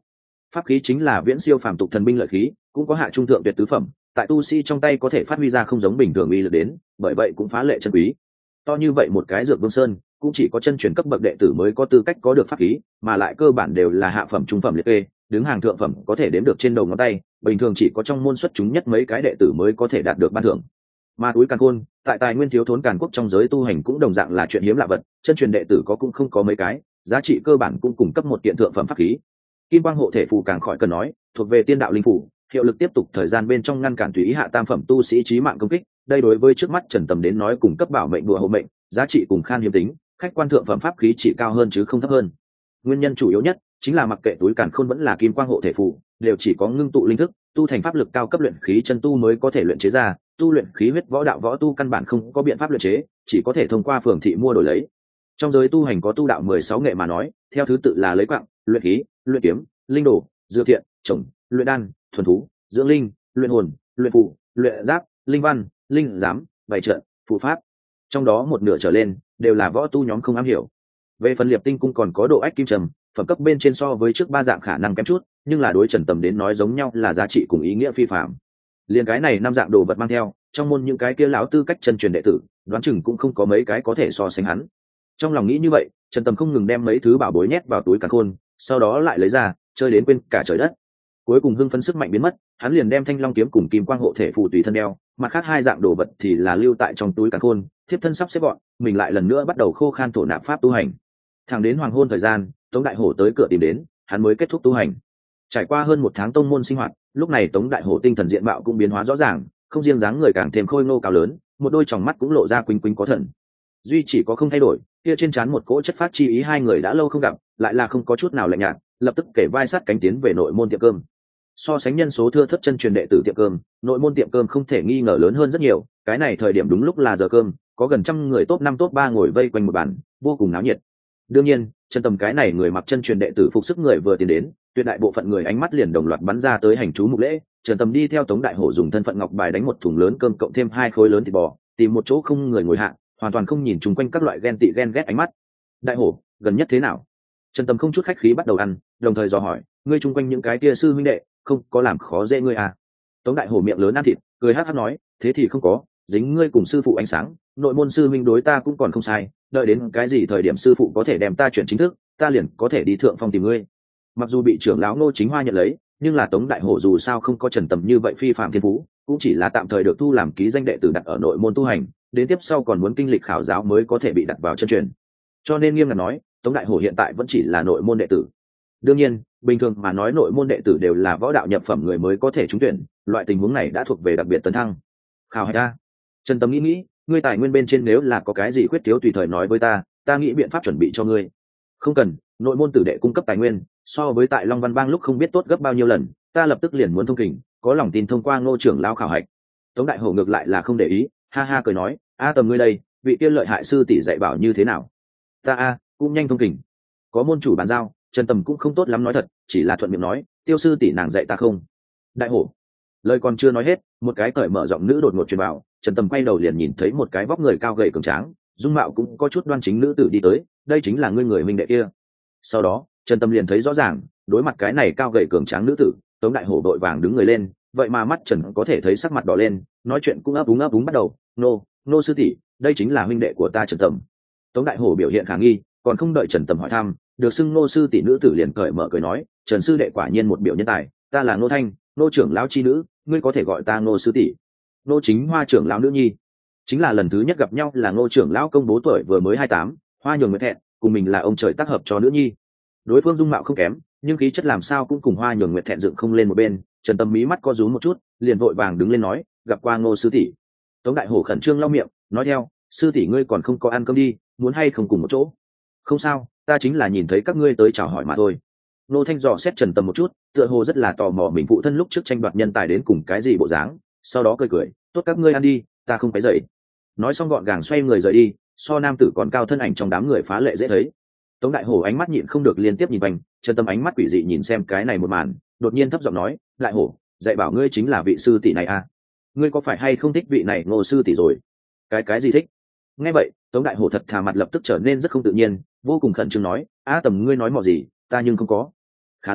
pháp khí chính là viễn siêu phàm tục thần binh lợi khí, cũng có hạ trung thượng tuyệt tứ phẩm, tại tu sĩ trong tay có thể phát huy ra không giống bình thường uy lực đến, bởi vậy cũng phá lệ chân quý. To như vậy một cái dược vương sơn, cũng chỉ có chân truyền cấp bậc đệ tử mới có tư cách có được pháp khí, mà lại cơ bản đều là hạ phẩm trung phẩm liệt kê, đứng hàng thượng phẩm có thể đếm được trên đầu ngón tay, bình thường chỉ có trong môn xuất chúng nhất mấy cái đệ tử mới có thể đạt được ban thưởng. Mà túi càn khôn, tại tài nguyên thiếu thốn càn quốc trong giới tu hành cũng đồng dạng là chuyện hiếm lạ vật, chân truyền đệ tử có cũng không có mấy cái, giá trị cơ bản cũng cung cấp một kiện thượng phẩm pháp khí. Kim quang hộ thể phù càng khỏi cần nói, thuộc về tiên đạo linh phù, hiệu lực tiếp tục thời gian bên trong ngăn cản tùy ý hạ tam phẩm tu sĩ chí mạng công kích, đây đối với trước mắt Trần Tầm đến nói cùng cấp bảo mệnh đùa hộ mệnh, giá trị cùng khan hiếm tính, khách quan thượng phẩm pháp khí chỉ cao hơn chứ không thấp hơn. Nguyên nhân chủ yếu nhất chính là mặc kệ túi càn khôn vẫn là kim quang hộ thể phù, đều chỉ có ngưng tụ linh thức, tu thành pháp lực cao cấp luyện khí chân tu mới có thể luyện chế ra, tu luyện khí huyết võ đạo võ tu căn bản không có biện pháp luyện chế, chỉ có thể thông qua phường thị mua đổi lấy. Trong giới tu hành có tu đạo mười sáu nghệ mà nói, theo thứ tự là lấy quặng, luyện khí, luyện kiếm, linh đồ, dược thiện, trồng, luyện đan, thuần thú, dưỡng linh, luyện hồn, luyện phù, luyện giáp, linh văn, linh giám, bày trận, phù pháp. Trong đó một nửa trở lên đều là võ tu nhóm không am hiểu. Về phần liệp tinh cung còn có độ ách kim trầm, phẩm cấp bên trên so với trước ba dạng khả năng kém chút, nhưng là đối Trần Tầm đến nói giống nhau là giá trị cùng ý nghĩa phi phạm. Liên cái này năm dạng đồ vật mang theo, trong môn những cái kia lão tư cách chân truyền đệ tử, đoán chừng cũng không có mấy cái có thể so sánh hắn. Trong lòng nghĩ như vậy, Trần Tầm không ngừng đem mấy thứ bảo bối nhét vào túi càn khôn, sau đó lại lấy ra, chơi đến quên cả trời đất. Cuối cùng hưng phấn sức mạnh biến mất, hắn liền đem thanh long kiếm cùng kim quang hộ thể phù tùy thân đeo, mặt khác hai dạng đồ vật thì là lưu tại trong túi càn khôn, thiếp thân sắp xếp gọn, mình lại lần nữa bắt đầu khô khan thổ nạp pháp tu hành. Thẳng đến hoàng hôn thời gian, Tống Đại Hổ tới cửa tìm đến, hắn mới kết thúc tu hành. Trải qua hơn một tháng tông môn sinh hoạt, lúc này Tống Đại Hổ tinh thần diện mạo cũng biến hóa rõ ràng, không riêng dáng người càng thêm khôi ngô cao lớn, một đôi tròng mắt cũng lộ ra quỳnh quỳnh có thần. Duy chỉ có không thay đổi, kia trên trán một cỗ chất phát chi ý, hai người đã lâu không gặp, lại là không có chút nào lạnh nhạt, lập tức kể vai sát cánh tiến về nội môn tiệm cơm. So sánh nhân số thưa thất chân truyền đệ tử tiệm cơm, nội môn tiệm cơm không thể nghi ngờ lớn hơn rất nhiều, cái này thời điểm đúng lúc là giờ cơm, có gần trăm người top năm top ba ngồi vây quanh một bàn, vô cùng náo nhiệt. Đương nhiên, Trần Tầm cái này người mặc chân truyền đệ tử phục sức người vừa tiến đến, tuyệt đại bộ phận người ánh mắt liền đồng loạt bắn ra tới hành chú mục lễ. Trần Tầm đi theo Tống Đại Hổ dùng thân phận ngọc bài đánh một thùng lớn cơm cộng thêm hai khối lớn thịt bò, tìm một chỗ không người ngồi hạ, hoàn toàn không nhìn chung quanh các loại ghen tị ghen ghét ánh mắt. Đại Hổ, gần nhất thế nào? Trần Tầm không chút khách khí bắt đầu ăn, đồng thời dò hỏi, ngươi chung quanh những cái kia sư huynh đệ, không có làm khó dễ ngươi à? Tống Đại Hổ miệng lớn ăn thịt, cười hắc hắc nói, thế thì không có, dính ngươi cùng sư phụ ánh sáng, nội môn sư huynh đối ta cũng còn không sai, đợi đến cái gì thời điểm sư phụ có thể đem ta chuyển chính thức, ta liền có thể đi thượng phong tìm ngươi. Mặc dù bị trưởng lão Ngô Chính Hoa nhận lấy, nhưng là Tống Đại Hổ dù sao không có Trần Tầm như vậy phi phạm thiên phú, cũng chỉ là tạm thời được thu làm ký danh đệ tử đặt ở nội môn tu hành, đến tiếp sau còn muốn kinh lịch khảo giáo mới có thể bị đặt vào chân truyền. Cho nên nghiêm ngặt nói, Tống Đại Hổ hiện tại vẫn chỉ là nội môn đệ tử. Đương nhiên, bình thường mà nói nội môn đệ tử đều là võ đạo nhập phẩm người mới có thể trúng tuyển, loại tình huống này đã thuộc về đặc biệt tấn thăng. Khảo hạch ta. Trần Tầm nghĩ nghĩ, ngươi tài nguyên bên trên nếu là có cái gì khuyết thiếu tùy thời nói với ta, ta nghĩ biện pháp chuẩn bị cho ngươi. Không cần, nội môn tử đệ cung cấp tài nguyên, so với tại Long Văn Bang lúc không biết tốt gấp bao nhiêu lần, ta lập tức liền muốn thông kình, có lòng tin thông qua Ngô trưởng lao khảo hạch. Tống Đại Hổ ngược lại là không để ý, ha ha cười nói, a Tầm ngươi đây, vị tiên lợi hại sư tỷ dạy bảo như thế nào? Ta a, cũng nhanh thông kình. Có môn chủ bàn giao, Trần Tầm cũng không tốt lắm nói thật, chỉ là thuận miệng nói, tiêu sư tỷ nàng dạy ta không. Đại Hổ, lời còn chưa nói hết, một cái cởi mở giọng nữ đột ngột truyền vào, Trần Tầm quay đầu liền nhìn thấy một cái vóc người cao gầy cường tráng, dung mạo cũng có chút đoan chính nữ tử đi tới, đây chính là ngươi người huynh đệ kia. Sau đó, Trần Tầm liền thấy rõ ràng, đối mặt cái này cao gầy cường tráng nữ tử, Tống Đại Hổ đội vàng đứng người lên, vậy mà mắt Trần có thể thấy sắc mặt đỏ lên, nói chuyện cũng ấp úng ấp úng bắt đầu, nô, nô sư tỷ, đây chính là huynh đệ của ta Trần Tầm. Tống Đại Hổ biểu hiện khả nghi, còn không đợi Trần Tầm hỏi thăm, được xưng nô sư tỷ nữ tử liền cởi mở cười nói, Trần sư đệ quả nhiên một biểu nhân tài, ta là Nô Thanh, nô trưởng lão chi nữ, ngươi có thể gọi ta nô sư tỷ. Nô Chính Hoa trưởng lão nữ nhi, chính là lần thứ nhất gặp nhau là Ngô trưởng lão công bố tuổi vừa mới hai tám, Hoa Nhường Nguyệt Thẹn, cùng mình là ông trời tác hợp cho nữ nhi. Đối phương dung mạo không kém, nhưng khí chất làm sao cũng cùng Hoa Nhường Nguyệt Thẹn dựng không lên một bên. Trần Tầm mí mắt co rúm một chút, liền vội vàng đứng lên nói, gặp qua Ngô sư tỷ. Tống Đại Hổ khẩn trương lau miệng, nói theo, sư tỷ ngươi còn không có ăn cơm đi, muốn hay không cùng một chỗ? Không sao, ta chính là nhìn thấy các ngươi tới chào hỏi mà thôi. Nô Thanh dò xét Trần Tầm một chút, tựa hồ rất là tò mò mình phụ thân lúc trước tranh đoạt nhân tài đến cùng cái gì bộ dáng, sau đó cười cười, tốt các ngươi ăn đi, ta không phải dậy. Nói xong gọn gàng xoay người rời đi, so nam tử còn cao thân ảnh trong đám người phá lệ dễ thấy. Tống Đại Hổ ánh mắt nhịn không được liên tiếp nhìn quanh, Trần Tầm ánh mắt quỷ dị nhìn xem cái này một màn, đột nhiên thấp giọng nói, Đại Hổ, dạy bảo ngươi chính là vị sư tỷ này à? Ngươi có phải hay không thích vị này Ngô sư tỷ rồi? Cái cái gì thích? Nghe vậy, Tống Đại Hổ thật thà mặt lập tức trở nên rất không tự nhiên, vô cùng khẩn trương nói, a Tầm ngươi nói mò gì, ta nhưng không có. Khá lắm,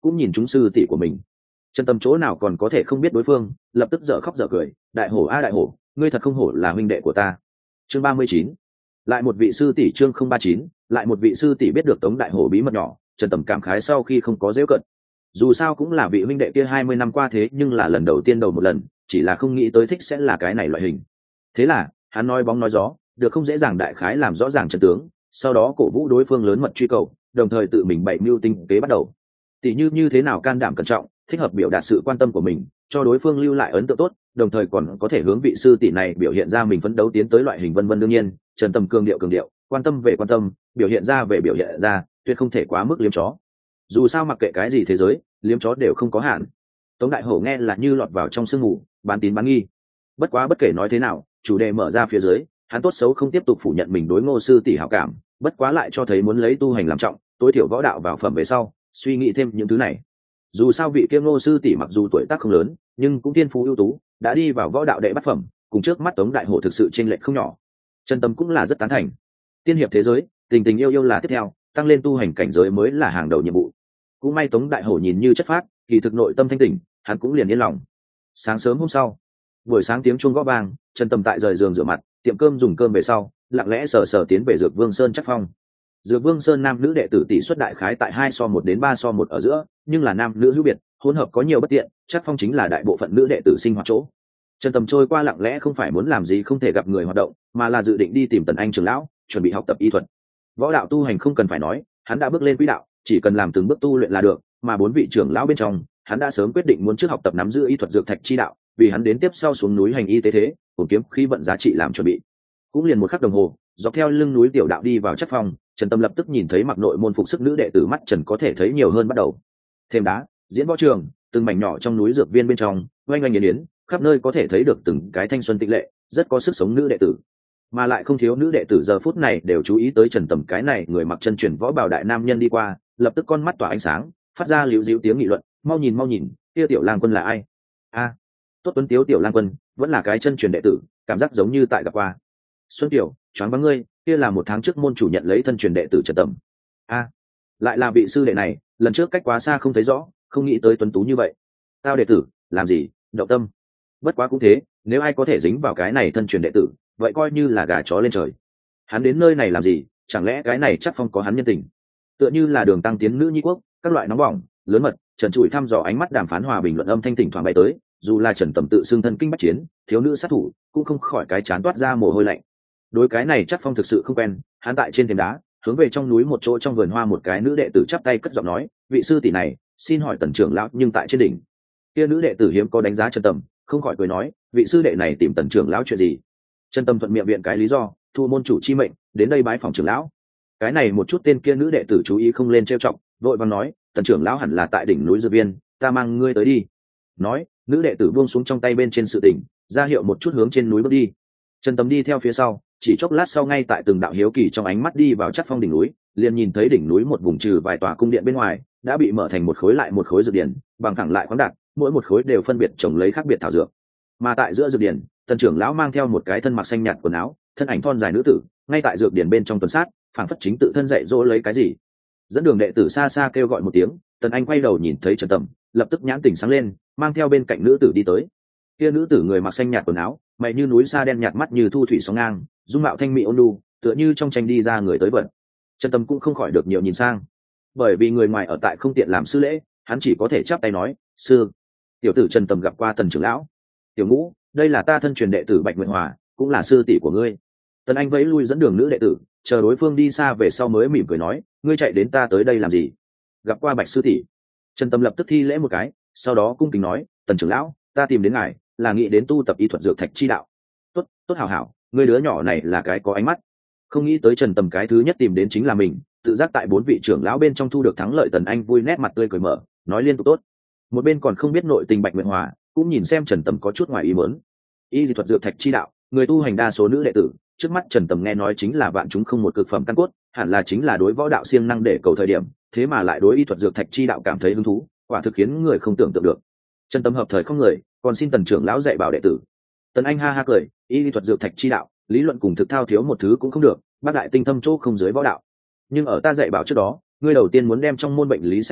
cũng nhìn chúng sư tỷ của mình. Trần Tâm chỗ nào còn có thể không biết đối phương, lập tức dở khóc dở cười, đại hổ a đại hổ, ngươi thật không hổ là huynh đệ của ta. Chương ba mươi chín, lại một vị sư tỷ. Chương không ba chín, lại một vị sư tỷ. Biết được Tống đại hổ bí mật nhỏ, Trần Tầm cảm khái sau khi không có giễu cận. Dù sao cũng là vị huynh đệ kia hai mươi năm qua thế nhưng là lần đầu tiên đầu một lần, chỉ là không nghĩ tới thích sẽ là cái này loại hình. Thế là, hắn nói bóng nói gió, được không dễ dàng đại khái làm rõ ràng trận tướng, sau đó cổ vũ đối phương lớn mật truy cầu, đồng thời tự mình bày mưu tinh kế bắt đầu. Tỷ như như thế nào can đảm cẩn trọng, thích hợp biểu đạt sự quan tâm của mình, cho đối phương lưu lại ấn tượng tốt, đồng thời còn có thể hướng vị sư tỷ này biểu hiện ra mình phấn đấu tiến tới loại hình vân vân. Đương nhiên, Trần Tầm cường điệu cường điệu, quan tâm về quan tâm, biểu hiện ra về biểu hiện ra, tuyệt không thể quá mức liếm chó. Dù sao mặc kệ cái gì thế giới, liếm chó đều không có hạn. Tống đại hổ nghe là như lọt vào trong sương mù, bán tín bán nghi. Bất quá bất kể nói thế nào, chủ đề mở ra phía dưới, hắn tốt xấu không tiếp tục phủ nhận mình đối Ngô sư tỷ hảo cảm, bất quá lại cho thấy muốn lấy tu hành làm trọng, tối thiểu võ đạo vào phẩm về sau, suy nghĩ thêm những thứ này. Dù sao vị kia Ngô sư tỷ mặc dù tuổi tác không lớn, nhưng cũng thiên phú ưu tú, đã đi vào võ đạo đệ bát phẩm, cùng trước mắt Tống đại hổ thực sự chênh lệch không nhỏ. Trần Tâm cũng là rất tán thành. Tiên hiệp thế giới, tình tình yêu yêu là tiếp theo, tăng lên tu hành cảnh giới mới là hàng đầu nhiệm vụ. Cũng may Tống đại hổ nhìn như chất phác, kỳ thực nội tâm thanh tỉnh, hắn cũng liền yên lòng. Sáng sớm hôm sau, buổi sáng tiếng chuông gõ vang, Trần Tâm tại rời giường rửa mặt, tiệm cơm dùng cơm về sau, lặng lẽ sờ sờ tiến về Dược Vương Sơn chắc phong. Dược Vương Sơn nam nữ đệ tử tỷ suất đại khái tại hai so một đến ba so một ở giữa, nhưng là nam nữ hữu biệt, hỗn hợp có nhiều bất tiện, chắc phong chính là đại bộ phận nữ đệ tử sinh hoạt chỗ. Trần Tâm trôi qua lặng lẽ không phải muốn làm gì không thể gặp người hoạt động, mà là dự định đi tìm Tần Anh trưởng lão, chuẩn bị học tập y thuật. Võ đạo tu hành không cần phải nói, hắn đã bước lên quỹ đạo, chỉ cần làm từng bước tu luyện là được, mà bốn vị trưởng lão bên trong, hắn đã sớm quyết định muốn trước học tập nắm giữ y thuật dược thạch chi đạo, vì hắn đến tiếp sau xuống núi hành y tế thế, cùng kiếm khí vận giá trị làm chuẩn bị. Cũng liền một khắc đồng hồ, dọc theo lưng núi tiểu đạo đi vào chắc phòng, Trần Tâm lập tức nhìn thấy mặc nội môn phục sức nữ đệ tử mắt Trần có thể thấy nhiều hơn bắt đầu. Thêm đá, diễn võ trường, từng mảnh nhỏ trong núi dược viên bên trong, oanh oanh yến yến, khắp nơi có thể thấy được từng cái thanh xuân tịnh lệ, rất có sức sống nữ đệ tử. Mà lại không thiếu nữ đệ tử giờ phút này đều chú ý tới Trần Tầm cái này người mặc chân truyền võ bào đại nam nhân đi qua, lập tức con mắt tỏa ánh sáng, phát ra líu díu tiếng nghị luận, mau nhìn mau nhìn, kia tiểu lang quân là ai? A, tốt tuấn tiếu tiểu lang quân, vẫn là cái chân truyền đệ tử, cảm giác giống như tại gặp qua. Xuân tiểu, choáng váng ngươi, kia là một tháng trước môn chủ nhận lấy thân truyền đệ tử Trần Tầm. A, lại là vị sư đệ này, lần trước cách quá xa không thấy rõ, không nghĩ tới tuấn tú như vậy. Tao đệ tử, làm gì, động tâm. Bất quá cũng thế, nếu ai có thể dính vào cái này thân truyền đệ tử, vậy coi như là gà chó lên trời. Hắn đến nơi này làm gì, chẳng lẽ cái này chắc phong có hắn nhân tình? Tựa như là đường tăng tiến nữ nhi quốc, các loại nóng bỏng, lớn mật, Trần Trụi thăm dò ánh mắt đàm phán hòa bình luận âm thanh tỉnh thoảng bay tới, dù là Trần Tầm tự xưng thân kinh bách chiến, thiếu nữ sát thủ, cũng không khỏi cái chán toát ra mồ hôi lạnh. Đối cái này chắc phong thực sự không quen, hắn tại trên thềm đá, hướng về trong núi một chỗ trong vườn hoa một cái nữ đệ tử chắp tay cất giọng nói, vị sư tỷ này, xin hỏi Tần trưởng lão, nhưng tại trên đỉnh. Kia nữ đệ tử hiếm có đánh giá Trần Tầm, không khỏi cười nói, vị sư đệ này tìm Tần trưởng lão chuyện gì? Trần Tâm thuận miệng viện cái lý do, thu môn chủ chi mệnh, đến đây bái phòng trưởng lão. Cái này một chút tên kia nữ đệ tử chú ý không lên trêu chọc, vội vàng nói, Tần trưởng lão hẳn là tại đỉnh núi dược viên, ta mang ngươi tới đi. Nói, nữ đệ tử buông xuống trong tay bên trên sự tỉnh, ra hiệu một chút hướng trên núi bước đi. Trần Tâm đi theo phía sau, chỉ chốc lát sau ngay tại từng đạo hiếu kỳ trong ánh mắt đi vào chắc phong đỉnh núi, liền nhìn thấy đỉnh núi một vùng trừ vài tòa cung điện bên ngoài, đã bị mở thành một khối lại một khối dược điển, bằng thẳng lại khoáng đạt, mỗi một khối đều phân biệt trồng lấy khác biệt thảo dược. Mà tại giữa dược điển, Tần trưởng lão mang theo một cái thân mặc xanh nhạt quần áo, thân ảnh thon dài nữ tử, ngay tại dược điển bên trong tuần sát, phảng phất chính tự thân dạy dỗ lấy cái gì. Dẫn đường đệ tử xa xa kêu gọi một tiếng, Tần Anh quay đầu nhìn thấy Trần Tầm, lập tức nhãn tỉnh sáng lên, mang theo bên cạnh nữ tử đi tới. Kia nữ tử người mặc xanh nhạt quần áo, mày như núi sa đen nhạt mắt như thu thủy sóng ngang, dung mạo thanh mỹ ôn nhu, tựa như trong tranh đi ra người tới vận. Trần Tầm cũng không khỏi được nhiều nhìn sang, bởi vì người ngoài ở tại không tiện làm sư lễ, hắn chỉ có thể chắp tay nói, sư. Tiểu tử Trần Tầm gặp qua Tần trưởng lão. Tiểu ngũ, đây là ta thân truyền đệ tử Bạch Nguyện Hòa, cũng là sư tỷ của ngươi. Tần Anh vẫy lui dẫn đường nữ đệ tử, chờ đối phương đi xa về sau mới mỉm cười nói, ngươi chạy đến ta tới đây làm gì? Gặp qua Bạch sư tỷ. Trần Tâm lập tức thi lễ một cái, sau đó cung kính nói, Tần trưởng lão, ta tìm đến ngài, là nghĩ đến tu tập y thuật dược thạch chi đạo. Tốt, tốt hảo hảo, ngươi đứa nhỏ này là cái có ánh mắt. Không nghĩ tới Trần Tầm cái thứ nhất tìm đến chính là mình, tự giác tại bốn vị trưởng lão bên trong thu được thắng lợi. Tần Anh vui nét mặt tươi cười mở, nói liên tục tốt. Một bên còn không biết nội tình Bạch Nguyện Hòa, cũng nhìn xem Trần Tầm có chút ngoài ý muốn. Y thuật dược thạch chi đạo, người tu hành đa số nữ đệ tử, trước mắt Trần Tầm nghe nói chính là vạn chúng không một cực phẩm căn cốt, hẳn là chính là đối võ đạo siêng năng để cầu thời điểm, thế mà lại đối y thuật dược thạch chi đạo cảm thấy hứng thú, quả thực khiến người không tưởng tượng được. Trần Tầm hợp thời không người, còn xin Tần trưởng lão dạy bảo đệ tử. Tần Anh ha ha cười, y thuật dược thạch chi đạo, lý luận cùng thực thao thiếu một thứ cũng không được, bác đại tinh thâm chỗ không dưới võ đạo. Nhưng ở ta dạy bảo trước đó, ngươi đầu tiên muốn đem trong môn bệnh lý sách thuốc,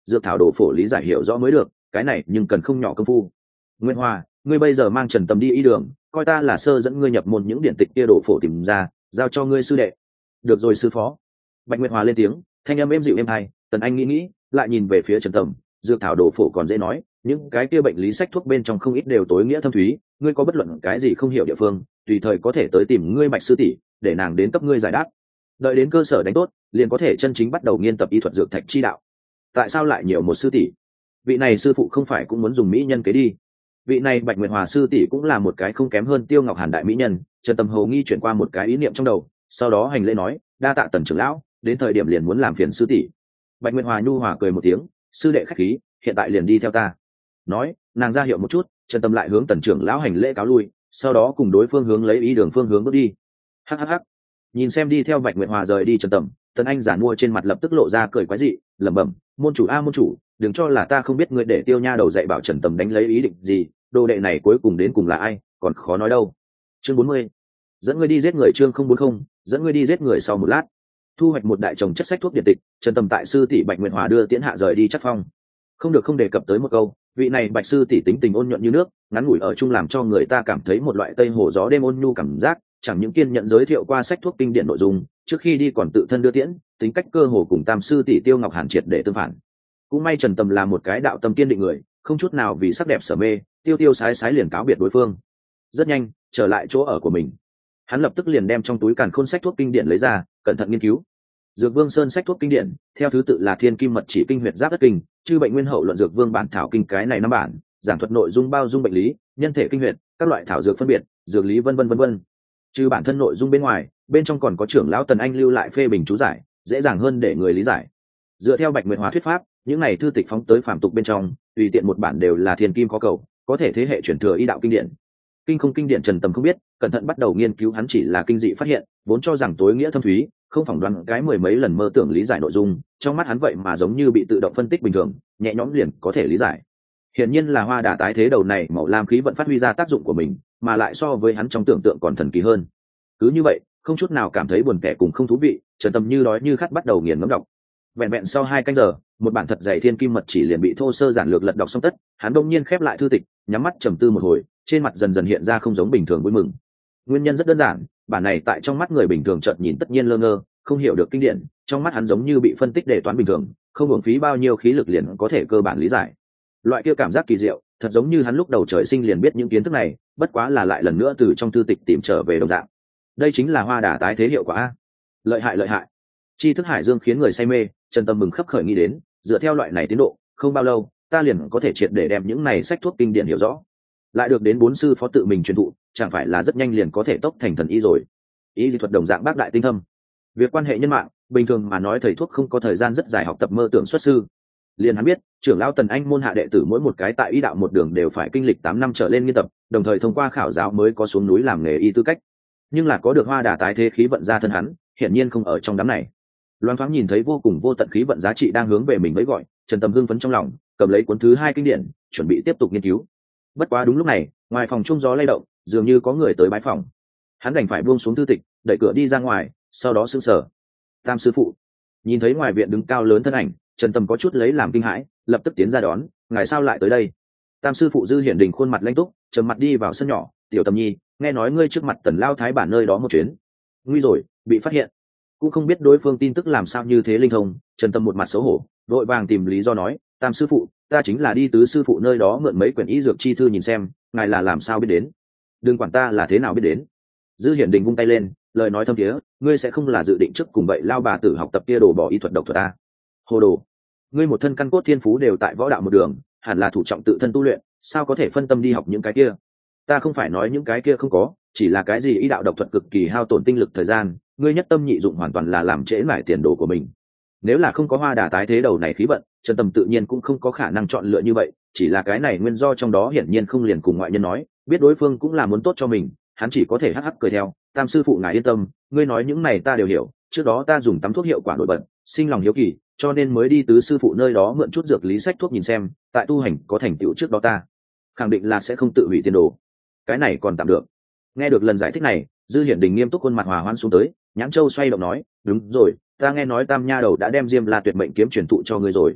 dược thảo đồ phổ lý giải hiểu rõ mới được, cái này nhưng cần không nhỏ công phu. Nguyên Hoa, ngươi bây giờ mang Trần Tầm đi y đường, coi ta là sơ dẫn ngươi nhập môn những điển tịch kia đồ phổ tìm ra, giao cho ngươi sư đệ. Được rồi sư phó. Bạch Nguyệt Hòa lên tiếng, thanh âm êm dịu êm hay. Tần Anh nghĩ nghĩ, lại nhìn về phía Trần Tầm, dược thảo đồ phổ còn dễ nói, những cái kia bệnh lý sách thuốc bên trong không ít đều tối nghĩa thâm thúy, ngươi có bất luận cái gì không hiểu địa phương, tùy thời có thể tới tìm ngươi Bạch sư tỷ, để nàng đến cấp ngươi giải đáp. Đợi đến cơ sở đánh tốt, liền có thể chân chính bắt đầu nghiên tập y thuật dược thạch chi đạo. Tại sao lại nhiều một sư tỷ? Vị này sư phụ không phải cũng muốn dùng mỹ nhân kế đi? Vị này Bạch Nguyệt Hòa sư tỷ cũng là một cái không kém hơn Tiêu Ngọc Hàn đại mỹ nhân. Trần Tầm hầu nghi chuyển qua một cái ý niệm trong đầu, sau đó hành lễ nói, đa tạ Tần trưởng lão, đến thời điểm liền muốn làm phiền sư tỷ. Bạch Nguyệt Hòa nhu hòa cười một tiếng, sư đệ khách khí, hiện tại liền đi theo ta. Nói, nàng ra hiệu một chút, Trần Tầm lại hướng Tần trưởng lão hành lễ cáo lui, sau đó cùng đối phương hướng lấy ý đường phương hướng bước đi. Hắc hắc hắc. Nhìn xem đi theo Bạch Nguyệt Hòa rời đi Trần Tầm, Tần Anh giản mua trên mặt lập tức lộ ra cười quái dị, lẩm bẩm, môn chủ a môn chủ, đừng cho là ta không biết ngươi để Tiêu nha đầu dạy bảo Trần Tầm đánh lấy ý định gì, đồ đệ này cuối cùng đến cùng là ai, còn khó nói đâu. Chương bốn mươi, dẫn ngươi đi giết người. Chương không bốn không, dẫn ngươi đi giết người. Sau một lát, thu hoạch một đại chồng chất sách thuốc điện tịch, Trần Tầm tại sư tỷ Bạch Nguyệt Hòa đưa Tiễn Hạ rời đi Chắc Phong. Không được không đề cập tới một câu, vị này Bạch sư tỷ tính tình ôn nhuận như nước, ngắn ngủi ở chung làm cho người ta cảm thấy một loại tây hồ gió đêm ôn nhu cảm giác, chẳng những kiên nhận giới thiệu qua sách thuốc kinh điển nội dung, trước khi đi còn tự thân đưa tiễn, tính cách cơ hồ cùng tam sư tỷ Tiêu Ngọc Hàn triệt để tương phản. Cũng may Trần Tầm là một cái đạo tâm kiên định người, không chút nào vì sắc đẹp sở mê, tiêu tiêu sái sái liền cáo biệt đối phương. Rất nhanh trở lại chỗ ở của mình, hắn lập tức liền đem trong túi càn khôn sách thuốc kinh điển lấy ra, cẩn thận nghiên cứu. Dược Vương Sơn sách thuốc kinh điển theo thứ tự là Thiên Kim Mật Chỉ Kinh, Huyệt Giáp Đất Kinh, Chư Bệnh Nguyên Hậu Luận, Dược Vương Bản Thảo Kinh, cái này năm bản giảng thuật nội dung bao dung bệnh lý, nhân thể kinh huyệt, các loại thảo dược phân biệt, dược lý vân vân vân vân. Trừ bản thân nội dung bên ngoài, bên trong còn có trưởng lão Tần Anh lưu lại phê bình chú giải, dễ dàng hơn để người lý giải. Dựa theo Bạch Nguyệt Hòa thuyết pháp, những này thư tịch phóng tới phàm tục bên trong, tùy tiện một bản đều là thiên kim khó cầu, có thể thế hệ chuyển thừa y đạo kinh điển. Kinh không kinh điển Trần Tầm không biết, cẩn thận bắt đầu nghiên cứu hắn chỉ là kinh dị phát hiện, vốn cho rằng tối nghĩa thâm thúy, không phỏng đoán cái mười mấy lần mơ tưởng lý giải nội dung, trong mắt hắn vậy mà giống như bị tự động phân tích bình thường, nhẹ nhõm liền có thể lý giải. Hiển nhiên là hoa đà tái thế đầu này màu lam khí vận phát huy ra tác dụng của mình, mà lại so với hắn trong tưởng tượng còn thần kỳ hơn. Cứ như vậy, không chút nào cảm thấy buồn tẻ cùng không thú vị, Trần Tầm như đói như khát bắt đầu nghiền ngẫm đọc. Vẹn vẹn sau hai canh giờ, một bản thật dày Thiên Kim Mật Chỉ liền bị thô sơ giản lược lật đọc xong tất, hắn đông nhiên khép lại thư tịch, nhắm mắt trầm tư một hồi, trên mặt dần dần hiện ra không giống bình thường vui mừng. Nguyên nhân rất đơn giản, bản này tại trong mắt người bình thường chợt nhìn tất nhiên lơ ngơ, không hiểu được kinh điển, trong mắt hắn giống như bị phân tích đề toán bình thường, không hưởng phí bao nhiêu khí lực liền có thể cơ bản lý giải. Loại kia cảm giác kỳ diệu, thật giống như hắn lúc đầu trời sinh liền biết những kiến thức này, bất quá là lại lần nữa từ trong thư tịch tìm trở về đồng dạng. Đây chính là hoa đà tái thế hiệu quả a. Lợi hại lợi hại. Tri thức hải dương khiến người say mê, Trần Tầm mừng khấp khởi nghĩ đến, dựa theo loại này tiến độ, không bao lâu, ta liền có thể triệt để đem những này sách thuốc kinh điển hiểu rõ. Lại được đến bốn sư phó tự mình truyền thụ, chẳng phải là rất nhanh liền có thể tốc thành thần y rồi. Y lý thuật đồng dạng bác đại tinh thâm. Việc quan hệ nhân mạng, bình thường mà nói thầy thuốc không có thời gian rất dài học tập mơ tưởng xuất sư. Liền hắn biết, trưởng lão Tần Anh môn hạ đệ tử mỗi một cái tại y đạo một đường đều phải kinh lịch tám năm trở lên nghiên tập, đồng thời thông qua khảo giáo mới có xuống núi làm nghề y tư cách. Nhưng là có được hoa đà tái thế khí vận ra thân hắn, hiển nhiên không ở trong đám này. Loan thoáng nhìn thấy vô cùng vô tận khí vận giá trị đang hướng về mình mới gọi, Trần Tầm hưng phấn trong lòng, cầm lấy cuốn thứ hai kinh điển, chuẩn bị tiếp tục nghiên cứu. Bất quá đúng lúc này, ngoài phòng trung gió lay động, dường như có người tới bái phòng. Hắn đành phải buông xuống thư tịch, đẩy cửa đi ra ngoài, sau đó sững sờ. Tam sư phụ. Nhìn thấy ngoài viện đứng cao lớn thân ảnh, Trần Tầm có chút lấy làm kinh hãi, lập tức tiến ra đón, ngài sao lại tới đây? Tam sư phụ Dư Hiển Đình khuôn mặt lãnh túc, trầm mặt đi vào sân nhỏ, tiểu Tầm nhi, nghe nói ngươi trước mặt Tần lao thái bản nơi đó một chuyến. Nguy rồi, bị phát hiện. Cũng không biết đối phương tin tức làm sao như thế linh thông, Trần Tầm một mặt xấu hổ, vội vàng tìm lý do nói, tam sư phụ, ta chính là đi tứ sư phụ nơi đó mượn mấy quyển y dược chi thư nhìn xem, ngài là làm sao biết đến? Đừng quản ta là thế nào biết đến. Dư Hiển Đình vung tay lên, lời nói thâm thiế, ngươi sẽ không là dự định trước cùng vậy lao bà tử học tập kia đồ bỏ y thuật độc thuật ta? Hồ đồ, ngươi một thân căn cốt thiên phú đều tại võ đạo một đường, hẳn là thủ trọng tự thân tu luyện, sao có thể phân tâm đi học những cái kia? Ta không phải nói những cái kia không có, chỉ là cái gì y đạo độc thuật cực kỳ hao tổn tinh lực thời gian, ngươi nhất tâm nhị dụng hoàn toàn là làm trễ mải tiền đồ của mình. Nếu là không có hoa đà tái thế đầu này khí vận, Trần Tầm tự nhiên cũng không có khả năng chọn lựa như vậy, chỉ là cái này nguyên do trong đó hiển nhiên không liền cùng ngoại nhân nói, biết đối phương cũng là muốn tốt cho mình, hắn chỉ có thể hắc hắc cười theo, tam sư phụ ngài yên tâm, ngươi nói những này ta đều hiểu, trước đó ta dùng tắm thuốc hiệu quả nổi bật, sinh lòng hiếu kỳ, cho nên mới đi tứ sư phụ nơi đó mượn chút dược lý sách thuốc nhìn xem, tại tu hành có thành tựu trước đó ta khẳng định là sẽ không tự hủy tiền đồ. Cái này còn tạm được. Nghe được lần giải thích này, Dư Hiển Đình nghiêm túc khuôn mặt hòa hoãn xuống tới, nhãn châu xoay động nói, đúng rồi, ta nghe nói tam nha đầu đã đem Diêm La Tuyệt Mệnh kiếm truyền thụ cho ngươi rồi.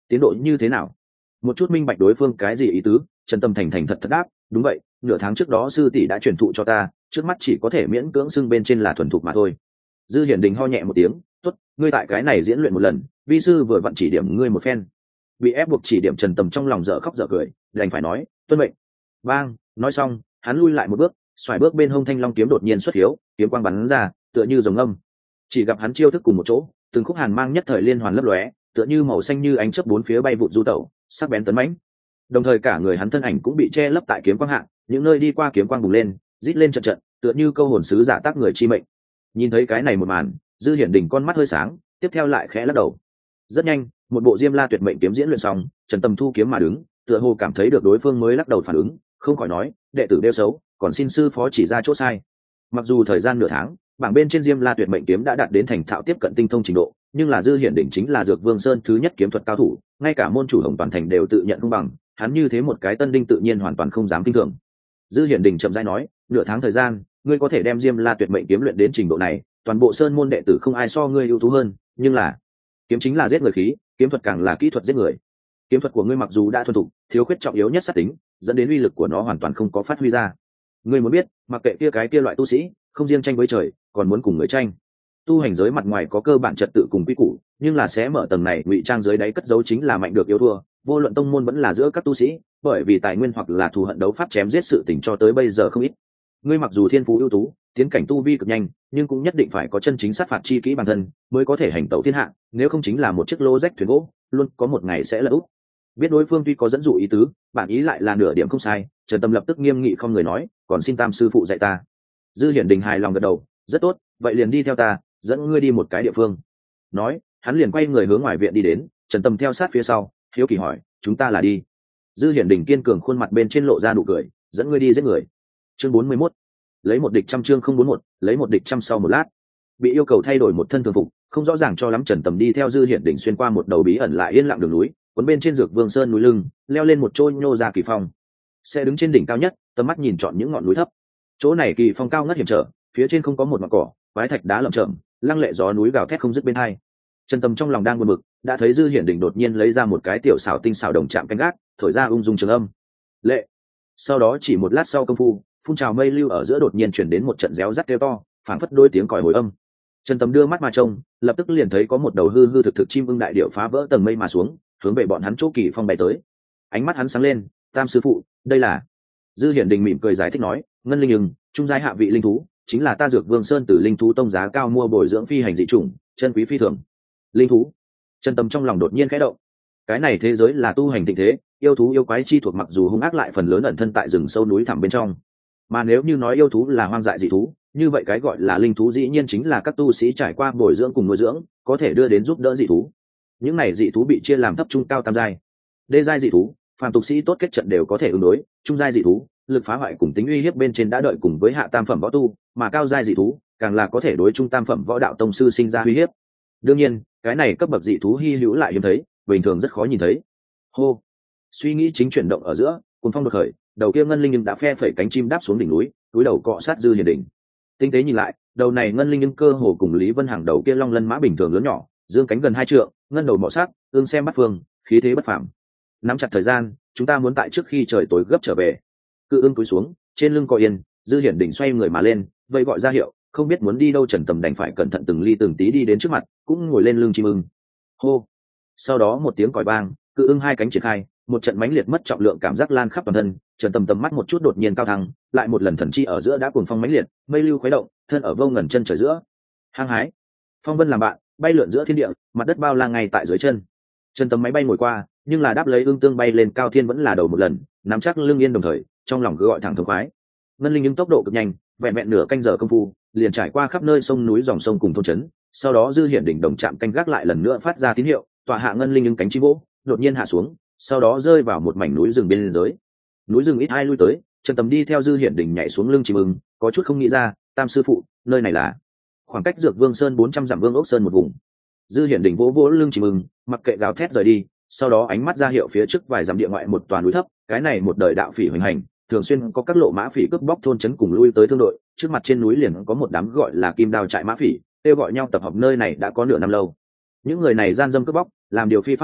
tiến độ như thế nào? Một chút minh bạch đối phương cái gì ý tứ, Trần Tâm thành thành thật thật đáp, đúng vậy, nửa tháng trước đó sư tỷ đã truyền thụ cho ta, trước mắt chỉ có thể miễn cưỡng xưng bên trên là thuần thục mà thôi. Dư Hiển Đình ho nhẹ một tiếng, tốt, ngươi tại cái này diễn luyện một lần, vi sư vừa vặn chỉ điểm ngươi một phen. Bị ép buộc chỉ điểm Trần Tầm trong lòng dở khóc dở cười, đành phải nói, tuân mệnh. Bang, nói xong, hắn lui lại một bước, xoài bước bên hông thanh long kiếm đột nhiên xuất hiếu, kiếm quang bắn ra, tựa như rồng âm. Chỉ gặp hắn chiêu thức cùng một chỗ, từng khúc hàn mang nhất thời liên hoàn lấp lóe, tựa như màu xanh như ánh chớp bốn phía bay vụt du tẩu, sắc bén tấn mãnh. Đồng thời cả người hắn thân ảnh cũng bị che lấp tại kiếm quang hạ, những nơi đi qua kiếm quang bùng lên, rít lên trận trận, tựa như câu hồn sứ giả tác người chi mệnh. Nhìn thấy cái này một màn, Dư Hiển Đình con mắt hơi sáng, tiếp theo lại khẽ lắc đầu. Rất nhanh, một bộ Diêm La Tuyệt Mệnh kiếm diễn luyện xong, Trần Tầm thu kiếm mà đứng, tựa hồ cảm thấy được đối phương mới lắc đầu phản ứng, không khỏi nói, đệ tử đeo xấu, còn xin sư phó chỉ ra chỗ sai. Mặc dù thời gian nửa tháng, bảng bên trên Diêm La Tuyệt Mệnh kiếm đã đạt đến thành thạo tiếp cận tinh thông trình độ, nhưng là Dư Hiển Đình chính là Dược Vương Sơn thứ nhất kiếm thuật cao thủ, ngay cả môn chủ Hồng Toàn Thành đều tự nhận không bằng, hắn như thế một cái tân đinh tự nhiên hoàn toàn không dám kinh thường. Dư Hiển Đình chậm rãi nói, nửa tháng thời gian, ngươi có thể đem Diêm La Tuyệt Mệnh kiếm luyện đến trình độ này, toàn bộ sơn môn đệ tử không ai so ngươi ưu tú hơn, nhưng là kiếm chính là giết người khí, kiếm thuật càng là kỹ thuật giết người. Kiếm thuật của ngươi mặc dù đã thuần thục, thiếu khuyết trọng yếu nhất sát tính, dẫn đến uy lực của nó hoàn toàn không có phát huy ra. Ngươi muốn biết, mặc kệ kia cái kia loại tu sĩ, không riêng tranh với trời, còn muốn cùng người tranh. Tu hành giới mặt ngoài có cơ bản trật tự cùng quy củ, nhưng là sẽ mở tầng này ngụy trang dưới đáy cất giấu chính là mạnh được yếu thua, vô luận tông môn vẫn là giữa các tu sĩ, bởi vì tài nguyên hoặc là thù hận đấu pháp chém giết sự tình cho tới bây giờ không ít. Ngươi mặc dù thiên phú ưu tú, tiến cảnh tu vi cực nhanh, nhưng cũng nhất định phải có chân chính sát phạt chi kỹ bản thân, mới có thể hành tẩu thiên hạ, nếu không chính là một chiếc lô rách thuyền gỗ, luôn có một ngày sẽ lật úp. Biết đối phương tuy có dẫn dụ ý tứ, bản ý lại là nửa điểm không sai, Trần Tâm lập tức nghiêm nghị không người nói, còn xin Tam sư phụ dạy ta. Dư Hiển Đình hài lòng gật đầu, rất tốt, vậy liền đi theo ta, dẫn ngươi đi một cái địa phương. Nói, hắn liền quay người hướng ngoài viện đi đến, Trần Tâm theo sát phía sau, hiếu kỳ hỏi, chúng ta là đi? Dư Hiển Đình kiên cường khuôn mặt bên trên lộ ra nụ cười, dẫn ngươi đi giết người. Chương bốn mươi mốt, lấy một địch trăm chương không bốn một, lấy một địch trăm sau một lát. Bị yêu cầu thay đổi một thân thường phục, không rõ ràng cho lắm Trần Tầm đi theo Dư Hiển Đình xuyên qua một đầu bí ẩn lại yên lặng đường núi, cuốn bên trên Dược Vương Sơn núi lưng, leo lên một chỗ nhô ra kỳ phong. Sẽ đứng trên đỉnh cao nhất, tầm mắt nhìn trọn những ngọn núi thấp. Chỗ này kỳ phong cao ngất hiểm trở, phía trên không có một ngọn cỏ, quái thạch đá lởm chởm, lăng lệ gió núi gào thét không dứt bên hai. Trần Tầm trong lòng đang buồn bực, đã thấy Dư Hiển Đình đột nhiên lấy ra một cái tiểu xảo tinh xảo đồng chạm canh gác, thổi ra ung dung trường âm. Lệ. Sau đó chỉ một lát sau công phu, phun trào mây lưu ở giữa đột nhiên chuyển đến một trận réo rắt kêu to, phảng phất đôi tiếng còi hồi âm. Trần Tầm đưa mắt mà trông, lập tức liền thấy có một đầu hư hư thực thực chim ưng đại điểu phá vỡ tầng mây mà xuống, hướng về bọn hắn chỗ kỳ phong bay tới. Ánh mắt hắn sáng lên, Tam sư phụ, đây là. Dư Hiển Đình mỉm cười giải thích nói, ngân linh ưng, trung giai hạ vị linh thú, chính là ta Dược Vương Sơn từ linh thú tông giá cao mua bồi dưỡng phi hành dị chủng, chân quý phi thường. Linh thú. Trần Tầm trong lòng đột nhiên khẽ động. Cái này thế giới là tu hành thịnh thế, yêu thú yêu quái chi thuộc mặc dù hung ác lại phần lớn ẩn thân tại rừng sâu núi thẳm bên trong. Mà nếu như nói yêu thú là hoang dại dị thú, như vậy cái gọi là linh thú dĩ nhiên chính là các tu sĩ trải qua bồi dưỡng cùng nuôi dưỡng, có thể đưa đến giúp đỡ dị thú. Những này dị thú bị chia làm thấp trung cao tam giai. Đê giai dị thú, phàm tục sĩ tốt kết trận đều có thể ứng đối, trung giai dị thú, lực phá hoại cùng tính uy hiếp bên trên đã đợi cùng với hạ tam phẩm võ tu, mà cao giai dị thú, càng là có thể đối trung tam phẩm võ đạo tông sư sinh ra uy hiếp. Đương nhiên, cái này cấp bậc dị thú hi hữu lại hiếm thấy, bình thường rất khó nhìn thấy. Hô. Suy nghĩ chính chuyển động ở giữa, cuồng phong đột khởi, đầu kia ngân linh nhưng đã phe phẩy cánh chim đáp xuống đỉnh núi, túi đầu cọ sát Dư Hiển Đình. Tinh tế nhìn lại, đầu này ngân linh nhưng cơ hồ cùng Lý Vân Hằng đầu kia long lân mã bình thường lớn nhỏ, dương cánh gần hai trượng, ngân đầu mọ sát, ương xem bắt phương, khí thế bất phàm. Nắm chặt thời gian, chúng ta muốn tại trước khi trời tối gấp trở về. Cự ương cúi xuống, trên lưng cọ yên, Dư Hiển Đình xoay người mà lên, vây gọi ra hiệu, không biết muốn đi đâu. Trần Tầm đành phải cẩn thận từng ly từng tí đi đến trước mặt, cũng ngồi lên lưng chim ưng. Hô. Sau đó một tiếng còi vang, cự ưng hai cánh triển khai, một trận mãnh liệt mất trọng lượng cảm giác lan khắp toàn thân. Trần Tầm tầm mắt một chút đột nhiên cao thăng, lại một lần thần chi ở giữa đã cuồng phong mãnh liệt, mây lưu khuấy động, thân ở vô ngần chân trời giữa. Hăng hái, phong vân làm bạn, bay lượn giữa thiên địa, mặt đất bao la ngay tại dưới chân. Trần Tầm máy bay ngồi qua, nhưng là đáp lấy ương tương bay lên cao thiên vẫn là đầu một lần, nắm chắc lưng yên đồng thời, trong lòng cứ gọi thẳng thống khoái. Ngân linh những tốc độ cực nhanh, vẹn vẹn nửa canh giờ công phu, liền trải qua khắp nơi sông núi dòng sông cùng thôn trấn. Sau đó Dư Hiển Đình đồng chạm canh gác lại lần nữa phát ra tín hiệu, tọa hạ ngân linh những cánh chim vỗ, đột nhiên hạ xuống, sau đó rơi vào một mảnh núi rừng bên dưới. Núi rừng ít ai lui tới, Trần Tầm đi theo Dư Hiển Đình nhảy xuống lưng chim ưng, có chút không nghĩ ra, Tam sư phụ, nơi này là? Khoảng cách Dược Vương Sơn bốn trăm dặm Vương Ốc Sơn một vùng. Dư Hiển Đình vỗ vỗ lưng chim ưng, mặc kệ gào thét rời đi, sau đó ánh mắt ra hiệu phía trước vài dặm địa ngoại một toàn núi thấp, cái này một đời đạo phỉ hoành hành, thường xuyên có các lộ mã phỉ cướp bóc thôn trấn cùng lui tới thương đội, trước mặt trên núi liền có một đám gọi là Kim Đao trại mã phỉ, kêu gọi nhau tập hợp nơi này đã có nửa năm lâu. Những người này gian dâm cướp bóc, làm điều phi pháp,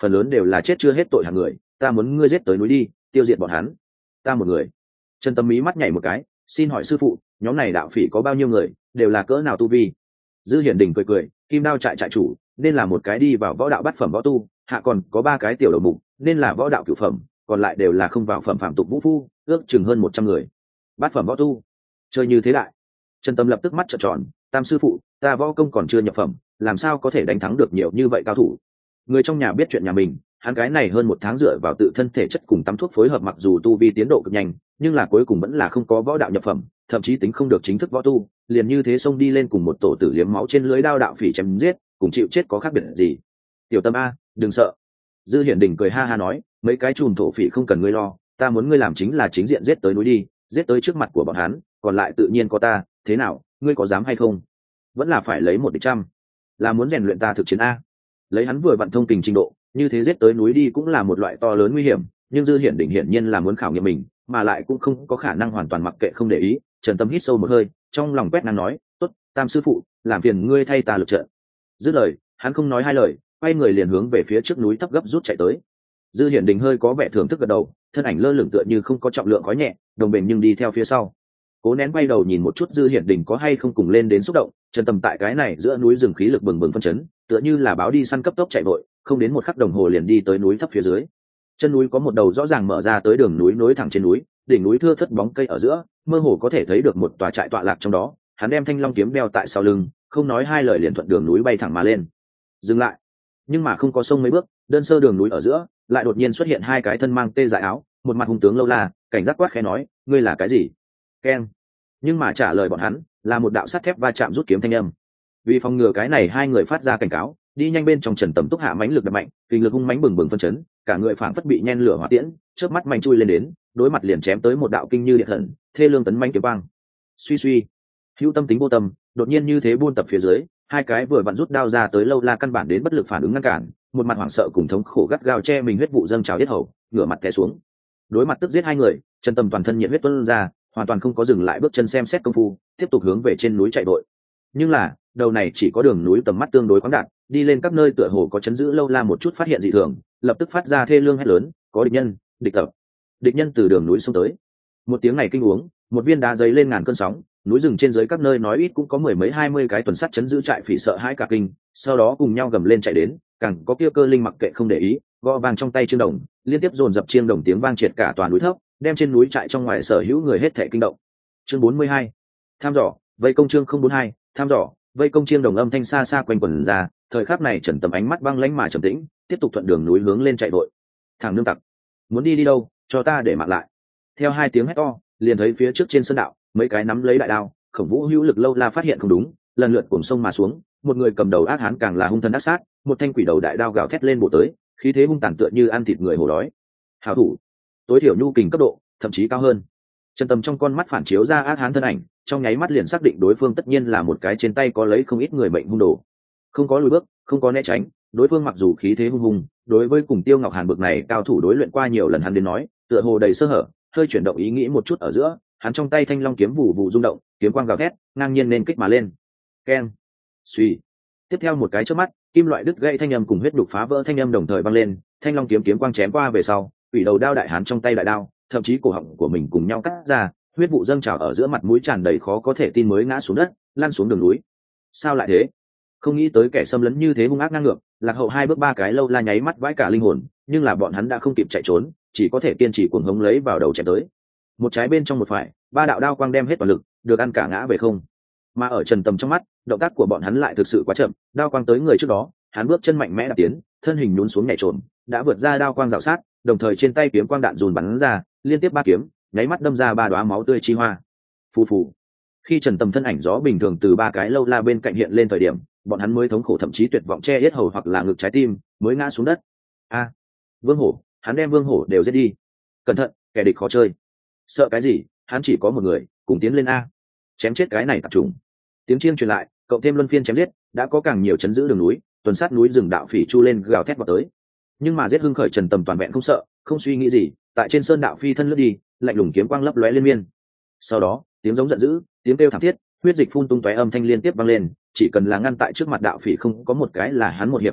phần lớn đều là chết chưa hết tội hàng người, ta muốn ngươi giết tới núi đi, tiêu diệt bọn hắn. Ta một người. Trần Tâm mí mắt nhảy một cái, xin hỏi sư phụ, nhóm này đạo phỉ có bao nhiêu người, đều là cỡ nào tu vi? Dư Hiển Đình cười cười, Kim Đao trại trại chủ nên là một cái đi vào võ đạo bát phẩm võ tu, hạ còn có ba cái tiểu đầu mục nên là võ đạo cửu phẩm, còn lại đều là không vào phẩm phạm tục vũ phu, ước chừng hơn một trăm người. Bát phẩm võ tu, chơi như thế đại. Trần Tâm lập tức mắt trợn tròn, tam sư phụ, ta võ công còn chưa nhập phẩm, làm sao có thể đánh thắng được nhiều như vậy cao thủ? Người trong nhà biết chuyện nhà mình, hắn cái này hơn một tháng dựa vào tự thân thể chất cùng tắm thuốc phối hợp, mặc dù tu vi tiến độ cực nhanh, nhưng là cuối cùng vẫn là không có võ đạo nhập phẩm, thậm chí tính không được chính thức võ tu, liền như thế xông đi lên cùng một tổ tử liếm máu trên lưới đao đạo phỉ chém giết, cùng chịu chết có khác biệt gì? Tiểu Tâm a, đừng sợ. Dư Hiển Đình cười ha ha nói, mấy cái chùm thổ phỉ không cần ngươi lo, ta muốn ngươi làm chính là chính diện giết tới núi đi, giết tới trước mặt của bọn hắn, còn lại tự nhiên có ta, thế nào, ngươi có dám hay không? Vẫn là phải lấy một địch trăm, là muốn rèn luyện ta thực chiến a. Lấy hắn vừa vận thông kình trình độ, như thế giết tới núi đi cũng là một loại to lớn nguy hiểm, nhưng Dư Hiển Đình hiển nhiên là muốn khảo nghiệm mình, mà lại cũng không có khả năng hoàn toàn mặc kệ không để ý. Trần Tâm hít sâu một hơi, trong lòng quét ngang nói, tốt, tam sư phụ, làm phiền ngươi thay ta lực trận. Dứt lời, hắn không nói hai lời, quay người liền hướng về phía trước núi thấp gấp rút chạy tới. Dư Hiển Đình hơi có vẻ thưởng thức gật đầu, thân ảnh lơ lửng tựa như không có trọng lượng khói nhẹ, đồng bền nhưng đi theo phía sau. Cố nén quay đầu nhìn một chút Dư Hiển Đình có hay không cùng lên đến xúc động, Trần Tâm tại cái này giữa núi rừng khí lực bừng bừng phân chấn, tựa như là báo đi săn cấp tốc chạy vội, không đến một khắc đồng hồ liền đi tới núi thấp phía dưới. Chân núi có một đầu rõ ràng mở ra tới đường núi nối thẳng trên núi, đỉnh núi thưa thớt bóng cây ở giữa, mơ hồ có thể thấy được một tòa trại tọa lạc trong đó. Hắn đem Thanh Long kiếm đeo tại sau lưng, không nói hai lời liền thuận đường núi bay thẳng mà lên. Dừng lại, nhưng mà không có sông mấy bước, đơn sơ đường núi ở giữa, lại đột nhiên xuất hiện hai cái thân mang tê dại áo, một mặt hung tướng lâu la, cảnh giác quát khẽ nói, ngươi là cái gì? Keng. Nhưng mà trả lời bọn hắn là một đạo sắt thép va chạm rút kiếm thanh âm. Vì phòng ngừa cái này hai người phát ra cảnh cáo, đi nhanh bên trong Trần Tầm túc hạ mãnh lực đập mạnh, kinh lực hung mãnh bừng bừng phân chấn, cả người phảng phất bị nhen lửa hỏa tiễn, chớp mắt mạnh chui lên đến, đối mặt liền chém tới một đạo kinh như điện thần, thê lương tấn mãnh kiếm quang. Suy suy, hữu tâm tính vô tâm, đột nhiên như thế buôn tập phía dưới, hai cái vừa vặn rút đao ra tới lâu la căn bản đến bất lực phản ứng ngăn cản, một mặt hoảng sợ cùng thống khổ gắt gao che mình huyết vụ dâng trào yết hầu, ngửa mặt té xuống. Đối mặt tức giết hai người, Trần Tầm toàn thân nhiệt huyết tuôn ra, hoàn toàn không có dừng lại bước chân xem xét công phu, tiếp tục hướng về trên núi chạy vội. Nhưng là, đầu này chỉ có đường núi tầm mắt tương đối khoáng đạt, đi lên các nơi tựa hồ có chấn giữ lâu la một chút phát hiện dị thường, lập tức phát ra thê lương hét lớn, có địch nhân, địch tập. Địch nhân từ đường núi xông tới. Một tiếng này kinh uống, một viên đá giấy lên ngàn cơn sóng, núi rừng trên dưới các nơi nói ít cũng có mười mấy hai mươi cái tuần sắt chấn giữ trại phỉ sợ hãi cả kinh, sau đó cùng nhau gầm lên chạy đến, càng có kia cơ linh mặc kệ không để ý, gõ vang trong tay chiêng đồng, liên tiếp dồn dập chiêng đồng tiếng vang triệt cả toàn núi thấp, đem trên núi trại trong ngoài sở hữu người hết thảy kinh động. Chương bốn mươi hai, tham dò, vây công chương không bốn hai, tham dò, vây công chiêng đồng âm thanh xa xa quanh quẩn ra, thời khắc này Trần Tầm ánh mắt băng lãnh mà trầm tĩnh, tiếp tục thuận đường núi hướng lên chạy vội. Thằng nương tặc, muốn đi đi đâu, cho ta để mạng lại. Theo hai tiếng hét to, liền thấy phía trước trên sơn đạo, mấy cái nắm lấy đại đao, Khổng Vũ hữu lực lâu la phát hiện không đúng, lần lượt cuồng sông mà xuống, một người cầm đầu ác hán càng là hung thần ác sát, một thanh quỷ đầu đại đao gào thét lên bổ tới, khí thế hung tàn tựa như ăn thịt người hổ đói. Hảo thủ, tối thiểu nhu kình cấp độ, thậm chí cao hơn. Trần Tầm trong con mắt phản chiếu ra ác hán thân ảnh, trong nháy mắt liền xác định đối phương tất nhiên là một cái trên tay có lấy không ít người mệnh hung đồ. Không có lùi bước, không có né tránh, đối phương mặc dù khí thế hung hùng, đối với cùng Tiêu Ngọc Hàn bực này cao thủ đối luyện qua nhiều lần hắn đến nói, tựa hồ đầy sơ hở, hơi chuyển động ý nghĩ một chút ở giữa, hắn trong tay Thanh Long kiếm vụ vụ rung động, kiếm quang gào thét, ngang nhiên nên kích mà lên. Keng, suy. Tiếp theo một cái chớp mắt, kim loại đứt gãy thanh âm cùng huyết đục phá vỡ thanh âm đồng thời vang lên, Thanh Long kiếm kiếm quang chém qua về sau, ủy đầu đao đại hán trong tay đại đao, thậm chí cổ họng của mình cùng nhau cắt ra, huyết vụ dâng trào ở giữa mặt mũi tràn đầy khó có thể tin mới ngã xuống đất, lăn xuống đường núi. Sao lại thế? Không nghĩ tới kẻ xâm lấn như thế hung ác ngang ngược, lạc hậu hai bước ba cái lâu la nháy mắt vãi cả linh hồn, nhưng là bọn hắn đã không kịp chạy trốn, chỉ có thể kiên trì cuồng hống lấy vào đầu chém tới. Một trái bên trong một phải, ba đạo đao quang đem hết toàn lực, được ăn cả ngã về không. Mà ở Trần Tầm trong mắt, động tác của bọn hắn lại thực sự quá chậm, đao quang tới người trước đó, hắn bước chân mạnh mẽ đạp tiến, thân hình nhún xuống nhảy trộm, đã vượt ra đao quang rào sát, đồng thời trên tay kiếm quang đạn dùn bắn ra, liên tiếp ba kiếm, nháy mắt đâm ra ba đóa máu tươi chi hoa. Phù phù. Khi Trần Tầm thân ảnh gió bình thường từ ba cái lâu la bên cạnh hiện lên thời điểm, bọn hắn mới thống khổ thậm chí tuyệt vọng che yết hầu hoặc là ngực trái tim, mới ngã xuống đất. A, Vương Hổ, hắn đem Vương Hổ đều giết đi. Cẩn thận, kẻ địch khó chơi. Sợ cái gì, hắn chỉ có một người, cùng tiến lên a. Chém chết cái này tập trung. Tiếng chiêng truyền lại, cộng thêm luân phiên chém giết, đã có càng nhiều chấn giữ đường núi, tuần sát núi rừng đạo phỉ chu lên gào thét vào tới. Nhưng mà giết hưng khởi Trần Tầm toàn vẹn không sợ, không suy nghĩ gì, tại trên sơn đạo phi thân lướt đi, lạnh lùng kiếm quang lấp lóe liên miên. Sau đó, tiếng giống giận dữ, tiếng kêu thảm thiết, huyết dịch phun tung tóe âm thanh liên tiếp vang lên, chỉ cần là ngăn tại trước mặt đạo phỉ không có một cái là hắn một hiệp chi địch,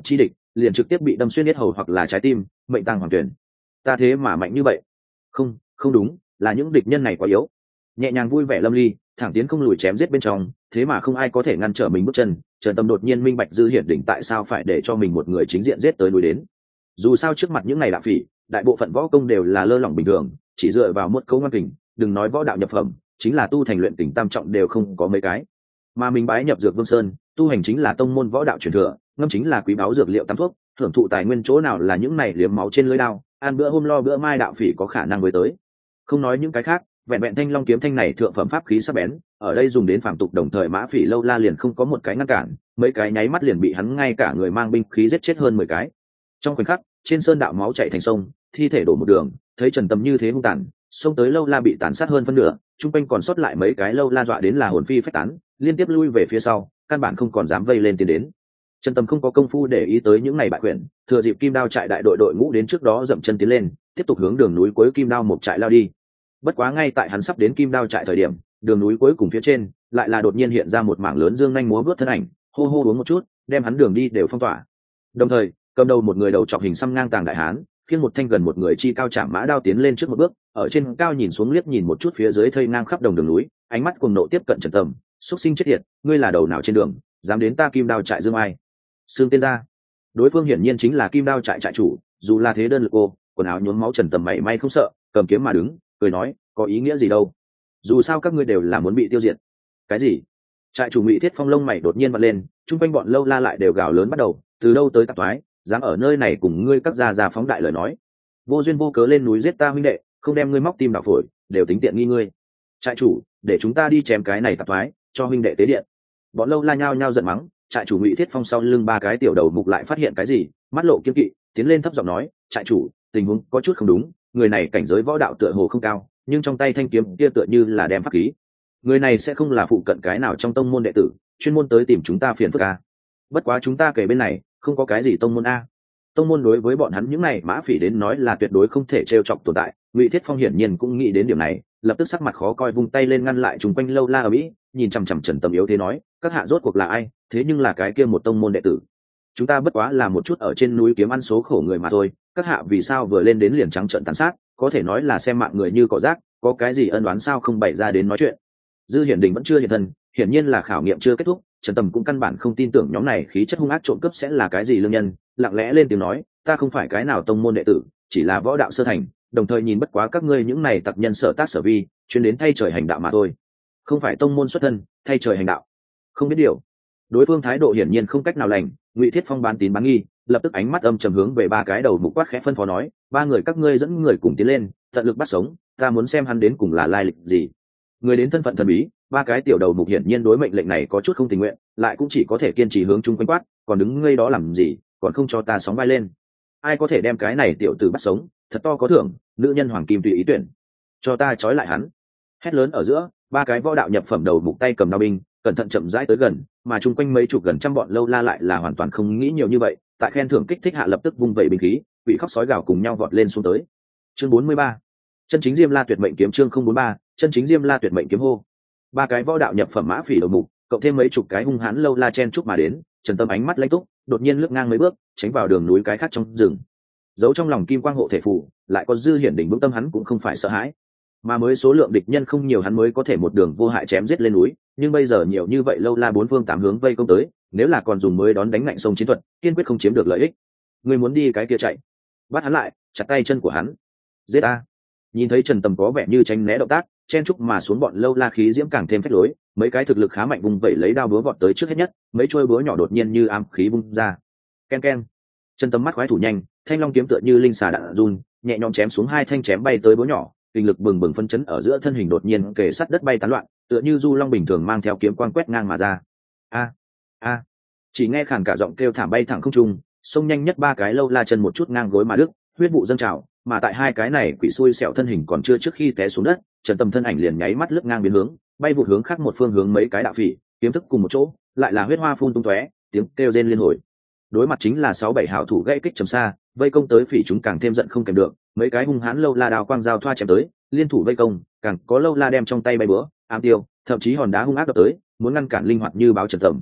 liền trực tiếp bị đâm xuyên yết hầu hoặc là trái tim, mệnh tang hoàng tuyển. Ta thế mà mạnh như vậy? Không, không đúng, là những địch nhân này quá yếu. Nhẹ nhàng vui vẻ lâm ly, thẳng tiến không lùi chém giết bên trong, thế mà không ai có thể ngăn trở mình bước chân. Trần Tâm đột nhiên minh bạch Dư Hiển Đỉnh tại sao phải để cho mình một người chính diện giết tới núi đến. Dù sao trước mặt những này đạo phỉ, đại bộ phận võ công đều là lơ lỏng bình thường, chỉ dựa vào một câu ngoan kình, đừng nói võ đạo nhập phẩm, chính là tu thành luyện kình tam trọng đều không có mấy cái. Mà mình bái nhập Dược Vương Sơn, tu hành chính là tông môn võ đạo truyền thừa, ngâm chính là quý báu dược liệu tam thuốc, thưởng thụ tài nguyên chỗ nào là những này liếm máu trên lưỡi đao, ăn bữa hôm lo bữa mai đạo phỉ có khả năng với tới. Không nói những cái khác, vẹn vẹn thanh long kiếm thanh này thượng phẩm pháp khí sắc bén, ở đây dùng đến phàm tục đồng thời mã phỉ lâu la liền không có một cái ngăn cản, mấy cái nháy mắt liền bị hắn ngay cả người mang binh khí giết chết hơn mười cái. Trong khoảnh khắc, trên sơn đạo máu chảy thành sông, thi thể đổ một đường, thấy Trần Tâm như thế hung tàn, xông tới lâu la bị tàn sát hơn phân nửa, trung quanh còn sót lại mấy cái lâu la dọa đến là hồn phi phách tán, liên tiếp lui về phía sau, căn bản không còn dám vây lên tiến đến. Trần Tâm không có công phu để ý tới những này bại quyển, thừa dịp Kim Đao trại đại đội đội ngũ đến trước đó dậm chân tiến lên, tiếp tục hướng đường núi cuối Kim Đao một trại lao đi. Bất quá ngay tại hắn sắp đến Kim Đao trại thời điểm, đường núi cuối cùng phía trên lại là đột nhiên hiện ra một mảng lớn dương nhanh múa vớt thân ảnh, hô hô uống một chút, đem hắn đường đi đều phong tỏa. Đồng thời, cầm đầu một người đầu trọc hình xăm ngang tàng đại hán, khiêng một thanh gần một người chi cao chạm mã đao tiến lên trước một bước, ở trên cao nhìn xuống liếc nhìn một chút phía dưới thây ngang khắp đồng đường núi, ánh mắt cuồng nộ tiếp cận Trần Tâm, xuất sinh chết tiệt, ngươi là đầu nào trên đường, dám đến ta Kim Đao trại dương ai? Xương tên ra. Đối phương hiển nhiên chính là Kim Đao trại trại chủ, dù là thế đơn lực cô, quần áo nhuốm máu Trần Tâm mảy may không sợ, cầm kiếm mà đứng, cười nói, có ý nghĩa gì đâu? Dù sao các ngươi đều là muốn bị tiêu diệt. Cái gì? Trại chủ Ngụy Thiết Phong lông mày đột nhiên vặn lên, chung quanh bọn lâu la lại đều gào lớn bắt đầu, từ đâu tới tạp thoái, dám ở nơi này cùng ngươi các gia gia phóng đại lời nói, vô duyên vô cớ lên núi giết ta huynh đệ, không đem ngươi móc tim đào phổi, đều tính tiện nghi ngươi. Trại chủ, để chúng ta đi chém cái này tạp thoái, cho huynh đệ tế điện. Bọn lâu la nhao nhao giận mắng. Trại chủ Ngụy Thiết Phong sau lưng ba cái tiểu đầu mục lại phát hiện cái gì, mắt lộ kiên kỵ, tiến lên thấp giọng nói, trại chủ, tình huống có chút không đúng, người này cảnh giới võ đạo tựa hồ không cao, nhưng trong tay thanh kiếm kia tựa như là đem pháp khí. Người này sẽ không là phụ cận cái nào trong tông môn đệ tử, chuyên môn tới tìm chúng ta phiền phức a. Bất quá chúng ta kể bên này, không có cái gì tông môn a. Tông môn đối với bọn hắn những này mã phỉ đến nói là tuyệt đối không thể trêu chọc tồn tại. Ngụy Thiết Phong hiển nhiên cũng nghĩ đến điểm này, lập tức sắc mặt khó coi vung tay lên ngăn lại chúng quanh lâu la ở mỹ, nhìn chằm chằm Trần Tâm yếu thế nói, các hạ rốt cuộc là ai, thế nhưng là cái kia một tông môn đệ tử. Chúng ta bất quá là một chút ở trên núi kiếm ăn số khổ người mà thôi, các hạ vì sao vừa lên đến liền trắng trợn tàn sát, có thể nói là xem mạng người như cỏ rác, có cái gì ân oán sao không bày ra đến nói chuyện. Dư Hiển Đình vẫn chưa hiện thân, hiển nhiên là khảo nghiệm chưa kết thúc, Trần Tâm cũng căn bản không tin tưởng nhóm này khí chất hung ác trộm cướp sẽ là cái gì lương nhân, lặng lẽ lên tiếng nói, ta không phải cái nào tông môn đệ tử, chỉ là võ đạo sơ thành, đồng thời nhìn bất quá các ngươi những này tặc nhân sở tác sở vi, chuyên đến thay trời hành đạo mà thôi, không phải tông môn xuất thân, thay trời hành đạo. Không biết điều. Đối phương thái độ hiển nhiên không cách nào lành, Ngụy Thiết Phong bán tín bán nghi, lập tức ánh mắt âm trầm hướng về ba cái đầu mục quát khẽ phân phó nói, ba người các ngươi dẫn người cùng tiến lên, tận lực bắt sống, ta muốn xem hắn đến cùng là lai lịch gì. Người đến thân phận thần bí, ba cái tiểu đầu mục hiển nhiên đối mệnh lệnh này có chút không tình nguyện, lại cũng chỉ có thể kiên trì hướng chung quanh quát, còn đứng ngây đó làm gì, còn không cho ta sóng vai lên. Ai có thể đem cái này tiểu tử bắt sống, thật to có thưởng, nữ nhân hoàng kim tùy ý tuyển, cho ta trói lại hắn. Hét lớn ở giữa, ba cái võ đạo nhập phẩm đầu mục tay cầm đao binh, cẩn thận chậm rãi tới gần, mà chung quanh mấy chục gần trăm bọn lâu la lại là hoàn toàn không nghĩ nhiều như vậy, tại khen thưởng kích thích hạ lập tức vung vẩy binh khí, bị khóc sói gào cùng nhau vọt lên xuống tới. Chương bốn mươi ba, chân chính Diêm La Tuyệt Mệnh Kiếm. Chương không bốn ba, chân chính Diêm La Tuyệt Mệnh Kiếm hô. Ba cái võ đạo nhập phẩm mã phỉ đầu mục, cộng thêm mấy chục cái hung hãn lâu la chen chúc mà đến, Trần Tâm ánh mắt lãnh túc, đột nhiên lướt ngang mấy bước, tránh vào đường núi cái khác trong rừng. Giấu trong lòng kim quang hộ thể phù, lại có Dư Hiển Đỉnh vững tâm hắn cũng không phải sợ hãi, mà mới số lượng địch nhân không nhiều hắn mới có thể một đường vô hại chém giết lên núi, nhưng bây giờ nhiều như vậy lâu la bốn phương tám hướng vây công tới, nếu là còn dùng mới đón đánh ngạnh sông chiến thuật, kiên quyết không chiếm được lợi ích. Người muốn đi cái kia chạy, bắt hắn lại, chặt tay chân của hắn, giết a. Nhìn thấy Trần Tâm có vẻ như tránh né động tác, chen chúc mà xuống bọn lâu la khí diễm càng thêm phách lối, mấy cái thực lực khá mạnh vùng vẩy lấy đao búa vọt tới trước hết nhất, mấy chuôi búa nhỏ đột nhiên như ám khí bung ra. Ken ken. Trần Tâm mắt khoái thủ nhanh, thanh long kiếm tựa như linh xà đạn run, nhẹ nhõm chém xuống hai thanh chém bay tới búa nhỏ, kinh lực bừng bừng phân chấn ở giữa thân hình đột nhiên kề sát đất bay tán loạn, tựa như du long bình thường mang theo kiếm quang quét ngang mà ra. A a. Chỉ nghe khàn cả giọng kêu thảm bay thẳng không trung, xông nhanh nhất ba cái lâu la chân một chút ngang gối mà đứt, huyết vụ dâng trào, mà tại hai cái này quỷ xui xẻo thân hình còn chưa trước khi té xuống đất, Trần Tâm thân ảnh liền nháy mắt lướt ngang biến hướng, bay vụt hướng khác một phương hướng mấy cái đạo phỉ, kiếm thức cùng một chỗ, lại là huyết hoa phun tung tóe, tiếng kêu rên liên hồi. Đối mặt chính là sáu bảy hảo thủ gãy kích trầm xa, vây công tới phỉ chúng càng thêm giận không kèm được, mấy cái hung hãn lâu la đao quang dao thoa chém tới, liên thủ vây công, càng có lâu la đem trong tay bay bữa, ám tiêu, thậm chí hòn đá hung ác đập tới, muốn ngăn cản linh hoạt như báo Trần Tâm.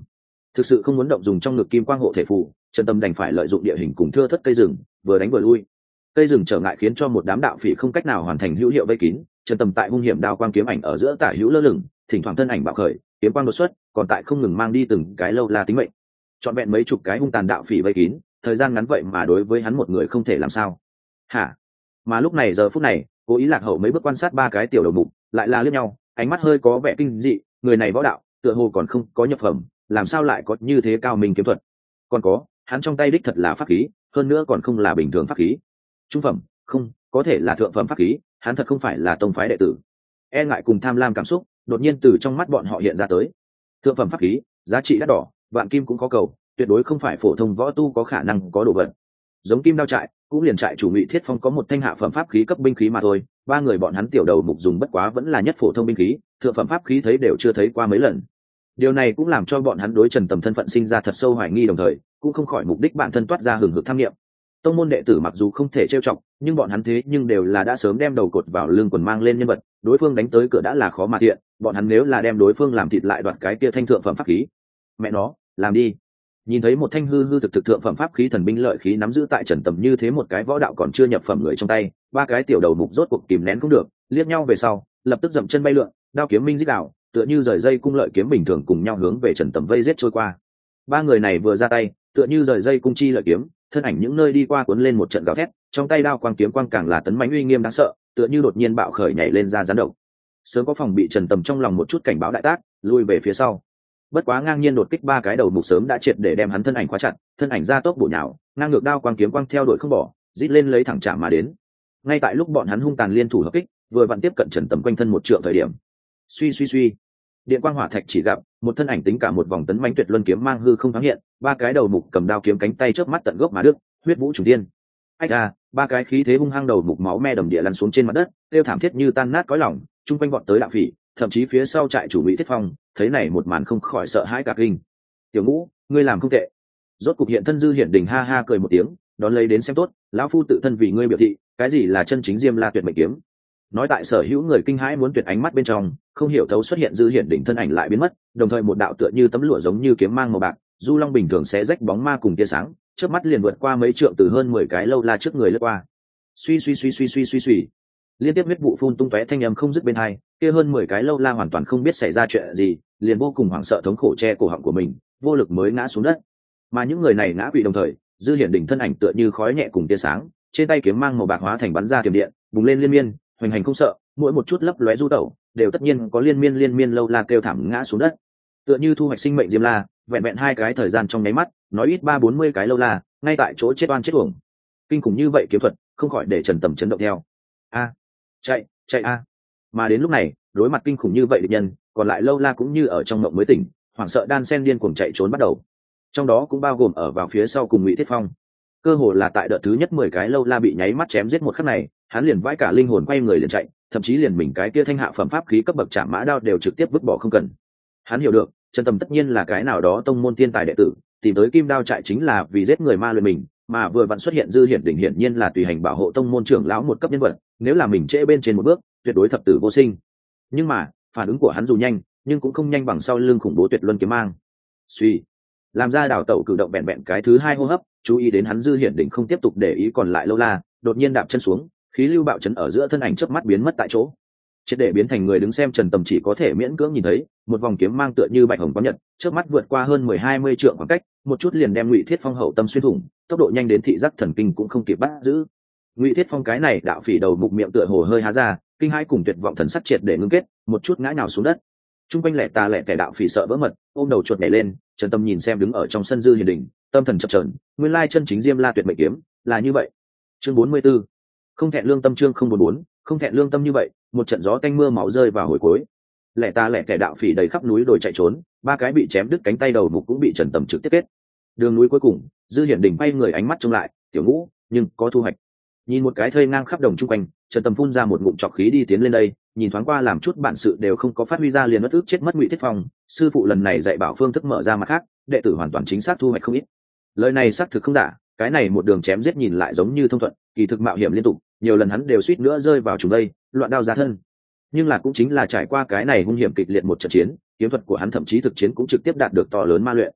Thực sự không muốn động dùng trong ngực kim quang hộ thể phù, Trần Tâm đành phải lợi dụng địa hình cùng thưa thất cây rừng, vừa đánh vừa lui. Cây rừng trở ngại khiến cho một đám đạo phỉ không cách nào hoàn thành hữu hiệu vây kín. Trần Tâm tại hung hiểm đao quang kiếm ảnh ở giữa tả hữu lơ lửng, thỉnh thoảng thân ảnh bạo khởi, kiếm quang đột xuất, còn tại không ngừng mang đi từng cái lâu la tính mệnh. Chọn vẹn mấy chục cái hung tàn đạo phỉ vây kín, thời gian ngắn vậy mà đối với hắn một người không thể làm sao. Hả? Mà lúc này giờ phút này, cố ý lạc hậu mấy bước quan sát ba cái tiểu đầu mục, lại là liếc nhau, ánh mắt hơi có vẻ kinh dị, người này võ đạo, tựa hồ còn không có nhập phẩm, làm sao lại có như thế cao minh kiếm thuật? Còn có, hắn trong tay đích thật là pháp khí, hơn nữa còn không là bình thường pháp khí. Trung phẩm, không, có thể là thượng phẩm pháp khí, hắn thật không phải là tông phái đệ tử. E ngại cùng tham lam cảm xúc, đột nhiên từ trong mắt bọn họ hiện ra tới. Thượng phẩm pháp khí, giá trị đắt đỏ, vạn kim cũng có cầu, tuyệt đối không phải phổ thông võ tu có khả năng có đồ vật. Giống Kim Đao trại, cũng liền trại chủ Ngụy Thiết Phong có một thanh hạ phẩm pháp khí cấp binh khí mà thôi, ba người bọn hắn tiểu đầu mục dùng bất quá vẫn là nhất phổ thông binh khí, thượng phẩm pháp khí thấy đều chưa thấy qua mấy lần. Điều này cũng làm cho bọn hắn đối Trần Tầm thân phận sinh ra thật sâu hoài nghi, đồng thời cũng không khỏi mục đích bản thân toát ra hừng hực tham nghiệm. Tông môn đệ tử mặc dù không thể trêu chọc, nhưng bọn hắn thế nhưng đều là đã sớm đem đầu cột vào lưng quần mang lên nhân vật, đối phương đánh tới cửa đã là khó mà thiện, bọn hắn nếu là đem đối phương làm thịt lại đoạt cái kia thanh thượng phẩm pháp khí, mẹ nó, làm đi. Nhìn thấy một thanh hư hư thực thực thượng phẩm pháp khí thần binh lợi khí nắm giữ tại Trần Tầm như thế một cái võ đạo còn chưa nhập phẩm người trong tay, ba cái tiểu đầu mục rốt cuộc kìm nén cũng được, liếc nhau về sau, lập tức dậm chân bay lượn, đao kiếm minh dích đạo, tựa như rời dây cung lợi kiếm bình thường cùng nhau hướng về Trần Tầm vây giết trôi qua. Ba người này vừa ra tay, tựa như rời dây cung chi lợi kiếm, thân ảnh những nơi đi qua cuốn lên một trận gào thét, trong tay đao quang kiếm quang càng là tấn mãnh uy nghiêm đáng sợ, tựa như đột nhiên bạo khởi nhảy lên ra gián độc. Sớm có phòng bị Trần Tầm trong lòng một chút cảnh báo đại tác, lui về phía sau. Bất quá ngang nhiên đột kích ba cái đầu mục sớm đã triệt để đem hắn thân ảnh khóa chặt, thân ảnh ra tốc bổ nhào, ngang ngược đao quang kiếm quang theo đuổi không bỏ, rít lên lấy thẳng chạm mà đến. Ngay tại lúc bọn hắn hung tàn liên thủ hợp kích, vừa vặn tiếp cận Trần Tầm quanh thân một trượng thời điểm, suy suy suy, điện quang hỏa thạch chỉ gặp một thân ảnh tính cả một vòng tấn mãnh tuyệt luân kiếm mang hư không thoáng hiện, ba cái đầu mục cầm đao kiếm cánh tay chớp mắt tận gốc mà đứt, huyết vũ trùng thiên. Ách a, ba cái khí thế hung hăng đầu mục máu me đầm địa lăn xuống trên mặt đất, kêu thảm thiết như tan nát cõi lòng, chung quanh vọt tới đạo phỉ, thậm chí phía sau trại chủ Ngụy Thiết Phong, thấy này một màn không khỏi sợ hãi cả kinh. Tiểu Ngũ, ngươi làm không tệ. Rốt cục hiện thân Dư Hiển Đình ha ha cười một tiếng, đón lấy đến xem tốt, lão phu tự thân vì ngươi biểu thị, cái gì là chân chính Diêm La tuyệt mệnh kiếm. Nói tại sở hữu người kinh hãi muốn tuyệt ánh mắt bên trong, không hiểu thấu xuất hiện Dư Hiển Đình thân ảnh lại biến mất, đồng thời một đạo tựa như tấm lụa giống như kiếm mang màu bạc, du long bình thường sẽ rách bóng ma cùng tia sáng, chớp mắt liền vượt qua mấy trượng từ hơn mười cái lâu la trước người lướt qua. Suy suy suy suy suy suy suy, liên tiếp huyết vụ phun tung tóe thanh âm không dứt bên hai, kia hơn mười cái lâu la hoàn toàn không biết xảy ra chuyện gì, liền vô cùng hoảng sợ thống khổ che cổ họng của mình, vô lực mới ngã xuống đất. Mà những người này ngã quỵ đồng thời, Dư Hiển Đình thân ảnh tựa như khói nhẹ cùng tia sáng, trên tay kiếm mang màu bạc hóa thành bắn ra tiềm điện, bùng lên liên miên, hoành hành không sợ, mỗi một chút lấp lóe du tẩu, đều tất nhiên có liên miên liên miên lâu la kêu thảm ngã xuống đất. Tựa như thu hoạch sinh mệnh Diêm La, vẹn vẹn hai cái thời gian trong nháy mắt, nói ít ba bốn mươi cái lâu la, ngay tại chỗ chết oan chết uổng. Kinh khủng như vậy kiếm thuật, không khỏi để Trần Tầm chấn động theo. A, chạy, chạy a. Mà đến lúc này, đối mặt kinh khủng như vậy địch nhân, còn lại lâu la cũng như ở trong mộng mới tỉnh, hoảng sợ đan sen điên cuồng chạy trốn bắt đầu. Trong đó cũng bao gồm ở vào phía sau cùng Ngụy Thiết Phong. Cơ hồ là tại đợt thứ nhất mười cái lâu la bị nháy mắt chém giết một khắc này, hắn liền vãi cả linh hồn quay người liền chạy, thậm chí liền mình cái kia thanh hạ phẩm pháp khí cấp bậc Trảm Mã Đao đều trực tiếp vứt bỏ không cần. Hắn hiểu được, Trần Tầm tất nhiên là cái nào đó tông môn tiên tài đệ tử, tìm tới Kim Đao trại chính là vì giết người ma luyện mình, mà vừa vặn xuất hiện Dư Hiển Đình hiển nhiên là tùy hành bảo hộ tông môn trưởng lão một cấp nhân vật, nếu là mình trễ bên trên một bước, tuyệt đối thập tử vô sinh. Nhưng mà, phản ứng của hắn dù nhanh, nhưng cũng không nhanh bằng sau lưng khủng bố tuyệt luân kiếm mang. Suy, làm ra đảo tẩu cử động bẹn bẹn cái thứ hai hô hấp, chú ý đến hắn Dư Hiển Đình không tiếp tục để ý còn lại lâu la, đột nhiên đạp chân xuống, khí lưu bạo chấn ở giữa thân ảnh chớp mắt biến mất tại chỗ. Triệt để biến thành người đứng xem Trần Tầm chỉ có thể miễn cưỡng nhìn thấy một vòng kiếm mang tựa như bạch hồng có nhật, chớp mắt vượt qua hơn mười hai mươi trượng khoảng cách, một chút liền đem Ngụy Thiết Phong hậu tâm xuyên thủng, tốc độ nhanh đến thị giác thần kinh cũng không kịp bắt giữ. Ngụy Thiết Phong cái này đạo phỉ đầu mục miệng tựa hồ hơi há ra, kinh hai cùng tuyệt vọng thần sắc triệt để ngưng kết, một chút ngã nhào xuống đất. Trung quanh lẻ tà lẻ kẻ đạo phỉ sợ vỡ mật, ôm đầu chuột nhảy lên, Trần Tâm nhìn xem đứng ở trong sân Dư Hiển Đình, tâm thần chập chờn, nguyên lai chân chính Diêm La tuyệt mệnh kiếm là như vậy. Chương bốn mươi 44. Không thẹn lương tâm chương không bốn bốn, không thẹn lương tâm như vậy, một trận gió tanh mưa máu rơi vào hồi cuối. Lẻ ta lẻ kẻ đạo phỉ đầy khắp núi đồi chạy trốn, ba cái bị chém đứt cánh tay đầu mục cũng bị Trần Tầm trực tiếp kết. Đường núi cuối cùng, Dư Hiển Đình quay người ánh mắt trông lại, Tiểu Ngũ, nhưng có thu hoạch. Nhìn một cái thây ngang khắp đồng chung quanh, Trần Tầm phun ra một ngụm trọc khí đi tiến lên đây, nhìn thoáng qua làm chút bản sự đều không có phát huy ra liền bất ức chết mất Ngụy Thiết Phong, sư phụ lần này dạy bảo phương thức mở ra mặt khác, đệ tử hoàn toàn chính xác thu hoạch không ít. Lời này xác thực không giả, cái này một đường chém giết nhìn lại giống như thông thuận, kỳ thực mạo hiểm liên tục, nhiều lần hắn đều suýt nữa rơi vào trùng đây, loạn đao ra thân. Nhưng là cũng chính là trải qua cái này hung hiểm kịch liệt một trận chiến, kiếm thuật của hắn thậm chí thực chiến cũng trực tiếp đạt được to lớn ma luyện.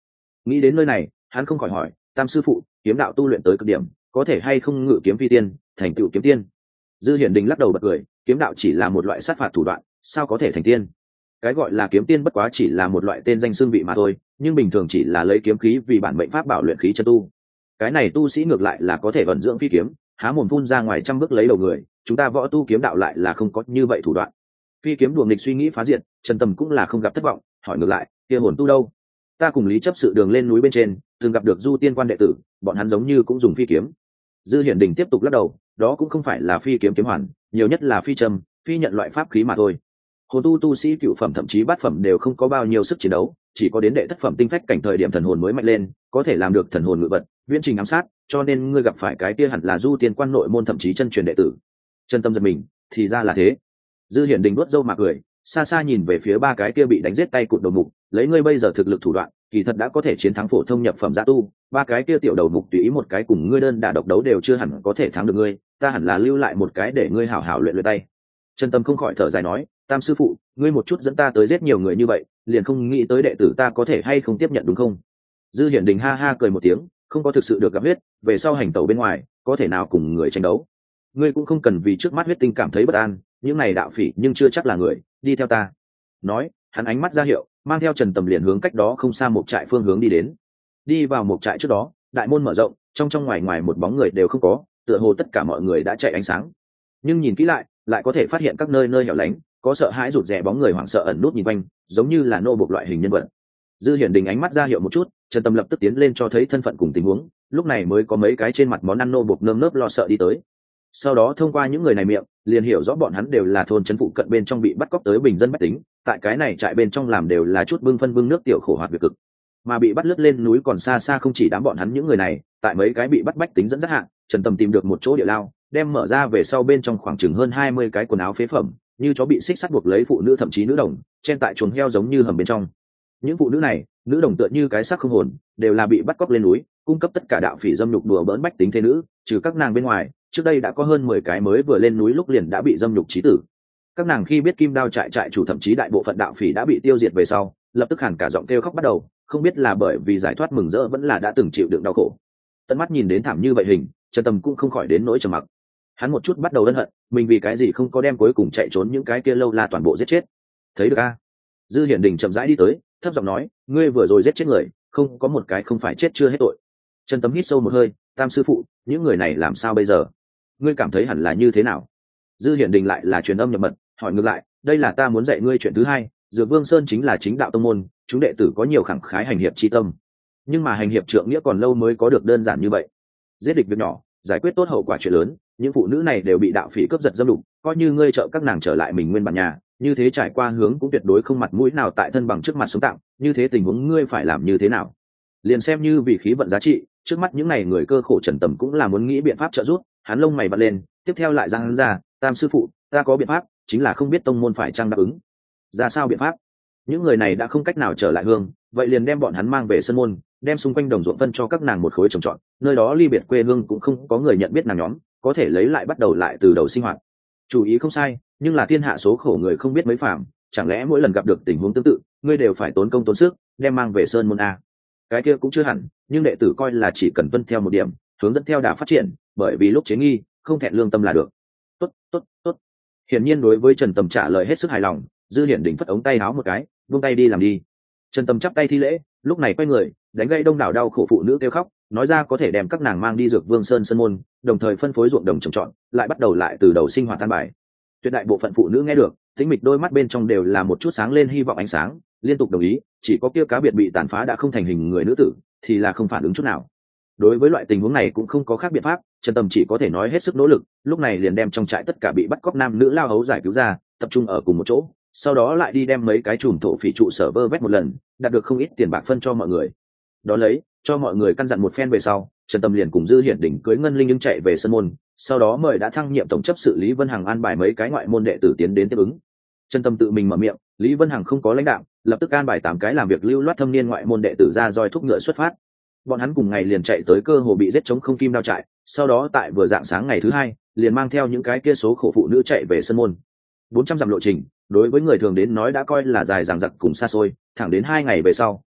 Nghĩ đến nơi này hắn không khỏi hỏi, tam sư phụ, kiếm đạo tu luyện tới cực điểm có thể hay không ngự kiếm phi tiên, thành tựu kiếm tiên? Dư Hiển Đình lắc đầu bật cười, kiếm đạo chỉ là một loại sát phạt thủ đoạn, sao có thể thành tiên? Cái gọi là kiếm tiên bất quá chỉ là một loại tên danh xưng vị mà thôi, nhưng bình thường chỉ là lấy kiếm khí vì bản mệnh pháp bảo luyện khí chân tu. Cái này tu sĩ ngược lại là có thể vận dưỡng phi kiếm, há mồm phun ra ngoài trăm bước lấy đầu người, chúng ta võ tu kiếm đạo lại là không có như vậy thủ đoạn. Phi kiếm đuổi nghịch suy nghĩ phá diệt, Trần Tầm cũng là không gặp thất vọng, hỏi ngược lại, kia hồn tu đâu? Ta cùng Lý chấp sự đường lên núi bên trên, thường gặp được Du Tiên quan đệ tử, bọn hắn giống như cũng dùng phi kiếm. Dư Hiển Đình tiếp tục lắc đầu, đó cũng không phải là phi kiếm kiếm hoàn, nhiều nhất là phi trầm, phi nhận loại pháp khí mà thôi. Hồn tu tu sĩ cựu phẩm thậm chí bát phẩm đều không có bao nhiêu sức chiến đấu, chỉ có đến đệ thất phẩm tinh phách cảnh thời điểm thần hồn mới mạnh lên, có thể làm được thần hồn ngự vật, viễn trình ám sát, cho nên ngươi gặp phải cái kia hẳn là Du Tiên quan nội môn thậm chí chân truyền đệ tử. Chân tâm giật mình, thì ra là thế. Dư Hiển Đình nuốt râu mà cười, xa xa nhìn về phía ba cái kia bị đánh giết tay cụt đầu mục, lấy ngươi bây giờ thực lực thủ đoạn, kỳ thật đã có thể chiến thắng phổ thông nhập phẩm giã tu, ba cái kia tiểu đầu mục tùy ý một cái cùng ngươi đơn đả độc đấu đều chưa hẳn có thể thắng được ngươi, ta hẳn là lưu lại một cái để ngươi hảo hảo luyện luyện tay. Trần Tâm không khỏi thở dài nói, tam sư phụ, ngươi một chút dẫn ta tới giết nhiều người như vậy, liền không nghĩ tới đệ tử ta có thể hay không tiếp nhận đúng không? Dư Hiển Đình ha ha cười một tiếng, không có thực sự được gặp huyết, về sau hành tẩu bên ngoài, có thể nào cùng người tranh đấu? Ngươi cũng không cần vì trước mắt huyết tinh cảm thấy bất an, những này đạo phỉ nhưng chưa chắc là người, đi theo ta. Nói, hắn ánh mắt ra hiệu, mang theo Trần Tầm liền hướng cách đó không xa một trại phương hướng đi đến. Đi vào một trại trước đó, đại môn mở rộng, trong trong ngoài ngoài một bóng người đều không có, tựa hồ tất cả mọi người đã chạy ánh sáng. Nhưng nhìn kỹ lại, lại có thể phát hiện các nơi nơi hẻo lánh, có sợ hãi rụt rè bóng người hoảng sợ ẩn nút nhìn quanh, giống như là nô bộc loại hình nhân vật. Dư Hiển Đình ánh mắt ra hiệu một chút, Trần Tầm lập tức tiến lên cho thấy thân phận cùng tình huống, lúc này mới có mấy cái trên mặt món ăn nô bộc nơm nớp lo sợ đi tới. Sau đó thông qua những người này miệng, liền hiểu rõ bọn hắn đều là thôn trấn phụ cận bên trong bị bắt cóc tới bình dân bách tính, tại cái này trại bên trong làm đều là chút bưng phân bưng nước tiểu khổ hoạt việc cực, mà bị bắt lướt lên núi còn xa xa không chỉ đám bọn hắn những người này, tại mấy cái bị bắt bách tính dẫn dắt hạng, Trần Tầm tìm được một chỗ địa lao, đem mở ra về sau bên trong khoảng chừng hơn hai mươi cái quần áo phế phẩm, như chó bị xích sắt buộc lấy phụ nữ thậm chí nữ đồng, chen tại chuồng heo giống như hầm bên trong. Những phụ nữ này, nữ đồng tựa như cái xác không hồn, đều là bị bắt cóc lên núi, cung cấp tất cả đạo phỉ dâm nhục đùa bỡn bách tính thế nữ, trừ các nàng bên ngoài, trước đây đã có hơn mười cái mới vừa lên núi lúc liền đã bị dâm nhục chí tử. Các nàng khi biết Kim Đao trại trại chủ thậm chí đại bộ phận đạo phỉ đã bị tiêu diệt về sau, lập tức hẳn cả giọng kêu khóc bắt đầu, không biết là bởi vì giải thoát mừng rỡ vẫn là đã từng chịu đựng đau khổ. Tận mắt nhìn đến thảm như vậy hình, Trần Tầm cũng không khỏi đến nỗi trầm mặc. Hắn một chút bắt đầu ân hận, mình vì cái gì không có đem cuối cùng chạy trốn những cái kia lâu la toàn bộ giết chết. Thấy được a? Dư Hiển Đình chậm rãi đi tới, thấp giọng nói, ngươi vừa rồi giết chết người, không có một cái không phải chết chưa hết tội. Trần Tầm hít sâu một hơi, tam sư phụ, những người này làm sao bây giờ? Ngươi cảm thấy hẳn là như thế nào? Dư Hiển Đình lại là truyền âm nhập mật, hỏi ngược lại, đây là ta muốn dạy ngươi chuyện thứ hai, Dược Vương Sơn chính là chính đạo tông môn, chúng đệ tử có nhiều khẳng khái hành hiệp chi tâm, nhưng mà hành hiệp trượng nghĩa còn lâu mới có được đơn giản như vậy. Giết địch việc nhỏ, giải quyết tốt hậu quả chuyện lớn, những phụ nữ này đều bị đạo phỉ cướp giật dâm đục, coi như ngươi trợ các nàng trở lại mình nguyên bản nhà, như thế trải qua hướng cũng tuyệt đối không mặt mũi nào tại thân bằng trước mặt sống tạm, như thế tình huống ngươi phải làm như thế nào? Liền xem như vì khí vận giá trị, trước mắt những này người cơ khổ Trần Tầm cũng là muốn nghĩ biện pháp trợ giúp, hắn lông mày bật lên, tiếp theo lại giang hắn ra, tam sư phụ, ta có biện pháp, chính là không biết tông môn phải chăng đáp ứng. Ra sao biện pháp? Những người này đã không cách nào trở lại hương, vậy liền đem bọn hắn mang về sân môn, đem xung quanh đồng ruộng phân cho các nàng một khối trồng trọt, nơi đó ly biệt quê hương cũng không có người nhận biết nàng nhóm, có thể lấy lại bắt đầu lại từ đầu sinh hoạt. Chủ ý không sai, nhưng là thiên hạ số khổ người không biết mấy phàm, chẳng lẽ mỗi lần gặp được tình huống tương tự, ngươi đều phải tốn công tốn sức, đem mang về sơn môn a? Cái kia cũng chưa hẳn, nhưng đệ tử coi là chỉ cần tuân theo một điểm, hướng dẫn theo đà phát triển, bởi vì lúc chế nghi, không thẹn lương tâm là được. Tốt, tốt, tốt. Hiển nhiên đối với Trần Tầm trả lời hết sức hài lòng, Dư Hiển Đình phất ống tay áo một cái, buông tay đi làm đi. Trần Tầm chắp tay thi lễ, lúc này quay người, đánh gây đông đảo đau khổ phụ nữ kêu khóc, nói ra có thể đem các nàng mang đi Dược Vương Sơn sơn môn, đồng thời phân phối ruộng đồng trồng trọt, lại bắt đầu lại từ đầu sinh hoạt tan bài. Tuyệt đại bộ phận phụ nữ nghe được, tĩnh mịch đôi mắt bên trong đều là một chút sáng lên hy vọng ánh sáng, liên tục đồng ý, chỉ có kia cá biệt bị tàn phá đã không thành hình người nữ tử, thì là không phản ứng chút nào. Đối với loại tình huống này cũng không có khác biện pháp, Trần Tầm chỉ có thể nói hết sức nỗ lực, lúc này liền đem trong trại tất cả bị bắt cóc nam nữ lao hấu giải cứu ra, tập trung ở cùng một chỗ, sau đó lại đi đem mấy cái chùm thổ phỉ trụ sở vơ vét một lần, đạt được không ít tiền bạc phân cho mọi người. Đó lấy, cho mọi người căn dặn một phen về sau, Trần Tầm liền cùng Dư Hiển Đình cưới Ngân Linh nhưng chạy về sân môn, sau đó mời đã thăng nhiệm tổng chấp sự Lý Vân Hằng an bài mấy cái ngoại môn đệ tử tiến đến tiếp ứng. Trần Tầm tự mình mở miệng, Lý Vân Hằng không có lãnh đạo, lập tức an bài tám cái làm việc lưu loát thâm niên ngoại môn đệ tử ra roi thúc ngựa xuất phát. Bọn hắn cùng ngày liền chạy tới cơ hồ bị giết chống không kim đao trại, sau đó tại vừa dạng sáng ngày thứ hai, liền mang theo những cái kia số khổ phụ nữ chạy về sân môn. bốn trăm dặm lộ trình, đối với người thường đến nói đã coi là dài dằng dặc cùng xa xôi, thẳng đến hai ngày về sau,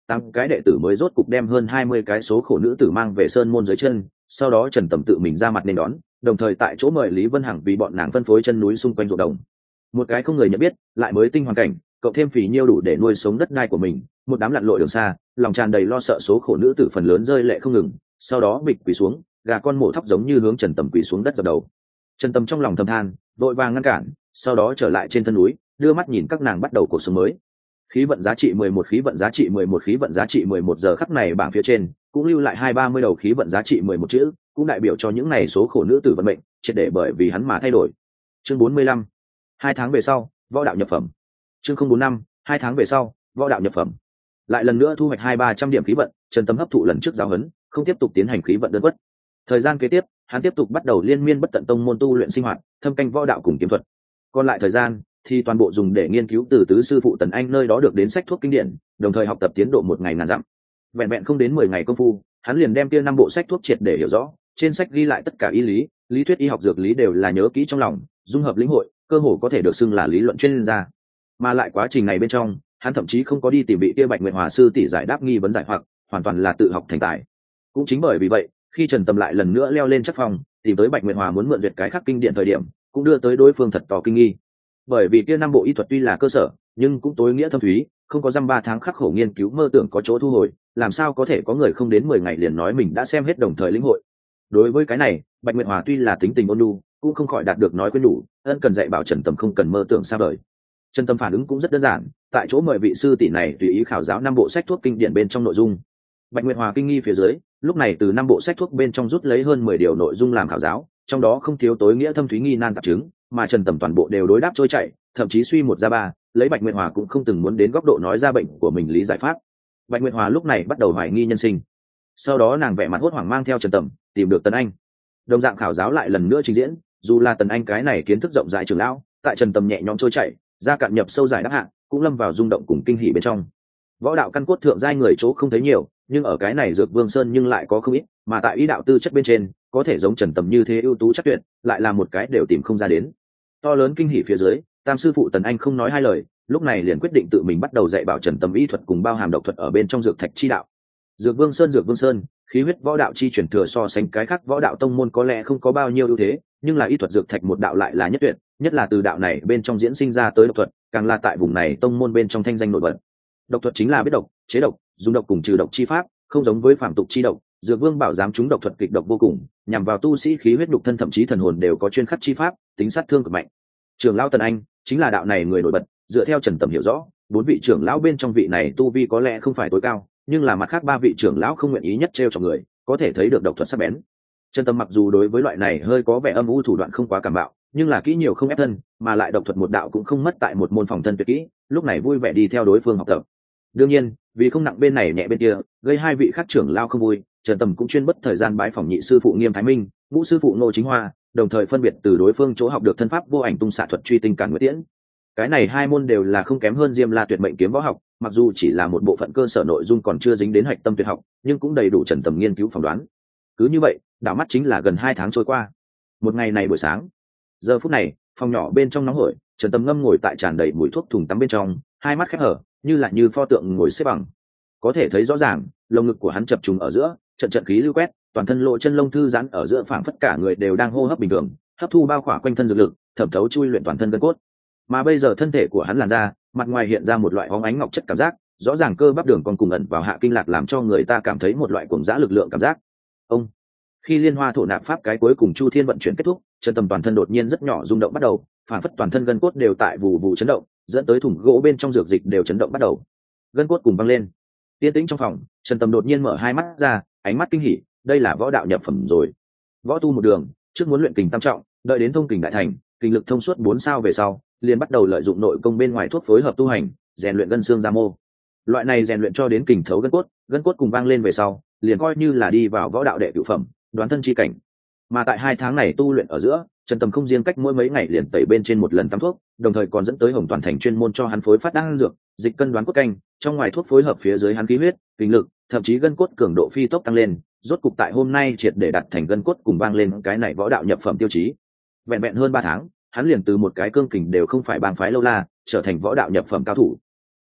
tám cái đệ tử mới rốt cục đem hơn hai mươi cái số khổ nữ tử mang về sơn môn dưới chân, sau đó Trần Tầm tự mình ra mặt nên đón, đồng thời tại chỗ mời Lý Vân Hằng vì bọn nàng phân phối chân núi xung quanh ruộng đồng. Một cái không người nhận biết, lại mới tinh hoàn cảnh, cộng thêm phì nhiêu đủ để nuôi sống đất đai của mình, một đám lặn lội đường xa, lòng tràn đầy lo sợ số khổ nữ tử phần lớn rơi lệ không ngừng, sau đó bịch quỳ xuống, gà con mổ thóc giống như hướng Trần Tầm quỳ xuống đất dập đầu. Trần Tầm trong lòng thầm than, vội vàng ngăn cản, sau đó trở lại trên thân núi, đưa mắt nhìn các nàng bắt đầu cuộc sống mới. Khí vận giá trị mười một, khí vận giá trị mười một, khí vận giá trị mười một, giờ khắc này bảng phía trên cũng lưu lại hai ba mươi đầu khí vận giá trị mười một chữ, cũng đại biểu cho những này số khổ nữ tử vận mệnh triệt để bởi vì hắn mà thay đổi. Chương bốn mươi lăm. Hai tháng về sau, võ đạo nhập phẩm. Chương không bốn năm. Hai tháng về sau, võ đạo nhập phẩm. Lại lần nữa thu hoạch hai ba trăm điểm khí vận, Trần Tầm hấp thụ lần trước giáo huấn, không tiếp tục tiến hành khí vận đơn quất. Thời gian kế tiếp, hắn tiếp tục bắt đầu liên miên bất tận tông môn tu luyện sinh hoạt, thâm canh võ đạo cùng kiếm thuật. Còn lại thời gian thì toàn bộ dùng để nghiên cứu từ tứ sư phụ Tần Anh nơi đó được đến sách thuốc kinh điển, đồng thời học tập tiến độ một ngày ngàn dặm. Vẹn vẹn không đến mười ngày công phu, hắn liền đem kia năm bộ sách thuốc triệt để hiểu rõ, trên sách ghi lại tất cả y lý, lý thuyết y học dược lý đều là nhớ kỹ trong lòng, dung hợp lĩnh hội, cơ hồ có thể được xưng là lý luận chuyên gia. Mà lại quá trình này bên trong, hắn thậm chí không có đi tìm vị kia Bạch Nguyệt Hòa sư tỷ giải đáp nghi vấn giải hoặc, hoàn toàn là tự học thành tài. Cũng chính bởi vì vậy, khi Trần Tầm lại lần nữa leo lên chắc phòng, tìm tới Bạch Nguyệt Hòa muốn mượn duyệt cái khác kinh điển thời điểm, cũng đưa tới đối phương thật tò kinh nghi. Bởi vì kia năm bộ y thuật tuy là cơ sở, nhưng cũng tối nghĩa thâm thúy, không có dăm ba tháng khắc khổ nghiên cứu mơ tưởng có chỗ thu hồi, làm sao có thể có người không đến mười ngày liền nói mình đã xem hết đồng thời lĩnh hội. Đối với cái này, Bạch Nguyệt Hòa tuy là tính tình ôn nhu, cũng không khỏi đạt được nói quên đủ, ân cần dạy bảo Trần Tầm không cần mơ tưởng xa vời. Trần Tầm phản ứng cũng rất đơn giản, tại chỗ mời vị sư tỷ này tùy ý khảo giáo năm bộ sách thuốc kinh điển bên trong nội dung. Bạch Nguyệt Hòa kinh nghi phía dưới, lúc này từ năm bộ sách thuốc bên trong rút lấy hơn mười điều nội dung làm khảo giáo, trong đó không thiếu tối nghĩa thâm thúy nghi nan tạp chứng, mà Trần Tầm toàn bộ đều đối đáp trôi chảy, thậm chí suy một ra ba, lấy Bạch Nguyệt Hòa cũng không từng muốn đến góc độ nói ra bệnh của mình lý giải pháp. Bạch Nguyệt Hòa lúc này bắt đầu hoài nghi nhân sinh. Sau đó nàng vẻ mặt hốt hoảng mang theo Trần Tầm tìm được Tần Anh. Đồng dạng khảo giáo lại lần nữa trình diễn, dù là Tần Anh cái này kiến thức rộng rãi trưởng lão, tại Trần Tầm nhẹ nhõm trôi chảy, ra cạn nhập sâu giải đáp hạng, cũng lâm vào rung động cùng kinh hỉ bên trong. Võ đạo căn cốt thượng giai người chỗ không thấy nhiều, nhưng ở cái này Dược Vương Sơn nhưng lại có không ít, mà tại ý đạo tư chất bên trên, có thể giống Trần Tầm như thế ưu tú chắc tuyệt, lại là một cái đều tìm không ra đến. To lớn kinh hỉ phía dưới, tam sư phụ Tần Anh không nói hai lời, lúc này liền quyết định tự mình bắt đầu dạy bảo Trần Tầm y thuật cùng bao hàm độc thuật ở bên trong dược thạch chi đạo. Dược Vương Sơn, Dược Vương Sơn, khí huyết võ đạo chi truyền thừa so sánh cái khác võ đạo tông môn có lẽ không có bao nhiêu ưu thế, nhưng là y thuật dược thạch một đạo lại là nhất tuyệt, nhất là từ đạo này bên trong diễn sinh ra tới độc thuật, càng là tại vùng này tông môn bên trong thanh danh nổi bật. Độc thuật chính là biết độc, chế độc, dùng độc cùng trừ độc chi pháp, không giống với phàm tục chi độc. Dược Vương bảo giám chúng độc thuật kịch độc vô cùng, nhằm vào tu sĩ khí huyết nhục thân thậm chí thần hồn đều có chuyên khắc chi pháp, tính sát thương cực mạnh. Trưởng lão Tần Anh chính là đạo này người nổi bật, dựa theo Trần Tầm hiểu rõ, bốn vị trưởng lão bên trong vị này tu vi có lẽ không phải tối cao, nhưng là mặt khác ba vị trưởng lão không nguyện ý nhất trêu cho người, có thể thấy được độc thuật sắc bén. Trần Tầm mặc dù đối với loại này hơi có vẻ âm u thủ đoạn không quá cảm bạo, nhưng là kỹ nhiều không ép thân, mà lại độc thuật một đạo cũng không mất tại một môn phòng thân tuyệt kỹ, lúc này vui vẻ đi theo đối phương học tập. Đương nhiên, vì không nặng bên này nhẹ bên kia, gây hai vị khác trưởng lão không vui, Trần Tầm cũng chuyên bất thời gian bái phỏng nhị sư phụ Nghiêm Thái Minh, ngũ sư phụ Ngô Chính Hoa, đồng thời phân biệt từ đối phương chỗ học được thân pháp vô ảnh tung xạ thuật truy tinh cản nguyệt tiễn. Cái này hai môn đều là không kém hơn Diêm La tuyệt mệnh kiếm võ học, mặc dù chỉ là một bộ phận cơ sở nội dung còn chưa dính đến hạch tâm tuyệt học, nhưng cũng đầy đủ Trần Tầm nghiên cứu phỏng đoán. Cứ như vậy, đảo mắt chính là gần hai tháng trôi qua. Một ngày này buổi sáng, giờ phút này, phòng nhỏ bên trong nóng hổi, Trần Tầm ngâm ngồi tại tràn đầy mùi thuốc thùng tắm bên trong, hai mắt khép hở, như là như pho tượng ngồi xếp bằng. Có thể thấy rõ ràng, lồng ngực của hắn chập trùng ở giữa, trận trận khí lưu quét, toàn thân lộ chân lông thư giãn ở giữa, phảng phất cả người đều đang hô hấp bình thường, hấp thu bao khỏa quanh thân dược lực, thẩm thấu chui luyện toàn thân gân cốt. Mà bây giờ thân thể của hắn làn da, mặt ngoài hiện ra một loại hóng ánh ngọc chất cảm giác, rõ ràng cơ bắp đường còn cùng ẩn vào hạ kinh lạc, làm cho người ta cảm thấy một loại cuồng dã lực lượng cảm giác. Ông khi liên hoa thổ nạp pháp cái cuối cùng chu thiên vận chuyển kết thúc, Trần Tầm toàn thân đột nhiên rất nhỏ rung động bắt đầu, phảng phất toàn thân gân cốt đều tại vù vù chấn động, dẫn tới thùng gỗ bên trong dược dịch đều chấn động bắt đầu, gân cốt cùng văng lên. Yên tĩnh trong phòng, Trần Tầm đột nhiên mở hai mắt ra, ánh mắt kinh hỉ, đây là võ đạo nhập phẩm rồi. Võ tu một đường, trước muốn luyện kình tam trọng, đợi đến thông kình đại thành, kinh lực thông suốt bốn sao về sau, liền bắt đầu lợi dụng nội công bên ngoài thuốc phối hợp tu hành, rèn luyện gân xương da mô. Loại này rèn luyện cho đến kình thấu gân cốt, gân cốt cùng vang lên về sau, liền coi như là đi vào võ đạo đệ cửu phẩm, đoán thân chi cảnh. Mà tại hai tháng này tu luyện ở giữa, Trần Tầm không riêng cách mỗi mấy ngày liền tẩy bên trên một lần tắm thuốc, đồng thời còn dẫn tới Hồng Toàn Thành chuyên môn cho hắn phối phát đan dược, dịch cân đoán cốt canh, trong ngoài thuốc phối hợp phía dưới hắn khí huyết, kinh lực, thậm chí gân cốt cường độ phi tốc tăng lên, rốt cục tại hôm nay triệt để đạt thành gân cốt cùng vang lên cái này võ đạo nhập phẩm tiêu chí. Vẹn vẹn hơn ba tháng, hắn liền từ một cái cương kình đều không phải bang phái lâu la, trở thành võ đạo nhập phẩm cao thủ.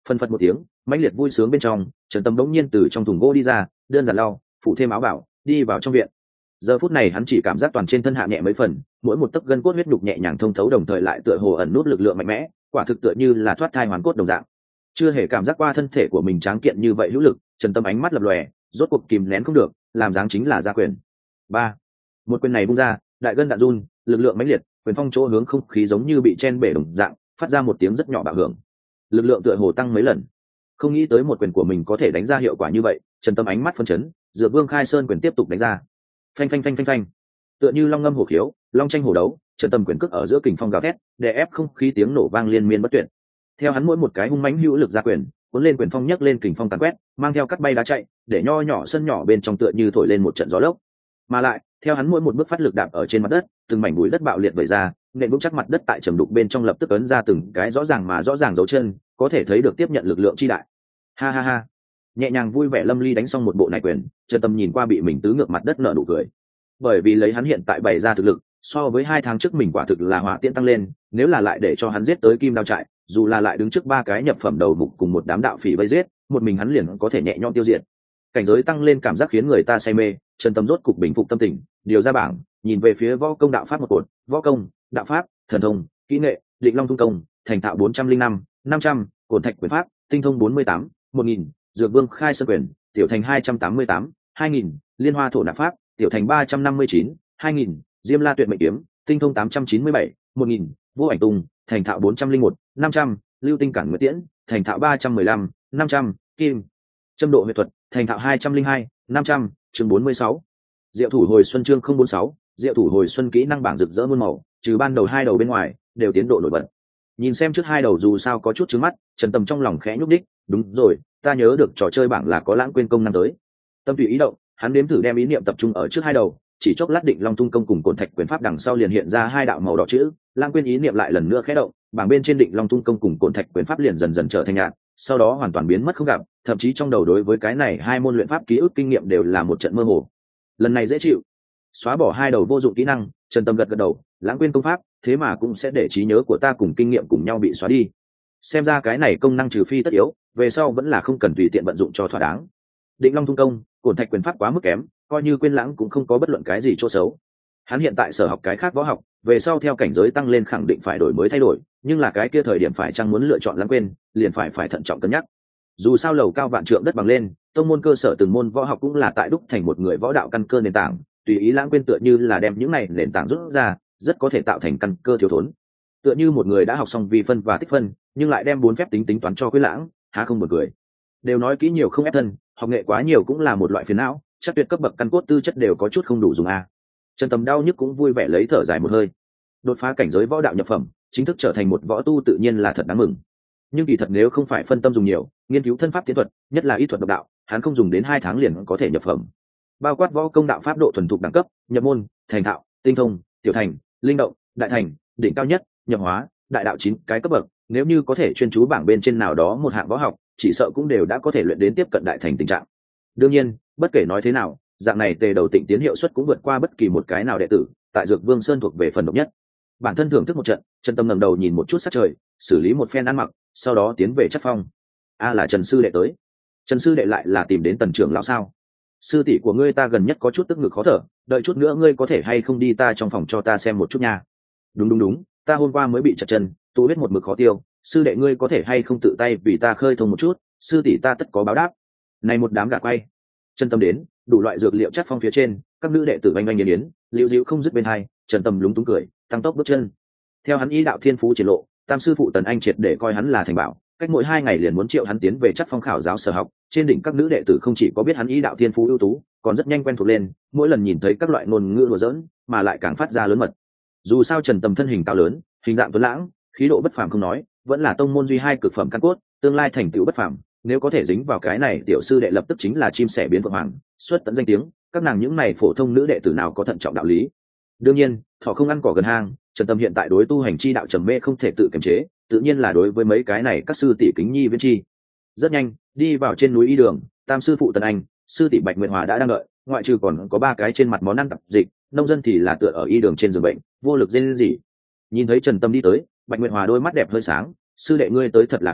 Phân phật một tiếng, mãnh liệt vui sướng bên trong, Trần Tâm bỗng nhiên từ trong thùng gỗ đi ra, đơn giản lau phủ thêm áo bảo, đi vào trong viện. Giờ phút này hắn chỉ cảm giác toàn trên thân hạ nhẹ mấy phần, mỗi một tấc gân cốt huyết nhục nhẹ nhàng thông thấu, đồng thời lại tựa hồ ẩn nút lực lượng mạnh mẽ, quả thực tựa như là thoát thai hoàn cốt đồng dạng. Chưa hề cảm giác qua thân thể của mình tráng kiện như vậy hữu lực, Trần Tâm ánh mắt lập lòe, rốt cuộc kìm nén không được, làm dáng chính là ra quyền. Ba, một quyền này bung ra, đại gân đạn run, lực lượng mãnh liệt, quyền phong chỗ hướng không khí giống như bị chen bể đồng dạng, phát ra một tiếng rất nhỏ bạo hưởng. Lực lượng tựa hồ tăng mấy lần. Không nghĩ tới một quyền của mình có thể đánh ra hiệu quả như vậy, Trần Tâm ánh mắt phân chấn, dựa Vương Khai Sơn quyền tiếp tục đánh ra. Phanh phanh phanh phanh phanh. Tựa như long ngâm hổ khiếu, long tranh hổ đấu, Trần Tâm quyền cước ở giữa kình phong gào thét, đè ép không khí tiếng nổ vang liên miên bất tuyệt. Theo hắn mỗi một cái hung mãnh hữu lực ra quyền, cuốn lên quyền phong nhấc lên kình phong càn quét, mang theo cắt bay đá chạy, để nho nhỏ sân nhỏ bên trong tựa như thổi lên một trận gió lốc. Mà lại, theo hắn mỗi một bước phát lực đạp ở trên mặt đất, từng mảnh bụi đất bạo liệt vẩy ra, nền vững chắc mặt đất tại trầm đục bên trong lập tức ấn ra từng cái rõ ràng mà rõ ràng dấu chân, có thể thấy được tiếp nhận lực lượng chi đại. Ha ha ha. Nhẹ nhàng vui vẻ lâm ly đánh xong một bộ này quyền, Trần Tâm nhìn qua bị mình tứ ngược mặt đất nở nụ cười. Bởi vì lấy hắn hiện tại bày ra thực lực, so với hai tháng trước mình quả thực là hỏa tiễn tăng lên, nếu là lại để cho hắn giết tới kim đao trại, dù là lại đứng trước ba cái nhập phẩm đầu mục cùng một đám đạo phỉ vây giết, một mình hắn liền có thể nhẹ nhõm tiêu diệt. Cảnh giới tăng lên cảm giác khiến người ta say mê, Trần Tâm rốt cục bình phục tâm tình, điều ra bảng, nhìn về phía võ công đạo pháp một cột, võ công, đạo pháp, thần thông, kỹ nghệ, định long tung công, thành thạo bốn trăm linh năm, năm trăm, cổn thạch quyền pháp, tinh thông bốn mươi tám, một nghìn, dược vương khai sơn quyền, tiểu thành hai trăm tám mươi tám, hai nghìn, liên hoa thổ nạp pháp, tiểu thành ba trăm năm mươi chín, hai nghìn, diêm la tuyệt mệnh kiếm, tinh thông tám trăm chín mươi bảy, một nghìn, vô ảnh tung, thành thạo bốn trăm linh một, năm trăm, lưu tinh cản nguyệt tiễn, thành thạo ba trăm mười lăm, năm trăm, kim châm độ huyết thuật, thành thạo hai trăm linh hai, năm trăm, chương bốn mươi sáu. Diệu thủ hồi xuân chương không bốn sáu, diệu thủ hồi xuân kỹ năng bảng rực rỡ muôn màu, trừ ban đầu hai đầu bên ngoài, đều tiến độ nổi bật. Nhìn xem trước hai đầu dù sao có chút trướng mắt, Trần Tâm trong lòng khẽ nhúc đích, đúng rồi, ta nhớ được trò chơi bảng là có lãng quên công năng tới. Tâm tùy ý động, hắn đếm thử đem ý niệm tập trung ở trước hai đầu, chỉ chốc lát định long tung công cùng cổn thạch quyền pháp đằng sau liền hiện ra hai đạo màu đỏ chữ, lãng quên ý niệm lại lần nữa khẽ động, bảng bên trên định long tung công cùng cổn thạch quyền pháp liền dần dần trở thành nhạt, sau đó hoàn toàn biến mất không gặp, thậm chí trong đầu đối với cái này hai môn luyện pháp ký ức kinh nghiệm đều là một trận mơ hồ. Lần này dễ chịu, xóa bỏ hai đầu vô dụng kỹ năng, Trần Tâm gật gật đầu, lãng quên công pháp, thế mà cũng sẽ để trí nhớ của ta cùng kinh nghiệm cùng nhau bị xóa đi. Xem ra cái này công năng trừ phi tất yếu, về sau vẫn là không cần tùy tiện vận dụng cho thỏa đáng. Định long tung công, cổn thạch quyền pháp quá mức kém, coi như quên lãng cũng không có bất luận cái gì chỗ xấu. Hắn hiện tại sở học cái khác võ học, về sau theo cảnh giới tăng lên khẳng định phải đổi mới thay đổi, nhưng là cái kia thời điểm phải chăng muốn lựa chọn lãng quên, liền phải phải thận trọng cân nhắc. Dù sao lầu cao vạn trượng đất bằng lên, tông môn cơ sở từng môn võ học cũng là tại đúc thành một người võ đạo căn cơ nền tảng, tùy ý lãng quên tựa như là đem những này nền tảng rút ra, rất có thể tạo thành căn cơ thiếu thốn. Tựa như một người đã học xong vi phân và tích phân, nhưng lại đem bốn phép tính tính toán cho quên lãng, há không buồn cười. Đều nói kỹ nhiều không ép thân, học nghệ quá nhiều cũng là một loại phiền não, chắc tuyệt cấp bậc căn cốt tư chất đều có chút không đủ dùng a. Trần Tâm đau nhức cũng vui vẻ lấy thở dài một hơi. Đột phá cảnh giới võ đạo nhập phẩm, chính thức trở thành một võ tu tự nhiên là thật đáng mừng. Nhưng kỳ thật nếu không phải phân tâm dùng nhiều, nghiên cứu thân pháp tiến thuật, nhất là y thuật độc đạo, hắn không dùng đến hai tháng liền có thể nhập phẩm. Bao quát võ công đạo pháp độ thuần thục đẳng cấp, nhập môn, thành thạo, tinh thông, tiểu thành, linh động, đại thành, đỉnh cao nhất, nhập hóa, đại đạo chín cái cấp bậc, nếu như có thể chuyên chú bảng bên trên nào đó một hạng võ học, chỉ sợ cũng đều đã có thể luyện đến tiếp cận đại thành tình trạng. Đương nhiên, bất kể nói thế nào, dạng này tề đầu tịnh tiến hiệu suất cũng vượt qua bất kỳ một cái nào đệ tử, tại Dược Vương Sơn thuộc về phần độc nhất. Bản thân thưởng thức một trận, Trần Tâm ngẩng đầu nhìn một chút sắc trời, xử lý một phen ăn mặc, sau đó tiến về chất phong. A là Trần sư đệ tới. Trần sư đệ lại là tìm đến Tần trưởng lão sao? Sư tỷ của ngươi ta gần nhất có chút tức ngực khó thở, đợi chút nữa ngươi có thể hay không đi ta trong phòng cho ta xem một chút nha. Đúng đúng đúng, ta hôm qua mới bị chật chân, tụ huyết một mực khó tiêu, sư đệ ngươi có thể hay không tự tay vì ta khơi thông một chút, sư tỷ ta tất có báo đáp. Này một đám gạ quay. Trần Tâm đến, đủ loại dược liệu chất phong phía trên, các nữ đệ tử oanh oanh yến yến, liễu dĩu không dứt bên hai, Trần Tâm lúng túng cười, tăng tốc bước chân. Theo hắn ý đạo thiên phú triển lộ, tam sư phụ Tần Anh triệt để coi hắn là thành bảo, cách mỗi hai ngày liền muốn triệu hắn tiến về chất phong khảo giáo sở học. Trên đỉnh các nữ đệ tử không chỉ có biết hắn ý đạo thiên phú ưu tú, còn rất nhanh quen thuộc lên, mỗi lần nhìn thấy các loại ngôn ngữ đùa giỡn, mà lại càng phát ra lớn mật. Dù sao Trần Tâm thân hình cao lớn, hình dạng tuấn lãng, khí độ bất phàm không nói, vẫn là tông môn duy hai cực phẩm căn cốt, tương lai thành tựu bất phàm, nếu có thể dính vào cái này tiểu sư đệ lập tức chính là chim sẻ biến vượng hoàng, xuất tận danh tiếng, các nàng những này phổ thông nữ đệ tử nào có thận trọng đạo lý. Đương nhiên, thọ không ăn cỏ gần hang, Trần Tâm hiện tại đối tu hành chi đạo trầm mê không thể tự kiềm chế, tự nhiên là đối với mấy cái này các sư tỷ kính nhi viễn chi. Rất nhanh, đi vào trên núi y đường, tam sư phụ Tần Anh, sư tỷ Bạch Nguyệt Hòa đã đang đợi, ngoại trừ còn có ba cái trên mặt món ăn tạp dịch, nông dân thì là tựa ở y đường trên giường bệnh, vô lực rên rỉ. Nhìn thấy Trần Tâm đi tới, Bạch Nguyệt Hòa đôi mắt đẹp hơi sáng, sư đệ ngươi tới thật là khéo,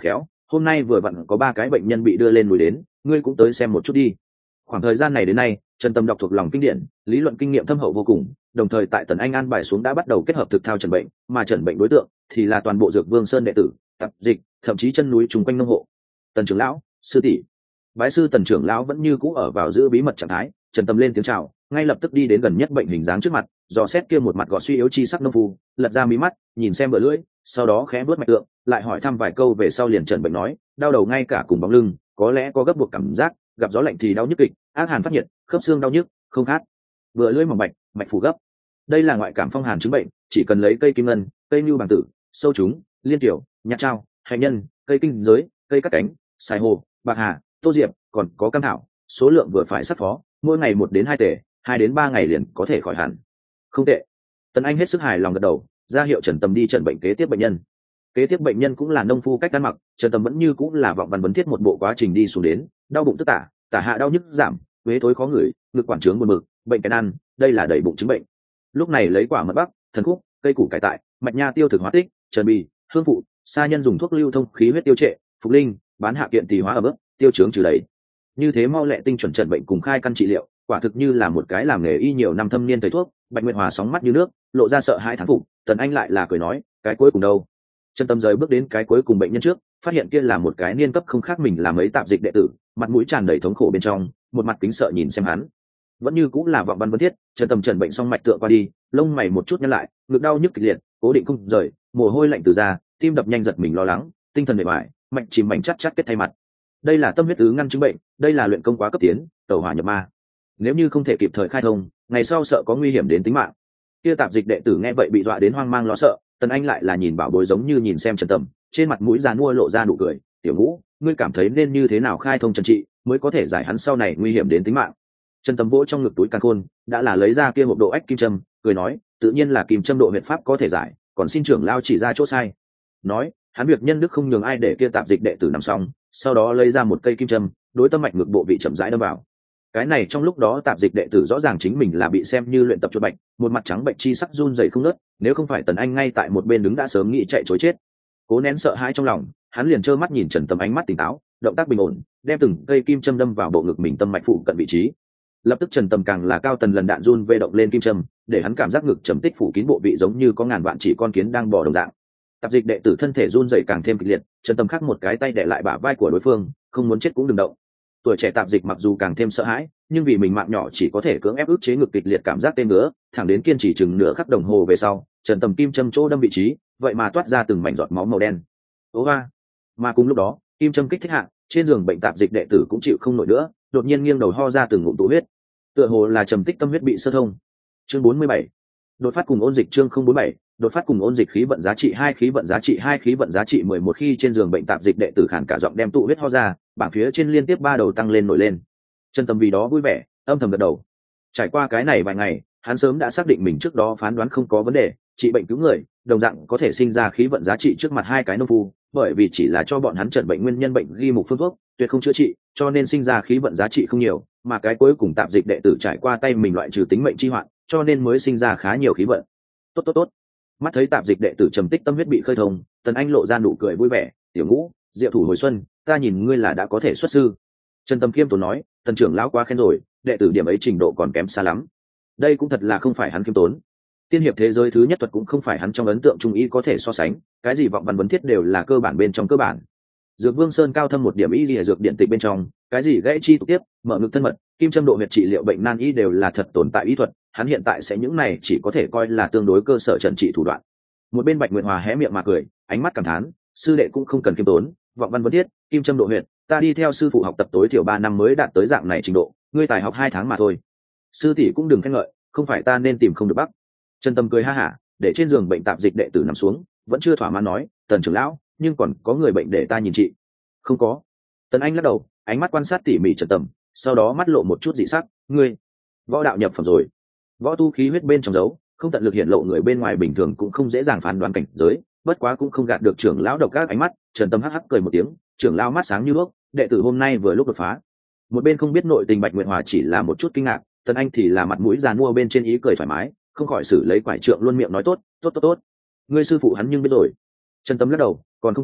hôm nay vừa vặn có ba cái bệnh nhân bị đưa lên núi đến, ngươi cũng tới xem một chút đi. Khoảng thời gian này đến nay, Trần Tâm đọc thuộc lòng kinh điển, lý luận kinh nghiệm thâm hậu vô cùng, đồng thời tại Tần Anh an bài xuống đã bắt đầu kết hợp thực thao trần bệnh, mà trần bệnh đối tượng thì là toàn bộ Dược Vương Sơn đệ tử, tập dịch, thậm chí chân núi trùng quanh nông hộ. Tần trưởng lão, sư tỷ. Bái sư Tần trưởng lão vẫn như cũ ở vào giữ bí mật trạng thái, Trần Tâm lên tiếng chào, ngay lập tức đi đến gần nhất bệnh hình dáng trước mặt, dò xét kia một mặt gò suy yếu chi sắc nông phu, lật ra mí mắt, nhìn xem bờ lưỡi, sau đó khẽ vuốt mạch tượng, lại hỏi thăm vài câu về sau liền trần bệnh nói, đau đầu ngay cả cùng bóng lưng, có lẽ có gấp buộc cảm giác, gặp gió lạnh thì đau nhức kịch, ác hàn phát nhiệt, khớp xương đau nhức, không khát. Bờ lưỡi mỏng mạch, mạch phủ gấp. Đây là ngoại cảm phong hàn chứng bệnh, chỉ cần lấy cây kim ngân, cây nưu bằng tử, sâu trúng, liên tiểu, nhạt trao, hành nhân, cây kinh giới, cây cắt cánh, xài hồ, bạc hà, tô diệp, còn có cam thảo, số lượng vừa phải sắp phó, mỗi ngày một đến hai tể, hai đến ba ngày liền có thể khỏi hẳn. Không tệ. Tần Anh hết sức hài lòng gật đầu, ra hiệu Trần Tâm đi chẩn bệnh kế tiếp bệnh nhân. Kế tiếp bệnh nhân cũng là nông phu cách ăn mặc, Trần Tâm vẫn như cũng là vọng văn vấn thiết một bộ quá trình đi xuống đến, đau bụng tức tả, tả hạ đau nhức giảm, huế thối khó ngửi, ngực quản trướng buồn bực, bệnh cái ăn, đây là đầy bụng chứng bệnh. Lúc này lấy quả mật bắc, thần khúc, cây củ cải tại, mạch nha tiêu thực hóa tích, trần bì, hương phụ, sa nhân dùng thuốc lưu thông khí huyết tiêu trệ, phục linh, bán hạ kiện tỳ hóa ở bước, tiêu chướng trừ đầy. Như thế mau lẹ tinh chuẩn trần bệnh cùng khai căn trị liệu, quả thực như là một cái làm nghề y nhiều năm thâm niên thầy thuốc. Bạch Nguyệt Hòa sóng mắt như nước, lộ ra sợ hãi thán phục. Tần Anh lại là cười nói, cái cuối cùng đâu? Trần Tâm rời bước đến cái cuối cùng bệnh nhân trước, phát hiện kia là một cái niên cấp không khác mình là mấy tạp dịch đệ tử, mặt mũi tràn đầy thống khổ bên trong, một mặt kính sợ nhìn xem hắn. Vẫn như cũng là vọng văn vấn thiết. Trần Tâm trần bệnh xong mạch tựa qua đi, lông mày một chút nhăn lại, ngực đau nhức kịch liệt, cố định không rời, mồ hôi lạnh từ ra, tim đập nhanh giật mình lo lắng, tinh thần mệt mỏi, mạch chìm mảnh chắc chắc kết thay mặt. Đây là tâm huyết ứ ngăn chứng bệnh, đây là luyện công quá cấp tiến, tẩu hỏa nhập ma. Nếu như không thể kịp thời khai thông, ngày sau sợ có nguy hiểm đến tính mạng. Kia tạp dịch đệ tử nghe vậy bị dọa đến hoang mang lo sợ. Tần Anh lại là nhìn bảo bối giống như nhìn xem Trần Tâm, trên mặt mũi già nua lộ ra nụ cười, tiểu Ngũ, ngươi cảm thấy nên như thế nào khai thông trần trị mới có thể giải hắn sau này nguy hiểm đến tính mạng. Trần Tâm vỗ trong ngực túi càn khôn, đã là lấy ra kia hộp độ ách kim châm, cười nói, tự nhiên là kim châm độ huyệt pháp có thể giải, còn xin trưởng lao chỉ ra chỗ sai. Nói, hắn việc nhân đức không nhường ai để kia tạp dịch đệ tử nằm xong, sau đó lấy ra một cây kim châm, đối tâm mạch ngực bộ vị chậm rãi đâm vào. Cái này trong lúc đó tạp dịch đệ tử rõ ràng chính mình là bị xem như luyện tập chuột bạch, một mặt trắng bệnh chi sắc run rẩy không ngớt, nếu không phải Tần Anh ngay tại một bên đứng đã sớm nghĩ chạy trối chết. Cố nén sợ hãi trong lòng, hắn liền trơ mắt nhìn Trần Tâm ánh mắt tỉnh táo, động tác bình ổn, đem từng cây kim châm đâm vào bộ ngực mình tâm mạch phụ cận vị trí. Lập tức Trần Tâm càng là cao tần lần đạn run vê động lên kim châm, để hắn cảm giác ngực trầm tích phủ kín bộ vị giống như có ngàn vạn chỉ con kiến đang bò đồng dạng. Tạp dịch đệ tử thân thể run rẩy càng thêm kịch liệt, Trần Tâm khắc một cái tay để lại bả vai của đối phương, không muốn chết cũng đừng động. Tuổi trẻ tạp dịch mặc dù càng thêm sợ hãi, nhưng vì mình mạng nhỏ chỉ có thể cưỡng ép ức chế ngực kịch liệt cảm giác tê ngứa, thẳng đến kiên trì chừng nửa khắc đồng hồ về sau, Trần Tâm kim châm chỗ đâm vị trí, vậy mà toát ra từng mảnh giọt máu màu đen. Ố va! Mà cùng lúc đó, kim châm kích thích hạ, trên giường bệnh tạp dịch đệ tử cũng chịu không nổi nữa, đột nhiên nghiêng đầu ho ra từng ngụm tụ huyết. Tựa hồ là trầm tích tâm huyết bị sơ thông. Chương bốn mươi bảy. Đột phát cùng ôn dịch chương không bốn bảy, đột phát cùng ôn dịch khí vận giá trị hai khí vận giá trị hai khí vận giá trị mười một khi trên giường bệnh tạp dịch đệ tử khản cả giọng đem tụ huyết ho ra, bảng phía trên liên tiếp ba đầu tăng lên nổi lên. Trần Tâm vì đó vui vẻ, âm thầm gật đầu. Trải qua cái này vài ngày, hắn sớm đã xác định mình trước đó phán đoán không có vấn đề, trị bệnh cứu người, đồng dạng có thể sinh ra khí vận giá trị trước mặt hai cái nông phu, bởi vì chỉ là cho bọn hắn chẩn bệnh nguyên nhân bệnh ghi mục phương thuốc, tuyệt không chữa trị, cho nên sinh ra khí vận giá trị không nhiều, mà cái cuối cùng tạp dịch đệ tử trải qua tay mình loại trừ tính mệnh chi hoạn, cho nên mới sinh ra khá nhiều khí vận. Tốt tốt tốt. Mắt thấy tạp dịch đệ tử trầm tích tâm huyết bị khơi thông, Tần Anh lộ ra nụ cười vui vẻ, "Tiểu Ngũ, diệu thủ hồi xuân, ta nhìn ngươi là đã có thể xuất sư." Trần Tâm khiêm tốn nói, "Tần trưởng lão quá khen rồi, đệ tử điểm ấy trình độ còn kém xa lắm." Đây cũng thật là không phải hắn khiêm tốn. Tiên hiệp thế giới thứ nhất thuật cũng không phải hắn trong ấn tượng trung ý có thể so sánh, cái gì vọng văn vấn thiết đều là cơ bản bên trong cơ bản. Dược Vương Sơn cao thâm một điểm y lìa dược điện tịch bên trong, cái gì gãy chi tục tiếp, mở ngực thân mật, kim châm độ huyệt trị liệu bệnh nan y đều là thật tồn tại y thuật, hắn hiện tại sẽ những này chỉ có thể coi là tương đối cơ sở trần trị thủ đoạn. Một bên Bạch Nguyệt Hòa hé miệng mà cười, ánh mắt cảm thán, sư đệ cũng không cần khiêm tốn, vọng văn vấn thiết, kim châm độ huyệt, ta đi theo sư phụ học tập tối thiểu ba năm mới đạt tới dạng này trình độ, ngươi tài học hai tháng mà thôi. Sư tỷ cũng đừng khen ngợi, không phải ta nên tìm không được bắc. Trần Tâm cười ha hả, để trên giường bệnh tạp dịch đệ tử nằm xuống, vẫn chưa thỏa mãn nói, Tần trưởng lão, nhưng còn có người bệnh để ta nhìn trị. Không có. Tần Anh lắc đầu, ánh mắt quan sát tỉ mỉ Trần Tâm, sau đó mắt lộ một chút dị sắc, ngươi võ đạo nhập phẩm rồi. Võ tu khí huyết bên trong dấu, không tận lực hiện lộ người bên ngoài bình thường cũng không dễ dàng phán đoán cảnh giới, bất quá cũng không gạt được trưởng lão độc các ánh mắt. Trần Tâm hắc hắc cười một tiếng, trưởng lão mắt sáng như đuốc, đệ tử hôm nay vừa lúc đột phá. Một bên không biết nội tình Bạch Nguyệt Hòa chỉ là một chút kinh ngạc, Tần Anh thì là mặt mũi già mua bên trên ý cười thoải mái, không khỏi xử lấy quải trượng luôn miệng nói tốt, tốt tốt tốt. Ngươi sư phụ hắn nhưng biết rồi. Trần Tâm lắc đầu, còn không có,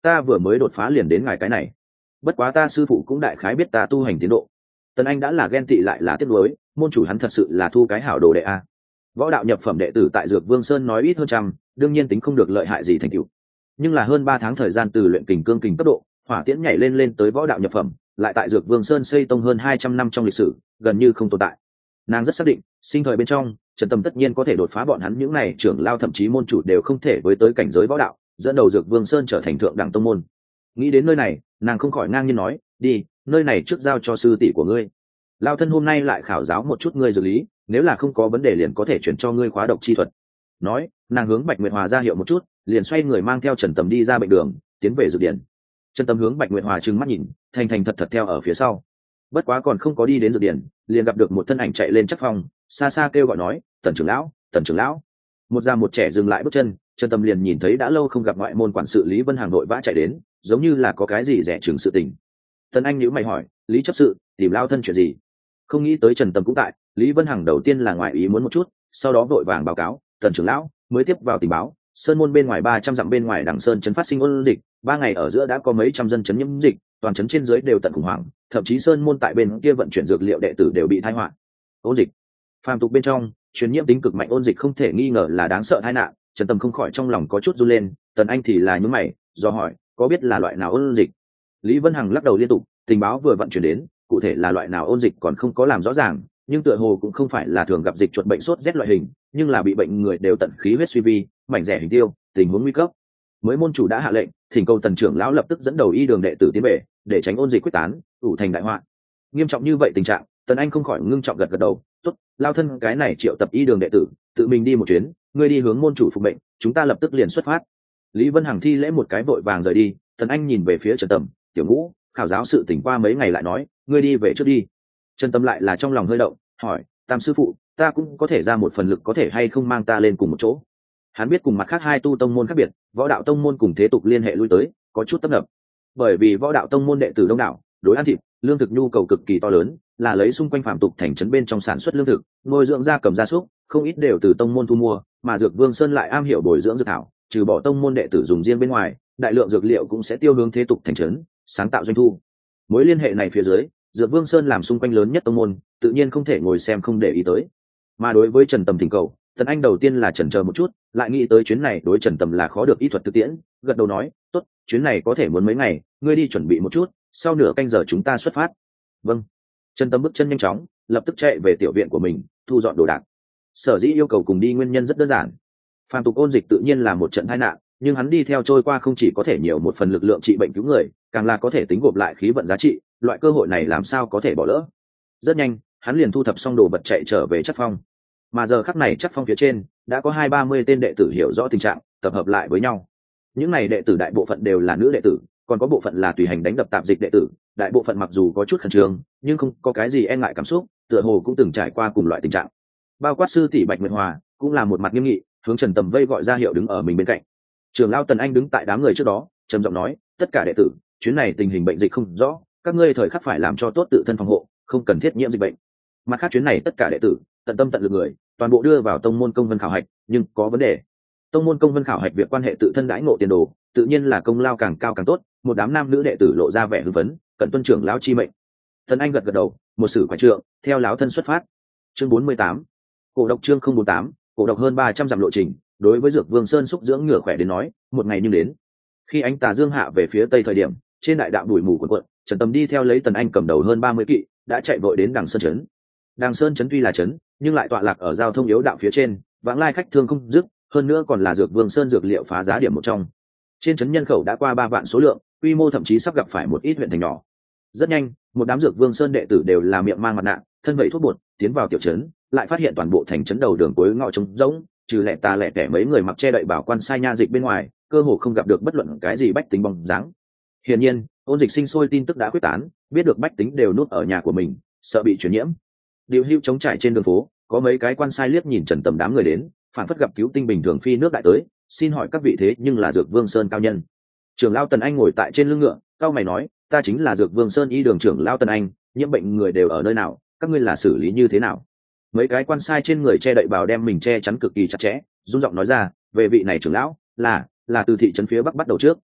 ta vừa mới đột phá liền đến ngài cái này. Bất quá ta sư phụ cũng đại khái biết ta tu hành tiến độ. Tần Anh đã là ghen tị lại là tiếc nuối, môn chủ hắn thật sự là thu cái hảo đồ đệ a. Võ đạo nhập phẩm đệ tử tại Dược Vương Sơn nói ít hơn trăm, đương nhiên tính không được lợi hại gì thành tựu. Nhưng là hơn ba tháng thời gian từ luyện kình cương kình cấp độ, hỏa tiễn nhảy lên lên tới võ đạo nhập phẩm, lại tại Dược Vương Sơn xây tông hơn hai trăm năm trong lịch sử, gần như không tồn tại. Nàng rất xác định, sinh thời bên trong, Trần Tâm tất nhiên có thể đột phá bọn hắn những này trưởng lao thậm chí môn chủ đều không thể với tới cảnh giới võ đạo, dẫn đầu Dược Vương Sơn trở thành thượng đẳng tông môn. Nghĩ đến nơi này, nàng không khỏi ngang nhiên nói, đi, nơi này trước giao cho sư tỷ của ngươi. Lao thân hôm nay lại khảo giáo một chút ngươi dược lý, nếu là không có vấn đề liền có thể chuyển cho ngươi khóa độc chi thuật. Nói, nàng hướng Bạch Nguyệt Hòa ra hiệu một chút, liền xoay người mang theo Trần Tầm đi ra bệnh đường, tiến về dược điển. Trần Tầm hướng Bạch Nguyệt Hòa trừng mắt nhìn, thành thành thật thật theo ở phía sau. Bất quá còn không có đi đến dược điển, liền gặp được một thân ảnh chạy lên chắc phòng, xa xa kêu gọi nói, Tần trưởng lão, Tần trưởng lão. Một già một trẻ dừng lại bước chân, Trần Tầm liền nhìn thấy đã lâu không gặp ngoại môn quản sự Lý Vân Hàng đội vã chạy đến, giống như là có cái gì rẻ chừng sự tình. Tần Anh nhíu mày hỏi, Lý chấp sự, tìm lao thân chuyện gì? Không nghĩ tới Trần Tầm cũng tại, Lý Vân Hằng đầu tiên là ngoại ý muốn một chút, sau đó vội vàng báo cáo, Tần trưởng lão mới tiếp vào tình báo, sơn môn bên ngoài ba trăm dặm bên ngoài Đằng Sơn trấn phát sinh ôn dịch, ba ngày ở giữa đã có mấy trăm dân trấn nhiễm dịch, toàn trấn trên dưới đều tận khủng hoảng, thậm chí sơn môn tại bên kia vận chuyển dược liệu đệ tử đều bị tai họa. Ôn dịch, phàm tục bên trong, truyền nhiễm tính cực mạnh ôn dịch không thể nghi ngờ là đáng sợ tai nạn, Trần Tầm không khỏi trong lòng có chút run lên, Tần Anh thì là nhướng mày, do hỏi, có biết là loại nào ôn dịch? Lý Vân Hằng lắc đầu liên tục, tình báo vừa vận chuyển đến, cụ thể là loại nào ôn dịch còn không có làm rõ ràng, nhưng tựa hồ cũng không phải là thường gặp dịch chuột bệnh sốt rét loại hình, nhưng là bị bệnh người đều tận khí huyết suy vi, mảnh rẻ hình tiêu, tình huống nguy cấp. Mới môn chủ đã hạ lệnh, thỉnh cầu Tần trưởng lão lập tức dẫn đầu y đường đệ tử tiến về, để tránh ôn dịch quyết tán, ủ thành đại họa. Nghiêm trọng như vậy tình trạng, Tần Anh không khỏi ngưng trọng gật gật đầu, tốt, lao thân cái này triệu tập y đường đệ tử, tự mình đi một chuyến, ngươi đi hướng môn chủ phục bệnh, chúng ta lập tức liền xuất phát. Lý Vân Hằng thi lễ một cái vội vàng rời đi, Tần Anh nhìn về phía Trần Tầm, tiểu ngũ, khảo giáo sự tỉnh qua mấy ngày lại nói, ngươi đi về trước đi. Trần Tâm lại là trong lòng hơi động, hỏi, Tam sư phụ, ta cũng có thể ra một phần lực có thể hay không mang ta lên cùng một chỗ. Hắn biết cùng mặt khác hai tu tông môn khác biệt, võ đạo tông môn cùng thế tục liên hệ lui tới, có chút tấp nập. Bởi vì võ đạo tông môn đệ tử đông đảo, đối ăn thịt, lương thực nhu cầu cực kỳ to lớn, là lấy xung quanh phạm tục thành trấn bên trong sản xuất lương thực, nuôi dưỡng gia cầm gia súc, không ít đều từ tông môn thu mua, mà Dược Vương Sơn lại am hiểu bồi dưỡng dược thảo, trừ bỏ tông môn đệ tử dùng riêng bên ngoài, đại lượng dược liệu cũng sẽ tiêu hướng thế tục thành trấn, sáng tạo doanh thu. Mối liên hệ này phía dưới, Dược Vương Sơn làm xung quanh lớn nhất tông môn, tự nhiên không thể ngồi xem không để ý tới. Mà đối với Trần Tầm thỉnh cầu, Tần Anh đầu tiên là chần chờ một chút, lại nghĩ tới chuyến này đối Trần Tầm là khó được y thuật thực tiễn, gật đầu nói, tốt, chuyến này có thể muốn mấy ngày, ngươi đi chuẩn bị một chút, sau nửa canh giờ chúng ta xuất phát. Vâng. Trần Tầm bước chân nhanh chóng, lập tức chạy về tiểu viện của mình, thu dọn đồ đạc. Sở dĩ yêu cầu cùng đi nguyên nhân rất đơn giản. Phàm tục ôn dịch tự nhiên là một trận tai nạn, nhưng hắn đi theo trôi qua không chỉ có thể nhiều một phần lực lượng trị bệnh cứu người, càng là có thể tính gộp lại khí vận giá trị, loại cơ hội này làm sao có thể bỏ lỡ. Rất nhanh, hắn liền thu thập xong đồ vật chạy trở về Chắc Phong. Mà giờ khắc này Chắc Phong phía trên đã có hai ba mươi tên đệ tử hiểu rõ tình trạng, tập hợp lại với nhau. Những này đệ tử đại bộ phận đều là nữ đệ tử, còn có bộ phận là tùy hành đánh đập tạp dịch đệ tử, đại bộ phận mặc dù có chút khẩn trương, nhưng không có cái gì e ngại cảm xúc, tựa hồ cũng từng trải qua cùng loại tình trạng. Bao quát sư tỷ Bạch Nguyệt Hòa, cũng là một mặt nghiêm nghị, hướng Trần Tầm vây gọi ra hiệu đứng ở mình bên cạnh. Trưởng lão Tần Anh đứng tại đám người trước đó, trầm giọng nói, tất cả đệ tử, chuyến này tình hình bệnh dịch không rõ, các ngươi thời khắc phải làm cho tốt tự thân phòng hộ, không cần thiết nhiễm dịch bệnh. Mặt khác chuyến này tất cả đệ tử, tận tâm tận lực người, toàn bộ đưa vào tông môn công vân khảo hạch, nhưng có vấn đề. Tông môn công vân khảo hạch việc quan hệ tự thân đãi ngộ tiền đồ, tự nhiên là công lao càng cao càng tốt, một đám nam nữ đệ tử lộ ra vẻ hưng phấn, cận tuân trưởng lão chi mệnh. Tần Anh gật gật đầu, một sử quả trượng, theo lão thân xuất phát. Chương bốn mươi tám, cổ độc chương không bốn tám, cổ độc hơn ba trăm dặm lộ trình, đối với Dược Vương Sơn xúc dưỡng ngựa khỏe đến nói, một ngày nhưng đến. Khi ánh tà dương hạ về phía tây thời điểm, trên đại đạo đuổi mù cuộn cuộn, Trần Tầm đi theo lấy Tần Anh cầm đầu hơn ba mươi kỵ, đã chạy vội đến Đằng Sơn trấn. Đằng Sơn trấn tuy là trấn, nhưng lại tọa lạc ở giao thông yếu đạo phía trên, vãng lai khách thương không dứt, hơn nữa còn là Dược Vương Sơn dược liệu phá giá điểm một trong. Trên trấn nhân khẩu đã qua ba vạn số lượng, quy mô thậm chí sắp gặp phải một ít huyện thành nhỏ. Rất nhanh, một đám Dược Vương Sơn đệ tử đều là miệng mang mặt nạ, thân vẩy thuốc bột, tiến vào tiểu trấn, lại phát hiện toàn bộ thành trấn đầu đường cuối ngõ trống rỗng, trừ lẻ tà lẻ tẻ mấy người mặc che đậy bảo quan sai nha dịch bên ngoài, cơ hồ không gặp được bất luận cái gì bách tính bóng dáng. Hiển nhiên, ôn dịch sinh sôi tin tức đã quyết tán, biết được bách tính đều núp ở nhà của mình, sợ bị truyền nhiễm. Điều hưu chống trải trên đường phố, có mấy cái quan sai liếc nhìn Trần Tầm đám người đến, phản phất gặp cứu tinh bình thường phi nước đại tới, xin hỏi các vị thế nhưng là Dược Vương Sơn cao nhân. Trưởng lão Tần Anh ngồi tại trên lưng ngựa, cao mày nói, ta chính là Dược Vương Sơn y đường trưởng lão Tần Anh, nhiễm bệnh người đều ở nơi nào, các ngươi là xử lý như thế nào? Mấy cái quan sai trên người che đậy bào đem mình che chắn cực kỳ chặt chẽ, run giọng nói ra, về vị này trưởng lão, là là từ thị trấn phía bắc bắt đầu trước.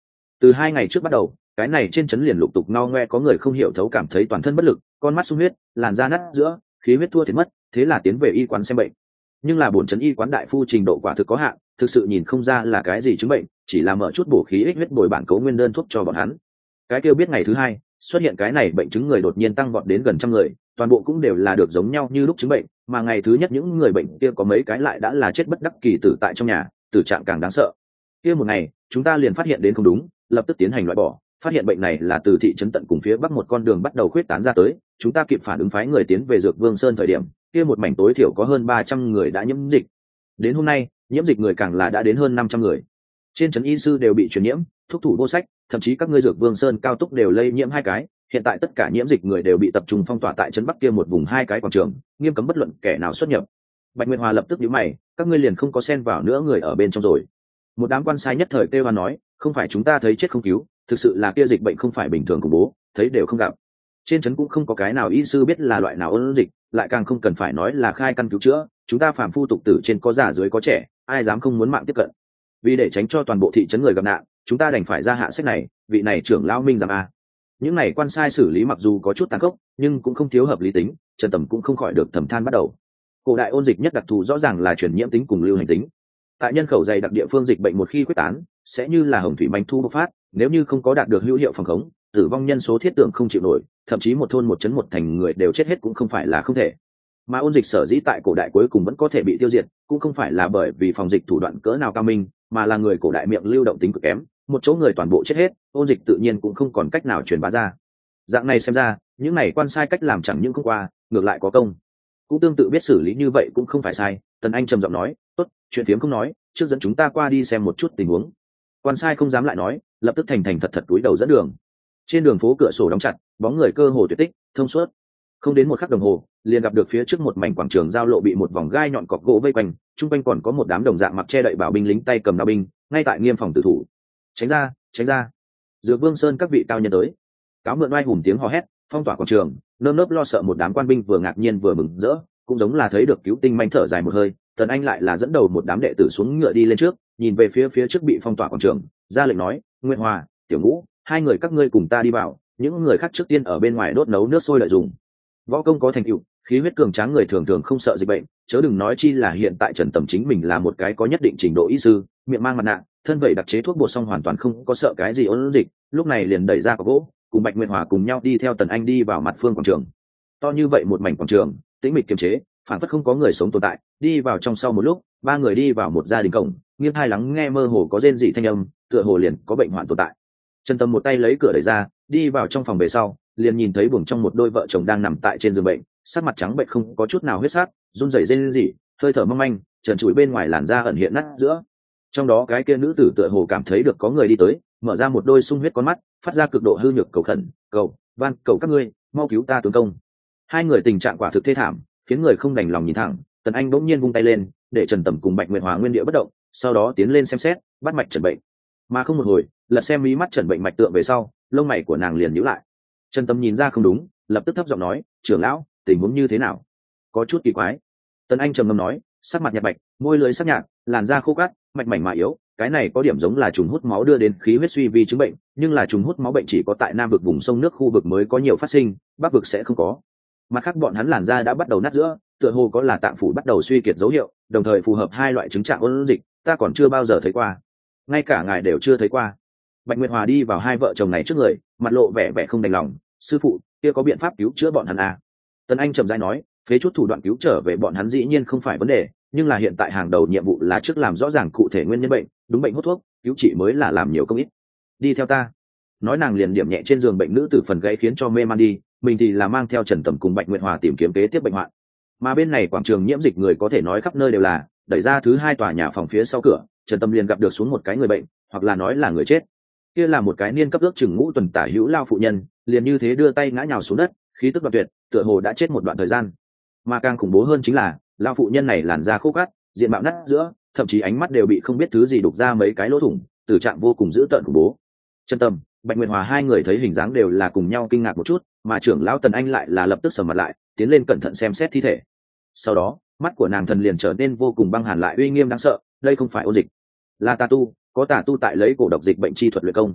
Từ hai ngày trước bắt đầu, cái này trên trấn liền lục tục ngao ngoe có người không hiểu thấu cảm thấy toàn thân bất lực, con mắt sung huyết, làn da nát giữa, khí huyết thua thiệt mất, thế là tiến về y quán xem bệnh. Nhưng là bổn trấn y quán đại phu trình độ quả thực có hạn, thực sự nhìn không ra là cái gì chứng bệnh, chỉ là mở chút bổ khí ích huyết bồi bản cấu nguyên đơn thuốc cho bọn hắn. Cái kêu biết ngày thứ hai xuất hiện cái này bệnh chứng người đột nhiên tăng vọt đến gần trăm người, toàn bộ cũng đều là được giống nhau như lúc chứng bệnh, mà ngày thứ nhất những người bệnh kia có mấy cái lại đã là chết bất đắc kỳ tử tại trong nhà, tử trạng càng đáng sợ. Kia một ngày chúng ta liền phát hiện đến không đúng, lập tức tiến hành loại bỏ, phát hiện bệnh này là từ thị trấn tận cùng phía bắc một con đường bắt đầu khuyết tán ra tới, chúng ta kịp phản ứng phái người tiến về Dược Vương Sơn thời điểm, kia một mảnh tối thiểu có hơn ba trăm người đã nhiễm dịch. Đến hôm nay, nhiễm dịch người càng là đã đến hơn năm trăm người. Trên trấn y sư đều bị truyền nhiễm, thuốc thủ vô sách, thậm chí các ngươi Dược Vương Sơn cao túc đều lây nhiễm hai cái, hiện tại tất cả nhiễm dịch người đều bị tập trung phong tỏa tại trấn bắc kia một vùng hai cái quảng trường, nghiêm cấm bất luận kẻ nào xuất nhập. Bạch Nguyệt Hòa lập tức nhíu mày, các ngươi liền không có xen vào nữa người ở bên trong rồi. Một đám quan sai nhất thời kêu hoan nói, không phải chúng ta thấy chết không cứu, thực sự là kia dịch bệnh không phải bình thường khủng bố, thấy đều không gặp. Trên trấn cũng không có cái nào y sư biết là loại nào ôn dịch, lại càng không cần phải nói là khai căn cứu chữa, chúng ta phàm phu tục tử trên có già dưới có trẻ, ai dám không muốn mạng tiếp cận. Vì để tránh cho toàn bộ thị trấn người gặp nạn, chúng ta đành phải ra hạ sách này, vị này trưởng lão minh giảm a. Những này quan sai xử lý mặc dù có chút tàn khốc, nhưng cũng không thiếu hợp lý tính, Trần Tầm cũng không khỏi được thầm than bắt đầu. Cổ đại ôn dịch nhất đặc thù rõ ràng là truyền nhiễm tính cùng lưu hành tính. Tại nhân khẩu dày đặc địa phương dịch bệnh một khi quyết tán, sẽ như là hồng thủy manh thu bộc phát, nếu như không có đạt được hữu hiệu phòng khống, tử vong nhân số thiết tưởng không chịu nổi, thậm chí một thôn một trấn một thành người đều chết hết cũng không phải là không thể. Mà ôn dịch sở dĩ tại cổ đại cuối cùng vẫn có thể bị tiêu diệt, cũng không phải là bởi vì phòng dịch thủ đoạn cỡ nào cao minh, mà là người cổ đại miệng lưu động tính cực kém, một chỗ người toàn bộ chết hết, ôn dịch tự nhiên cũng không còn cách nào truyền bá ra. Dạng này xem ra, những này quan sai cách làm chẳng những không qua, ngược lại có công. Cũng tương tự biết xử lý như vậy cũng không phải sai, Tần Anh trầm giọng nói, tốt, chuyện phiếm không nói, trước dẫn chúng ta qua đi xem một chút tình huống. Quan sai không dám lại nói, lập tức thành thành thật thật túi đầu dẫn đường. Trên đường phố cửa sổ đóng chặt, bóng người cơ hồ tuyệt tích, thông suốt. Không đến một khắc đồng hồ, liền gặp được phía trước một mảnh quảng trường giao lộ bị một vòng gai nhọn cọc gỗ vây quanh, trung quanh còn có một đám đồng dạng mặc che đậy bảo binh lính tay cầm đao binh, ngay tại nghiêm phòng tử thủ. Tránh ra, tránh ra. Dược Vương Sơn các vị cao nhân tới. Cáo mượn oai hùng tiếng hò hét, phong tỏa quảng trường, nơm nớp lo sợ một đám quan binh vừa ngạc nhiên vừa mừng rỡ, cũng giống là thấy được cứu tinh manh thở dài một hơi. Tần Anh lại là dẫn đầu một đám đệ tử xuống ngựa đi lên trước, nhìn về phía phía trước bị phong tỏa quảng trường, ra lệnh nói, Nguyệt Hòa, Tiểu Ngũ, hai người các ngươi cùng ta đi vào, những người khác trước tiên ở bên ngoài đốt nấu nước sôi lợi dùng. Võ công có thành tựu, khí huyết cường tráng người thường thường không sợ dịch bệnh, chớ đừng nói chi là hiện tại Trần Tầm chính mình là một cái có nhất định trình độ y sư, miệng mang mặt nạ, thân vậy đặc chế thuốc bột xong hoàn toàn không có sợ cái gì ôn dịch, lúc này liền đẩy ra cọc gỗ, cùng Bạch Nguyệt Hòa cùng nhau đi theo Tần Anh đi vào mặt phương quảng trường. To như vậy một mảnh quảng trường, tĩnh mịch kiềm chế, phản phất không có người sống tồn tại. Đi vào trong sau một lúc, ba người đi vào một gia đình cổng, nghiêng tai lắng nghe mơ hồ có rên rỉ thanh âm, tựa hồ liền có bệnh hoạn tồn tại. Trần Tâm một tay lấy cửa đẩy ra, đi vào trong phòng về sau, liền nhìn thấy buồng trong một đôi vợ chồng đang nằm tại trên giường bệnh, sắc mặt trắng bệnh không có chút nào huyết sắc, run rẩy rên rỉ, hơi thở mong manh, trần trụi bên ngoài làn da ẩn hiện nát giữa. Trong đó cái kia nữ tử tựa hồ cảm thấy được có người đi tới, mở ra một đôi sung huyết con mắt, phát ra cực độ hư nhược cầu khẩn, cầu, van cầu các ngươi, mau cứu ta tướng công. Hai người tình trạng quả thực thê thảm, khiến người không đành lòng nhìn thẳng. Tần Anh bỗng nhiên vung tay lên, để Trần Tầm cùng Bạch Nguyệt Hòa nguyên địa bất động, sau đó tiến lên xem xét, bắt mạch chẩn bệnh. Mà không một hồi, lật xem mí mắt chẩn bệnh mạch tượng về sau, lông mày của nàng liền nhíu lại. Trần Tầm nhìn ra không đúng, lập tức thấp giọng nói, trưởng lão, tình huống như thế nào? Có chút kỳ quái. Tần Anh trầm ngâm nói, sắc mặt nhạt bạch, môi lưỡi sắc nhạt, làn da khô cát, mạch mảnh mà yếu, cái này có điểm giống là trùng hút máu đưa đến khí huyết suy vi chứng bệnh, nhưng là trùng hút máu bệnh chỉ có tại nam vực vùng sông nước khu vực mới có nhiều phát sinh, bắc vực sẽ không có. Mặt khác bọn hắn làn da đã bắt đầu nát giữa, tựa hồ có là tạng phủ bắt đầu suy kiệt dấu hiệu, đồng thời phù hợp hai loại chứng trạng ôn dịch, ta còn chưa bao giờ thấy qua, ngay cả ngài đều chưa thấy qua. Bạch Nguyệt Hòa đi vào hai vợ chồng này trước người, mặt lộ vẻ vẻ không đành lòng, sư phụ, kia có biện pháp cứu chữa bọn hắn à? Tần Anh trầm rãi nói, phế chút thủ đoạn cứu trở về bọn hắn dĩ nhiên không phải vấn đề, nhưng là hiện tại hàng đầu nhiệm vụ là trước làm rõ ràng cụ thể nguyên nhân bệnh, đúng bệnh hút thuốc, cứu trị mới là làm nhiều công ít. Đi theo ta. Nói nàng liền điểm nhẹ trên giường bệnh nữ tử phần gãy khiến cho mê man đi, mình thì là mang theo Trần Tầm cùng Bạch Nguyệt Hòa tìm kiếm kế tiếp bệnh hoạn. Mà bên này quảng trường nhiễm dịch người có thể nói khắp nơi đều là, đẩy ra thứ hai tòa nhà phòng phía sau cửa, Trần Tầm liền gặp được xuống một cái người bệnh, hoặc là nói là người chết. Kia là một cái niên cấp ước chừng ngũ tuần tả hữu lao phụ nhân, liền như thế đưa tay ngã nhào xuống đất, khí tức đoạn tuyệt, tựa hồ đã chết một đoạn thời gian. Mà càng khủng bố hơn chính là, lao phụ nhân này làn da khô cát, diện mạo nát giữa, thậm chí ánh mắt đều bị không biết thứ gì đục ra mấy cái lỗ thủng, tử trạng vô cùng dữ tợn khủng bố. Trần Tầm, Bạch Nguyệt Hòa hai người thấy hình dáng đều là cùng nhau kinh ngạc một chút, mà trưởng lão Tần Anh lại là lập tức sầm mặt lại, tiến lên cẩn thận xem xét thi thể. Sau đó, mắt của nàng thần liền trở nên vô cùng băng hàn lại uy nghiêm đáng sợ, đây không phải ôn dịch, là tà tu, có tà tu tại lấy cổ độc dịch bệnh chi thuật luyện công.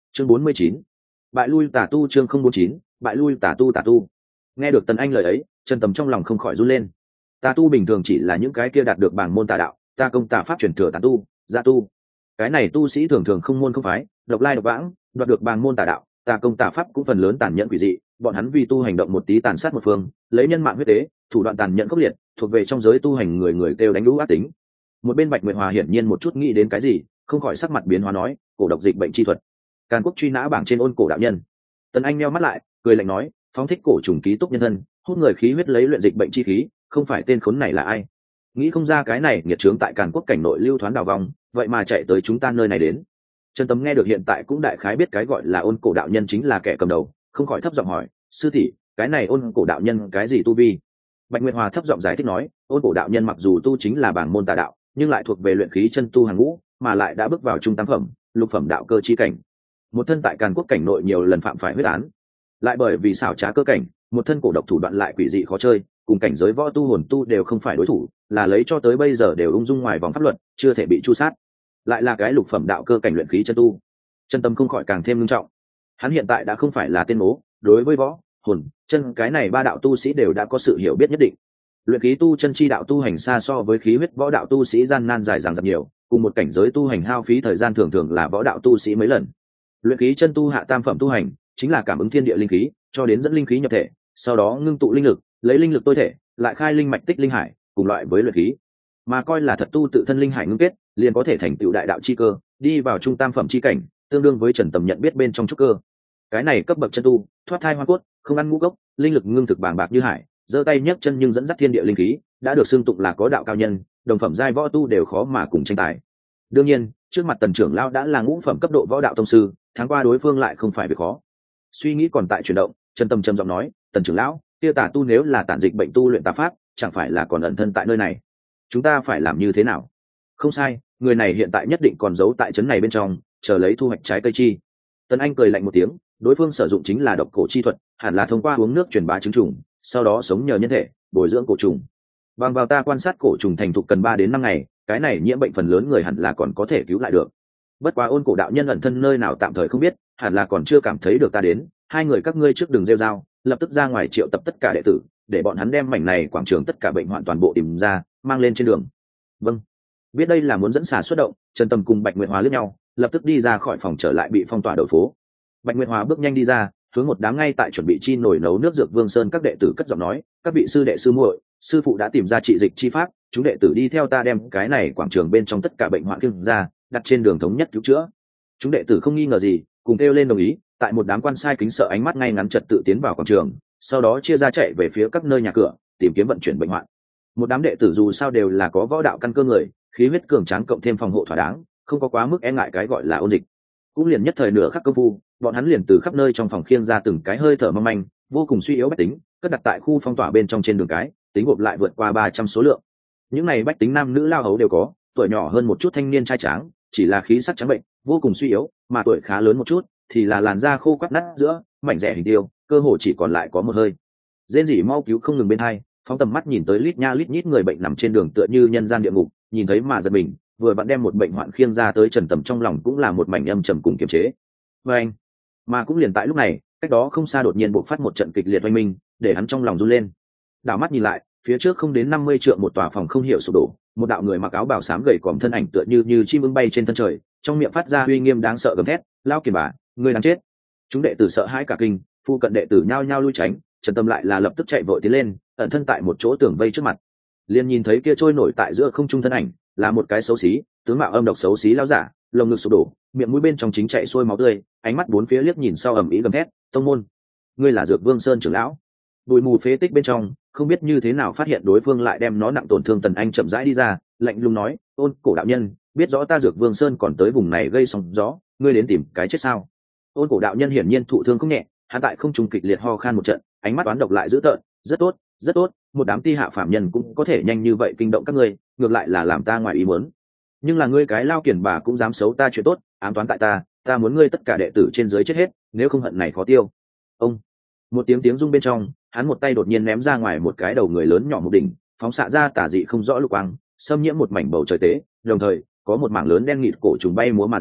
chương bốn mươi chín, bại lui tà tu. Chương không bốn chín, bại lui tà tu. Tà tu. Nghe được Tần Anh lời ấy, Trần Tầm trong lòng không khỏi run lên. Tà tu bình thường chỉ là những cái kia đạt được bảng môn tà đạo, ta công tà pháp truyền thừa tà tu, gia tu. Cái này tu sĩ thường thường không môn không phái, độc lai độc vãng, đoạt được bảng môn tà đạo, tà công tà pháp cũng phần lớn tàn nhẫn quỷ dị, bọn hắn vì tu hành động một tí tàn sát một phương, lấy nhân mạng huyết tế, thủ đoạn tàn nhẫn khốc liệt, thuộc về trong giới tu hành người người kêu đánh lũ ác tính. Một bên Bạch Nguyệt Hòa hiển nhiên một chút nghĩ đến cái gì, không khỏi sắc mặt biến hóa nói, cổ độc dịch bệnh chi thuật. Càn Quốc truy nã bảng trên ôn cổ đạo nhân. Tần Anh nheo mắt lại, cười lạnh nói, phóng thích cổ trùng ký túc nhân thân, hút người khí huyết lấy luyện dịch bệnh chi khí, không phải tên khốn này là ai? Nghĩ không ra cái này nghiệt trướng tại Càn Quốc cảnh nội lưu thoán đào vong, vậy mà chạy tới chúng ta nơi này đến. Trần Tấm nghe được hiện tại cũng đại khái biết cái gọi là ôn cổ đạo nhân chính là kẻ cầm đầu, không khỏi thấp giọng hỏi, sư tỷ, cái này ôn cổ đạo nhân cái gì tu vi? Bạch Nguyệt Hòa thấp giọng giải thích nói, ôn cổ đạo nhân mặc dù tu chính là bảng môn tà đạo, nhưng lại thuộc về luyện khí chân tu hàng ngũ, mà lại đã bước vào trung tam phẩm, lục phẩm đạo cơ chi cảnh. Một thân tại Càn Quốc cảnh nội nhiều lần phạm phải huyết án, lại bởi vì xảo trá cơ cảnh, một thân cổ độc thủ đoạn lại quỷ dị khó chơi, cùng cảnh giới võ tu hồn tu đều không phải đối thủ, là lấy cho tới bây giờ đều ung dung ngoài vòng pháp luật, chưa thể bị chu sát. Lại là cái lục phẩm đạo cơ cảnh luyện khí chân tu. Chân tâm không khỏi càng thêm nghiêm trọng. Hắn hiện tại đã không phải là tên ố, đối với võ, hồn, chân cái này ba đạo tu sĩ đều đã có sự hiểu biết nhất định. Luyện khí tu chân chi đạo tu hành xa so với khí huyết võ đạo tu sĩ gian nan dài dằng dặc nhiều, cùng một cảnh giới tu hành hao phí thời gian thường thường là võ đạo tu sĩ mấy lần. Luyện khí chân tu hạ tam phẩm tu hành chính là cảm ứng thiên địa linh khí, cho đến dẫn linh khí nhập thể, sau đó ngưng tụ linh lực, lấy linh lực tôi thể, lại khai linh mạch tích linh hải, cùng loại với luyện khí. Mà coi là thật tu tự thân linh hải ngưng kết, liền có thể thành tựu đại đạo chi cơ, đi vào trung tam phẩm chi cảnh, tương đương với Trần Tầm nhận biết bên trong trúc cơ. Cái này cấp bậc chân tu, thoát thai hoa cốt, không ăn ngũ cốc, linh lực ngưng thực bàng bạc như hải, giơ tay nhấc chân nhưng dẫn dắt thiên địa linh khí, đã được xưng tụng là có đạo cao nhân, đồng phẩm giai võ tu đều khó mà cùng tranh tài. Đương nhiên, trước mặt Tần trưởng lão đã là ngũ phẩm cấp độ võ đạo tông sư, tháng qua đối phương lại không phải việc khó. Suy nghĩ còn tại chuyển động, Trần Tầm trầm giọng nói, Tần trưởng lão, kia tà tu nếu là tản dịch bệnh tu luyện tà pháp, chẳng phải là còn ẩn thân tại nơi này? Chúng ta phải làm như thế nào? Không sai, người này hiện tại nhất định còn giấu tại trấn này bên trong, chờ lấy thu hoạch trái cây chi. Tần Anh cười lạnh một tiếng, đối phương sử dụng chính là độc cổ chi thuật, hẳn là thông qua uống nước truyền bá trứng trùng, sau đó sống nhờ nhân thể, bồi dưỡng cổ trùng. Bằng vào ta quan sát cổ trùng thành thục cần ba đến năm ngày, cái này nhiễm bệnh phần lớn người hẳn là còn có thể cứu lại được. Bất quá ôn cổ đạo nhân ẩn thân nơi nào tạm thời không biết, hẳn là còn chưa cảm thấy được ta đến, hai người các ngươi trước đường rêu rao, lập tức ra ngoài triệu tập tất cả đệ tử, để bọn hắn đem mảnh này quảng trường tất cả bệnh hoạn toàn bộ tìm ra, mang lên trên đường. Vâng. Biết đây là muốn dẫn xà xuất động, Trần Tầm cùng Bạch Nguyệt Hòa liếc nhau, lập tức đi ra khỏi phòng trở lại bị phong tỏa đầu phố. Bạch Nguyệt Hòa bước nhanh đi ra, hướng một đám ngay tại chuẩn bị chi nồi nấu nước dược Vương Sơn các đệ tử cất giọng nói, các vị sư đệ sư muội, sư phụ đã tìm ra trị dịch chi pháp, chúng đệ tử đi theo ta đem cái này quảng trường bên trong tất cả bệnh hoạn kiêng ra, đặt trên đường thống nhất cứu chữa. Chúng đệ tử không nghi ngờ gì, cùng kêu lên đồng ý, tại một đám quan sai kính sợ ánh mắt ngay ngắn trật tự tiến vào quảng trường, sau đó chia ra chạy về phía các nơi nhà cửa, tìm kiếm vận chuyển bệnh hoạn. Một đám đệ tử dù sao đều là có võ đạo căn cơ người, khí huyết cường tráng cộng thêm phòng hộ thỏa đáng, không có quá mức e ngại cái gọi là ôn dịch. Cũng liền nhất thời nửa khắc công phu, bọn hắn liền từ khắp nơi trong phòng khiêng ra từng cái hơi thở mong manh, vô cùng suy yếu bách tính, cất đặt tại khu phong tỏa bên trong trên đường cái, tính gộp lại vượt qua ba trăm số lượng. Những này bách tính nam nữ lao hấu đều có, tuổi nhỏ hơn một chút thanh niên trai tráng, chỉ là khí sắc trắng bệnh, vô cùng suy yếu, mà tuổi khá lớn một chút thì là làn da khô quắt nát giữa, mảnh rẻ hình tiêu, cơ hồ chỉ còn lại có một hơi. Rên rỉ mau cứu không ngừng bên hai, phóng tầm mắt nhìn tới lít nha lít nhít người bệnh nằm trên đường tựa như nhân gian địa ngục, nhìn thấy mà giật mình, vừa vặn đem một bệnh hoạn khiêng ra tới Trần Tầm trong lòng cũng là một mảnh âm trầm cùng kiềm chế. Và anh, mà cũng liền tại lúc này, cách đó không xa đột nhiên bộc phát một trận kịch liệt oanh minh, để hắn trong lòng run lên. Đảo mắt nhìn lại, phía trước không đến năm mươi trượng một tòa phòng không hiểu sụp đổ, một đạo người mặc áo bào xám gầy còm thân ảnh tựa như như chim ưng bay trên thân trời, trong miệng phát ra uy nghiêm đáng sợ gầm thét, lao kiền bà, ngươi đáng chết. Chúng đệ tử sợ hãi cả kinh, phu cận đệ tử nhao nhao lui tránh, Trần Tâm lại là lập tức chạy vội tiến lên, ẩn thân tại một chỗ tường vây trước mặt. Liền nhìn thấy kia trôi nổi tại giữa không trung thân ảnh, là một cái xấu xí, tướng mạo âm độc xấu xí lão giả, lồng ngực sụp đổ, miệng mũi bên trong chính chạy xuôi máu tươi, ánh mắt bốn phía liếc nhìn sau ầm ĩ gầm thét, tông môn, ngươi là Dược Vương Sơn trưởng lão. Bụi mù phế tích bên trong, không biết như thế nào phát hiện đối phương lại đem nó nặng tổn thương Tần Anh chậm rãi đi ra, lạnh lùng nói, ôn cổ đạo nhân, biết rõ ta Dược Vương Sơn còn tới vùng này gây sóng gió, ngươi đến tìm cái chết sao? Ôn cổ đạo nhân hiển nhiên thụ thương không nhẹ, hắn tại không trung kịch liệt ho khan một trận, ánh mắt toán độc lại dữ tợn, rất tốt, rất tốt, một đám ti hạ phạm nhân cũng có thể nhanh như vậy kinh động các ngươi, ngược lại là làm ta ngoài ý muốn. Nhưng là ngươi cái lao kiển bà cũng dám xấu ta chuyện tốt, ám toán tại ta, ta muốn ngươi tất cả đệ tử trên dưới chết hết, nếu không hận này khó tiêu. Ông, một tiếng tiếng rung bên trong, hắn một tay đột nhiên ném ra ngoài một cái đầu người lớn nhỏ một đỉnh, phóng xạ ra tà dị không rõ lục quang, xâm nhiễm một mảnh bầu trời tế, đồng thời có một mảng lớn đen nghịt cổ trùng bay múa mà ra,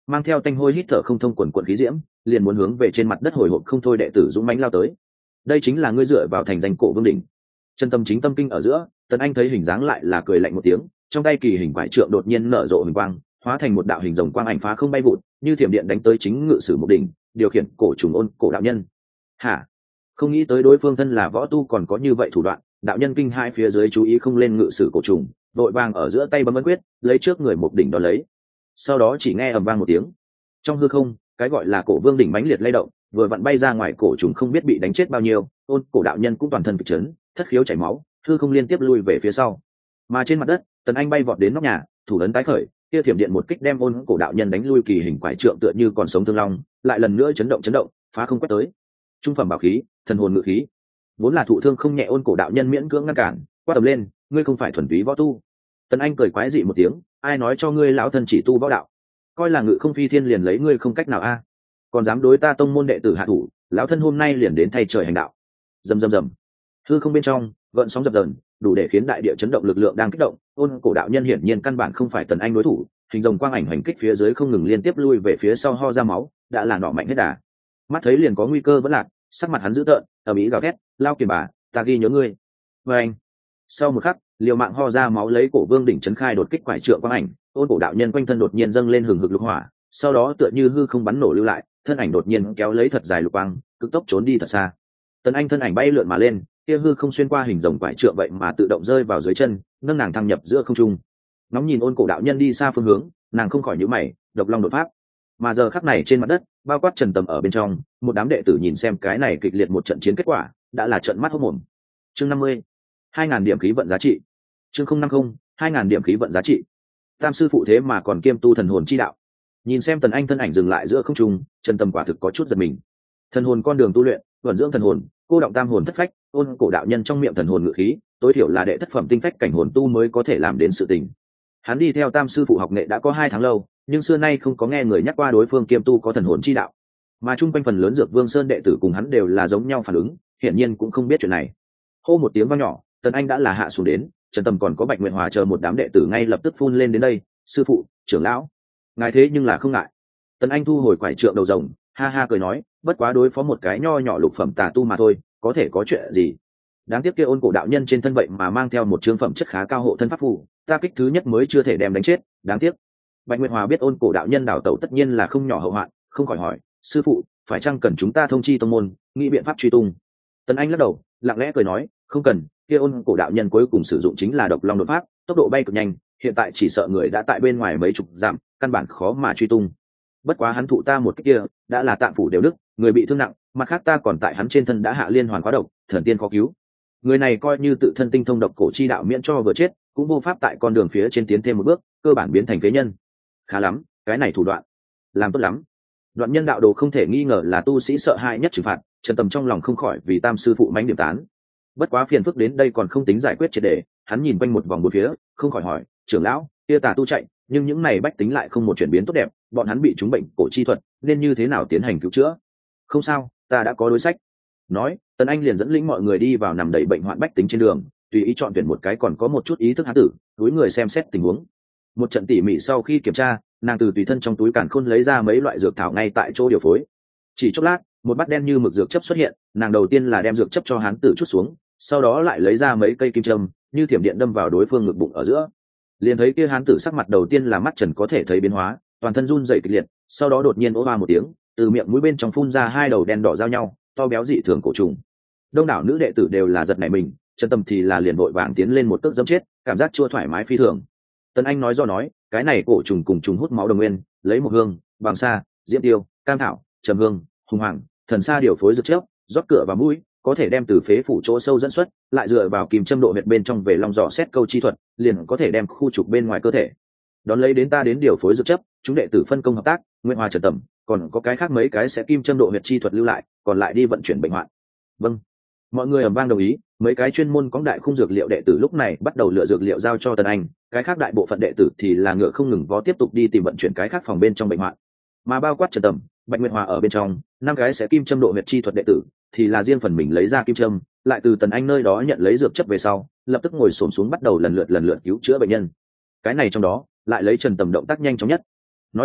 mang theo tanh hôi hít thở không thông quần quần khí diễm, liền muốn hướng về trên mặt đất hồi hộp không thôi đệ tử dũng mãnh lao tới. Đây chính là ngươi dựa vào thành danh Cổ Vương đỉnh. Chân tâm chính tâm kinh ở giữa, Tần Anh thấy hình dáng lại là cười lạnh một tiếng, trong tay kỳ hình quải trượng đột nhiên nở rộ hình quang, hóa thành một đạo hình rồng quang ảnh phá không bay vụt, như thiểm điện đánh tới chính ngự sử một đỉnh, điều khiển cổ trùng ôn cổ đạo nhân. Hả? Không nghĩ tới đối phương thân là võ tu còn có như vậy thủ đoạn, đạo nhân kinh hai phía dưới chú ý không lên ngự sử cổ trùng, vội vàng ở giữa tay bấm ấn quyết, lấy trước người một đỉnh đó lấy. Sau đó chỉ nghe ầm vang một tiếng, trong hư không, cái gọi là Cổ Vương đỉnh mãnh liệt lay động, vừa vặn bay ra ngoài cổ trùng không biết bị đánh chết bao nhiêu, ôn cổ đạo nhân cũng toàn thân kịch chấn, thất khiếu chảy máu, hư không liên tiếp lui về phía sau. Mà trên mặt đất, Tần Anh bay vọt đến nóc nhà, thủ ấn tái khởi, kia thiểm điện một kích đem ôn cổ đạo nhân đánh lui kỳ hình quải trượng tựa như còn sống thương long, lại lần nữa chấn động chấn động, phá không quét tới. Trung phẩm bảo khí, thần hồn ngự khí. Vốn là thụ thương không nhẹ ôn cổ đạo nhân miễn cưỡng ngăn cản, quát tầm lên, ngươi không phải thuần túy võ tu. Tần Anh cười quái dị một tiếng, ai nói cho ngươi lão thân chỉ tu võ đạo, coi là ngự không phi thiên liền lấy ngươi không cách nào a, còn dám đối ta tông môn đệ tử hạ thủ, lão thân hôm nay liền đến thay trời hành đạo. Rầm rầm rầm, hư không bên trong gợn sóng dập dờn, đủ để khiến đại địa chấn động lực lượng đang kích động. Ôn cổ đạo nhân hiển nhiên căn bản không phải Tần Anh đối thủ, hình rồng quang ảnh hành kích phía dưới không ngừng liên tiếp lui về phía sau ho ra máu, đã là nọ mạnh hết đà. Mắt thấy liền có nguy cơ vẫn lạc, sắc mặt hắn dữ tợn, ở mỹ gào thét, lao kiền bà, ta ghi nhớ ngươi. Và anh, sau một khắc, liều mạng ho ra máu lấy Cổ Vương đỉnh chấn khai đột kích quải trượng quang ảnh, ôn cổ đạo nhân quanh thân đột nhiên dâng lên hừng hực lục hỏa, sau đó tựa như hư không bắn nổ lưu lại, thân ảnh đột nhiên kéo lấy thật dài lục quang, cực tốc trốn đi thật xa. Tần Anh thân ảnh bay lượn mà lên, kia hư không xuyên qua hình rồng quải trượng vậy mà tự động rơi vào dưới chân, nâng nàng thăng nhập giữa không trung. Ngóng nhìn ôn cổ đạo nhân đi xa phương hướng, nàng không khỏi nhíu mày, độc long đột pháp. Mà giờ khắc này trên mặt đất, bao quát Trần Tầm ở bên trong, một đám đệ tử nhìn xem cái này kịch liệt một trận chiến kết quả, đã là trợn mắt hốt mồm. Chương năm mươi, hai ngàn điểm khí vận giá trị. Chương không năm không, hai ngàn điểm khí vận giá trị. Tam sư phụ thế mà còn kiêm tu thần hồn chi đạo. Nhìn xem Tần Anh thân ảnh dừng lại giữa không trung, Trần Tầm quả thực có chút giật mình. Thần hồn con đường tu luyện, vận dưỡng thần hồn, cô động tam hồn thất phách, ôn cổ đạo nhân trong miệng thần hồn ngự khí, tối thiểu là đệ thất phẩm tinh phách cảnh hồn tu mới có thể làm đến sự tình. Hắn đi theo Tam sư phụ học nghệ đã có hai tháng lâu, nhưng xưa nay không có nghe người nhắc qua đối phương kiêm tu có thần hồn chi đạo. Mà chung quanh phần lớn Dược Vương Sơn đệ tử cùng hắn đều là giống nhau phản ứng, hiển nhiên cũng không biết chuyện này. Hô một tiếng vang nhỏ, Tần Anh đã là hạ xuống đến, Trần Tầm còn có Bạch Nguyệt Hòa chờ một đám đệ tử ngay lập tức phun lên đến đây, sư phụ, trưởng lão, ngài thế nhưng là không ngại. Tần Anh thu hồi quải trượng đầu rồng, ha ha cười nói, bất quá đối phó một cái nho nhỏ lục phẩm tà tu mà thôi, có thể có chuyện gì. Đáng tiếc kia ôn cổ đạo nhân trên thân vậy mà mang theo một chương phẩm chất khá cao hộ thân pháp phù, ta kích thứ nhất mới chưa thể đem đánh chết, đáng tiếc. Bạch Nguyệt Hòa biết ôn cổ đạo nhân đảo tẩu tất nhiên là không nhỏ hậu hoạn, không khỏi hỏi, sư phụ, phải chăng cần chúng ta thông chi tông môn, nghĩ biện pháp truy tung? Tần Anh lắc đầu, lặng lẽ cười nói, không cần, kia ôn cổ đạo nhân cuối cùng sử dụng chính là độc long đột pháp, tốc độ bay cực nhanh, hiện tại chỉ sợ người đã tại bên ngoài mấy chục dặm, căn bản khó mà truy tung. Bất quá hắn thụ ta một cái kia, đã là tạng phủ đều đứt, người bị thương nặng, mặt khác ta còn tại hắn trên thân đã hạ liên hoàn khóa độc, thần tiên khó cứu. Người này coi như tự thân tinh thông độc cổ chi đạo miễn cho vừa chết, cũng vô pháp tại con đường phía trên tiến thêm một bước, cơ bản biến thành phế nhân. Khá lắm, cái này thủ đoạn làm tốt lắm. Đoạn nhân đạo đồ không thể nghi ngờ là tu sĩ sợ hãi nhất trừng phạt, Trần Tầm trong lòng không khỏi vì Tam sư phụ mánh điểm tán. Bất quá phiền phức đến đây còn không tính giải quyết triệt để, hắn nhìn quanh một vòng bốn phía, không khỏi hỏi, trưởng lão, kia tà tu chạy, nhưng những này bách tính lại không một chuyển biến tốt đẹp, bọn hắn bị trúng bệnh cổ chi thuật, nên như thế nào tiến hành cứu chữa? Không sao, ta đã có đối sách. Nói, Tần Anh liền dẫn lĩnh mọi người đi vào nằm đầy bệnh hoạn bách tính trên đường, tùy ý chọn tuyển một cái còn có một chút ý thức hán tử, túi người xem xét tình huống. Một trận tỉ mỉ sau khi kiểm tra, nàng từ tùy thân trong túi càn khôn lấy ra mấy loại dược thảo ngay tại chỗ điều phối. Chỉ chốc lát, một bát đen như mực dược chấp xuất hiện, nàng đầu tiên là đem dược chấp cho hán tử chút xuống, sau đó lại lấy ra mấy cây kim châm, như thiểm điện đâm vào đối phương ngực bụng ở giữa. Liền thấy kia hán tử sắc mặt đầu tiên là mắt trần có thể thấy biến hóa, toàn thân run rẩy kịch liệt, sau đó đột nhiên ố ba một tiếng, từ miệng mũi bên trong phun ra hai đầu đen đỏ giao nhau, to béo dị thường cổ trùng. Đông đảo nữ đệ tử đều là giật nảy mình, Trần Tâm thì là liền vội vàng tiến lên một cước giẫm chết, cảm giác chua thoải mái phi thường. Tần Anh nói do nói, cái này cổ trùng cùng trùng hút máu đồng nguyên, lấy một hương, bằng sa, diễm tiêu, cam thảo, trầm hương, hùng hoàng, thần sa điều phối dược chất, rót cửa vào mũi, có thể đem từ phế phủ chỗ sâu dẫn xuất, lại dựa vào kìm châm độ huyệt bên trong về lòng dò xét câu chi thuật, liền có thể đem khu trục bên ngoài cơ thể. Đón lấy đến ta đến điều phối dược chất, chúng đệ tử phân công hợp tác, Nguyện Hòa Trần Tầm, còn có cái khác mấy cái sẽ kim châm độ huyệt chi thuật lưu lại, còn lại đi vận chuyển bệnh hoạn. Vâng. Mọi người ầm vang đồng ý, mấy cái chuyên môn có đại khung dược liệu đệ tử lúc này bắt đầu lựa dược liệu giao cho Tần Anh, cái khác đại bộ phận đệ tử thì là ngựa không ngừng vó tiếp tục đi tìm vận chuyển cái khác phòng bên trong bệnh hoạn. Mà bao quát Trần Tầm, Bạch Nguyệt Hòa ở bên trong, năm cái sẽ kim châm độ huyệt chi thuật đệ tử, thì là riêng phần mình lấy ra kim châm, lại từ Tần Anh nơi đó nhận lấy dược chất về sau, lập tức ngồi xổm xuống bắt đầu lần lượt lần lượt cứu chữa bệnh nhân. Cái này trong đó, lại lấy Trần Tầm động tác nhanh chóng nhất. Nói đùa,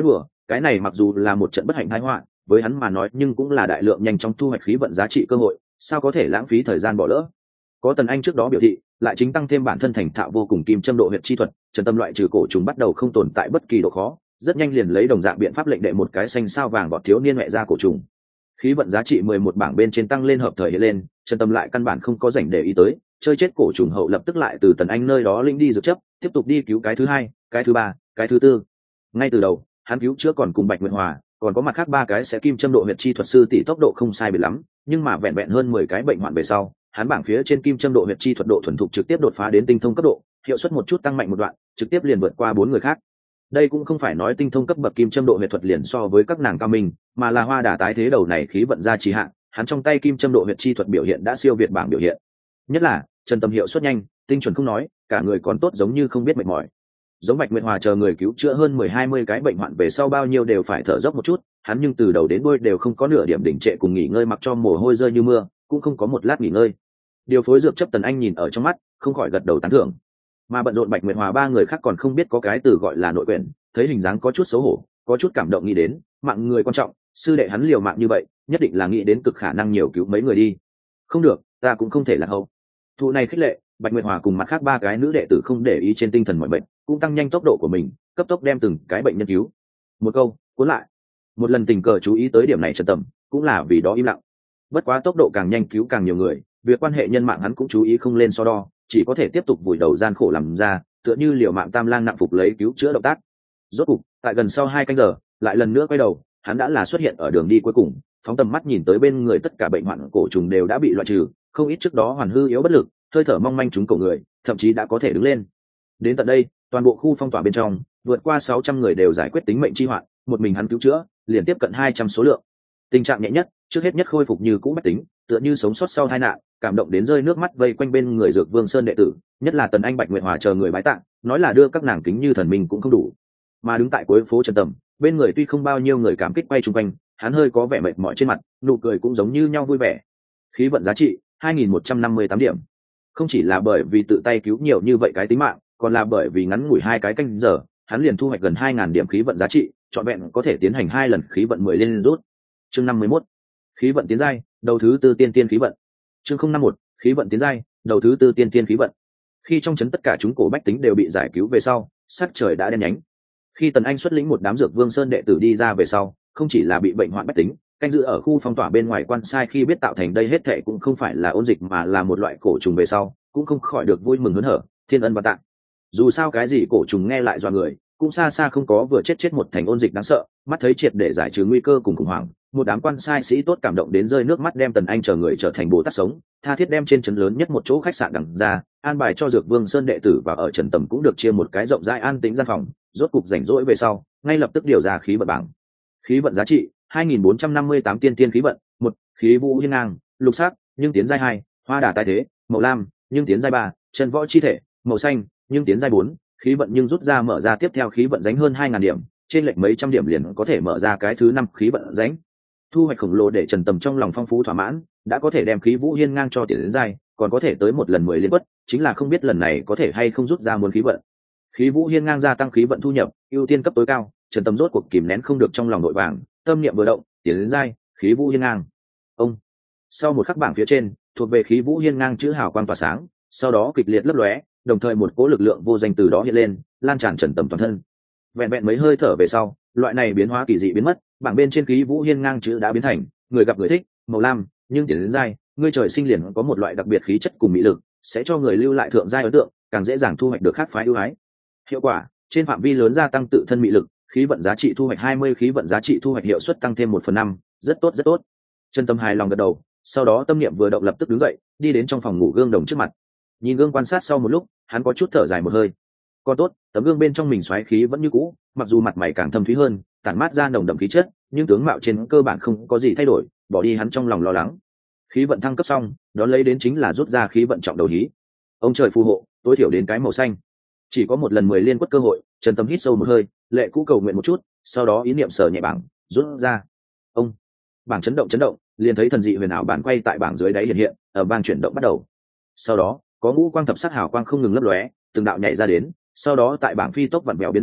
cái này mặc dù là một trận bất hạnh tai họa với hắn mà nói, nhưng cũng là đại lượng nhanh chóng thu hoạch khí vận giá trị cơ hội, sao có thể lãng phí thời gian bỏ lỡ. Có Tần Anh trước đó biểu thị, lại chính tăng thêm bản thân thành thạo vô cùng kim châm độ huyệt chi thuật, Trần Tâm loại trừ cổ trùng bắt đầu không tồn tại bất kỳ độ khó, rất nhanh liền lấy đồng dạng biện pháp lệnh đệ một cái xanh sao vàng bọt thiếu niên mẹ ra cổ trùng. Khí vận giá trị mười một bảng bên trên tăng lên hợp thời hiện lên, Trần Tâm lại căn bản không có rảnh để ý tới, chơi chết cổ trùng hậu lập tức lại từ Tần Anh nơi đó linh đi dược chấp, tiếp tục đi cứu cái thứ hai, cái thứ ba, cái thứ tư. Ngay từ đầu, hắn cứu chữa còn cùng Bạch Nguyệt Hòa, còn có mặt khác ba cái sẽ kim châm độ huyệt chi thuật sư tỷ tốc độ không sai biệt lắm, nhưng mà vẹn vẹn hơn mười cái bệnh hoạn về sau, hắn bảng phía trên kim châm độ huyệt chi thuật độ thuần thục trực tiếp đột phá đến tinh thông cấp độ, hiệu suất một chút tăng mạnh một đoạn, trực tiếp liền vượt qua bốn người khác. Đây cũng không phải nói tinh thông cấp bậc kim châm độ huyệt thuật liền so với các nàng cao minh, mà là Hoa Đà tái thế đầu này khí vận ra trì hạn, hắn trong tay kim châm độ huyệt chi thuật biểu hiện đã siêu việt bảng biểu hiện. Nhất là Trần Tâm hiệu suất nhanh, tinh chuẩn không nói, cả người còn tốt giống như không biết mệt mỏi. Giống Bạch Nguyệt Hòa chờ người cứu chữa hơn mười hai mươi cái bệnh hoạn về sau bao nhiêu đều phải thở dốc một chút, hắn nhưng từ đầu đến đuôi đều không có nửa điểm đỉnh trệ cùng nghỉ ngơi, mặc cho mồ hôi rơi như mưa, cũng không có một lát nghỉ ngơi. Điều phối dược chấp Tần Anh nhìn ở trong mắt, không khỏi gật đầu tán thưởng. Mà bận rộn Bạch Nguyệt Hòa ba người khác còn không biết có cái từ gọi là nội quyền, thấy hình dáng có chút xấu hổ, có chút cảm động, nghĩ đến mạng người quan trọng, sư đệ hắn liều mạng như vậy, nhất định là nghĩ đến cực khả năng nhiều cứu mấy người đi. Không được, ta cũng không thể là hậu. Thụ này khích lệ, Bạch Nguyệt Hòa cùng mặt khác ba cái nữ đệ tử không để ý trên tinh thần mọi bệnh, cũng tăng nhanh tốc độ của mình, cấp tốc đem từng cái bệnh nhân cứu. Một câu, cuốn lại. Một lần tình cờ chú ý tới điểm này Trần Tầm, cũng là vì đó im lặng. Bất quá tốc độ càng nhanh cứu càng nhiều người, việc quan hệ nhân mạng hắn cũng chú ý không lên so đo, chỉ có thể tiếp tục vùi đầu gian khổ làm ra, tựa như liều mạng tam lang nặng phục lấy cứu chữa động tác. Rốt cục, tại gần sau hai canh giờ, lại lần nữa quay đầu, hắn đã là xuất hiện ở đường đi cuối cùng, phóng tầm mắt nhìn tới bên người tất cả bệnh hoạn cổ trùng đều đã bị loại trừ, không ít trước đó hoàn hư yếu bất lực, hơi thở mong manh chúng cổ người, thậm chí đã có thể đứng lên. Đến tận đây, toàn bộ khu phong tỏa bên trong, vượt qua sáu trăm người đều giải quyết tính mệnh chi hoạn, một mình hắn cứu chữa, liền tiếp cận hai trăm số lượng. Tình trạng nhẹ nhất, trước hết nhất khôi phục như cũ bách tính, tựa như sống sót sau tai nạn, cảm động đến rơi nước mắt vây quanh bên người Dược Vương Sơn đệ tử, nhất là Tần Anh, Bạch Nguyệt Hòa chờ người bái tạ, nói là đưa các nàng kính như thần minh cũng không đủ. Mà đứng tại cuối phố Trần Tầm, bên người tuy không bao nhiêu người cảm kích quay chung quanh, hắn hơi có vẻ mệt mỏi trên mặt, nụ cười cũng giống như nhau vui vẻ. Khí vận giá trị hai nghìn một trăm năm mươi tám điểm. Không chỉ là bởi vì tự tay cứu nhiều như vậy cái tính mạng, còn là bởi vì ngắn ngủi hai cái canh giờ, hắn liền thu hoạch gần hai nghìn điểm khí vận giá trị, trọn vẹn có thể tiến hành hai lần khí vận mười lên rút. Chương năm mươi mốt, khí vận tiến giai, đầu thứ tư tiên tiên khí vận. Chương không năm một, khí vận tiến giai, đầu thứ tư tiên tiên khí vận. Khi trong trấn tất cả chúng cổ bách tính đều bị giải cứu về sau, sắc trời đã đen nhánh. Khi Tần Anh xuất lĩnh một đám Dược Vương Sơn đệ tử đi ra về sau, không chỉ là bị bệnh hoạn bách tính, canh giữ ở khu phong tỏa bên ngoài quan sai khi biết tạo thành đây hết thệ cũng không phải là ôn dịch mà là một loại cổ trùng về sau, cũng không khỏi được vui mừng hớn hở, thiên ân và tạng. Dù sao cái gì cổ trùng nghe lại dọa người, cũng xa xa không có vừa chết chết một thành ôn dịch đáng sợ, mắt thấy triệt để giải trừ nguy cơ cùng khủng hoảng, một đám quan sai sĩ tốt cảm động đến rơi nước mắt, đem Tần Anh chờ người trở thành bồ tát sống, tha thiết đem trên trấn lớn nhất một chỗ khách sạn đằng ra, an bài cho Dược Vương Sơn đệ tử và ở Trần Tầm cũng được chia một cái rộng rãi an tĩnh gian phòng, rốt cục rảnh rỗi về sau, ngay lập tức điều ra khí vận bảng. Khí vận giá trị hai nghìn bốn trăm năm mươi tám tiên tiên khí vận. Một, khí vũ hiên ngang, lục sắc, nhưng tiến giai hai, hoa đà tài thế, màu lam, nhưng tiến giai ba, chân võ chi thể, màu xanh, nhưng tiến giai bốn, khí vận nhưng rút ra mở ra tiếp theo khí vận dánh hơn hai nghìn điểm, trên lệch mấy trăm điểm liền có thể mở ra cái thứ năm khí vận dánh. Thu hoạch khổng lồ để Trần Tầm trong lòng phong phú thỏa mãn, đã có thể đem khí vũ hiên ngang cho tiền đến giai, còn có thể tới một lần mười liên quất, chính là không biết lần này có thể hay không rút ra muốn khí vận. Khí vũ hiên ngang gia tăng khí vận thu nhập, ưu tiên cấp tối cao, Trần Tầm rốt cuộc kìm nén không được trong lòng nội vàng, tâm niệm vừa động, tiến đến giai, khí vũ hiên ngang. Ông. Sau một khắc bảng phía trên, thuộc về khí vũ hiên ngang chữ hào quang tỏa sáng, sau đó kịch liệt lấp lóe, đồng thời một cỗ lực lượng vô danh từ đó hiện lên, lan tràn Trần Tầm toàn thân. Vẹn vẹn mấy hơi thở về sau, loại này biến hóa kỳ dị biến mất, bảng bên trên khí vũ hiên ngang chữ đã biến thành người gặp người thích, màu lam, nhưng tiến đến giai, ngươi trời sinh liền có một loại đặc biệt khí chất cùng mỹ lực, sẽ cho người lưu lại thượng giai ấn tượng, càng dễ dàng thu hoạch được khác phái ưu ái. Hiệu quả, trên phạm vi lớn gia tăng tự thân mỹ lực, khí vận giá trị thu hoạch hai mươi, khí vận giá trị thu hoạch hiệu suất tăng thêm một phần năm, rất tốt rất tốt. Trần Tâm hài lòng gật đầu, sau đó tâm niệm vừa động lập tức đứng dậy, đi đến trong phòng ngủ gương đồng trước mặt. Nhìn gương quan sát sau một lúc, hắn có chút thở dài một hơi. Còn tốt, tấm gương bên trong mình xoáy khí vẫn như cũ, mặc dù mặt mày càng thâm thúy hơn, tản mát ra nồng đậm khí chất, nhưng tướng mạo trên cơ bản không có gì thay đổi, bỏ đi hắn trong lòng lo lắng. Khí vận thăng cấp xong, đón lấy đến chính là rút ra khí vận trọng đầu hí. Ông trời phù hộ, tối thiểu đến cái màu xanh. Chỉ có một lần mười liên quất cơ hội, Trần Tâm hít sâu một hơi, lệ cũ cầu nguyện một chút, sau đó ý niệm sờ nhẹ bảng, rút ra. Ông. Bảng chấn động chấn động, liền thấy thần dị huyền ảo bản quay tại bảng dưới đáy hiện hiện, ở bảng chuyển động bắt đầu. Sau đó, có ngũ quang thập sắc hào quang không ngừng lấp lóe, từng đạo nhảy ra đến, sau đó tại bảng phi tốc vặn vẹo biến ảo,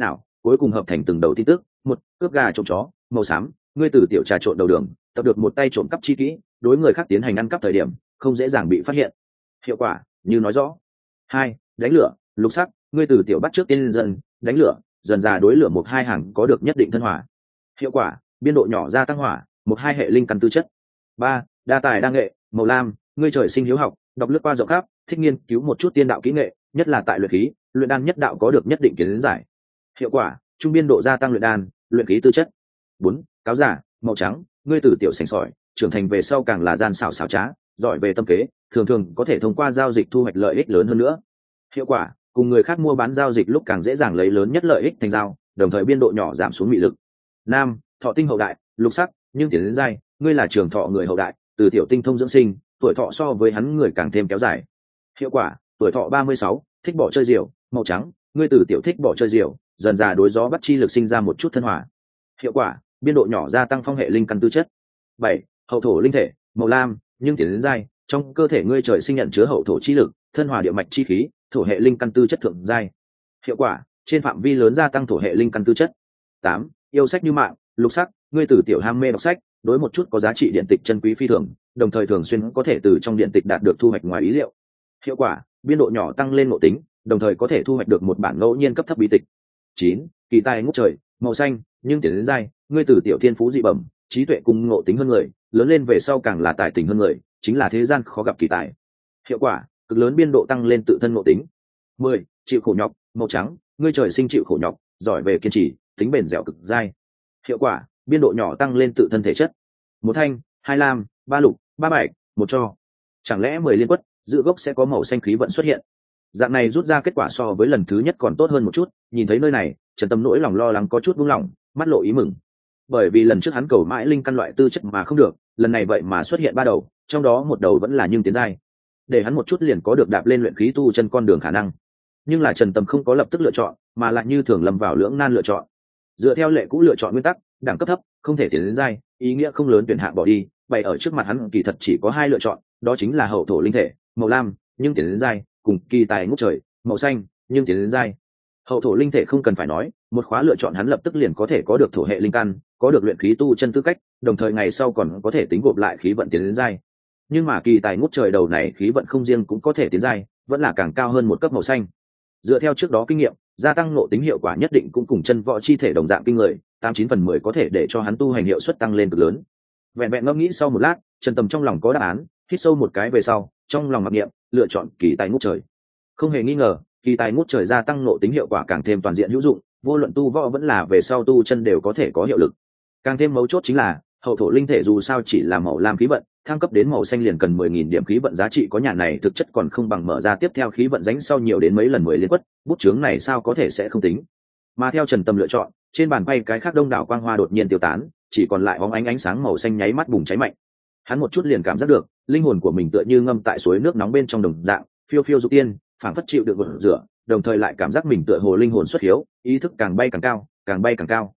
cuối cùng hợp thành từng đầu tin tức. Một, cướp gà trộm chó, màu xám, ngươi từ tiểu trà trộn đầu đường tập được một tay trộm cắp chi kỹ, đối người khác tiến hành ăn cắp thời điểm không dễ dàng bị phát hiện. Hiệu quả như nói rõ. Hai, đánh lửa, lục sắc, ngươi từ tiểu bắt trước tiên dân đánh lửa, dần dà đối lửa một hai hàng có được nhất định thân hỏa. Hiệu quả biên độ nhỏ gia tăng hỏa, một hai hệ linh căn tư chất. Ba, đa tài đa nghệ, màu lam, ngươi trời sinh hiếu học, đọc lướt qua rộng khắp, thích nghiên cứu một chút tiên đạo kỹ nghệ, nhất là tại luyện khí, luyện đan nhất đạo có được nhất định kiến giải. Hiệu quả trung biên độ gia tăng luyện đan, luyện khí tư chất. Bốn, cáo giả, màu trắng, ngươi từ tiểu sành sỏi trưởng thành về sau càng là gian xảo xảo trá, giỏi về tâm kế, thường thường có thể thông qua giao dịch thu hoạch lợi ích lớn hơn nữa. Hiệu quả cùng người khác mua bán giao dịch lúc càng dễ dàng lấy lớn nhất lợi ích thành giao, đồng thời biên độ nhỏ giảm xuống mị lực. Nam, thọ tinh hậu đại, lục sắc, nhưng tiến đến giai, ngươi là trường thọ người hậu đại, từ tiểu tinh thông dưỡng sinh, tuổi thọ so với hắn người càng thêm kéo dài. Hiệu quả tuổi thọ ba mươi sáu, thích bỏ chơi diều, màu trắng, ngươi từ tiểu thích bỏ chơi diều, dần dà đối gió bắt chi lực sinh ra một chút thân hỏa. Hiệu quả biên độ nhỏ gia tăng phong hệ linh căn tư chất. Bảy, hậu thổ linh thể, màu lam, nhưng tiến đến giai, trong cơ thể ngươi trời sinh nhận chứa hậu thổ chi lực, thân hỏa địa mạch chi khí, thổ hệ linh căn tư chất thượng giai. Hiệu quả trên phạm vi lớn gia tăng thổ hệ linh căn tư chất. Tám, yêu sách như mạng, lục sắc, ngươi từ tiểu ham mê đọc sách, đối một chút có giá trị điện tịch chân quý phi thường, đồng thời thường xuyên có thể từ trong điện tịch đạt được thu hoạch ngoài ý liệu. Hiệu quả biên độ nhỏ tăng lên ngộ tính, đồng thời có thể thu hoạch được một bản ngẫu nhiên cấp thấp bí tịch. Chín, kỳ tài ngút trời, màu xanh, nhưng tiến đến giai, ngươi từ tiểu thiên phú dị bẩm, trí tuệ cùng ngộ tính hơn người, lớn lên về sau càng là tài tình hơn người, chính là thế gian khó gặp kỳ tài. Hiệu quả cực lớn biên độ tăng lên tự thân ngộ tính. Mười, chịu khổ nhọc, màu trắng, ngươi trời sinh chịu khổ nhọc, giỏi về kiên trì, tính bền dẻo cực giai. Hiệu quả biên độ nhỏ tăng lên tự thân thể chất. Một thanh, hai lam, ba lục, ba bạch, một cho. Chẳng lẽ mười liên quất giữ gốc sẽ có màu xanh khí vận xuất hiện? Dạng này rút ra kết quả so với lần thứ nhất còn tốt hơn một chút. Nhìn thấy nơi này, Trần Tâm nỗi lòng lo lắng có chút buông lỏng, mắt lộ ý mừng. Bởi vì lần trước hắn cầu mãi linh căn loại tư chất mà không được, lần này vậy mà xuất hiện ba đầu, trong đó một đầu vẫn là nhưng tiến giai, để hắn một chút liền có được đạp lên luyện khí tu chân con đường khả năng. Nhưng là Trần Tâm không có lập tức lựa chọn, mà lại như thường lầm vào lưỡng nan lựa chọn. Dựa theo lệ cũ lựa chọn nguyên tắc, đẳng cấp thấp, không thể tiến đến giai, ý nghĩa không lớn tuyển hạng bỏ đi, bày ở trước mặt hắn kỳ thật chỉ có hai lựa chọn, đó chính là hậu thổ linh thể, màu lam, nhưng tiến đến giai, cùng kỳ tài ngút trời, màu xanh, nhưng tiến đến giai. Hậu thổ linh thể không cần phải nói, một khóa lựa chọn hắn lập tức liền có thể có được thổ hệ linh căn, có được luyện khí tu chân tư cách, đồng thời ngày sau còn có thể tính gộp lại khí vận tiến đến giai. Nhưng mà kỳ tài ngút trời đầu này khí vận không riêng cũng có thể tiến giai, vẫn là càng cao hơn một cấp màu xanh. Dựa theo trước đó kinh nghiệm, gia tăng ngộ tính hiệu quả nhất định cũng cùng chân võ chi thể đồng dạng kinh người, tám chín phần mười có thể để cho hắn tu hành hiệu suất tăng lên cực lớn. Vẹn vẹn ngẫm nghĩ sau một lát, Trần Tầm trong lòng có đáp án, hít sâu một cái về sau, trong lòng mặc niệm, lựa chọn kỳ tài ngút trời. Không hề nghi ngờ, kỳ tài ngút trời gia tăng ngộ tính hiệu quả càng thêm toàn diện hữu dụng, vô luận tu võ vẫn là về sau tu chân đều có thể có hiệu lực. Càng thêm mấu chốt chính là, hậu thổ linh thể dù sao chỉ là màu lam khí vận, thăng cấp đến màu xanh liền cần mười nghìn điểm khí vận, giá trị có nhà này thực chất còn không bằng mở ra tiếp theo khí vận dánh sau nhiều đến mấy lần mười liên quất, bút chướng này sao có thể sẽ không tính. Mà theo Trần Tâm lựa chọn, trên bàn bay cái khác đông đảo quang hoa đột nhiên tiêu tán, chỉ còn lại bóng ánh ánh sáng màu xanh nháy mắt bùng cháy mạnh. Hắn một chút liền cảm giác được, linh hồn của mình tựa như ngâm tại suối nước nóng bên trong đồng dạng, phiêu phiêu dục tiên, phảng phất chịu được gột rửa, đồng thời lại cảm giác mình tựa hồ linh hồn xuất hiếu, ý thức càng bay càng cao, càng bay càng cao.